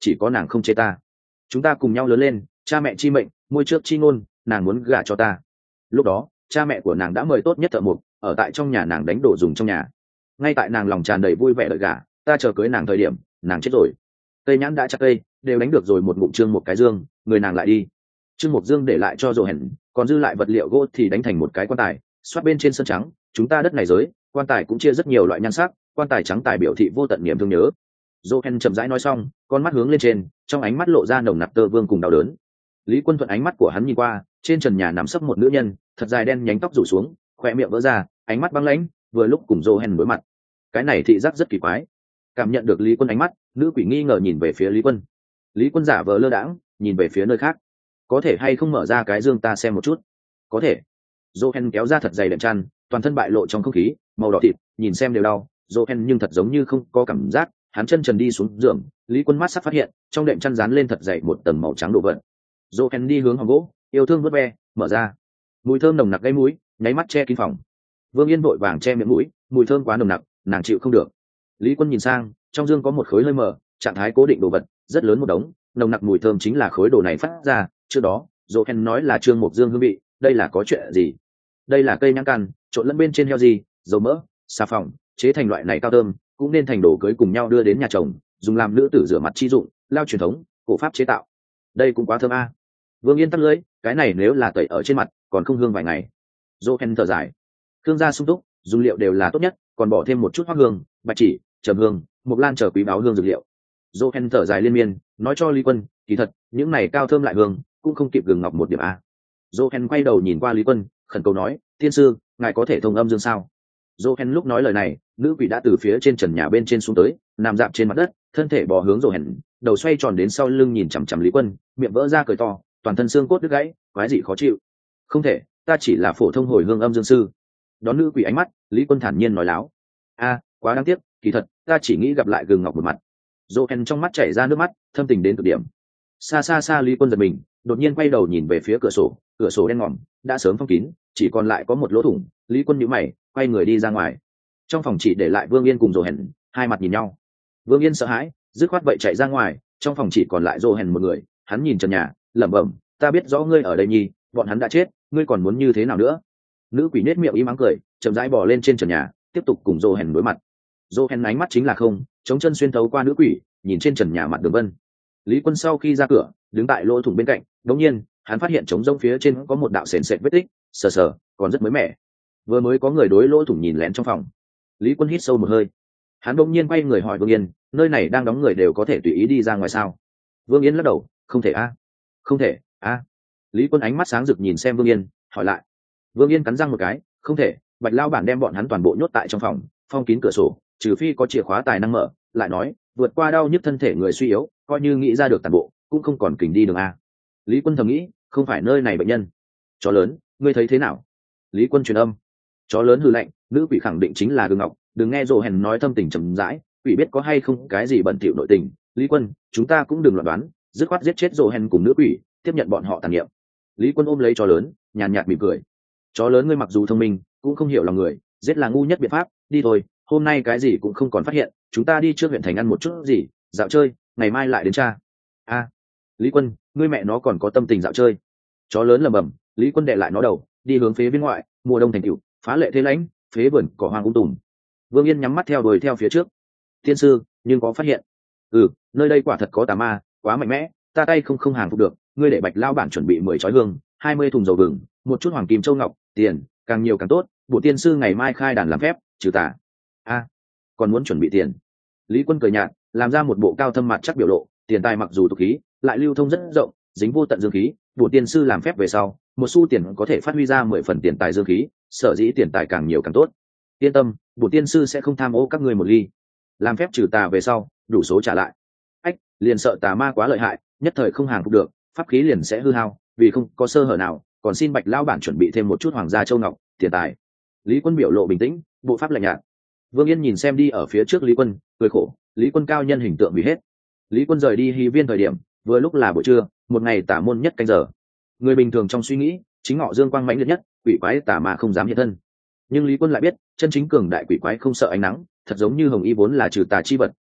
chỉ có nàng không chê ta. Chúng ta cùng nhau lớn lên, cha mẹ chi mệnh, môi trước chi ngôn, nàng muốn gả cho ta. Lúc đó cha mẹ của nàng đã mời tốt nhất thợ mộc ở tại trong nhà nàng đánh đồ dùng trong nhà. Ngay tại nàng lòng tràn đầy vui vẻ đợi gả, ta chờ cưới nàng thời điểm nàng chết rồi. Cây nhãn đã chặt cây đều đánh được rồi, một ngụm trương một cái dương, người nàng lại đi. Trương Mục Dương để lại cho Rồ Hển, còn dư lại vật liệu gỗ thì đánh thành một cái quan tài, xoát bên trên sân trắng. Chúng ta đất này giới, quan tài cũng chia rất nhiều loại nhan sắc, quan tài trắng tài biểu thị vô tận niềm thương nhớ. Rồ Hển chậm rãi nói xong, con mắt hướng lên trên, trong ánh mắt lộ ra nồng nặc tơ vương cùng đau đớn. Lý Quân thuận ánh mắt của hắn nhìn qua, trên trần nhà nằm sấp một nữ nhân, thật dài đen nhánh tóc rủ xuống, khóe miệng vỡ ra, ánh mắt băng lãnh, vừa lúc cùng Rồ Hển đối mặt. Cái này thị giác rất kỳ quái. Cảm nhận được Lý Quân ánh mắt, nữ quỷ nghi ngờ nhìn về phía Lý Quân. Lý Quân giả vờ lơ đãng, nhìn về phía nơi khác. Có thể hay không mở ra cái dương ta xem một chút? Có thể. Johan kéo ra thật dày đệm chăn, toàn thân bại lộ trong không khí, màu đỏ thịt, nhìn xem đều đau. Johan nhưng thật giống như không có cảm giác, hắn chân trần đi xuống giường. Lý Quân mắt sắc phát hiện, trong đệm chăn dán lên thật dày một tầng màu trắng đồ vật. Johan đi hướng hòm gỗ, yêu thương vớt ve, mở ra. Mùi thơm nồng nặc gây mũi, nháy mắt che kín phòng. Vương Yên vội vàng che miệng mũi, mùi thơm quá nồng nặc, nàng chịu không được. Lý Quân nhìn sang, trong dương có một khối hơi mờ, trạng thái cố định đồ vật, rất lớn một đống, nồng nặc mùi thơm chính là khối đồ này phát ra. Trước đó Johan nói là Trương Mục Dương hương vị, đây là có chuyện gì? Đây là cây nhãn căn trộn lẫn bên trên heo gì, dầu mỡ, xà phòng, chế thành loại này cao thơm, cũng nên thành đồ cưới cùng nhau đưa đến nhà chồng, dùng làm nữ tử rửa mặt chi dụng, lao truyền thống, cổ pháp chế tạo. Đây cũng quá thơm a. Vương Yên tắt lưỡi, cái này nếu là tẩy ở trên mặt, còn không hương vài ngày. Johan thở dài, hương gia sung túc, dùng liệu đều là tốt nhất, còn bỏ thêm một chút hoa hương, bạch chỉ, trầm hương, mộc lan chờ quý báo hương dược liệu. Johan thở dài liên miên, nói cho Lý Quân, kỳ thật, những này cao thơm lại hương, cũng không kịp gừng ngọc một điểm a. Johan quay đầu nhìn qua Lý Quân, khẩn cầu nói, tiên sư, ngài có thể thông âm dương sao? Johan lúc nói lời này, nữ quỷ đã từ phía trên trần nhà bên trên xuống tới, nằm dạp trên mặt đất, thân thể bò hướng Johan, đầu xoay tròn đến sau lưng nhìn chằm chằm Lý Quân, miệng vỡ ra cười to, toàn thân xương cốt đứt gãy, quái dị khó chịu. Không thể, ta chỉ là phổ thông hồi hương âm dương sư. Đón nữ quỷ ánh mắt, Lý Quân thản nhiên nói láo, a, quá đáng tiếc, kỳ thật, ta chỉ nghĩ gặp lại gừng ngọc một mặt. Johan trong mắt chảy ra nước mắt, thâm tình đến cực điểm. Xa xa xa Lý Quân giật mình, đột nhiên quay đầu nhìn về phía cửa sổ đen ngòm, đã sớm phong kín, chỉ còn lại có một lỗ thủng. Lý Quân nhíu mày, quay người đi ra ngoài. Trong phòng chỉ để lại Vương Yên cùng Johan, hai mặt nhìn nhau. Vương Yên sợ hãi, dứt khoát vậy chạy ra ngoài, trong phòng chỉ còn lại Johan một người, hắn nhìn trần nhà, lẩm bẩm, ta biết rõ ngươi ở đây nhi, bọn hắn đã chết, ngươi còn muốn như thế nào nữa? Nữ quỷ nết miệng im ắng cười, chậm rãi bò lên trên trần nhà, tiếp tục cùng Johan đối mặt. Johan ánh mắt chính là không, chống chân xuyên thấu qua nữ quỷ, nhìn trên trần nhà mặt đường vân. Lý Quân sau khi ra cửa, đứng tại lỗ thủng bên cạnh, đột nhiên, hắn phát hiện trống rỗng phía trên có một đạo sền sệt vết tích, sờ sờ, còn rất mới mẻ. Vừa mới có người đối lỗ thủng nhìn lén trong phòng. Lý Quân hít sâu một hơi. Hắn đột nhiên quay người hỏi Vương Yên, nơi này đang đóng người đều có thể tùy ý đi ra ngoài sao? Vương Yên lắc đầu, không thể a, không thể a. Lý Quân ánh mắt sáng rực nhìn xem Vương Yên, hỏi lại. Vương Yên cắn răng một cái, không thể, Bạch lao bản đem bọn hắn toàn bộ nhốt tại trong phòng, phong kín cửa sổ, trừ phi có chìa khóa tài năng mở. Lại nói, vượt qua đau nhức thân thể người suy yếu, coi như nghĩ ra được toàn bộ, cũng không còn kình đi đường a. Lý Quân thầm nghĩ, không phải nơi này bệnh nhân. Chó lớn, ngươi thấy thế nào? Lý Quân truyền âm. Chó lớn hừ lạnh, nữ quỷ khẳng định chính là Đường Ngọc, đừng nghe Johan nói thâm tình trầm rãi, quỷ biết có hay không cái gì bẩn thỉu nội tình. Lý Quân, chúng ta cũng đừng loạn đoán, dứt khoát giết chết Johan cùng nữ quỷ, tiếp nhận bọn họ tàn niệm. Lý Quân ôm lấy chó lớn, nhàn nhạt mỉm cười. Chó lớn ngươi mặc dù thông minh, cũng không hiểu lòng người, giết là ngu nhất biện pháp. Đi thôi, hôm nay cái gì cũng không còn phát hiện, chúng ta đi trước huyện thành ăn một chút gì, dạo chơi, ngày mai lại đến cha. A, Lý Quân, ngươi mẹ nó còn có tâm tình dạo chơi? Chó lớn lầm bầm. Lý Quân đệ lại nó đầu, đi hướng phía bên ngoại. Mùa đông thành cựu, phá lệ thế lãnh, phế vườn cỏ hoang tùm. Vương Yên nhắm mắt theo đuổi theo phía trước. Tiên sư, nhưng có phát hiện? Nơi đây quả thật có tà ma, quá mạnh mẽ, ta tay không hàng phục được. Ngươi để Bạch lao bản chuẩn bị 10 chói hương, 20 thùng dầu vừng, một chút hoàng kim châu ngọc, tiền, càng nhiều càng tốt. Bộ tiên sư ngày mai khai đàn làm phép, trừ tà. A, còn muốn chuẩn bị tiền? Lý Quân cười nhạt, làm ra một bộ cao thâm mặt chắc biểu lộ. Tiền tài mặc dù tục khí, lại lưu thông rất rộng, dính vô tận dương khí. Bộ tiên sư làm phép về sau, một xu tiền có thể phát huy ra 10 phần tiền tài dương khí, sở dĩ tiền tài càng nhiều càng tốt. Yên tâm, bộ tiên sư sẽ không tham ô các ngươi một ly. Làm phép trừ tà về sau, đủ số trả lại. Ách, liền sợ tà ma quá lợi hại, nhất thời không hàng phục được, pháp khí liền sẽ hư hao, vì không có sơ hở nào, còn xin Bạch lão bản chuẩn bị thêm một chút hoàng gia châu ngọc, tiền tài. Lý Quân biểu lộ bình tĩnh, bộ pháp lạnh nhạt. Vương Yên nhìn xem đi ở phía trước Lý Quân, cười khổ, Lý Quân cao nhân hình tượng bị hết. Lý Quân rời đi Hy Viên thời điểm, vừa lúc là buổi trưa, một ngày tả môn nhất canh giờ. Người bình thường trong suy nghĩ, chính ngọ dương quang mãnh liệt nhất, quỷ quái tà mà không dám hiện thân. Nhưng Lý Quân lại biết, chân chính cường đại quỷ quái không sợ ánh nắng, thật giống như hồng y vốn là trừ tà chi vật,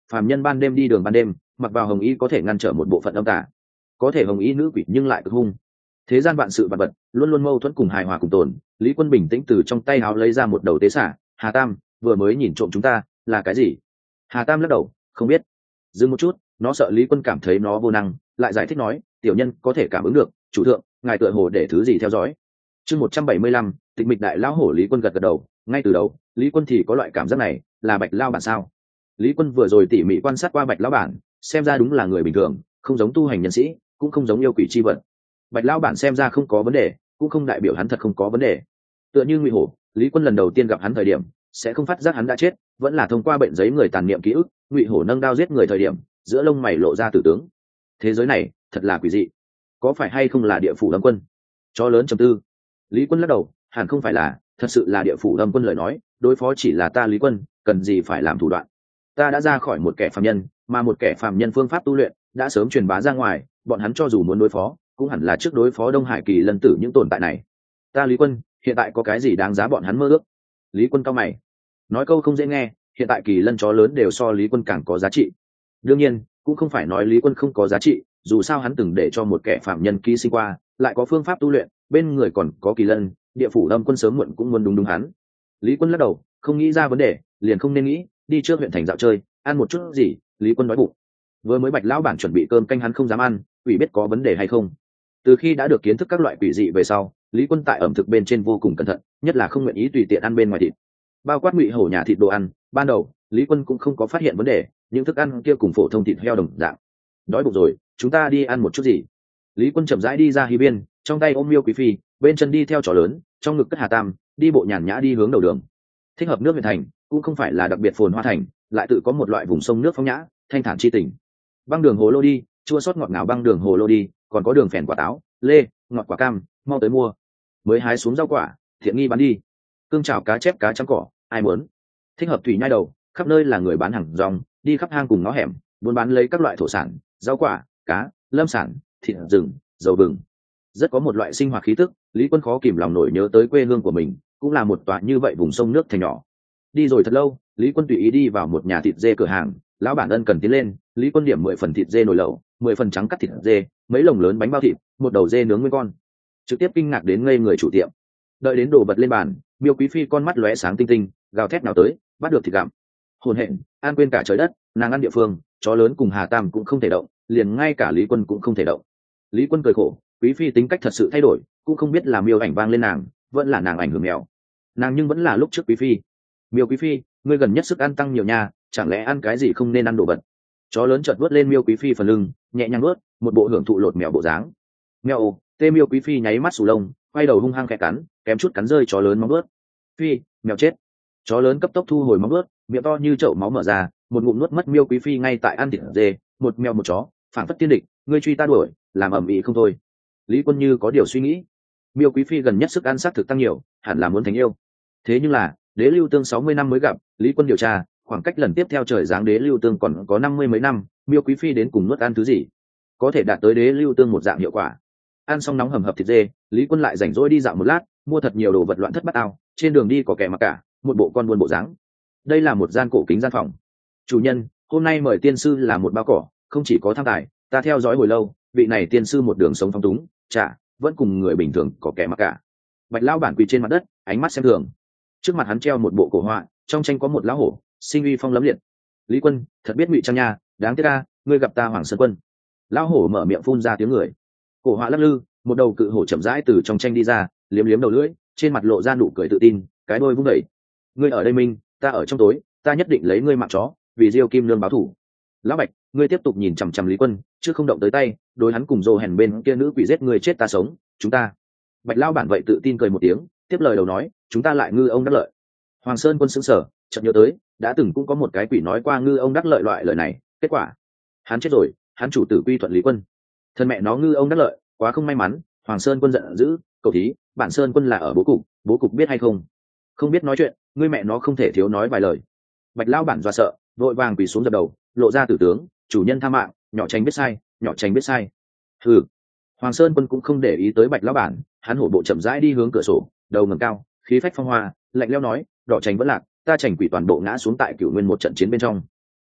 phàm nhân ban đêm đi đường ban đêm mặc vào hồng y có thể ngăn trở một bộ phận âm tả, có thể hồng y nữ quỷ nhưng lại cực hung. Thế gian vạn sự vạn vật luôn luôn mâu thuẫn cùng hài hòa cùng tồn. Lý Quân bình tĩnh từ trong tay áo lấy ra một đầu tế xả. Hà Tam vừa mới nhìn trộm chúng ta là cái gì? Hà Tam lắc đầu không biết. Dừng một chút, nó sợ Lý Quân cảm thấy nó vô năng, lại giải thích nói, tiểu nhân có thể cảm ứng được, chủ thượng ngài tựa hồ để thứ gì theo dõi. Chương 175, tịch mịch đại lão hổ. Lý Quân gật gật đầu. Ngay từ đầu Lý Quân thì có loại cảm giác này, là Bạch Lao bản sao? Lý Quân vừa rồi tỉ mỉ quan sát qua Bạch lão bản, xem ra đúng là người bình thường, không giống tu hành nhân sĩ, cũng không giống yêu quỷ chi vật. Bạch lão bản xem ra không có vấn đề, cũng không đại biểu hắn thật không có vấn đề. Tựa như Ngụy Hổ, Lý Quân lần đầu tiên gặp hắn thời điểm sẽ không phát giác hắn đã chết, vẫn là thông qua bệnh giấy người tàn niệm ký ức. Ngụy Hổ nâng đao giết người thời điểm giữa lông mày lộ ra tử tướng. Thế giới này thật là quỷ dị, có phải hay không là địa phủ lâm quân? Chó lớn trầm tư. Lý Quân lắc đầu, hẳn không phải là, thật sự là địa phủ lâm quân lời nói, đối phó chỉ là ta Lý Quân, cần gì phải làm thủ đoạn. Ta đã ra khỏi một kẻ phàm nhân, mà một kẻ phàm nhân phương pháp tu luyện đã sớm truyền bá ra ngoài, bọn hắn cho dù muốn đối phó cũng hẳn là trước đối phó Đông Hải Kỳ Lân Tử những tồn tại này. Ta Lý Quân hiện tại có cái gì đáng giá bọn hắn mơ ước? Lý Quân cao mày, nói câu không dễ nghe, hiện tại Kỳ Lân chó lớn đều so Lý Quân càng có giá trị. Đương nhiên cũng không phải nói Lý Quân không có giá trị, dù sao hắn từng để cho một kẻ phạm nhân ký sinh qua, lại có phương pháp tu luyện, bên người còn có Kỳ Lân, địa phủ Lâm Quân sớm muộn cũng muốn đúng hắn. Lý Quân lắc đầu, không nghĩ ra vấn đề liền không nên nghĩ, đi trước huyện thành dạo chơi, ăn một chút gì. Lý Quân nói bụng, vừa mới Bạch lão bản chuẩn bị cơm canh hắn không dám ăn, quỷ biết có vấn đề hay không. Từ khi đã được kiến thức các loại quỷ dị về sau, Lý Quân tại ẩm thực bên trên vô cùng cẩn thận, nhất là không nguyện ý tùy tiện ăn bên ngoài thịt, bao quát Ngụy Hổ nhà thịt đồ ăn. Ban đầu Lý Quân cũng không có phát hiện vấn đề, những thức ăn kia cùng phổ thông thịt heo đồng dạng. Đói bụng rồi, chúng ta đi ăn một chút gì? Lý Quân chậm rãi đi ra hi biên, trong tay ôm Miêu Quý Phi, bên chân đi theo chó lớn, trong ngực cất Hà Tam, đi bộ nhàn nhã đi hướng đầu đường. Thích hợp nước huyện thành, cũng không phải là đặc biệt phồn hoa thành, lại tự có một loại vùng sông nước phong nhã, thanh thản chi tình. Băng đường hồ lô đi, chua sót ngọt ngào băng đường hồ lô đi, còn có đường phèn quả táo, lê, ngọt quả cam, mau tới mua. Mới hái xuống rau quả, thiện nghi bán đi. Cương chảo cá chép cá trắng cỏ, ai muốn? Thích hợp thủy nhai đầu, khắp nơi là người bán hàng rong, đi khắp hang cùng ngõ hẻm, buôn bán lấy các loại thổ sản, rau quả, cá, lâm sản, thịt rừng, dầu vừng, rất có một loại sinh hoạt khí tức. Lý Quân khó kìm lòng nổi nhớ tới quê hương của mình, cũng là một tòa như vậy vùng sông nước thành nhỏ. Đi rồi thật lâu, Lý Quân tùy ý đi vào một nhà thịt dê cửa hàng, lão bản ân cần tiến lên. Lý Quân điểm 10 phần thịt dê nồi lẩu, 10 phần trắng cắt thịt dê, mấy lồng lớn bánh bao thịt, một đầu dê nướng nguyên con, trực tiếp kinh ngạc đến ngây người chủ tiệm. Đợi đến đồ vật lên bàn, Miêu Quý Phi con mắt lóe sáng tinh tinh, gào thét nào tới, bắt được thịt gặm. Hồn hện, an quên cả trời đất, nàng ăn địa phương, chó lớn cùng Hà Tam cũng không thể động, liền ngay cả Lý Quân cũng không thể động. Lý Quân cười khổ, Quý Phi tính cách thật sự thay đổi, cũng không biết là Miêu ảnh vang lên nàng, vẫn là nàng ảnh hưởng mèo. Nàng nhưng vẫn là lúc trước Quý Phi. Miêu Quý Phi, ngươi gần nhất sức ăn tăng nhiều nha, chẳng lẽ ăn cái gì không nên ăn đồ vật? Chó lớn chợt vuốt lên Miêu Quý Phi phần lưng, nhẹ nhàng nuốt, một bộ hưởng thụ lột mèo bộ dáng. Mèo, tê. Miêu Quý Phi nháy mắt sù lông, quay đầu hung hăng khẽ cắn, kém chút cắn rơi chó lớn móng vuốt. Phi, mèo chết. Chó lớn cấp tốc thu hồi móng vuốt, miệng to như chậu máu mở ra, một ngụm nuốt mất Miêu Quý Phi ngay tại ăn thịt dê. Một mèo một chó, phản phất tiên địch, ngươi truy ta đuổi, làm ầm ĩ không thôi. Lý Quân như có điều suy nghĩ, Miêu Quý Phi gần nhất sức ăn xác thực tăng nhiều, hẳn là muốn thành yêu. Thế nhưng là Đế Lưu Tương 60 năm mới gặp. Lý Quân điều tra, khoảng cách lần tiếp theo trời giáng Đế Lưu Tương còn có 50 mấy năm, Miêu Quý Phi đến cùng nuốt ăn thứ gì có thể đạt tới Đế Lưu Tương một dạng hiệu quả. Ăn xong nóng hầm hập thịt dê, Lý Quân lại rảnh rỗi đi dạo một lát, mua thật nhiều đồ vật loạn thất bát ao. Trên đường đi có kẻ mặc cả, một bộ con buôn bộ dáng. Đây là một gian cổ kính gian phòng. Chủ nhân, hôm nay mời tiên sư là một bao cỏ, không chỉ có tham tài, ta theo dõi hồi lâu, vị này tiên sư một đường sống phong túng, chả vẫn cùng người bình thường có kẻ mặc cả. Bạch lão bản quỳ trên mặt đất, ánh mắt xem thường. Trước mặt hắn treo một bộ cổ họa, trong tranh có một lão hổ, sinh uy phong lẫm liệt. Lý Quân, thật biết ngụy trang nha, đáng tiếc a, ngươi gặp ta Hoàng Sơn Quân. Lão hổ mở miệng phun ra tiếng người. Cổ họa lắc lư, một đầu cự hổ chậm rãi từ trong tranh đi ra, liếm liếm đầu lưỡi, trên mặt lộ ra nụ cười tự tin, cái đuôi vung đẩy. Ngươi ở đây minh, ta ở trong tối, ta nhất định lấy ngươi mạng chó, vì Diêu Kim Nương báo thù. Lão Bạch, ngươi tiếp tục nhìn chằm chằm Lý Quân, chứ không động tới tay, đối hắn cùng Dô hèn bên kia nữ quỷ giết người chết ta sống, chúng ta. Bạch lão bản vậy tự tin cười một tiếng, tiếp lời đầu nói, chúng ta lại ngư ông đắc lợi. Hoàng Sơn Quân sững sờ, chợt nhớ tới, đã từng cũng có một cái quỷ nói qua ngư ông đắc lợi loại lời này, kết quả hắn chết rồi, hắn chủ tử quy thuận Lý Quân. Thân mẹ nó ngư ông đắc lợi, quá không may mắn. Hoàng Sơn Quân giận dữ, cầu thí, bản Sơn Quân là ở bố cục biết hay không? Không biết nói chuyện, ngươi mẹ nó không thể thiếu nói vài lời. Bạch lão bản dọa sợ, vội vàng quỳ xuống dập đầu, lộ ra tử tướng, chủ nhân tha mạng, nhỏ tránh biết sai, nhỏ tránh biết sai. Hừ. Hoàng Sơn Quân cũng không để ý tới Bạch lão bản, hắn hổ bộ chậm rãi đi hướng cửa sổ, đầu ngẩng cao, khí phách phong hoa, lạnh lẽo nói, đỏ tránh vẫn lạc, ta tránh quỷ toàn bộ ngã xuống tại Cửu Nguyên một trận chiến bên trong.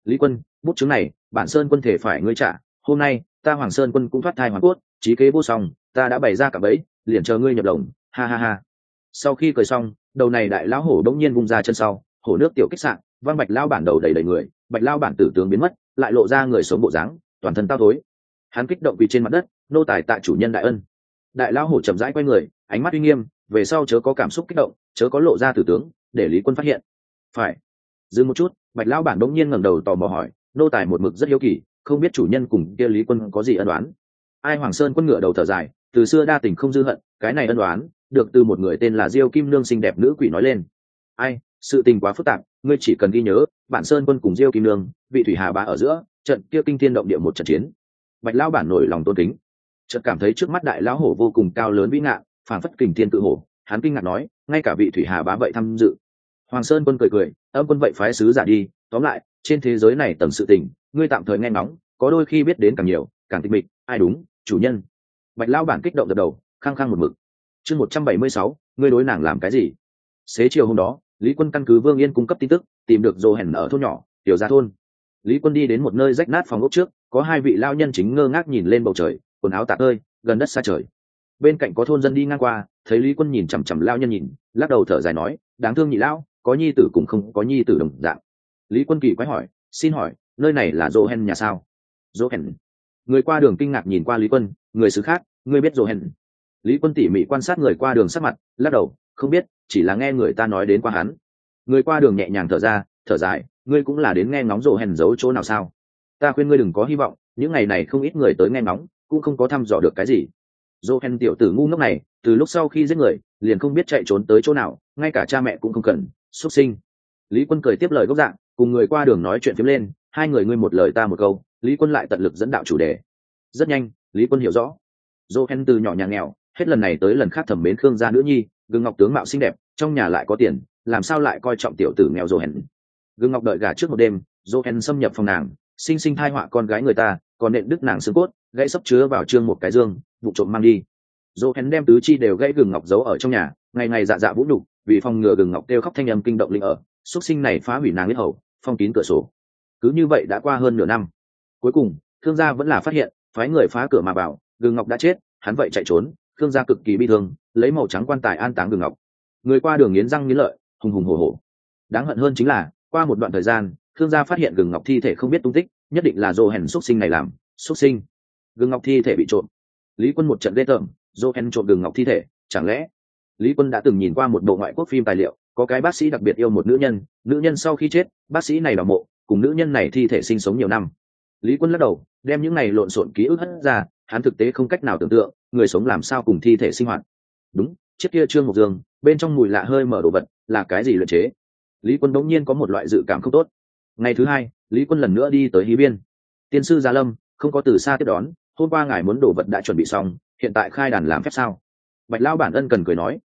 Lý Quân, bút chứng này bản sơn quân thể phải ngươi trả, hôm nay ta Hoàng Sơn quân cũng thoát thai hoàn cốt, trí kế vô song, ta đã bày ra cả bẫy, liền chờ ngươi nhập đồng, ha ha ha. Sau khi cười xong, đầu này đại lão hổ đống nhiên vung ra chân sau, hổ nước tiểu kích sạn, văng Bạch lao bản đầu đầy đầy người, Bạch lao bản tử tướng biến mất, lại lộ ra người sống bộ dáng, toàn thân tao tối. Hắn kích động quỳ trên mặt đất, nô tài tại chủ nhân đại ân. Đại lão hổ chậm rãi quay người, ánh mắt uy nghiêm, về sau chớ có cảm xúc kích động, chớ có lộ ra tử tướng, để Lý Quân phát hiện. Phải. Dừng một chút, Bạch lão bản đống nhiên ngẩng đầu tò mò hỏi, nô tài một mực rất hiếu kỳ, không biết chủ nhân cùng kia Lý Quân có gì ân oán. Ai Hoàng Sơn quân ngựa đầu thở dài, từ xưa đa tình không dư hận, cái này ân oán được từ một người tên là Diêu Kim Nương xinh đẹp nữ quỷ nói lên. Ai, sự tình quá phức tạp, ngươi chỉ cần ghi nhớ, bản Sơn quân cùng Diêu Kim Nương, vị thủy hà bá ở giữa, trận kia kinh thiên động địa một trận chiến. Bạch lão bản nổi lòng tôn kính, chợt cảm thấy trước mắt đại lão hổ vô cùng cao lớn vĩ ngạn, phảng phất kình thiên cự hổ, hắn kinh ngạc nói, ngay cả vị thủy hà bá vậy tham dự. Hoàng Sơn quân cười cười, âm quân vậy phái sứ giả đi, tóm lại, trên thế giới này tầm sự tình, ngươi tạm thời nghe ngóng, có đôi khi biết đến càng nhiều, càng tịch mịch, ai đúng, chủ nhân. Bạch lão bản kích động gật đầu, khăng khăng một mực. Chương 176, ngươi đối nàng làm cái gì? Xế chiều hôm đó, Lý Quân căn cứ Vương Yên cung cấp tin tức, tìm được Dô Hèn ở thôn nhỏ, Tiểu Gia thôn. Lý Quân đi đến một nơi rách nát phòng ốc trước, có hai vị lao nhân chính ngơ ngác nhìn lên bầu trời, quần áo tả tơi, gần đất xa trời. Bên cạnh có thôn dân đi ngang qua, thấy Lý Quân nhìn chằm chằm lao nhân nhìn, lắc đầu thở dài nói, đáng thương nhị lão, có nhi tử cũng không có nhi tử đồng dạng. Lý Quân kỳ quái hỏi, xin hỏi, nơi này là Dô Hèn nhà sao? Dô Hèn. Người qua đường kinh ngạc nhìn qua Lý Quân, người xứ khác, ngươi biết Dô Hèn? Lý Quân tỉ mỉ quan sát người qua đường sắc mặt, lắc đầu, không biết, chỉ là nghe người ta nói đến qua hắn. Người qua đường nhẹ nhàng thở ra, thở dài, ngươi cũng là đến nghe ngóng Dô Hèn giấu chỗ nào sao? Ta khuyên ngươi đừng có hy vọng, những ngày này không ít người tới nghe ngóng, cũng không có thăm dò được cái gì. Dô Hèn tiểu tử ngu ngốc này, từ lúc sau khi giết người, liền không biết chạy trốn tới chỗ nào, ngay cả cha mẹ cũng không cần, xuất sinh. Lý Quân cười tiếp lời gốc dạng, cùng người qua đường nói chuyện phiếm lên, hai người ngươi một lời ta một câu, Lý Quân lại tận lực dẫn đạo chủ đề. Rất nhanh, Lý Quân hiểu rõ, Dô Hèn từ nhỏ nhà nghèo, hết lần này tới lần khác thẩm mến Khương gia nữ nhi, Gương Ngọc tướng mạo xinh đẹp, trong nhà lại có tiền, làm sao lại coi trọng tiểu tử nghèo Dô Hèn. Gương Ngọc đợi gả trước một đêm, Dô Hèn xâm nhập phòng nàng, sinh sinh thai họa con gái người ta, còn nện đứt nàng xương cốt, gãy sấp chứa vào trương một cái dương, vụ trộm mang đi. Dô Hèn đem tứ chi đều gãy Gương Ngọc giấu ở trong nhà, ngày ngày dạ dạ vũ nhục, vì phòng ngừa Gương Ngọc kêu khóc thanh âm kinh động linh ở, xuất sinh này phá hủy nàng huyết hầu, phong kín cửa sổ. Cứ như vậy đã qua hơn nửa năm, cuối cùng Khương gia vẫn là phát hiện, phái người phá cửa mà vào, Gương Ngọc đã chết, hắn vậy chạy trốn. Khương gia cực kỳ bi thương, lấy màu trắng quan tài an táng Gương Ngọc. Người qua đường nghiến răng nghiến lợi, hùng hùng hổ hổ. Đáng hận hơn chính là, qua một đoạn thời gian, Khương gia phát hiện Gương Ngọc thi thể không biết tung tích, nhất định là Dô Hèn xuất sinh này làm, xuất sinh. Gương Ngọc thi thể bị trộm. Lý Quân một trận ghê tởm, Dô Hèn trộm Gương Ngọc thi thể, chẳng lẽ? Lý Quân đã từng nhìn qua một bộ ngoại quốc phim tài liệu, có cái bác sĩ đặc biệt yêu một nữ nhân sau khi chết, bác sĩ này đào mộ, cùng nữ nhân này thi thể sinh sống nhiều năm. Lý Quân lắc đầu, đem những này lộn xộn ký ức hất ra, hắn thực tế không cách nào tưởng tượng, người sống làm sao cùng thi thể sinh hoạt. Đúng, chiếc kia trương một giường, bên trong mùi lạ hơi mở đồ vật, là cái gì luyện chế? Lý Quân đống nhiên có một loại dự cảm không tốt. Ngày thứ hai, Lý Quân lần nữa đi tới Hí Biên. Tiên sư Gia Lâm không có từ xa tiếp đón, hôm qua ngài muốn đồ vật đã chuẩn bị xong, hiện tại khai đàn làm phép sao? Bạch lão bản ân cần cười nói,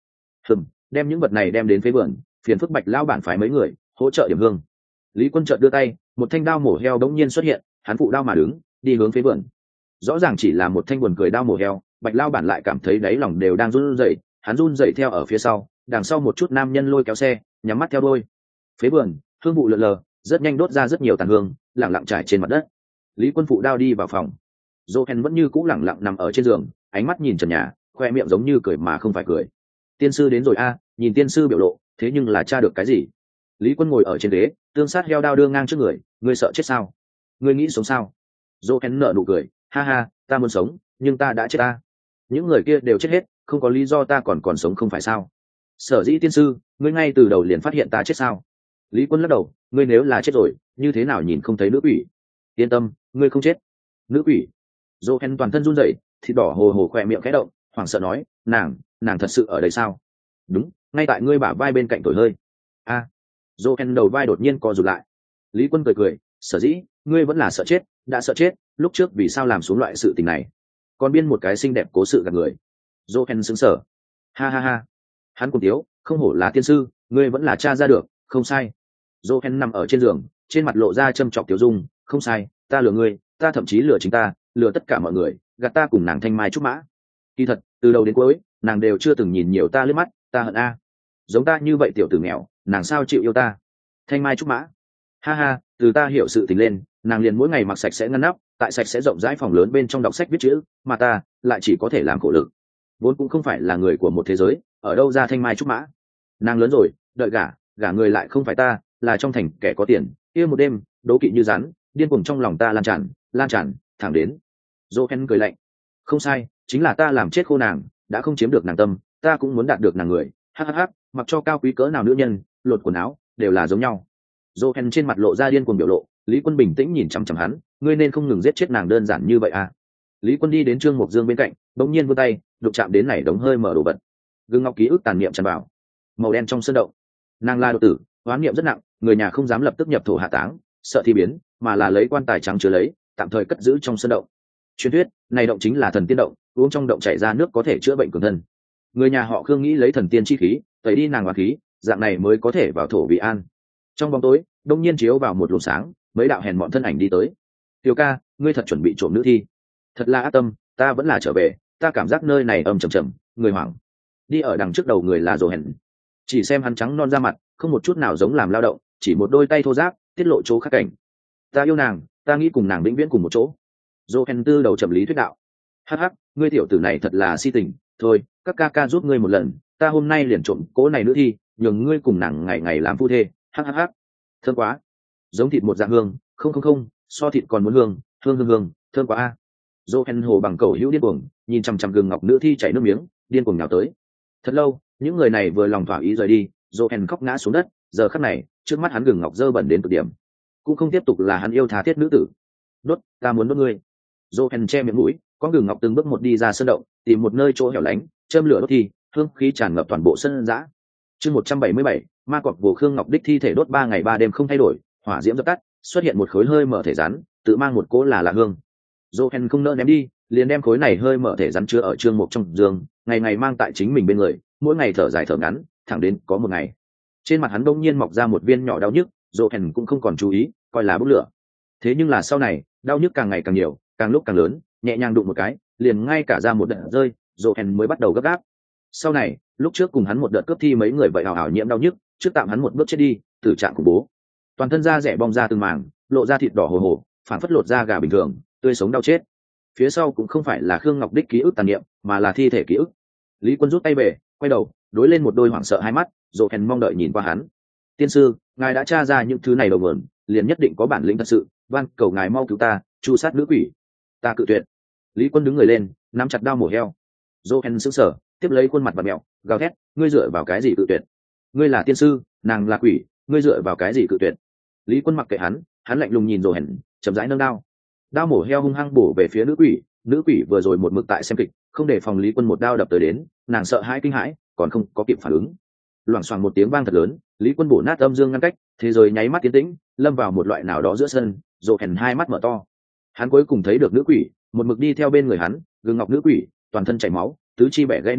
đem những vật này đem đến phế vườn, phiền phức Bạch lão bản phái mấy người hỗ trợ điểm hương. Lý Quân chợt đưa tay, một thanh đao mổ heo đống nhiên xuất hiện, hắn phụ đao mà đứng, đi hướng phế vườn. Rõ ràng chỉ là một thanh buồn cười đao mổ heo, Bạch lão bản lại cảm thấy đáy lòng đều đang run rẩy, hắn run rẩy theo ở phía sau, đằng sau một chút nam nhân lôi kéo xe, nhắm mắt theo đuôi. Phế vườn, hương vụ lượn lờ, rất nhanh đốt ra rất nhiều tàn hương, lặng lặng trải trên mặt đất. Lý Quân phụ đao đi vào phòng. Dô Hèn vẫn như cũ lặng lặng nằm ở trên giường, ánh mắt nhìn trần nhà, khoe miệng giống như cười mà không phải cười. Tiên sư đến rồi a, nhìn tiên sư biểu lộ, thế nhưng là tra được cái gì? Lý Quân ngồi ở trên ghế, tương sát heo đao đưa ngang trước người, ngươi sợ chết sao? Ngươi nghĩ sống sao? Dô Hèn nở nụ cười, ha ha, ta muốn sống, nhưng ta đã chết ta. Những người kia đều chết hết, không có lý do ta còn sống không phải sao? Sở dĩ tiên sư, ngươi ngay từ đầu liền phát hiện ta chết sao? Lý Quân lắc đầu, ngươi nếu là chết rồi, như thế nào nhìn không thấy nữ quỷ? Yên tâm, ngươi không chết. Nữ quỷ? Dô Hèn toàn thân run rẩy, thịt đỏ hồ hồ khỏe miệng khẽ động, hoảng sợ nói, nàng thật sự ở đây sao? Đúng, ngay tại ngươi bả vai bên cạnh thổi hơi. A. Dô Hèn đầu vai đột nhiên co rụt lại. Lý Quân cười cười, sở dĩ ngươi vẫn là sợ chết, đã sợ chết, lúc trước vì sao làm xuống loại sự tình này? Còn biên một cái xinh đẹp cố sự gạt người. Dô Hèn sững sờ. Ha ha ha. Hắn cùng tiếu, không hổ là tiên sư, ngươi vẫn là cha ra được, không sai. Dô Hèn nằm ở trên giường, trên mặt lộ ra châm chọc tiểu dung, không sai, ta lừa ngươi, ta thậm chí lừa chính ta, lừa tất cả mọi người, gạt ta cùng nàng thanh mai trúc mã. Kỳ thật, từ đầu đến cuối, nàng đều chưa từng nhìn nhiều ta liếc mắt, ta hận a. Giống ta như vậy tiểu tử nghèo, nàng sao chịu yêu ta? Thanh mai trúc mã. Ha ha, Từ ta hiểu sự tình lên, nàng liền mỗi ngày mặc sạch sẽ ngăn nắp, tại sạch sẽ rộng rãi phòng lớn bên trong đọc sách viết chữ, mà ta lại chỉ có thể làm khổ lực. Vốn cũng không phải là người của một thế giới, ở đâu ra thanh mai trúc mã. Nàng lớn rồi, đợi gả người lại không phải ta, là trong thành kẻ có tiền. Kia một đêm, đố kỵ như rắn, điên cuồng trong lòng ta lan tràn, thẳng đến. Jochen cười lạnh. Không sai, chính là ta làm chết khô nàng, đã không chiếm được nàng tâm, ta cũng muốn đạt được nàng người. Hắc, mặc cho cao quý cỡ nào nữ nhân, lột quần áo đều là giống nhau. Jochen trên mặt lộ ra điên cuồng biểu lộ, Lý Quân bình tĩnh nhìn chằm chằm hắn, ngươi nên không ngừng giết chết nàng đơn giản như vậy à? Lý Quân đi đến Trương Mục Dương bên cạnh, bỗng nhiên vươn tay, đụng chạm đến này đống hơi mở đồ vật. Gương ngọc ký ức tàn niệm tràn vào, màu đen trong sơn động. Nàng là đột tử, hoán niệm rất nặng, người nhà không dám lập tức nhập thổ hạ táng, sợ thi biến, mà là lấy quan tài trắng chứa lấy, tạm thời cất giữ trong sơn động. Truyền thuyết, này động chính là thần tiên động, uống trong động chảy ra nước có thể chữa bệnh cường thân. Người nhà họ Khương nghĩ lấy thần tiên chi khí, tẩy đi nàng oán khí, dạng này mới có thể vào thổ vị an. Trong bóng tối, đông nhiên chiếu vào một luồng sáng, mấy đạo hèn mọn thân ảnh đi tới. Tiểu ca, ngươi thật chuẩn bị trộm nữ thi? Thật là ác tâm, ta vẫn là trở về, ta cảm giác nơi này âm trầm trầm, người hoảng. Đi ở đằng trước đầu người là Rồ Hèn, chỉ xem hắn trắng non da mặt, không một chút nào giống làm lao động, chỉ một đôi tay thô ráp, tiết lộ chỗ khác cảnh. Ta yêu nàng, ta nghĩ cùng nàng vĩnh viễn cùng một chỗ. Rồ Hèn tư đầu trầm lý thuyết đạo. Hắc, ngươi tiểu tử này thật là si tình, thôi, các ca ca giúp ngươi một lần, ta hôm nay liền trộm cố này nữ thi, nhường ngươi cùng nàng ngày ngày làm phu thê. Hắc, thơm quá, giống thịt một dạng hương, không, so thịt còn muốn hương, hương, thơm quá a. Jochen hồ bằng cầu hữu điên cuồng, nhìn chằm chằm gừng ngọc nữ thi chảy nước miếng, điên cuồng nhào tới. Thật lâu, những người này vừa lòng thỏa ý rời đi, Jochen khóc ngã xuống đất, giờ khắc này, trước mắt hắn gừng ngọc dơ bẩn đến cực điểm. Cũng không tiếp tục là hắn yêu tha thiết nữ tử. Đốt, ta muốn đốt ngươi. Jochen che miệng mũi, có gừng ngọc từng bước một đi ra sơn động, tìm một nơi chỗ hẻo lánh, châm lửa đốt thi, hương khí tràn ngập toàn bộ sân dã. Chương 177, ma cọp vồ Khương Ngọc đích thi thể đốt 3 ngày 3 đêm không thay đổi, hỏa diễm dập tắt, xuất hiện một khối hơi mở thể rắn, tự mang một cỗ là hương. Jochen không nỡ ném đi, liền đem khối này hơi mở thể rắn chứa ở trương mục trong giường, ngày ngày mang tại chính mình bên người, mỗi ngày thở dài thở ngắn, thẳng đến có một ngày, trên mặt hắn đông nhiên mọc ra một viên nhỏ đau nhức, Jochen cũng không còn chú ý, coi là bốc lửa. Thế nhưng là sau này, đau nhức càng ngày càng nhiều, càng lúc càng lớn, nhẹ nhàng đụng một cái, liền ngay cả ra một đợt rơi, Jochen mới bắt đầu gấp gáp. Sau này, lúc trước cùng hắn một đợt cướp thi mấy người vậy hào hào nhiễm đau nhức, trước tạm hắn một bước chết đi, tử trạng khủng bố. Toàn thân da rẻ bong ra từng mảng, lộ ra thịt đỏ hồ hồ, phản phất lột da gà bình thường, tươi sống đau chết. Phía sau cũng không phải là Khương Ngọc đích ký ức tàn niệm, mà là thi thể ký ức. Lý Quân rút tay về, quay đầu, đối lên một đôi hoảng sợ hai mắt, Dỗ Hèn mong đợi nhìn qua hắn. Tiên sư, ngài đã tra ra những thứ này đầu nguồn, liền nhất định có bản lĩnh thật sự, van cầu ngài mau cứu ta, chu sát nữ quỷ. Ta cự tuyệt. Lý Quân đứng người lên, nắm chặt đao mổ heo. Dỗ Hèn sững sờ, tiếp lấy khuôn mặt và mẹo, gào thét, ngươi dựa vào cái gì cự tuyệt? Ngươi là tiên sư, nàng là quỷ, ngươi dựa vào cái gì cự tuyệt? Lý Quân mặc kệ hắn lạnh lùng nhìn Dỗ Hèn, chậm rãi nâng đao. Đao mổ heo hung hăng bổ về phía nữ quỷ vừa rồi một mực tại xem kịch, không để phòng Lý Quân một đao đập tới đến, nàng sợ hãi kinh hãi, còn không có kịp phản ứng. Loảng xoảng một tiếng vang thật lớn, Lý Quân bổ nát âm dương ngăn cách, thế giới nháy mắt tiến tĩnh, lâm vào một loại nào đó giữa sân. Dỗ Hèn hai mắt mở to, hắn cuối cùng thấy được nữ quỷ một mực đi theo bên người hắn, gương ngọc nữ quỷ, toàn thân chảy máu, tứ chi bẻ gãy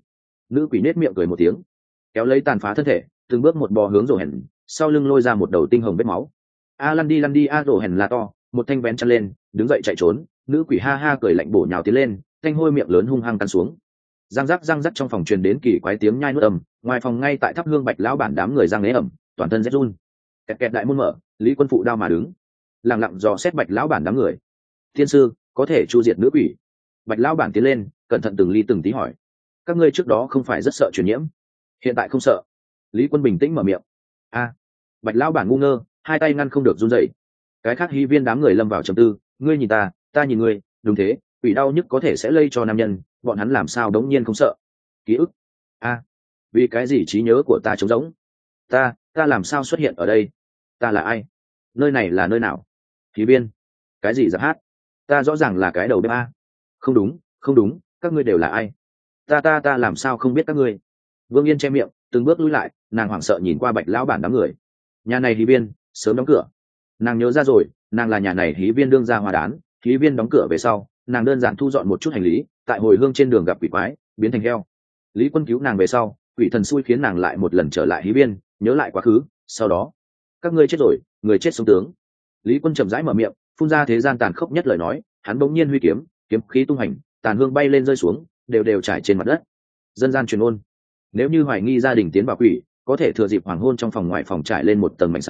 nữ quỷ nết miệng cười một tiếng, kéo lấy tàn phá thân thể, từng bước một bò hướng Dỗ Hèn, sau lưng lôi ra một đầu tinh hồng vết máu. A lăn đi a. Dỗ Hèn la to, một thanh vén chăn lên, đứng dậy chạy trốn. Nữ quỷ ha ha cười lạnh bổ nhào tiến lên, thanh hôi miệng lớn hung hăng cắn xuống. Răng rắc trong phòng truyền đến kỳ quái tiếng nhai nuốt ầm, ngoài phòng ngay tại thắp hương Bạch lão bản đám người răng ế ẩm, toàn thân rét run. Kẹt đại môn mở, Lý Quân phụ đao mà đứng, lặng lặng dò xét Bạch lão bản đám người. Thiên sư, có thể chu diệt nữ quỷ? Bạch lão bản tiến lên, cẩn thận từng ly từng tí hỏi. Các ngươi trước đó không phải rất sợ truyền nhiễm, hiện tại không sợ? Lý Quân bình tĩnh mở miệng. Bạch lão bản ngu ngơ, hai tay ngăn không được run rẩy. Cái khác hy viên đám người lâm vào trầm tư, ngươi nhìn ta nhìn ngươi, đúng thế, quỷ đau nhức có thể sẽ lây cho nam nhân, bọn hắn làm sao đống nhiên không sợ? Ký ức? Vì cái gì trí nhớ của ta trống rỗng? Ta làm sao xuất hiện ở đây? Ta là ai? Nơi này là nơi nào? Khí viên? Cái gì giặc hát? Ta rõ ràng là cái đầu bếp a. Không đúng, các ngươi đều là ai? Ta làm sao không biết các ngươi? Vương Yên che miệng, từng bước lui lại, nàng hoảng sợ nhìn qua Bạch lão bản đám người. Nhà này hí viên sớm đóng cửa. Nàng nhớ ra rồi, nàng là nhà này hí viên đương gia hòa đán. Hí viên đóng cửa về sau, nàng đơn giản thu dọn một chút hành lý, tại hồi hương trên đường gặp quỷ quái, biến thành heo. Lý Quân cứu nàng về sau, quỷ thần xui khiến nàng lại một lần trở lại hí viên, nhớ lại quá khứ. Sau đó, các ngươi chết rồi, người chết sống tướng. Lý Quân chậm rãi mở miệng, phun ra thế gian tàn khốc nhất lời nói. Hắn bỗng nhiên huy kiếm, kiếm khí tung hành, tàn hương bay lên rơi xuống, đều trải trên mặt đất. Dân gian truyền ôn, nếu như hoài nghi gia đình tiến vào quỷ, có thể thừa dịp hoàng hôn trong phòng ngoài phòng trải lên một tầng mảnh xám,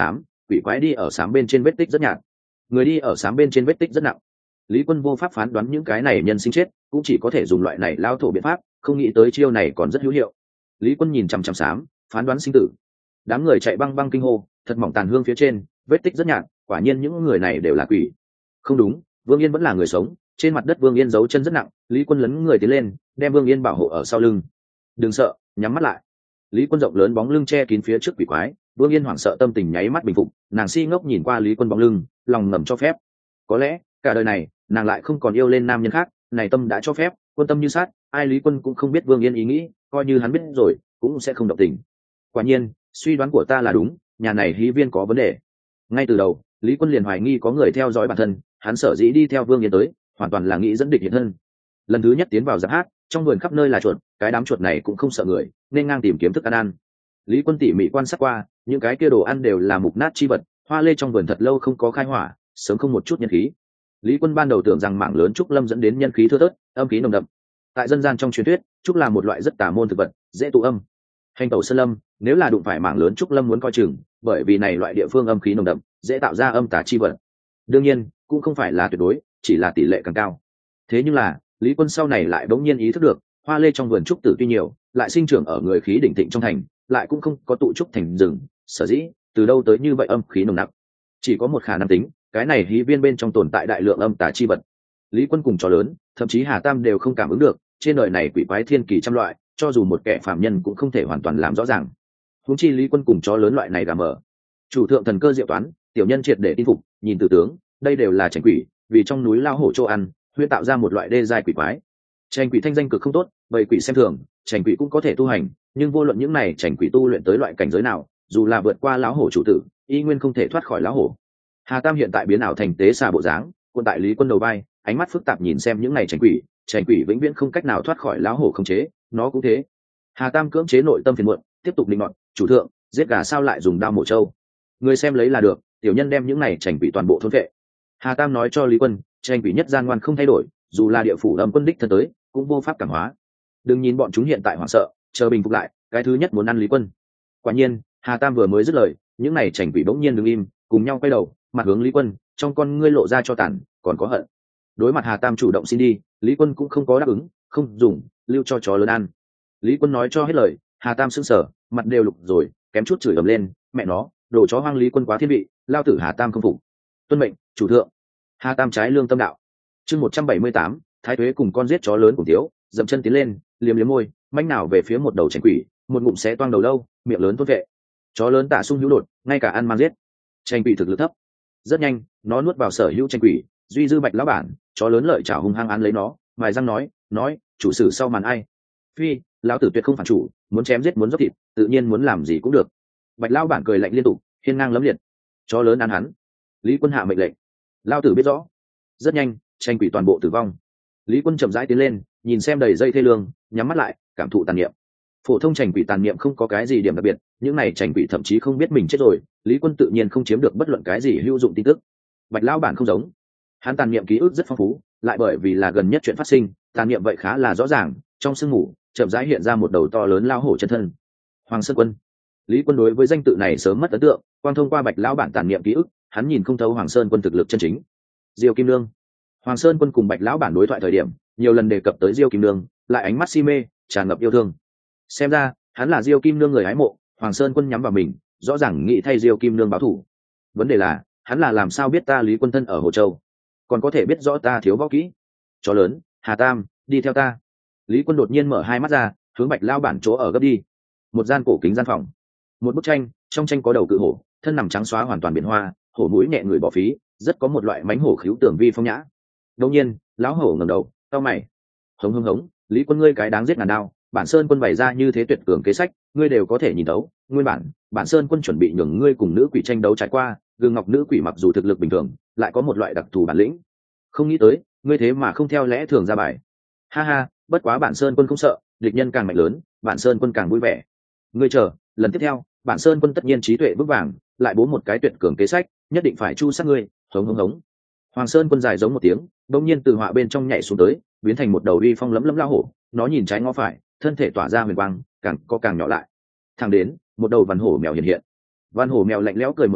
quỷ quái đi ở xám bên trên vết tích rất nhạt, người đi ở xám bên trên vết tích rất nặng. Lý Quân vô pháp phán đoán những cái này nhân sinh chết, cũng chỉ có thể dùng loại này lao thổ biện pháp, không nghĩ tới chiêu này còn rất hữu hiệu. Lý Quân nhìn chằm chằm xám, phán đoán sinh tử. Đám người chạy băng băng kinh hô, thật mỏng tàn hương phía trên, vết tích rất nhạt, quả nhiên những người này đều là quỷ. Không đúng, Vương Yên vẫn là người sống, trên mặt đất Vương Yên giấu chân rất nặng. Lý Quân lấn người tiến lên, đem Vương Yên bảo hộ ở sau lưng. Đừng sợ, nhắm mắt lại. Lý Quân rộng lớn bóng lưng che kín phía trước quỷ quái. Vương Yên hoảng sợ tâm tình nháy mắt bình phục, nàng si ngốc nhìn qua Lý Quân bóng lưng, lòng ngầm cho phép. Có lẽ cả đời này nàng lại không còn yêu lên nam nhân khác, này tâm đã cho phép, quân tâm như sát, ai Lý Quân cũng không biết Vương Yên ý nghĩ, coi như hắn biết rồi cũng sẽ không động tình. Quả nhiên suy đoán của ta là đúng, nhà này hí viên có vấn đề. Ngay từ đầu Lý Quân liền hoài nghi có người theo dõi bản thân, hắn sở dĩ đi theo Vương Yên tới hoàn toàn là nghĩ dẫn địch hiện thân. Lần thứ nhất tiến vào giáp hát, trong vườn khắp nơi là chuột, cái đám chuột này cũng không sợ người nên ngang tìm kiếm thức ăn. Lý Quân tỉ mỉ quan sát qua, những cái kia đồ ăn đều là mục nát chi vật, hoa lê trong vườn thật lâu không có khai hỏa, sớm không một chút nhân khí. Lý Quân ban đầu tưởng rằng mảng lớn trúc lâm dẫn đến nhân khí thưa thớt, âm khí nồng đậm. Tại dân gian trong truyền thuyết, trúc là một loại rất tà môn thực vật, dễ tụ âm. Hành tẩu sơn lâm, nếu là đụng phải mảng lớn trúc lâm muốn coi chừng, bởi vì này loại địa phương âm khí nồng đậm, dễ tạo ra âm tà chi vật. Đương nhiên, cũng không phải là tuyệt đối, chỉ là tỷ lệ càng cao. Thế nhưng là, Lý Quân sau này lại bỗng nhiên ý thức được, hoa lê trong vườn trúc tử tuy nhiều, lại sinh trưởng ở người khí đỉnh thịnh trong thành, lại cũng không có tụ trúc thành rừng, sở dĩ từ đâu tới như vậy âm khí nồng nặc. Chỉ có một khả năng tính, cái này hí viên bên trong tồn tại đại lượng âm tà chi vật. Lý Quân cùng chó lớn, thậm chí Hà Tam đều không cảm ứng được, trên đời này quỷ quái thiên kỳ trăm loại, cho dù một kẻ phàm nhân cũng không thể hoàn toàn làm rõ ràng. Huống chi Lý Quân cùng chó lớn loại này gà mờ. Chủ thượng thần cơ diệu toán, tiểu nhân triệt để tin phục, nhìn tử tướng, đây đều là tranh quỷ, vì trong núi lao hổ chỗ ăn, huyễn tạo ra một loại đê giai quỷ quái. Tranh quỷ thanh danh cực không tốt, bầy quỷ xem thường, tranh quỷ cũng có thể tu hành, nhưng vô luận những này tranh quỷ tu luyện tới loại cảnh giới nào, dù là vượt qua lão hổ chủ tử, y nguyên không thể thoát khỏi lão hổ. Hà Tam hiện tại biến ảo thành tế xà bộ dáng, quân tại Lý Quân đầu vai, ánh mắt phức tạp nhìn xem những này tranh quỷ vĩnh viễn không cách nào thoát khỏi lão hổ khống chế, nó cũng thế. Hà Tam cưỡng chế nội tâm phiền muộn, tiếp tục định nọt, chủ thượng, giết gà sao lại dùng đao mổ trâu? Người xem lấy là được, tiểu nhân đem những này tranh quỷ toàn bộ thôn vệ. Hà Tam nói cho Lý Quân, tranh quỷ nhất gian ngoan không thay đổi, dù là địa phủ âm quân đích thân tới, cũng vô pháp cảm hóa. Đừng nhìn bọn chúng hiện tại hoảng sợ, chờ bình phục lại, cái thứ nhất muốn ăn Lý Quân. Quả nhiên, Hà Tam vừa mới dứt lời, những này tranh quỷ bỗng nhiên đứng im, cùng nhau quay đầu, mặt hướng Lý Quân, trong con ngươi lộ ra cho tàn, còn có hận. Đối mặt Hà Tam chủ động xin đi, Lý Quân cũng không có đáp ứng, không dùng, lưu cho chó lớn ăn. Lý Quân nói cho hết lời, Hà Tam sững sờ, mặt đều lục rồi, kém chút chửi ầm lên, mẹ nó, đồ chó hoang. Lý Quân quá thiên vị, lao tử Hà Tam không phục. Tuân mệnh, chủ thượng. Hà Tam trái lương tâm đạo. Chương 178, Thái Tuế cùng con giết chó lớn cùng Tiếu, dậm chân tiến lên, liếm liếm môi, manh nào về phía một đầu tranh quỷ, một ngụm xé toang đầu lâu, miệng lớn thôn vệ. Chó lớn tả sung hữu đột, ngay cả ăn mang giết. Tranh quỷ thực lực thấp, rất nhanh nó nuốt vào sở hữu tranh quỷ, duy dư Bạch lão bản, chó lớn lợi chảo hung hăng án lấy nó, mài răng nói, chủ sử sau màn ai? Phi, lão tử tuyệt không phản chủ, muốn chém giết muốn dốc thịt, tự nhiên muốn làm gì cũng được. Bạch lão bản cười lạnh liên tục, hiên ngang lấm liệt. Chó lớn ăn hắn. Lý Quân hạ mệnh lệnh. Lão tử biết rõ. Rất nhanh, tranh quỷ toàn bộ tử vong. Lý Quân chậm rãi tiến lên, nhìn xem đầy dây thê lương, nhắm mắt lại, cảm thụ tàn niệm. Phổ thông tranh quỷ tàn niệm không có cái gì điểm đặc biệt, những này tranh quỷ thậm chí không biết mình chết rồi, Lý Quân tự nhiên không chiếm được bất luận cái gì hữu dụng tin tức. Bạch lão bản không giống, hắn tàn niệm ký ức rất phong phú, lại bởi vì là gần nhất chuyện phát sinh, tàn niệm vậy khá là rõ ràng. Trong sương mù chậm rãi hiện ra một đầu to lớn lao hổ chân thân. Hoàng Sơn Quân. Lý Quân đối với danh tự này sớm mất ấn tượng, quan thông qua Bạch lão bản tàn niệm ký ức, hắn nhìn không thấu Hoàng Sơn Quân thực lực chân chính. Diêu Kim Nương. Hoàng Sơn Quân cùng Bạch lão bản đối thoại thời điểm, nhiều lần đề cập tới Diêu Kim Nương, lại ánh mắt si mê, tràn ngập yêu thương. Xem ra, hắn là Diêu Kim Nương người hái mộ, Hoàng Sơn Quân nhắm vào mình, rõ ràng nghĩ thay Diêu Kim Nương báo thù. Vấn đề là, hắn là làm sao biết ta Lý Quân thân ở Hồ Châu, còn có thể biết rõ ta thiếu võ kỹ? Chó lớn, Hà Tam, đi theo ta. Lý Quân đột nhiên mở hai mắt ra, hướng Bạch lão bản chỗ ở gấp đi. Một gian cổ kính gian phòng, một bức tranh, trong tranh có đầu cự hổ, thân nằm trắng xóa hoàn toàn biển hoa, hổ mũi nhẹ người bỏ phí, rất có một loại mánh hổ khíu tưởng vi phong nhã. Đột nhiên, lão hổ ngẩng đầu, cau mày. Hống hống hống, Lý Quân ngươi cái đáng giết ngàn đao, bản Sơn Quân bày ra như thế tuyệt cường kế sách, ngươi đều có thể nhìn thấu. Nguyên bản Sơn Quân chuẩn bị nhường ngươi cùng nữ quỷ tranh đấu trải qua, gương ngọc nữ quỷ mặc dù thực lực bình thường, lại có một loại đặc thù bản lĩnh. Không nghĩ tới, ngươi thế mà không theo lẽ thường ra bài. Ha ha, bất quá bản Sơn Quân không sợ, địch nhân càng mạnh lớn, bản Sơn Quân càng vui vẻ. Ngươi chờ, lần tiếp theo, bản Sơn Quân tất nhiên trí tuệ vững vàng, lại bố một cái tuyệt cường kế sách, nhất định phải chu sát ngươi. Hống hống hống. Hoàng Sơn Quân dài giống một tiếng, đột nhiên từ họa bên trong nhảy xuống tới, biến thành một đầu uy phong lẫm lẫm lao hổ, nó nhìn trái ngó phải, thân thể tỏa ra huyền quang, càng nhỏ lại. Thẳng đến, một đầu văn hổ mèo hiện hiện. Văn hổ mèo lạnh lẽo cười một tiếng,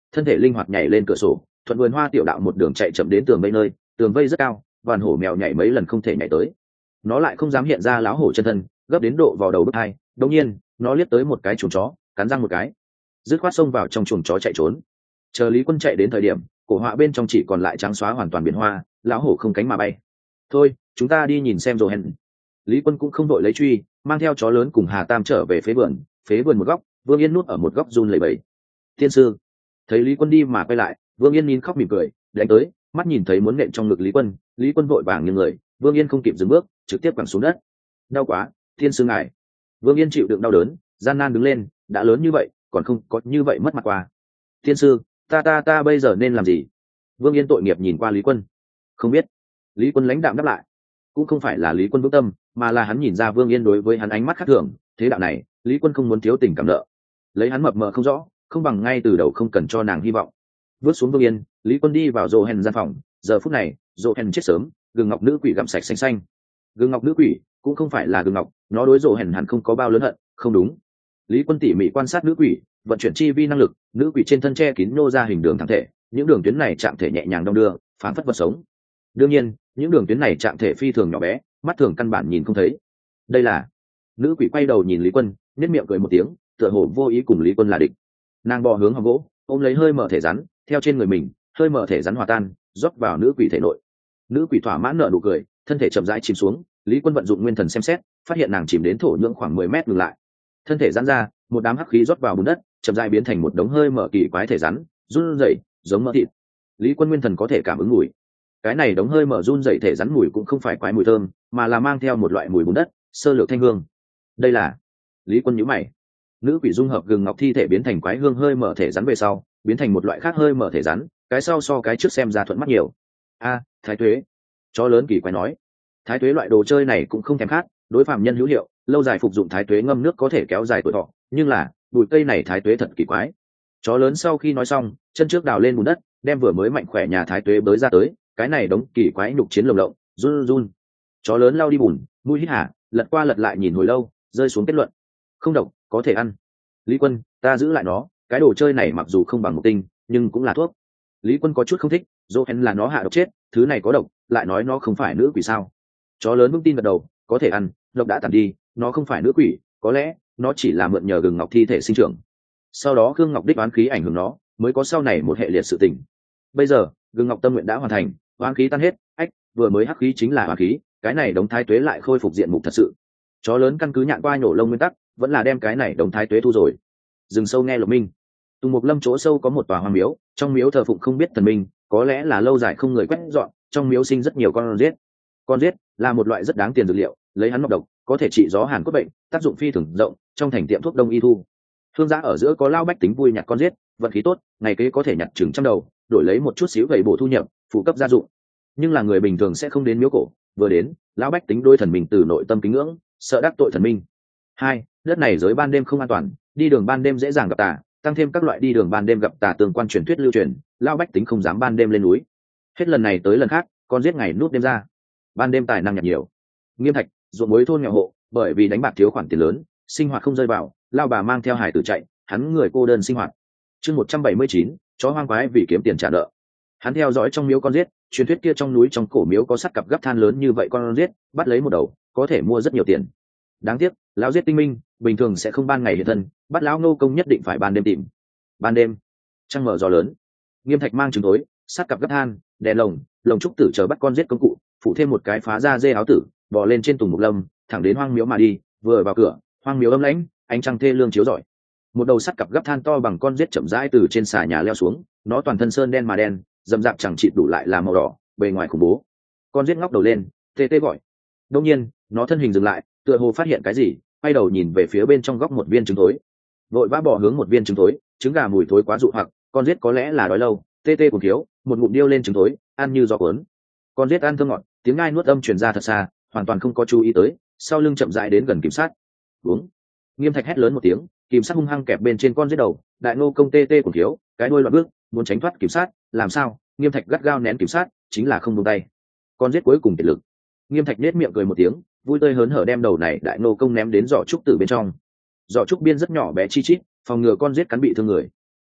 thân thể linh hoạt nhảy lên cửa sổ, thuận vườn hoa tiểu đạo một đường chạy chậm đến tường vây nơi, tường vây rất cao, vàn hổ mèo nhảy mấy lần không thể nhảy tới. Nó lại không dám hiện ra láo hổ chân thân, gấp đến độ vào đầu bức hai. Đột nhiên, nó liếc tới một cái chuồng chó, cắn răng một cái, dứt khoát xông vào trong chuồng chó chạy trốn. Chờ Lý Quân chạy đến thời điểm, cổ họa bên trong chỉ còn lại trắng xóa hoàn toàn biển hoa, lão hổ không cánh mà bay. Thôi, chúng ta đi nhìn xem rồi hẹn. Lý Quân cũng không đội lấy truy, mang theo chó lớn cùng Hà Tam trở về phế vườn một góc, Vương Yên nút ở một góc run lẩy bẩy. Tiên sư thấy Lý Quân đi mà quay lại, Vương Yên nín khóc mỉm cười, đánh tới, mắt nhìn thấy muốn nện trong ngực Lý Quân vội vàng nghiêng người, Vương Yên không kịp dừng bước, trực tiếp quẳng xuống đất. Đau quá, tiên sư ngài. Vương Yên chịu đựng đau đớn, gian nan đứng lên, đã lớn như vậy, còn không có như vậy mất mặt qua. Tiên sư, ta bây giờ nên làm gì? Vương Yên tội nghiệp nhìn qua Lý Quân. Không biết. Lý Quân lãnh đạm đáp lại. Cũng không phải là Lý Quân vững tâm, mà là hắn nhìn ra Vương Yên đối với hắn ánh mắt khác thường, thế đạo này, Lý Quân không muốn thiếu tình cảm nợ. Lấy hắn mập mờ không rõ, không bằng ngay từ đầu không cần cho nàng hy vọng. Vớt xuống Vương Yên, Lý Quân đi vào rộ hèn gian phòng, giờ phút này, rộ hèn chết sớm, gừng ngọc nữ quỷ gặm sạch xanh xanh. Gừng ngọc nữ quỷ cũng không phải là gừng ngọc, nó đối rộ hèn hẳn không có bao lớn hận, không đúng. Lý Quân tỉ mỉ quan sát nữ quỷ, vận chuyển chi vi năng lực, nữ quỷ trên thân che kín nô ra hình đường thẳng thể, những đường tuyến này chạm thể nhẹ nhàng đong đưa, phản phất vật sống. Đương nhiên, những đường tuyến này chạm thể phi thường nhỏ bé, mắt thường căn bản nhìn không thấy. Đây là nữ quỷ quay đầu nhìn Lý Quân, nhếch miệng cười một tiếng, tựa hồ vô ý cùng Lý Quân là địch. Nàng bò hướng hòm gỗ, ôm lấy hơi mở thể rắn, theo trên người mình, hơi mở thể rắn hòa tan, rót vào nữ quỷ thể nội. Nữ quỷ thỏa mãn nở nụ cười, thân thể chậm rãi chìm xuống. Lý Quân vận dụng nguyên thần xem xét, phát hiện nàng chìm đến thổ nhưỡng khoảng 10 mét ngừng lại. Thân thể giãn ra, một đám hắc khí rót vào bùn đất, chậm rãi biến thành một đống hơi mở kỳ quái thể rắn, run rẩy, giống mỡ thịt. Lý Quân nguyên thần có thể cảm ứng mùi. Cái này đống hơi mở run rẩy thể rắn mùi cũng không phải quái mùi thơm, mà là mang theo một loại mùi bùn đất, sơ lược thanh hương. Đây là Lý Quân nhíu mày. Nữ quỷ dung hợp gừng ngọc thi thể biến thành quái hương hơi mở thể rắn về sau, biến thành một loại khác hơi mở thể rắn, cái sau so cái trước xem ra thuận mắt nhiều. Thái tuế. Chó lớn kỳ quái nói. Thái tuế loại đồ chơi này cũng không thèm khát, đối phạm nhân hữu hiệu, lâu dài phục dụng thái tuế ngâm nước có thể kéo dài tuổi thọ, nhưng là bụi cây này thái tuế thật kỳ quái. Chó lớn sau khi nói xong, chân trước đào lên bùn đất, đem vừa mới mạnh khỏe nhà thái tuế bới ra tới, cái này đống kỳ quái nhục chiến lồng lộng, run run. Chó lớn lao đi bùn, mũi hít hà, lật qua lật lại nhìn hồi lâu, rơi xuống kết luận: không độc, có thể ăn. Lý Quân, ta giữ lại nó, cái đồ chơi này mặc dù không bằng một tinh, nhưng cũng là thuốc. Lý Quân có chút không thích, Johan là nó hạ độc chết, thứ này có độc, lại nói nó không phải nữ quỷ sao? Chó lớn vững tin gật đầu, có thể ăn, độc đã tàn đi, nó không phải nữ quỷ, có lẽ nó chỉ là mượn nhờ gừng ngọc thi thể sinh trưởng. Sau đó Khương Ngọc đích oán khí ảnh hưởng nó, mới có sau này một hệ liệt sự tình. Bây giờ, gừng ngọc tâm nguyện đã hoàn thành, oán khí tan hết, vừa mới hắc khí chính là oán khí, cái này đống thái tuế lại khôi phục diện mục thật sự. Chó lớn căn cứ nhạn qua nhổ lông nguyên tắc, vẫn là đem cái này đống thái tuế thu rồi. Rừng sâu nghe lộc minh. Tùng Mục Lâm chỗ sâu có một tòa hoang miếu, trong miếu thờ phụng không biết thần minh, có lẽ là lâu dài không người quét dọn, trong miếu sinh rất nhiều con giết. Con giết là một loại rất đáng tiền dược liệu, lấy hắn nọc độc, có thể trị gió hàn cốt bệnh, tác dụng phi thường rộng, trong thành tiệm thuốc đông y thu. Thương gia ở giữa có lao bách tính vui nhặt con giết, vận khí tốt, ngày kế có thể nhặt chừng trăm đầu, đổi lấy một chút xíu gầy bổ thu nhập, phụ cấp gia dụng. Nhưng là người bình thường sẽ không đến miếu cổ, vừa đến, lão bách tính đôi thần mình từ nội tâm kính ngưỡng, sợ đắc tội thần minh. Hai, đất này giới ban đêm không an toàn, đi đường ban đêm dễ dàng gặp tà, tăng thêm các loại đi đường ban đêm gặp tà tương quan truyền thuyết lưu truyền, lão bách tính không dám ban đêm lên núi. Hết lần này tới lần khác, con giết ngày núp đêm ra. Ban đêm tài năng nhặt nhiều. Nghiêm Thạch, ruộng muối thôn nghèo hộ, bởi vì đánh bạc thiếu khoản tiền lớn, sinh hoạt không rơi vào, lao bà mang theo hải tử chạy, hắn người cô đơn sinh hoạt. Chương 179, chó hoang quái vì kiếm tiền trả nợ. Hắn theo dõi trong miếu con giết, truyền thuyết kia trong núi trong cổ miếu có sắt cặp gấp than lớn như vậy con giết, bắt lấy một đầu, có thể mua rất nhiều tiền. Đáng tiếc, lão giết tinh minh, bình thường sẽ không ban ngày hiện thân, bắt lão nô công nhất định phải ban đêm tìm. Ban đêm, trăng mở gió lớn, Nghiêm Thạch mang trứng tối, sắt cặp gấp than, đèn lồng trúc tử chờ bắt con giết công cụ, phụ thêm một cái phá da dê áo tử, bò lên trên Tùng Mục Lâm, thẳng đến hoang miếu mà đi. Vừa vào cửa, hoang miếu âm lãnh, ánh trăng thê lương chiếu rọi. Một đầu sắt cặp gấp than to bằng con giết chậm rãi từ trên xà nhà leo xuống, nó toàn thân sơn đen mà đen, dầm dạp chẳng chịt đủ lại là màu đỏ, bề ngoài khủng bố. Con giết ngóc đầu lên, tê tê gọi. Đột nhiên, nó thân hình dừng lại, tựa hồ phát hiện cái gì, quay đầu nhìn về phía bên trong góc một viên trứng thối. Vội vã bỏ hướng một viên trứng thối, trứng gà mùi thối quá dụ hoặc, con giết có lẽ là đói lâu, tê tê cùng thiếu, một ngụm điêu lên trứng thối, ăn như gió cuốn. Con giết ăn thơm ngọt, tiếng ngai nuốt âm truyền ra thật xa, hoàn toàn không có chú ý tới, sau lưng chậm rãi đến gần kiểm sát. Uống. Nghiêm Thạch hét lớn một tiếng, kìm sát hung hăng kẹp bên trên con giết đầu, đại nô công tê tê cùng thiếu, cái đuôi loạn bước, muốn tránh thoát kiểm sát, làm sao? Nghiêm Thạch gắt gao nén kiểm sát, chính là không buông tay. Con giết cuối cùng kiệt lực. Nghiêm Thạch nết miệng cười một tiếng, vui tươi hớn hở đem đầu này đại nô công ném đến giỏ trúc tử bên trong. Giỏ trúc biên rất nhỏ bé chi chít, phòng ngừa con giết cắn bị thương người.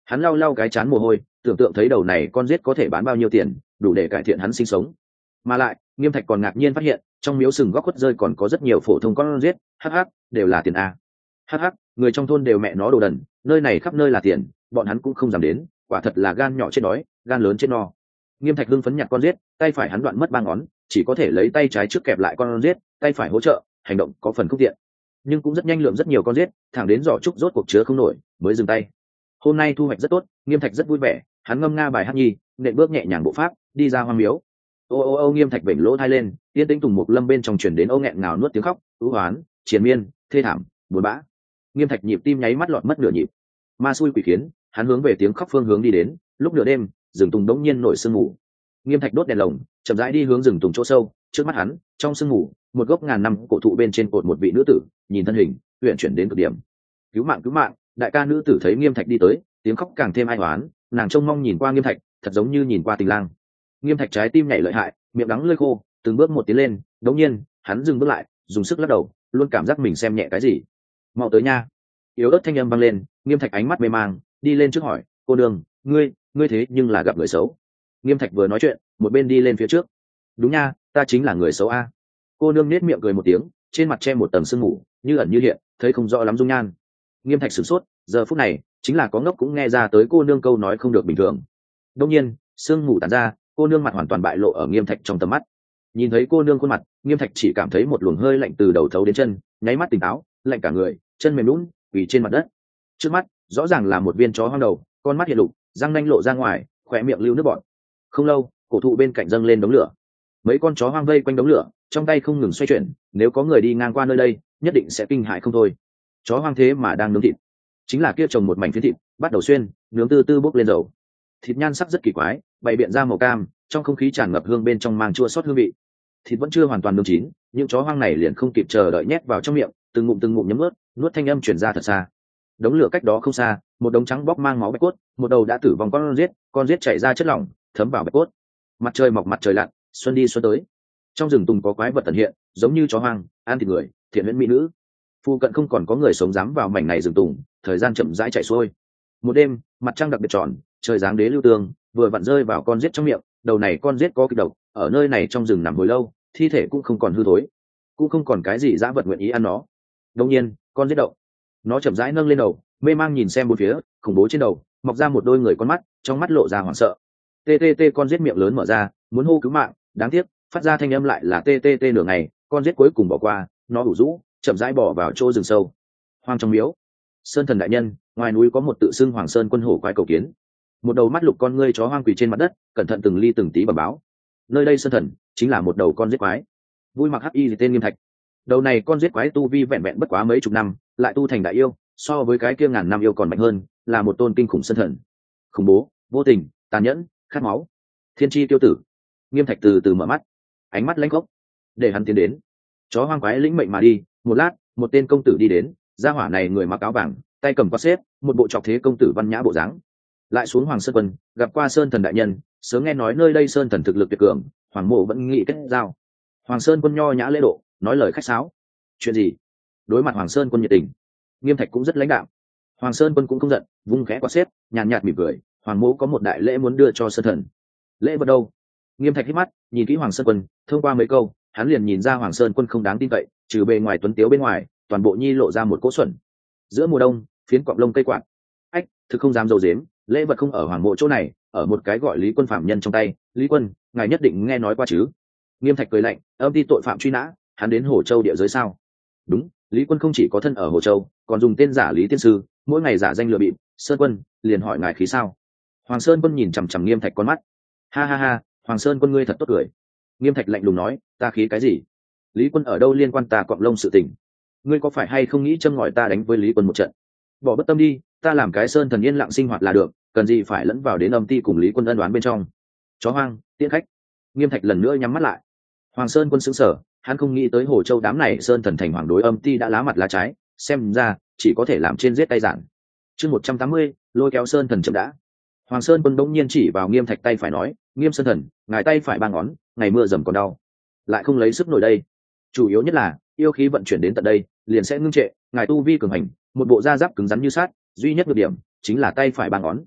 Hắn lau lau cái trán mồ hôi, tưởng tượng thấy đầu này con giết có thể bán bao nhiêu tiền, đủ để cải thiện hắn sinh sống. Mà lại Nghiêm Thạch còn ngạc nhiên phát hiện trong miếu sừng góc khuất rơi còn có rất nhiều phổ thông con giết, hắc hắc, đều là tiền a. Hắc hắc, người trong thôn đều mẹ nó đồ đần, nơi này khắp nơi là tiền, bọn hắn cũng không dám đến, quả thật là gan nhỏ chết đói, gan lớn chết no. Nghiêm Thạch hưng phấn nhặt con giết, tay phải hắn đoạn mất ba ngón, chỉ có thể lấy tay trái trước kẹp lại con giết, tay phải hỗ trợ, hành động có phần không tiện, nhưng cũng rất nhanh lượng rất nhiều con giết, thẳng đến giỏ trúc rốt cuộc chứa không nổi, mới dừng tay. Hôm nay thu hoạch rất tốt, Nghiêm Thạch rất vui vẻ, hắn ngâm nga bài hát nhi, nện bước nhẹ nhàng bộ pháp, đi ra hoang miếu. Ô ô ô, Nghiêm Thạch vểnh lỗ thai lên, yên tĩnh tùng mục lâm bên trong truyền đến âu nghẹn ngào nuốt tiếng khóc, ưu hoán, triền miên, thê thảm, buồn bã. Nghiêm Thạch nhịp tim nháy mắt lọt mất nửa nhịp. Ma xui quỷ khiến, hắn hướng về tiếng khóc phương hướng đi đến. Lúc nửa đêm, rừng tùng đống nhiên nổi sương mù. Nghiêm Thạch đốt đèn lồng, chậm rãi đi hướng rừng tùng chỗ sâu. Trước mắt hắn, trong sương mù, một gốc ngàn năm cổ thụ bên trên cột một vị nữ tử, nhìn thân hình, uyển chuyển đến cực điểm. Cứu mạng cứu mạng! Đại ca nữ tử thấy Nghiêm Thạch đi tới, tiếng khóc càng thêm ai oán, nàng trông mong nhìn qua Nghiêm Thạch, thật giống như nhìn qua tình lang. Nghiêm Thạch trái tim nhảy lợi hại, miệng đắng lưỡi khô, từng bước một tiến lên. Đống nhiên, hắn dừng bước lại, dùng sức lắc đầu, luôn cảm giác mình xem nhẹ cái gì. Mau tới nha! Yếu ớt thanh âm vang lên. Nghiêm Thạch ánh mắt mê mang, đi lên trước hỏi, cô đường, ngươi thế nhưng là gặp người xấu. Nghiêm Thạch vừa nói chuyện, một bên đi lên phía trước. Đúng nha, ta chính là người xấu a. Cô nương nết miệng cười một tiếng, trên mặt che một tầng sương mù, như ẩn như hiện, thấy không rõ lắm dung nhan. Nghiêm Thạch sửng sốt, giờ phút này chính là có ngốc cũng nghe ra tới cô nương câu nói không được bình thường. Đông nhiên, sương mù tản ra, cô nương mặt hoàn toàn bại lộ ở Nghiêm Thạch trong tầm mắt. Nhìn thấy cô nương khuôn mặt, Nghiêm Thạch chỉ cảm thấy một luồng hơi lạnh từ đầu thấu đến chân, nháy mắt tỉnh táo, lạnh cả người, chân mềm nhũn, quỳ trên mặt đất. Trước mắt rõ ràng là một viên chó hoang đầu, con mắt hiện lục, răng nanh lộ ra ngoài, khỏe miệng lưu nước bọt. Không lâu, cổ thụ bên cạnh dâng lên đống lửa, mấy con chó hoang vây quanh đống lửa, trong tay không ngừng xoay chuyển, nếu có người đi ngang qua nơi đây nhất định sẽ kinh hãi không thôi. Chó hoang thế mà đang nướng thịt, chính là kia trồng một mảnh phiến thịt, bắt đầu xuyên, nướng từ từ bốc lên dầu. Thịt nhan sắc rất kỳ quái, bày biện ra màu cam, trong không khí tràn ngập hương bên trong mang chua xót hương vị. Thịt vẫn chưa hoàn toàn nướng chín, những chó hoang này liền không kịp chờ đợi nhét vào trong miệng, từng ngụm nhấm nuốt, nuốt thanh âm truyền ra thật xa. Đống lửa cách đó không xa, một đống trắng bóc mang máu bạch cốt, một đầu đã tử vong con giết chảy ra chất lỏng, thấm vào bạch cốt. Mặt trời mọc mặt trời lặn, xuân đi xuân tới. Trong rừng tùng có quái vật tận hiện, giống như chó hoang, ăn thịt người, thiện huyễn mỹ nữ. Phu cận không còn có người sống dám vào mảnh này rừng tùng, thời gian chậm rãi chạy xuôi. Một đêm, mặt trăng đặc biệt tròn, trời dáng đế lưu tương, vừa vặn rơi vào con giết trong miệng, đầu này con giết có kịch độc, ở nơi này trong rừng nằm hồi lâu, thi thể cũng không còn hư thối, cũng không còn cái gì dã vật nguyện ý ăn nó. Đương nhiên, con giết động, nó chậm rãi nâng lên đầu, mê mang nhìn xem bốn phía, khủng bố trên đầu mọc ra một đôi người con mắt, trong mắt lộ ra hoảng sợ. TTT, con giết miệng lớn mở ra, muốn hô cứu mạng, đáng tiếc phát ra thanh âm lại là TTT nửa ngày, con giết cuối cùng bỏ qua, nó ủ rũ, chậm rãi bỏ vào chỗ rừng sâu. Hoang trong miếu, Sơn Thần đại nhân, ngoài núi có một tự xưng Hoàng Sơn quân hổ quái cầu kiến. Một đầu mắt lục con ngươi chó hoang quỳ trên mặt đất, cẩn thận từng ly từng tí bẩm báo. Nơi đây Sơn Thần chính là một đầu con giết quái. Vui mặc hắc y tên Nghiêm Thạch. Đầu này con giết quái tu vi vẹn vẹn bất quá mấy chục năm, lại tu thành đại yêu, so với cái kia ngàn năm yêu còn mạnh hơn, là một tôn kinh khủng Sơn Thần. Khủng bố, vô tình, tàn nhẫn, khát máu. Thiên chi tiêu tử. Nghiêm Thạch từ từ mở mắt, ánh mắt lãnh khốc. Để hắn tiến đến. Chó hoang quái lĩnh mệnh mà đi. Một lát, một tên công tử đi đến, gia hỏa này người mặc áo vàng, tay cầm quạt xếp, một bộ trọc thế công tử văn nhã bộ dáng. Lại xuống Hoàng Sơn quân, gặp qua Sơn Thần đại nhân, sớm nghe nói nơi đây Sơn Thần thực lực tuyệt cường, Hoàng mộ vẫn nghĩ kết giao. Hoàng Sơn quân nho nhã lễ độ, nói lời khách sáo. Chuyện gì? Đối mặt Hoàng Sơn quân nhiệt tình, Nghiêm Thạch cũng rất lãnh đạm. Hoàng Sơn quân cũng không giận, vung khẽ quạt xếp, nhàn nhạt mỉm cười. Hoàng mộ có một đại lễ muốn đưa cho Sơn Thần. Lễ vật đâu? Nghiêm Thạch hít mắt, nhìn kỹ Hoàng Sơn quân, thông qua mấy câu, hắn liền nhìn ra Hoàng Sơn quân không đáng tin cậy, trừ bề ngoài tuấn tiếu bên ngoài, toàn bộ nhi lộ ra một cỗ xuẩn. Giữa mùa đông, phiến cọng lông cây quạt. Ách, thực không dám dầu dếm, lễ vật không ở Hoàng mộ chỗ này, ở một cái gọi Lý Quân phạm nhân trong tay. Lý Quân, ngài nhất định nghe nói qua chứ? Nghiêm Thạch cười lạnh, âm ty tội phạm truy nã, hắn đến Hồ Châu địa giới sao? Đúng, Lý Quân không chỉ có thân ở Hồ Châu, còn dùng tên giả Lý Tiên Sư, mỗi ngày giả danh lừa bịp. Sơn quân, liền hỏi ngài khí sao? Hoàng Sơn quân nhìn chằm chằm Nghiêm Thạch con mắt. Ha ha ha, Hoàng Sơn quân ngươi thật tốt cười. Nghiêm Thạch lạnh lùng nói, ta khí cái gì? Lý Quân ở đâu liên quan ta cọp lông sự tình? Ngươi có phải hay không nghĩ châm ngòi ta đánh với Lý Quân một trận? Bỏ bất tâm đi, ta làm cái Sơn Thần yên lặng sinh hoạt là được, cần gì phải lẫn vào đến âm ty cùng Lý Quân ân đoán bên trong. Chó hoang, tiễn khách. Nghiêm Thạch lần nữa nhắm mắt lại. Hoàng Sơn quân sững sờ, hắn không nghĩ tới Hồ Châu đám này Sơn Thần thành hoàng đối âm ty đã lá mặt lá trái, xem ra chỉ có thể làm trên giết tay giản. Chương 180, lôi kéo Sơn Thần chậm đã. Hoàng Sơn quân bỗng nhiên chỉ vào Nghiêm Thạch tay phải nói, Nghiêm Sơn Thần, ngài tay phải ba ngón, ngày mưa dầm còn đau, lại không lấy sức nổi đây. Chủ yếu nhất là yêu khí vận chuyển đến tận đây liền sẽ ngưng trệ, ngài tu vi cường hành, một bộ da giáp cứng rắn như sắt, duy nhất nhược điểm chính là tay phải ba ngón,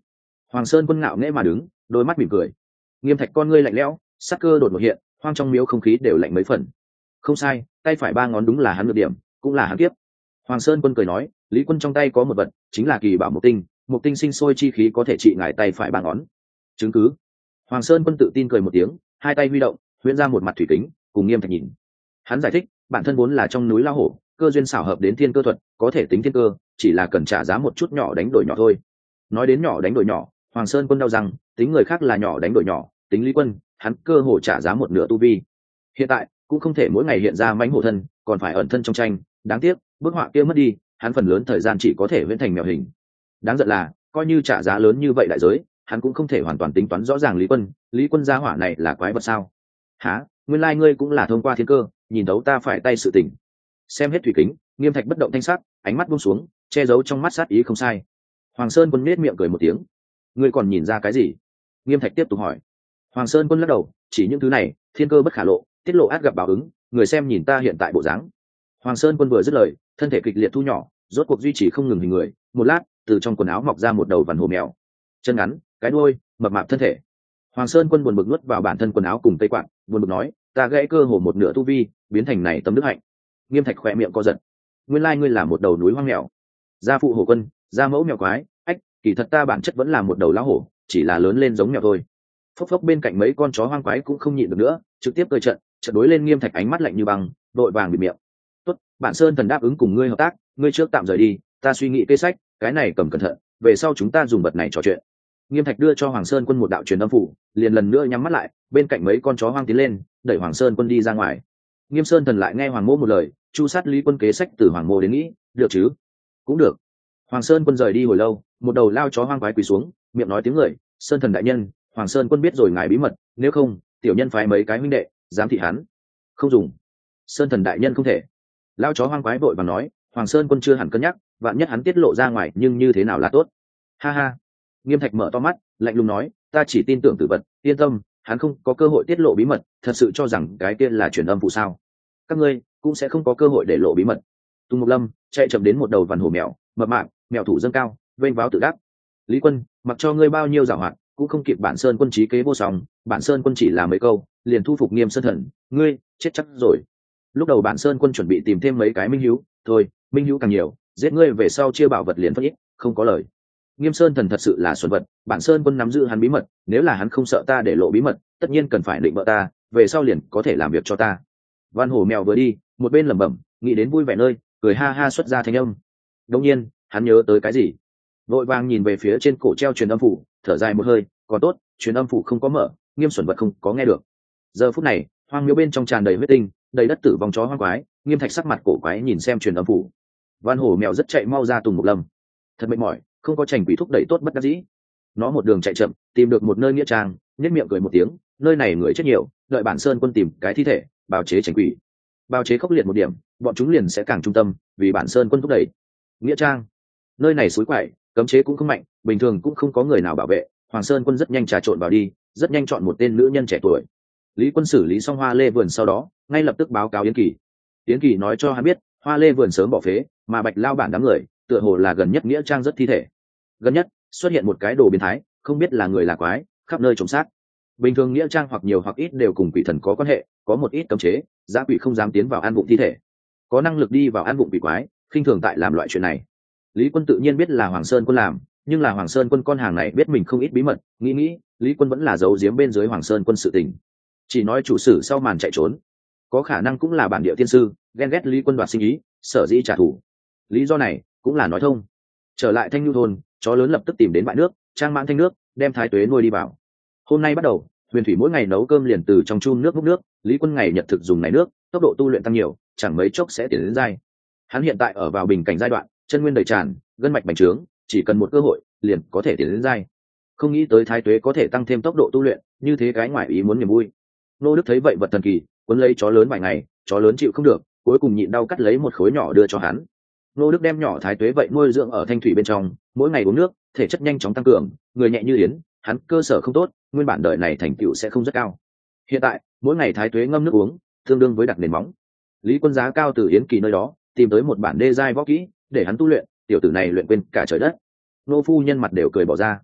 Hoàng Sơn Quân ngạo nghễ mà đứng, đôi mắt mỉm cười. Nghiêm Thạch con ngươi lạnh lẽo, sắc cơ đột ngột hiện, hoang trong miếu không khí đều lạnh mấy phần. Không sai, tay phải ba ngón đúng là hắn nhược điểm, cũng là hắn kiếp. Hoàng Sơn Quân cười nói, Lý Quân trong tay có một vật, chính là kỳ bảo một tinh sinh sôi chi khí có thể trị ngài tay phải ba ngón. Chứng cứ. Hoàng Sơn Quân tự tin cười một tiếng, hai tay huy động, huyễn ra một mặt thủy kính, cùng Nghiêm Thạch nhìn. Hắn giải thích, bản thân vốn là trong núi lao hổ, cơ duyên xảo hợp đến thiên cơ thuật, có thể tính thiên cơ, chỉ là cần trả giá một chút nhỏ đánh đổi nhỏ thôi. Nói đến nhỏ đánh đổi nhỏ, Hoàng Sơn Quân đau rằng, tính người khác là nhỏ đánh đổi nhỏ, tính Lý Quân, hắn cơ hồ trả giá một nửa tu vi. Hiện tại cũng không thể mỗi ngày hiện ra mãnh hổ thân, còn phải ẩn thân trong tranh, đáng tiếc, bức họa kia mất đi, hắn phần lớn thời gian chỉ có thể huyễn thành mèo hình. Đáng giận là, coi như trả giá lớn như vậy đại giới, hắn cũng không thể hoàn toàn tính toán rõ ràng Lý Quân gia hỏa này là quái vật sao? Hả? Nguyên lai ngươi cũng là thông qua thiên cơ, nhìn thấu ta phải tay sự tình. Xem hết thủy kính, Nghiêm Thạch bất động thanh sắc, ánh mắt buông xuống, che giấu trong mắt sát ý không sai. Hoàng Sơn Quân nết miệng cười một tiếng. Ngươi còn nhìn ra cái gì? Nghiêm Thạch tiếp tục hỏi. Hoàng Sơn Quân lắc đầu, chỉ những thứ này, thiên cơ bất khả lộ, tiết lộ át gặp báo ứng, người xem nhìn ta hiện tại bộ dáng. Hoàng Sơn Quân vừa dứt lời, thân thể kịch liệt thu nhỏ, rốt cuộc duy trì không ngừng hình người, một lát, từ trong quần áo mọc ra một đầu vằn hồ mèo. Chân ngắn, cái đuôi, mập mạp thân thể. Hoàng Sơn Quân buồn bực nuốt vào bản thân quần áo cùng tây quạt, buồn bực nói, ta gãy cơ hồ một nửa tu vi, biến thành này tấm đức hạnh. Nghiêm Thạch khỏe miệng co giật. Nguyên lai ngươi là một đầu núi hoang mèo. Gia phụ hổ quân, gia mẫu mèo quái, ách, kỳ thật ta bản chất vẫn là một đầu lão hổ, chỉ là lớn lên giống mèo thôi. Phốc phốc bên cạnh mấy con chó hoang quái cũng không nhịn được nữa, trực tiếp cười trận đối lên Nghiêm Thạch ánh mắt lạnh như băng, đội vàng bịt miệng. Tốt, bản Sơn Thần đáp ứng cùng ngươi hợp tác, ngươi trước tạm rời đi, ta suy nghĩ kế sách, cái này cầm cẩn thận, về sau chúng ta dùng vật này trò chuyện. Nghiêm Thạch đưa cho Hoàng Sơn Quân một đạo truyền âm phủ, liền lần nữa nhắm mắt lại, bên cạnh mấy con chó hoang tiến lên, đẩy Hoàng Sơn Quân đi ra ngoài. Nghiêm Sơn Thần lại nghe Hoàng Mô một lời, chu sát Lý Quân kế sách từ Hoàng Mô đến nghĩ, được chứ? Cũng được. Hoàng Sơn Quân rời đi hồi lâu, một đầu lao chó hoang quái quỳ xuống, miệng nói tiếng người, Sơn Thần đại nhân, Hoàng Sơn Quân biết rồi ngài bí mật, nếu không, tiểu nhân phái mấy cái huynh đệ, giám thị hắn. Không dùng. Sơn Thần đại nhân không thể. Lao chó hoang quái vội vàng nói, Hoàng Sơn Quân chưa hẳn cân nhắc, vạn nhất hắn tiết lộ ra ngoài, nhưng như thế nào là tốt? Ha ha. Nghiêm Thạch mở to mắt, lạnh lùng nói, ta chỉ tin tưởng tử vật, yên tâm, hắn không có cơ hội tiết lộ bí mật, thật sự cho rằng cái kia là truyền âm phụ sao? Các ngươi cũng sẽ không có cơ hội để lộ bí mật. Tùng Mục Lâm chạy chậm đến một đầu vằn hổ mèo, mập mạp, mèo thủ dâng cao, vênh váo tự đắc. Lý Quân, mặc cho ngươi bao nhiêu giảo hoạt, cũng không kịp bản Sơn Quân trí kế vô song, bản Sơn Quân chỉ là mấy câu, liền thu phục Nghiêm Sơn Thần, ngươi chết chắc rồi. Lúc đầu bản Sơn Quân chuẩn bị tìm thêm mấy cái minh hữu, thôi, minh hữu càng nhiều, giết ngươi về sau chia bảo vật liền phân ít, không có lời. Nghiêm Sơn Thần thật sự là xuẩn vật, bản Sơn Quân nắm giữ hắn bí mật, nếu là hắn không sợ ta để lộ bí mật, tất nhiên cần phải định bợ ta, về sau liền có thể làm việc cho ta. Văn hổ mèo vừa đi, một bên lẩm bẩm, nghĩ đến vui vẻ nơi, cười ha ha xuất ra thanh âm. Đột nhiên, hắn nhớ tới cái gì, vội vàng nhìn về phía trên cổ treo truyền âm phủ, thở dài một hơi, còn tốt, truyền âm phủ không có mở, Nghiêm xuẩn vật không có nghe được. Giờ phút này, hoang miếu bên trong tràn đầy huyết tinh, đầy đất tử vong chó hoang quái, Nghiêm Thạch sắc mặt cổ quái nhìn xem truyền âm phủ. Văn hổ mèo rất chạy mau ra Tùng Mục Lâm, thật mệt mỏi, không có Trành Quỷ thúc đẩy tốt bất đắc dĩ. Nó một đường chạy chậm, tìm được một nơi nghĩa trang, nhếch miệng cười một tiếng, nơi này người chết nhiều, đợi bản Sơn Quân tìm cái thi thể, bào chế Trành Quỷ. Bào chế khốc liệt một điểm, bọn chúng liền sẽ càng trung tâm, vì bản Sơn Quân thúc đẩy. Nghĩa trang, nơi này suối quậy, cấm chế cũng không mạnh, bình thường cũng không có người nào bảo vệ. Hoàng Sơn Quân rất nhanh trà trộn vào đi, rất nhanh chọn một tên nữ nhân trẻ tuổi. Lý Quân xử lý xong hoa lê vườn sau đó, ngay lập tức báo cáo Yến Kỳ. Yến Kỳ nói cho hắn biết, hoa lê vườn sớm bỏ phế, mà Bạch Lao bản đám người, tựa hồ là gần nhất nghĩa trang rất thi thể. Gần nhất xuất hiện một cái đồ biến thái, không biết là người là quái, khắp nơi trồng xác. Bình thường nghĩa trang hoặc nhiều hoặc ít đều cùng quỷ thần có quan hệ, có một ít cấm chế, dã quỷ không dám tiến vào ăn vụng thi thể, có năng lực đi vào ăn vụng quỷ quái, khinh thường tại làm loại chuyện này. Lý Quân tự nhiên biết là Hoàng Sơn Quân làm, nhưng là Hoàng Sơn Quân con hàng này biết mình không ít bí mật, nghĩ Lý Quân vẫn là giấu giếm bên dưới Hoàng Sơn Quân sự tình, chỉ nói chủ sử sau màn chạy trốn, có khả năng cũng là bản địa tiên sư ghen ghét Lý Quân đoạt sinh ý, sở dĩ trả thù. Lý do này cũng là nói thông. Trở lại Thanh Nhu thôn, chó lớn lập tức tìm đến bãi nước, trang mãn thanh nước, đem Thái Tuế nuôi đi vào. Hôm nay bắt đầu, Huyền Thủy mỗi ngày nấu cơm liền từ trong chum nước múc nước, Lý Quân ngày nhật thực dùng này nước, tốc độ tu luyện tăng nhiều, chẳng mấy chốc sẽ tiến đến giai. Hắn hiện tại ở vào bình cảnh giai đoạn, chân nguyên đầy tràn, gân mạch bành trướng, chỉ cần một cơ hội, liền có thể tiến đến giai. Không nghĩ tới Thái Tuế có thể tăng thêm tốc độ tu luyện, như thế cái ngoài ý muốn niềm vui. Nô Đức thấy vậy vật thần kỳ, cuốn lấy chó lớn vài ngày, chó lớn chịu không được, cuối cùng nhịn đau cắt lấy một khối nhỏ đưa cho hắn. Nô Đức đem nhỏ Thái Tuế vậy nuôi dưỡng ở thanh thủy bên trong, mỗi ngày uống nước, thể chất nhanh chóng tăng cường, người nhẹ như yến, hắn cơ sở không tốt, nguyên bản đời này thành tựu sẽ không rất cao. Hiện tại, mỗi ngày Thái Tuế ngâm nước uống, tương đương với đặt nền móng. Lý Quân giá cao từ Yến Kỳ nơi đó, tìm tới một bản đê giai võ kỹ, để hắn tu luyện, tiểu tử này luyện quên cả trời đất. Nô phu nhân mặt đều cười bỏ ra.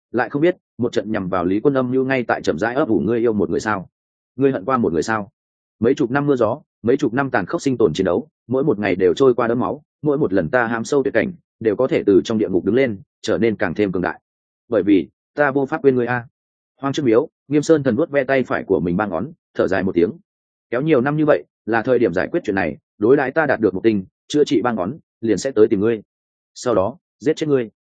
lại không biết một trận nhằm vào Lý Quân âm mưu ngay tại chậm rãi ấp ủ ngươi yêu một người sao, ngươi hận qua một người sao. Mấy chục năm mưa gió, mấy chục năm tàn khốc sinh tồn chiến đấu, mỗi một ngày đều trôi qua đẫm máu, mỗi một lần ta hám sâu tuyệt cảnh đều có thể từ trong địa ngục đứng lên, trở nên càng thêm cường đại. Bởi vì ta vô pháp quên ngươi a. Hoang trước miếu, Nghiêm Sơn Thần vuốt ve tay phải của mình ba ngón, thở dài một tiếng. Kéo nhiều năm như vậy, là thời điểm giải quyết chuyện này, đối đãi ta đạt được mục tinh, chữa trị ba ngón, liền sẽ tới tìm ngươi. Sau đó, giết chết ngươi.